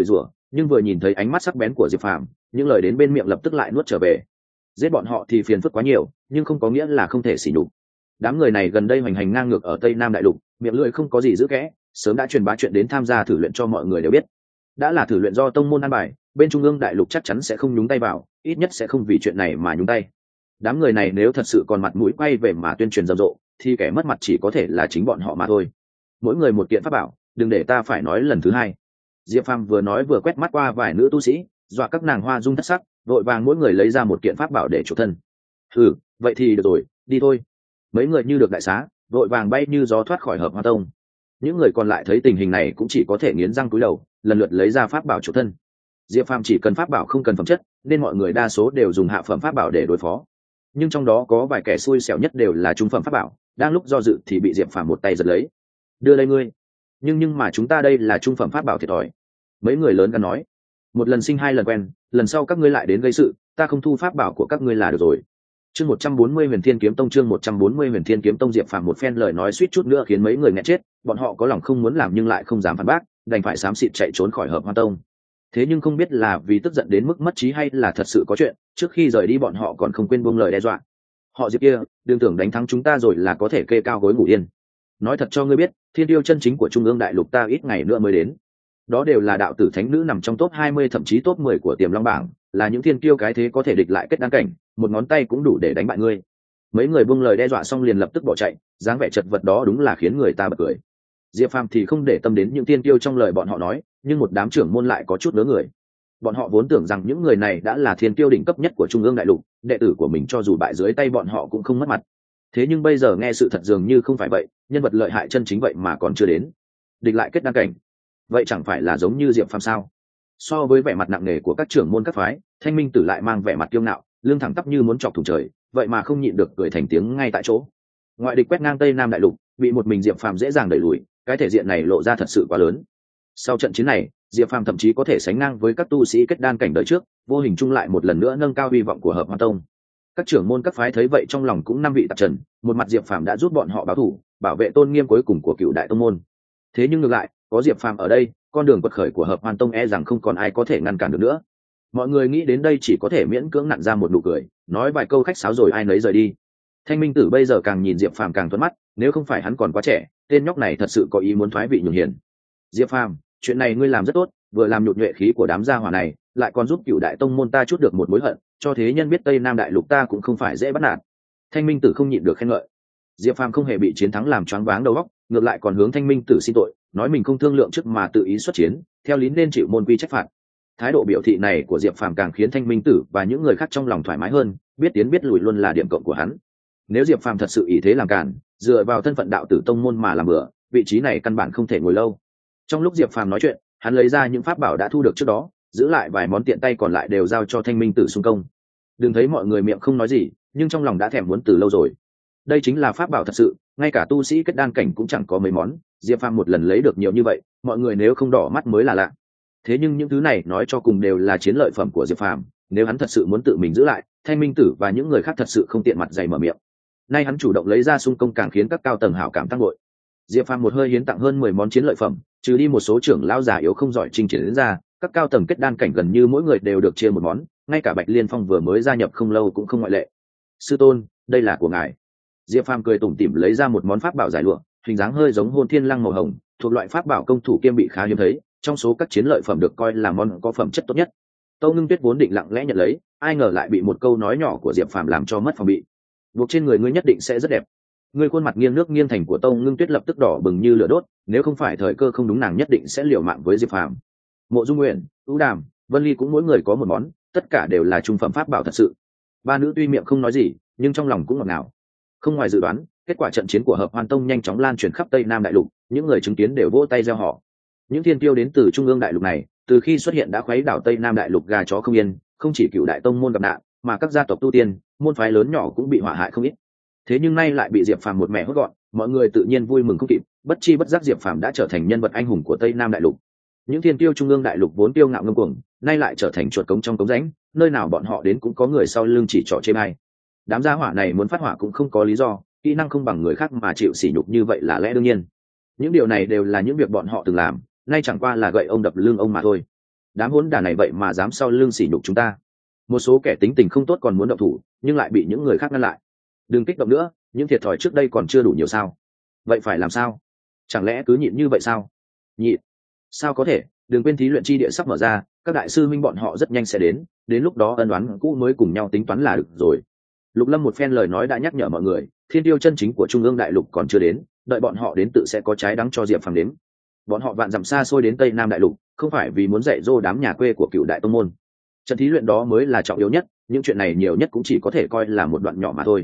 nhưng vừa nhìn thấy ánh mắt sắc bén của diệp phàm, những lời đến bên miệng lập tức lại nuốt trở về. Giết bọn họ thì phiền phức quá nhiều, nhưng không có nghĩa là không thể sỉ nhục. Đám người này gần đây hoành hành ngang ngược ở Tây Nam đại lục, miệng lưỡi không có gì giữ kẽ, sớm đã truyền bá chuyện đến tham gia thử luyện cho mọi người đều biết. Đã là thử luyện do tông môn an bài, bên trung ương đại lục chắc chắn sẽ không nhúng tay vào, ít nhất sẽ không vì chuyện này mà nhúng tay. Đám người này nếu thật sự còn mặt mũi quay về mà tuyên truyền rầm rộ, thì kẻ mất mặt chỉ có thể là chính bọn họ mà thôi. Mỗi người một kiện pháp bảo, đừng để ta phải nói lần thứ hai. Diệp Phàm vừa nói vừa quét mắt qua vài nữ tu sĩ, dọa các nàng hoa dung thất sắc, vội vàng mỗi người lấy ra một kiện pháp bảo để chủ thân. Vậy thì được rồi, đi thôi. Mấy người như được đại xá, vội vàng bay như gió thoát khỏi Hợp Hoa Tông. Những người còn lại thấy tình hình này cũng chỉ có thể nghiến răng cúi đầu, lần lượt lấy ra pháp bảo chủ thân. Diệp Phàm chỉ cần pháp bảo không cần phẩm chất, nên mọi người đa số đều dùng hạ phẩm pháp bảo để đối phó. Nhưng trong đó có vài kẻ xui xẻo nhất đều là trung phẩm pháp bảo, đang lúc do dự thì bị Diệp Phàm một tay giật lấy. Đưa đây ngươi. Nhưng mà chúng ta đây là trung phẩm pháp bảo thiệt thòi. Mấy người lớn gan nói, một lần sinh hai lần quen, lần sau các ngươi lại đến gây sự, ta không thu pháp bảo của các ngươi là được rồi. Chương 140 Huyền Thiên Kiếm Tông, chương 140 Huyền Thiên Kiếm Tông. Diệp Phàm một phen lời nói suýt chút nữa khiến mấy người nghẹn chết, bọn họ có lòng không muốn làm nhưng lại không dám phản bác, đành phải xám xịt chạy trốn khỏi Hợp Hoa Tông. Thế nhưng không biết là vì tức giận đến mức mất trí hay là thật sự có chuyện, trước khi rời đi bọn họ còn không quên buông lời đe dọa. Họ Diệp kia, đừng tưởng đánh thắng chúng ta rồi là có thể kê cao gối ngủ yên. Nói thật cho ngươi biết, thiên tiêu chân chính của trung ương đại lục ta ít ngày nữa mới đến. Đó đều là đạo tử thánh nữ nằm trong top 20 thậm chí top 10 của Tiềm Long bảng, là những thiên tiêu cái thế có thể địch lại kết đan cảnh, một ngón tay cũng đủ để đánh bại ngươi. Mấy người buông lời đe dọa xong liền lập tức bỏ chạy, dáng vẻ chật vật đó đúng là khiến người ta bật cười. Diệp Phàm thì không để tâm đến những thiên tiêu trong lời bọn họ nói, nhưng một đám trưởng môn lại có chút ngớ người. Bọn họ vốn tưởng rằng những người này đã là thiên tiêu đỉnh cấp nhất của trung ương đại lục, đệ tử của mình cho dù bại dưới tay bọn họ cũng không mất mặt. Thế nhưng bây giờ nghe sự thật dường như không phải vậy, nhân vật lợi hại chân chính vậy mà còn chưa đến, địch lại kết đan cảnh, vậy chẳng phải là giống như Diệp Phàm sao? So với vẻ mặt nặng nề của các trưởng môn các phái, Thanh Minh Tử lại mang vẻ mặt kiêu ngạo, lưng thẳng tắp như muốn chọc thủng trời, vậy mà không nhịn được cười thành tiếng ngay tại chỗ. Ngoại địch quét ngang Tây Nam đại lục, bị một mình Diệp Phàm dễ dàng đẩy lùi, cái thể diện này lộ ra thật sự quá lớn. Sau trận chiến này, Diệp Phàm thậm chí có thể sánh ngang với các tu sĩ kết đan cảnh đời trước, vô hình chung lại một lần nữa nâng cao hy vọng của Hợp Hoa Tông. Các trưởng môn các phái thấy vậy trong lòng cũng năm vị tạp trần, một mặt Diệp Phàm đã giúp bọn họ báo thù, bảo vệ tôn nghiêm cuối cùng của cựu đại tông môn. Thế nhưng ngược lại, có Diệp Phàm ở đây, con đường quật khởi của Hợp Hoan Tông e rằng không còn ai có thể ngăn cản được nữa. Mọi người nghĩ đến đây chỉ có thể miễn cưỡng nặn ra một nụ cười, nói vài câu khách sáo rồi ai nấy rời đi. Thanh Minh Tử bây giờ càng nhìn Diệp Phàm càng thuận mắt, nếu không phải hắn còn quá trẻ, tên nhóc này thật sự có ý muốn thoái vị nhường hiền. Diệp Phàm, chuyện này ngươi làm rất tốt, vừa làm nhụt nhuệ khí của đám gia hỏa này, lại còn giúp cựu đại tông môn ta chút được một mối hận, cho thế nhân biết Tây Nam đại lục ta cũng không phải dễ bắt nạt. Thanh Minh Tử không nhịn được khen ngợi. Diệp Phàm không hề bị chiến thắng làm choáng váng đầu óc, ngược lại còn hướng Thanh Minh Tử xin tội, nói mình không thương lượng trước mà tự ý xuất chiến, theo lý nên chịu môn quy trách phạt. Thái độ biểu thị này của Diệp Phàm càng khiến Thanh Minh Tử và những người khác trong lòng thoải mái hơn, biết tiến biết lùi luôn là điểm cộng của hắn. Nếu Diệp Phàm thật sự ý thế làm cản, dựa vào thân phận đạo tử tông môn mà làm bừa, vị trí này căn bản không thể ngồi lâu. Trong lúc Diệp Phàm nói chuyện, hắn lấy ra những pháp bảo đã thu được trước đó, giữ lại vài món tiện tay còn lại đều giao cho Thanh Minh Tử xung công. Đừng thấy mọi người miệng không nói gì, nhưng trong lòng đã thèm muốn từ lâu rồi. Đây chính là pháp bảo thật sự, ngay cả tu sĩ kết đan cảnh cũng chẳng có mấy món, Diệp Phàm một lần lấy được nhiều như vậy, mọi người nếu không đỏ mắt mới là lạ. Thế nhưng những thứ này nói cho cùng đều là chiến lợi phẩm của Diệp Phàm, nếu hắn thật sự muốn tự mình giữ lại, Thanh Minh Tử và những người khác thật sự không tiện mặt dày mở miệng. Nay hắn chủ động lấy ra xung công càng khiến các cao tầng hảo cảm tăng bội. Diệp Phàm một hơi hiến tặng hơn 10 món chiến lợi phẩm, trừ đi một số trưởng lão già yếu không giỏi chinh chiến đến ra, các cao tầng kết đan cảnh gần như mỗi người đều được chia một món, ngay cả Bạch Liên Phong vừa mới gia nhập không lâu cũng không ngoại lệ. Sư tôn, đây là của ngài. Diệp Phàm cười tủm tỉm lấy ra một món pháp bảo giải lụa, hình dáng hơi giống Hôn Thiên Lăng màu hồng, thuộc loại pháp bảo công thủ kiêm bị khá hiếm thấy, trong số các chiến lợi phẩm được coi là món có phẩm chất tốt nhất. Tâu Ngưng Tuyết vốn định lặng lẽ nhận lấy, ai ngờ lại bị một câu nói nhỏ của Diệp Phàm làm cho mất phòng bị. Buộc trên người ngươi nhất định sẽ rất đẹp. Người khuôn mặt nghiêng nước nghiêng thành của Tâu Ngưng Tuyết lập tức đỏ bừng như lửa đốt, nếu không phải thời cơ không đúng nàng nhất định sẽ liều mạng với Diệp Phàm. Mộ Dung Nguyện, Ưu Đàm, Vân Ly cũng mỗi người có một món, tất cả đều là trung phẩm pháp bảo thật sự. Ba nữ tuy miệng không nói gì, nhưng trong lòng cũng ngọt ngào. Không ngoài dự đoán, kết quả trận chiến của Hợp Hoan Tông nhanh chóng lan truyền khắp Tây Nam đại lục, những người chứng kiến đều vỗ tay reo hò. Những thiên tiêu đến từ trung ương đại lục này, từ khi xuất hiện đã khuấy đảo Tây Nam đại lục gà chó không yên, không chỉ cựu đại tông môn gặp nạn, mà các gia tộc tu tiên, môn phái lớn nhỏ cũng bị hỏa hại không ít. Thế nhưng nay lại bị Diệp Phàm một mẻ hốt gọn, mọi người tự nhiên vui mừng không kịp, bất chi bất giác Diệp Phàm đã trở thành nhân vật anh hùng của Tây Nam đại lục. Những thiên tiêu trung ương đại lục vốn tiêu ngạo ngông cuồng, nay lại trở thành chuột cống trong cống rãnh, nơi nào bọn họ đến cũng có người sau lưng chỉ trỏ chê bai. Đám gia hỏa này muốn phát hỏa cũng không có lý do, kỹ năng không bằng người khác mà chịu sỉ nhục như vậy là lẽ đương nhiên. Những điều này đều là những việc bọn họ từng làm, nay chẳng qua là gậy ông đập lưng ông mà thôi. đám hỗn đản này vậy mà dám sau lưng sỉ nhục chúng ta. Một số kẻ tính tình không tốt còn muốn động thủ nhưng lại bị những người khác ngăn lại. Đừng kích động nữa, những thiệt thòi trước đây còn chưa đủ nhiều sao? Vậy phải làm sao? Chẳng lẽ cứ nhịn như vậy sao? Nhịn? Sao có thể? Đừng quên thí luyện chi địa sắp mở ra, các đại sư minh bọn họ rất nhanh sẽ đến lúc đó ân oán cũ mới cùng nhau tính toán là được rồi. Lục Lâm một phen lời nói đã nhắc nhở mọi người, thiên tiêu chân chính của Trung ương đại lục còn chưa đến, đợi bọn họ đến tự sẽ có trái đắng cho Diệp Phàm đến. Bọn họ vạn dặm xa xôi đến Tây Nam đại lục, không phải vì muốn dạy dỗ đám nhà quê của cựu đại tông môn. Trận thí luyện đó mới là trọng yếu nhất, những chuyện này nhiều nhất cũng chỉ có thể coi là một đoạn nhỏ mà thôi.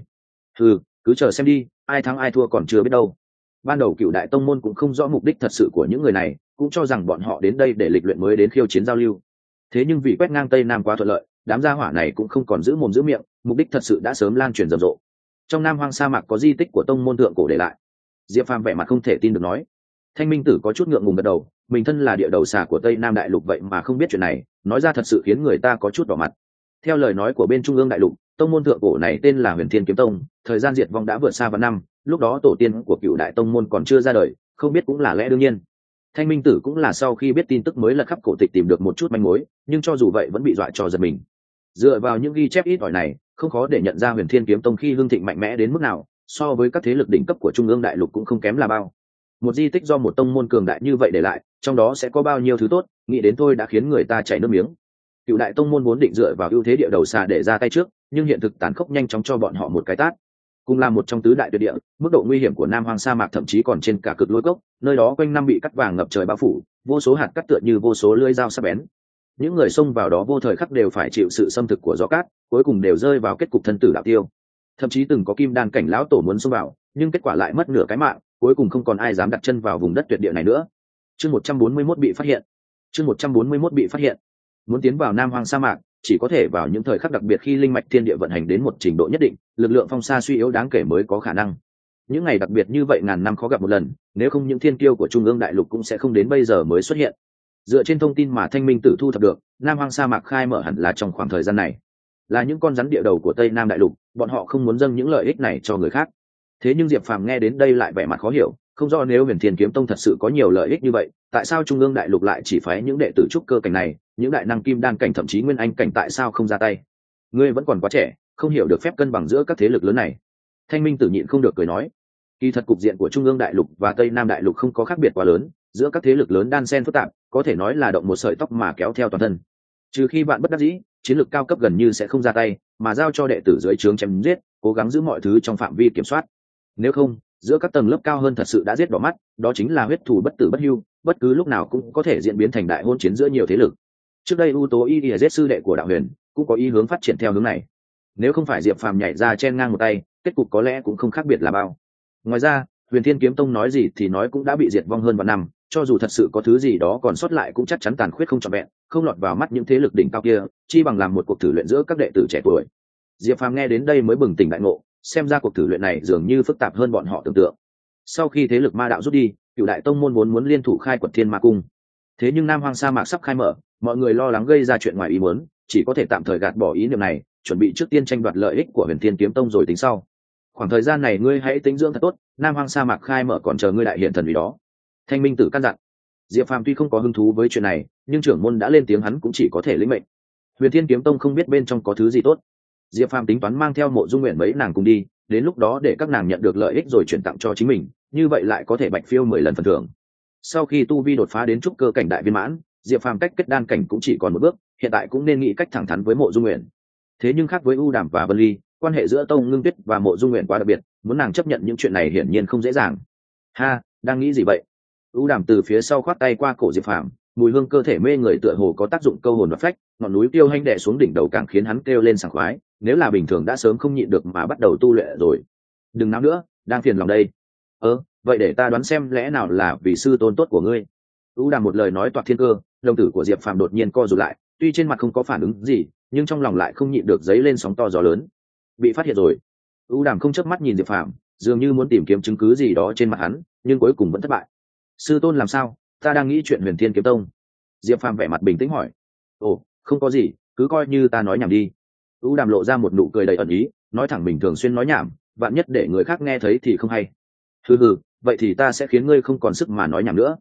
Cứ chờ xem đi, ai thắng ai thua còn chưa biết đâu. Ban đầu cựu đại tông môn cũng không rõ mục đích thật sự của những người này, cũng cho rằng bọn họ đến đây để lịch luyện mới đến khiêu chiến giao lưu. Thế nhưng vì quét ngang Tây Nam quá thuận lợi, đám gia hỏa này cũng không còn giữ mồm giữ miệng, mục đích thật sự đã sớm lan truyền rầm rộ. Trong Nam Hoang sa mạc có di tích của tông môn thượng cổ để lại. Diệp Phàm vẻ mặt không thể tin được nói. Thanh Minh Tử có chút ngượng ngùng gật đầu, mình thân là địa đầu xà của Tây Nam đại lục vậy mà không biết chuyện này, nói ra thật sự khiến người ta có chút đỏ mặt. Theo lời nói của bên Trung ương đại lục, tông môn thượng cổ này tên là Huyền Thiên Kiếm Tông, thời gian diệt vong đã vượt xa vạn năm, lúc đó tổ tiên của cựu đại tông môn còn chưa ra đời, không biết cũng là lẽ đương nhiên. Thanh Minh Tử cũng là sau khi biết tin tức mới lật khắp cổ tịch tìm được một chút manh mối, nhưng cho dù vậy vẫn bị dọa cho giật mình. Dựa vào những ghi chép ít ỏi này, không khó để nhận ra Huyền Thiên Kiếm Tông khi hưng thịnh mạnh mẽ đến mức nào, so với các thế lực đỉnh cấp của Trung ương đại lục cũng không kém là bao. Một di tích do một tông môn cường đại như vậy để lại, trong đó sẽ có bao nhiêu thứ tốt, nghĩ đến thôi đã khiến người ta chảy nước miếng. Cựu đại tông môn vốn định dựa vào ưu thế địa đầu xà để ra tay trước, nhưng hiện thực tàn khốc nhanh chóng cho bọn họ một cái tát. Cùng là một trong tứ đại tuyệt địa, mức độ nguy hiểm của Nam Hoang sa mạc thậm chí còn trên cả cực lôi cốc, nơi đó quanh năm bị cắt vàng ngập trời bao phủ, vô số hạt cắt tựa như vô số lưỡi dao sắc bén. Những người xông vào đó vô thời khắc đều phải chịu sự xâm thực của gió cát, cuối cùng đều rơi vào kết cục thân tử đạo tiêu. Thậm chí từng có kim đan cảnh lão tổ muốn xông vào, nhưng kết quả lại mất nửa cái mạng, cuối cùng không còn ai dám đặt chân vào vùng đất tuyệt địa này nữa. Chương 141 bị phát hiện. Chương 141 bị phát hiện. Muốn tiến vào Nam Hoang sa mạc, chỉ có thể vào những thời khắc đặc biệt khi linh mạch thiên địa vận hành đến một trình độ nhất định, lực lượng phong sa suy yếu đáng kể mới có khả năng. Những ngày đặc biệt như vậy ngàn năm khó gặp một lần, nếu không những thiên kiêu của Trung ương đại lục cũng sẽ không đến bây giờ mới xuất hiện. Dựa trên thông tin mà Thanh Minh Tử thu thập được, Nam Hoang sa mạc khai mở hẳn là trong khoảng thời gian này. Là những con rắn địa đầu của Tây Nam đại lục, bọn họ không muốn dâng những lợi ích này cho người khác. Thế nhưng Diệp Phàm nghe đến đây lại vẻ mặt khó hiểu, không rõ nếu Huyền Thiên Kiếm Tông thật sự có nhiều lợi ích như vậy, tại sao Trung ương đại lục lại chỉ phái những đệ tử trúc cơ cảnh này, những đại năng kim đan cảnh thậm chí nguyên anh cảnh tại sao không ra tay? Ngươi vẫn còn quá trẻ, không hiểu được phép cân bằng giữa các thế lực lớn này. Thanh Minh Tử nhịn không được cười nói, kỳ thật cục diện của Trung ương đại lục và Tây Nam đại lục không có khác biệt quá lớn, giữa các thế lực lớn đan xen phức tạp, có thể nói là động một sợi tóc mà kéo theo toàn thân. Trừ khi bạn bất đắc dĩ, chiến lược cao cấp gần như sẽ không ra tay, mà giao cho đệ tử dưới trướng chém giết, cố gắng giữ mọi thứ trong phạm vi kiểm soát. Nếu không, giữa các tầng lớp cao hơn thật sự đã giết đỏ mắt, đó chính là huyết thù bất tử bất hưu, bất cứ lúc nào cũng có thể diễn biến thành đại hôn chiến giữa nhiều thế lực. Trước đây ưu tố y giết sư đệ của đạo huyền cũng có ý hướng phát triển theo hướng này. Nếu không phải Diệp Phàm nhảy ra chen ngang một tay, kết cục có lẽ cũng không khác biệt là bao. Ngoài ra, Huyền Thiên Kiếm Tông nói gì thì nói cũng đã bị diệt vong hơn vạn năm, cho dù thật sự có thứ gì đó còn sót lại cũng chắc chắn tàn khuyết không trọn vẹn, không lọt vào mắt những thế lực đỉnh cao kia, chi bằng làm một cuộc thử luyện giữa các đệ tử trẻ tuổi. Diệp Phàm nghe đến đây mới bừng tỉnh đại ngộ, xem ra cuộc thử luyện này dường như phức tạp hơn bọn họ tưởng tượng. Sau khi thế lực ma đạo rút đi, cựu đại tông môn vốn muốn liên thủ khai quật Thiên Ma Cung. Thế nhưng Nam Hoang sa mạc sắp khai mở, mọi người lo lắng gây ra chuyện ngoài ý muốn, chỉ có thể tạm thời gạt bỏ ý niệm này, chuẩn bị trước tiên tranh đoạt lợi ích của Huyền Thiên Kiếm Tông rồi tính sau. Khoảng thời gian này ngươi hãy tính dưỡng thật tốt, Nam Hoang sa mạc khai mở còn chờ ngươi đại hiện thần uy đó. Thanh Minh Tử căn dặn. Diệp Phàm tuy không có hứng thú với chuyện này, nhưng trưởng môn đã lên tiếng hắn cũng chỉ có thể lĩnh mệnh. Huyền Thiên Kiếm Tông không biết bên trong có thứ gì tốt. Diệp Phàm tính toán mang theo Mộ Dung Nguyện mấy nàng cùng đi, đến lúc đó để các nàng nhận được lợi ích rồi chuyển tặng cho chính mình, như vậy lại có thể bạch phiêu 10 lần phần thưởng. Sau khi tu vi đột phá đến trúc cơ cảnh đại viên mãn, Diệp Phàm cách kết đan cảnh cũng chỉ còn một bước, hiện tại cũng nên nghĩ cách thẳng thắn với Mộ Dung Nguyện. Thế nhưng khác với U Đàm và Vân Ly, quan hệ giữa Tông Ngưng Tuyết và Mộ Dung Nguyện quá đặc biệt, muốn nàng chấp nhận những chuyện này hiển nhiên không dễ dàng. Ha, đang nghĩ gì vậy? U Đàm từ phía sau khoát tay qua cổ Diệp Phàm, mùi hương cơ thể mê người tựa hồ có tác dụng câu hồn và phách, ngọn núi tiêu hanh đè xuống đỉnh đầu càng khiến hắn kêu lên sảng khoái, nếu là bình thường đã sớm không nhịn được mà bắt đầu tu luyện rồi. Đừng náo nữa, đang phiền lòng đây. Vậy để ta đoán xem lẽ nào là vì sư tôn tốt của ngươi. U Đàm một lời nói toạc thiên cơ, đồng tử của Diệp Phàm đột nhiên co rụt lại, tuy trên mặt không có phản ứng gì, nhưng trong lòng lại không nhịn được dấy lên sóng to gió lớn. Bị phát hiện rồi. U Đàm không chớp mắt nhìn Diệp Phàm, dường như muốn tìm kiếm chứng cứ gì đó trên mặt hắn, nhưng cuối cùng vẫn thất bại. Sư tôn làm sao? Ta đang nghĩ chuyện Huyền Thiên Kiếm Tông. Diệp Phàm vẻ mặt bình tĩnh hỏi. Ồ, không có gì, cứ coi như ta nói nhảm đi. U Đàm lộ ra một nụ cười đầy ẩn ý, nói thẳng mình thường xuyên nói nhảm, vạn nhất để người khác nghe thấy thì không hay. Hừ, vậy thì ta sẽ khiến ngươi không còn sức mà nói nhảm nữa.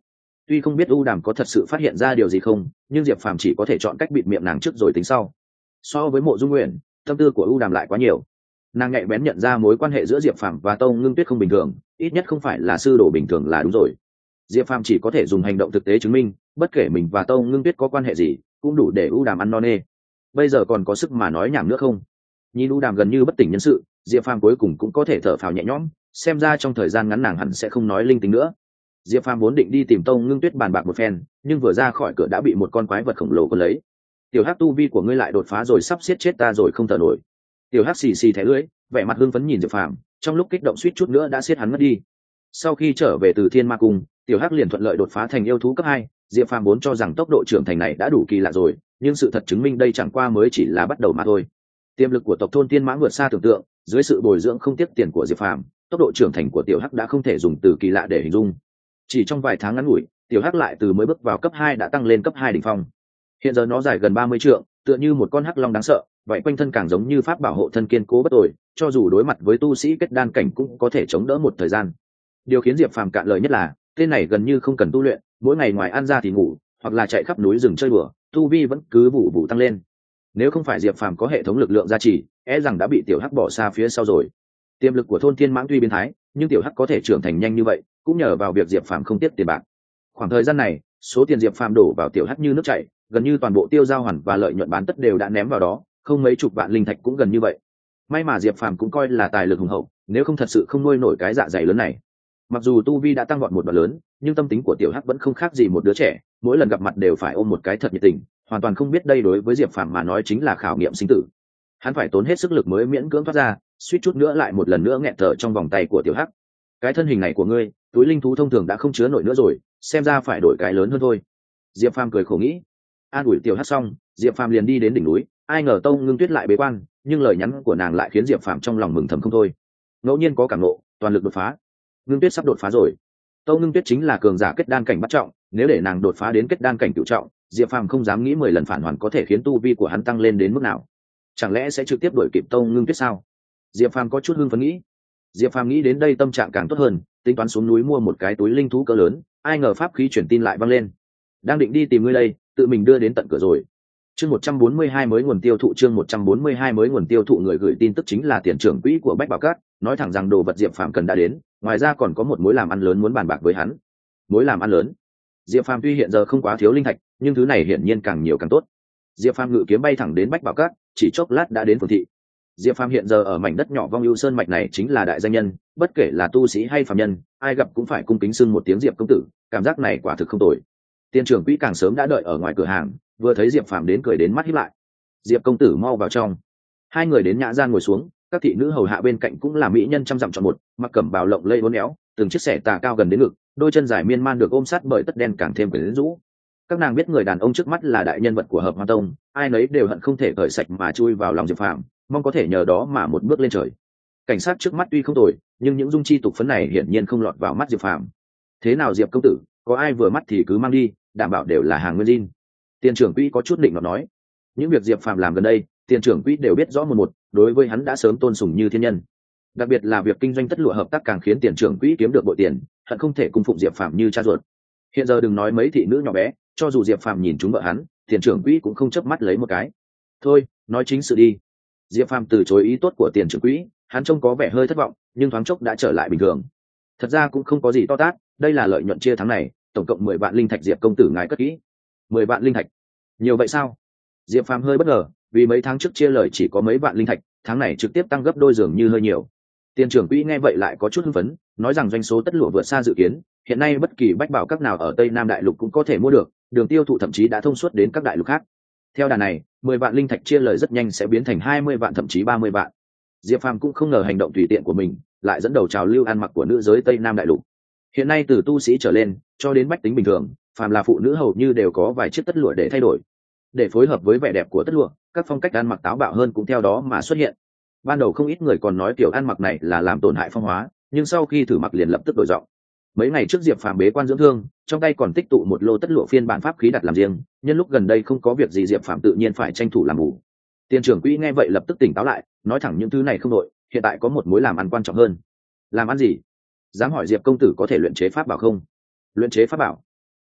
Tuy không biết u đàm có thật sự phát hiện ra điều gì không, nhưng diệp phàm chỉ có thể chọn cách bịt miệng nàng trước rồi tính sau. So với Mộ Dung Nguyện, tâm tư của u đàm lại quá nhiều. Nàng nhạy bén nhận ra mối quan hệ giữa diệp phàm và tông ngưng tuyết không bình thường, ít nhất không phải là sư đồ bình thường là đúng rồi. Diệp phàm chỉ có thể dùng hành động thực tế chứng minh, bất kể mình và tông ngưng tuyết có quan hệ gì cũng đủ để u đàm ăn no nê. Bây giờ còn có sức mà nói nhảm nữa không? Nhìn u đàm gần như bất tỉnh nhân sự, diệp phàm cuối cùng cũng có thể thở phào nhẹ nhõm, xem ra trong thời gian ngắn nàng hẳn sẽ không nói linh tính nữa. Diệp phàm vốn định đi tìm tông ngưng tuyết bàn bạc một phen, nhưng vừa ra khỏi cửa đã bị một con quái vật khổng lồ cuốn lấy. Tiểu hắc, tu vi của ngươi lại đột phá rồi, sắp giết chết ta rồi không thở nổi. Tiểu hắc xì xì thẻ lưỡi, vẻ mặt hưng phấn nhìn diệp phàm, trong lúc kích động suýt chút nữa đã giết hắn mất đi. Sau khi trở về từ thiên ma cung, tiểu hắc liền thuận lợi đột phá thành yêu thú cấp 2. Diệp phàm vốn cho rằng tốc độ trưởng thành này đã đủ kỳ lạ rồi, nhưng sự thật chứng minh đây chẳng qua mới chỉ là bắt đầu mà thôi. Tiềm lực của tộc thôn tiên mãng vượt xa tưởng tượng, dưới sự bồi dưỡng không tiếc tiền của diệp phàm, tốc độ trưởng thành của tiểu hắc đã không thể dùng từ kỳ lạ để hình dung. Chỉ trong vài tháng ngắn ngủi, tiểu hắc lại từ mới bước vào cấp 2 đã tăng lên cấp 2 đỉnh phong. Hiện giờ nó dài gần 30 trượng, tựa như một con hắc long đáng sợ, vậy quanh thân càng giống như pháp bảo hộ thân kiên cố bất tồi, cho dù đối mặt với tu sĩ kết đan cảnh cũng có thể chống đỡ một thời gian. Điều khiến diệp phàm cạn lời nhất là tên này gần như không cần tu luyện, mỗi ngày ngoài ăn ra thì ngủ, hoặc là chạy khắp núi rừng chơi đùa, tu vi vẫn cứ vụ vụ tăng lên. Nếu không phải diệp phàm có hệ thống lực lượng gia trì, e rằng đã bị tiểu hắc bỏ xa phía sau rồi. Tiềm lực của thôn thiên mãng tuy biến thái, nhưng tiểu hắc có thể trưởng thành nhanh như vậy cũng nhờ vào việc diệp phàm không tiếc tiền bạc. Khoảng thời gian này, số tiền diệp phàm đổ vào tiểu hắc như nước chảy, gần như toàn bộ tiêu giao hoàn và lợi nhuận bán tất đều đã ném vào đó, không mấy chục vạn linh thạch cũng gần như vậy. May mà diệp phàm cũng coi là tài lực hùng hậu, nếu không thật sự không nuôi nổi cái dạ dày lớn này. Mặc dù tu vi đã tăng vọt một đoạn lớn, nhưng tâm tính của tiểu hắc vẫn không khác gì một đứa trẻ, mỗi lần gặp mặt đều phải ôm một cái thật nhiệt tình, hoàn toàn không biết đây đối với diệp phàm mà nói chính là khảo nghiệm sinh tử. Hắn phải tốn hết sức lực mới miễn cưỡng thoát ra, suýt chút nữa lại một lần nữa nghẹt thở trong vòng tay của tiểu hắc. Cái thân hình này của ngươi, túi linh thú thông thường đã không chứa nổi nữa rồi, xem ra phải đổi cái lớn hơn thôi. Diệp phàm cười khổ nghĩ. An ủi tiểu hắc xong, diệp phàm liền đi đến đỉnh núi. Ai ngờ tông ngưng tuyết lại bế quan, nhưng lời nhắn của nàng lại khiến diệp phàm trong lòng mừng thầm không thôi. Ngẫu nhiên có cảm ngộ, toàn lực đột phá. Ngưng tuyết sắp đột phá rồi. Tông ngưng tuyết chính là cường giả kết đan cảnh bắt trọng, nếu để nàng đột phá đến kết đan cảnh cửu trọng, diệp phàm không dám nghĩ 10 lần phản hoàn có thể khiến tu vi của hắn tăng lên đến mức nào. Chẳng lẽ sẽ trực tiếp đuổi kịp tông ngưng tuyết sao? Diệp phàm có chút hưng phấn nghĩ. Diệp phàm nghĩ đến đây tâm trạng càng tốt hơn, tính toán xuống núi mua một cái túi linh thú cỡ lớn. Ai ngờ pháp khí truyền tin lại vang lên. Đang định đi tìm ngươi đây, tự mình đưa đến tận cửa rồi. Chương 142 mới nguồn tiêu thụ. Chương 142 mới nguồn tiêu thụ. Người gửi tin tức chính là tiền trưởng quỹ của Bách Bảo Các, nói thẳng rằng đồ vật diệp phàm cần đã đến, ngoài ra còn có một mối làm ăn lớn muốn bàn bạc với hắn. Mối làm ăn lớn? Diệp phàm tuy hiện giờ không quá thiếu linh thạch, nhưng thứ này hiển nhiên càng nhiều càng tốt. Diệp phàm ngự kiếm bay thẳng đến Bách Bảo Các, chỉ chốc lát đã đến phường thị. Diệp phàm hiện giờ ở mảnh đất nhỏ Vong Ưu Sơn mạch này chính là đại danh nhân, bất kể là tu sĩ hay phàm nhân, ai gặp cũng phải cung kính xưng một tiếng Diệp công tử, cảm giác này quả thực không tồi. Tiền trưởng quỹ càng sớm đã đợi ở ngoài cửa hàng, vừa thấy diệp phàm đến cười đến mắt híp lại. Diệp công tử mau vào trong. Hai người đến nhã gian ngồi xuống, các thị nữ hầu hạ bên cạnh cũng là mỹ nhân trăm dặm chọn một, mặc cẩm bào lộng lẫy uốn éo, từng chiếc xẻ tà cao gần đến ngực, đôi chân dài miên man được ôm sát bởi tất đen càng thêm quyến rũ. Các nàng biết người đàn ông trước mắt là đại nhân vật của Hợp Hoa Tông, ai nấy đều hận không thể cởi sạch mà chui vào lòng diệp phàm, mong có thể nhờ đó mà một bước lên trời. Cảnh sát trước mắt tuy không tồi, nhưng những dung chi tục phấn này hiển nhiên không lọt vào mắt diệp phàm. Thế nào Diệp công tử, có ai vừa mắt thì cứ mang đi, đảm bảo đều là hàng nguyên zin. Tiền trưởng quỹ có chút định nó nói. Những việc diệp phàm làm gần đây, tiền trưởng quỹ đều biết rõ một, đối với hắn đã sớm tôn sùng như thiên nhân. Đặc biệt là việc kinh doanh tất lụa hợp tác càng khiến tiền trưởng quỹ kiếm được bội tiền, hận không thể cung phụng diệp phàm như cha ruột. Hiện giờ đừng nói mấy thị nữ nhỏ bé, cho dù diệp phàm nhìn chúng vợ hắn, tiền trưởng quỹ cũng không chớp mắt lấy một cái. Thôi, nói chính sự đi. Diệp phàm từ chối ý tốt của tiền trưởng quỹ, hắn trông có vẻ hơi thất vọng, nhưng thoáng chốc đã trở lại bình thường. Thật ra cũng không có gì to tát, đây là lợi nhuận chia tháng này, tổng cộng 10 vạn linh thạch diệp công tử ngài cất kỹ. 10 vạn linh thạch? Nhiều vậy sao? Diệp phàm hơi bất ngờ, vì mấy tháng trước chia lời chỉ có mấy vạn linh thạch, tháng này trực tiếp tăng gấp đôi, dường như hơi nhiều. Tiền trưởng quỹ nghe vậy lại có chút hưng phấn, nói rằng doanh số tất lụa vượt xa dự kiến, hiện nay bất kỳ bách bảo các nào ở Tây Nam đại lục cũng có thể mua được, đường tiêu thụ thậm chí đã thông suốt đến các đại lục khác. Theo đà này, 10 vạn linh thạch chia lời rất nhanh sẽ biến thành 20 vạn thậm chí 30 vạn. Diệp phàm cũng không ngờ hành động tùy tiện của mình lại dẫn đầu trào lưu ăn mặc của nữ giới Tây Nam đại lục. Hiện nay từ tu sĩ trở lên cho đến bách tính bình thường, phàm là phụ nữ hầu như đều có vài chiếc tất lụa để thay đổi. Để phối hợp với vẻ đẹp của tất lụa, các phong cách ăn mặc táo bạo hơn cũng theo đó mà xuất hiện. Ban đầu không ít người còn nói kiểu ăn mặc này là làm tổn hại phong hóa, nhưng sau khi thử mặc liền lập tức đổi giọng. Mấy ngày trước Diệp phàm bế quan dưỡng thương, trong tay còn tích tụ một lô tất lụa phiên bản pháp khí đặt làm riêng, nhân lúc gần đây không có việc gì Diệp phàm tự nhiên phải tranh thủ làm bù. Tiền trưởng quỹ nghe vậy lập tức tỉnh táo lại, nói thẳng những thứ này không đội, hiện tại có một mối làm ăn quan trọng hơn. Làm ăn gì? Dám hỏi Diệp công tử có thể luyện chế pháp bảo không? Luyện chế pháp bảo?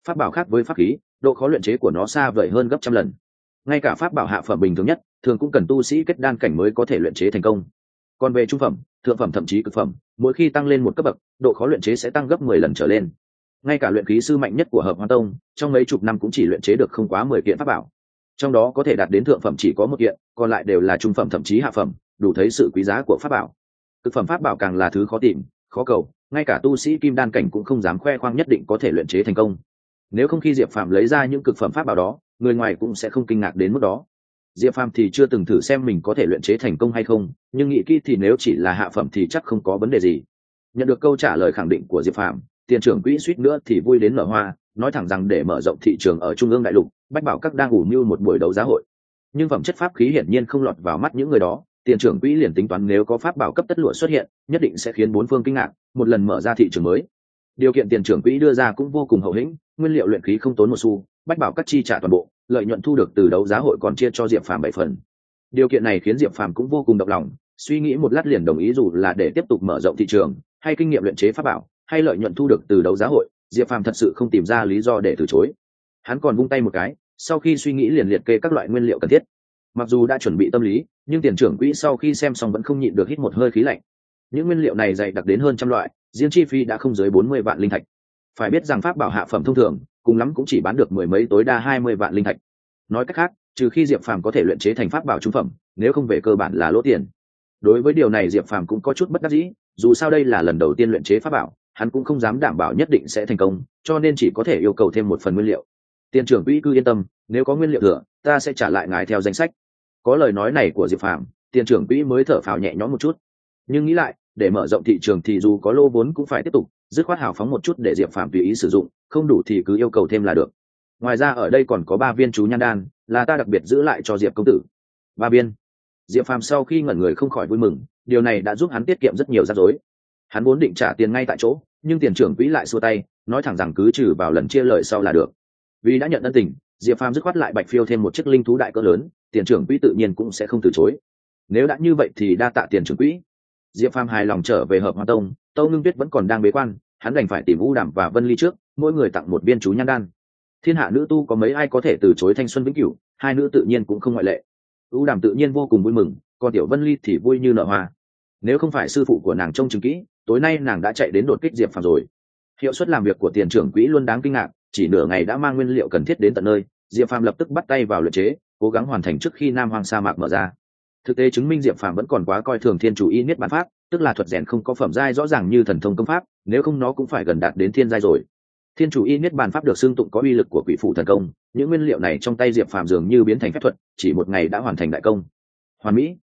Pháp bảo khác với pháp khí, độ khó luyện chế của nó xa vời hơn gấp trăm lần. Ngay cả pháp bảo hạ phẩm bình thường nhất thường cũng cần tu sĩ kết đan cảnh mới có thể luyện chế thành công. Còn về trung phẩm, thượng phẩm thậm chí cực phẩm, mỗi khi tăng lên một cấp bậc, độ khó luyện chế sẽ tăng gấp 10 lần trở lên. Ngay cả luyện khí sư mạnh nhất của Hợp Hoan Tông, trong mấy chục năm cũng chỉ luyện chế được không quá 10 kiện pháp bảo. Trong đó có thể đạt đến thượng phẩm chỉ có một kiện, còn lại đều là trung phẩm thậm chí hạ phẩm, đủ thấy sự quý giá của pháp bảo. Cực phẩm pháp bảo càng là thứ khó tìm, khó cầu, ngay cả tu sĩ kim đan cảnh cũng không dám khoe khoang nhất định có thể luyện chế thành công. Nếu không khi Diệp Phàm lấy ra những cực phẩm pháp bảo đó, người ngoài cũng sẽ không kinh ngạc đến mức đó. Diệp Phàm thì chưa từng thử xem mình có thể luyện chế thành công hay không, nhưng nghĩ kỹ thì nếu chỉ là hạ phẩm thì chắc không có vấn đề gì. Nhận được câu trả lời khẳng định của Diệp Phàm, tiền trưởng quỹ suýt nữa thì vui đến nở hoa, nói thẳng rằng để mở rộng thị trường ở trung ương đại lục, Bách Bảo Các đang ủ mưu một buổi đấu giá hội. Nhưng phẩm chất pháp khí hiển nhiên không lọt vào mắt những người đó, tiền trưởng quỹ liền tính toán nếu có pháp bảo cấp tất lụa xuất hiện, nhất định sẽ khiến bốn phương kinh ngạc, một lần mở ra thị trường mới. Điều kiện tiền trưởng quỹ đưa ra cũng vô cùng hậu hĩnh, nguyên liệu luyện khí không tốn một xu, Bách Bảo Các chi trả toàn bộ, lợi nhuận thu được từ đấu giá hội còn chia cho Diệp Phàm 7 phần. Điều kiện này khiến Diệp Phàm cũng vô cùng động lòng, suy nghĩ một lát liền đồng ý, dù là để tiếp tục mở rộng thị trường, hay kinh nghiệm luyện chế pháp bảo, hay lợi nhuận thu được từ đấu giá hội, Diệp Phàm thật sự không tìm ra lý do để từ chối. Hắn còn vung tay một cái, sau khi suy nghĩ liền liệt kê các loại nguyên liệu cần thiết. Mặc dù đã chuẩn bị tâm lý, nhưng tiền trưởng quỹ sau khi xem xong vẫn không nhịn được hít một hơi khí lạnh. Những nguyên liệu này dày đặc đến hơn trăm loại, riêng chi phí đã không dưới 40 vạn linh thạch. Phải biết rằng pháp bảo hạ phẩm thông thường, cùng lắm cũng chỉ bán được mười mấy tối đa 20 vạn linh thạch. Nói cách khác, trừ khi Diệp Phàm có thể luyện chế thành pháp bảo trung phẩm, nếu không về cơ bản là lỗ tiền. Đối với điều này Diệp Phàm cũng có chút bất đắc dĩ, dù sao đây là lần đầu tiên luyện chế pháp bảo, hắn cũng không dám đảm bảo nhất định sẽ thành công, cho nên chỉ có thể yêu cầu thêm một phần nguyên liệu. Tiền trưởng quỹ cứ yên tâm, nếu có nguyên liệu thừa, ta sẽ trả lại ngài theo danh sách. Có lời nói này của Diệp Phàm, tiền trưởng quỹ mới thở phào nhẹ nhõm một chút. Nhưng nghĩ lại, để mở rộng thị trường thì dù có lô vốn cũng phải tiếp tục, dứt khoát hào phóng một chút để Diệp Phàm tùy ý sử dụng, không đủ thì cứ yêu cầu thêm là được. Ngoài ra ở đây còn có 3 viên chú nhan đan, là ta đặc biệt giữ lại cho Diệp công tử. 3 viên. Diệp Phàm sau khi ngẩn người không khỏi vui mừng, điều này đã giúp hắn tiết kiệm rất nhiều rắc rối. Hắn vốn định trả tiền ngay tại chỗ, nhưng tiền trưởng quỹ lại xua tay, nói thẳng rằng cứ trừ vào lần chia lợi sau là được. Vì đã nhận ân tình, Diệp Phàm dứt khoát lại bạch phiêu thêm một chiếc linh thú đại cỡ lớn, tiền trưởng quỹ tự nhiên cũng sẽ không từ chối. Nếu đã như vậy thì đa tạ tiền trưởng quỹ. Diệp Phàm hài lòng trở về Hợp Hoa Tông, Tâu Ngưng Tuyết vẫn còn đang bế quan, hắn đành phải tìm U Đàm và Vân Ly trước, mỗi người tặng một viên chú nhan đan. Thiên hạ nữ tu có mấy ai có thể từ chối thanh xuân vĩnh cửu, hai nữ tự nhiên cũng không ngoại lệ. U Đàm tự nhiên vô cùng vui mừng, còn tiểu Vân Ly thì vui như nở hoa. Nếu không phải sư phụ của nàng trông chừng kỹ, tối nay nàng đã chạy đến đột kích Diệp Phàm rồi. Hiệu suất làm việc của tiền trưởng quỹ luôn đáng kinh ngạc, chỉ nửa ngày đã mang nguyên liệu cần thiết đến tận nơi. Diệp Phàm lập tức bắt tay vào luyện chế, cố gắng hoàn thành trước khi Nam Hoang sa mạc mở ra. Thực tế chứng minh Diệp Phàm vẫn còn quá coi thường Thiên Chủ Y Niết Bản Pháp, tức là thuật rèn không có phẩm giai rõ ràng như thần thông công pháp, nếu không nó cũng phải gần đạt đến thiên giai rồi. Thiên Chủ Y Niết Bàn Pháp được xưng tụng có uy lực của quỷ phụ thần công, những nguyên liệu này trong tay Diệp Phàm dường như biến thành phép thuật, chỉ một ngày đã hoàn thành đại công. Hoàn mỹ.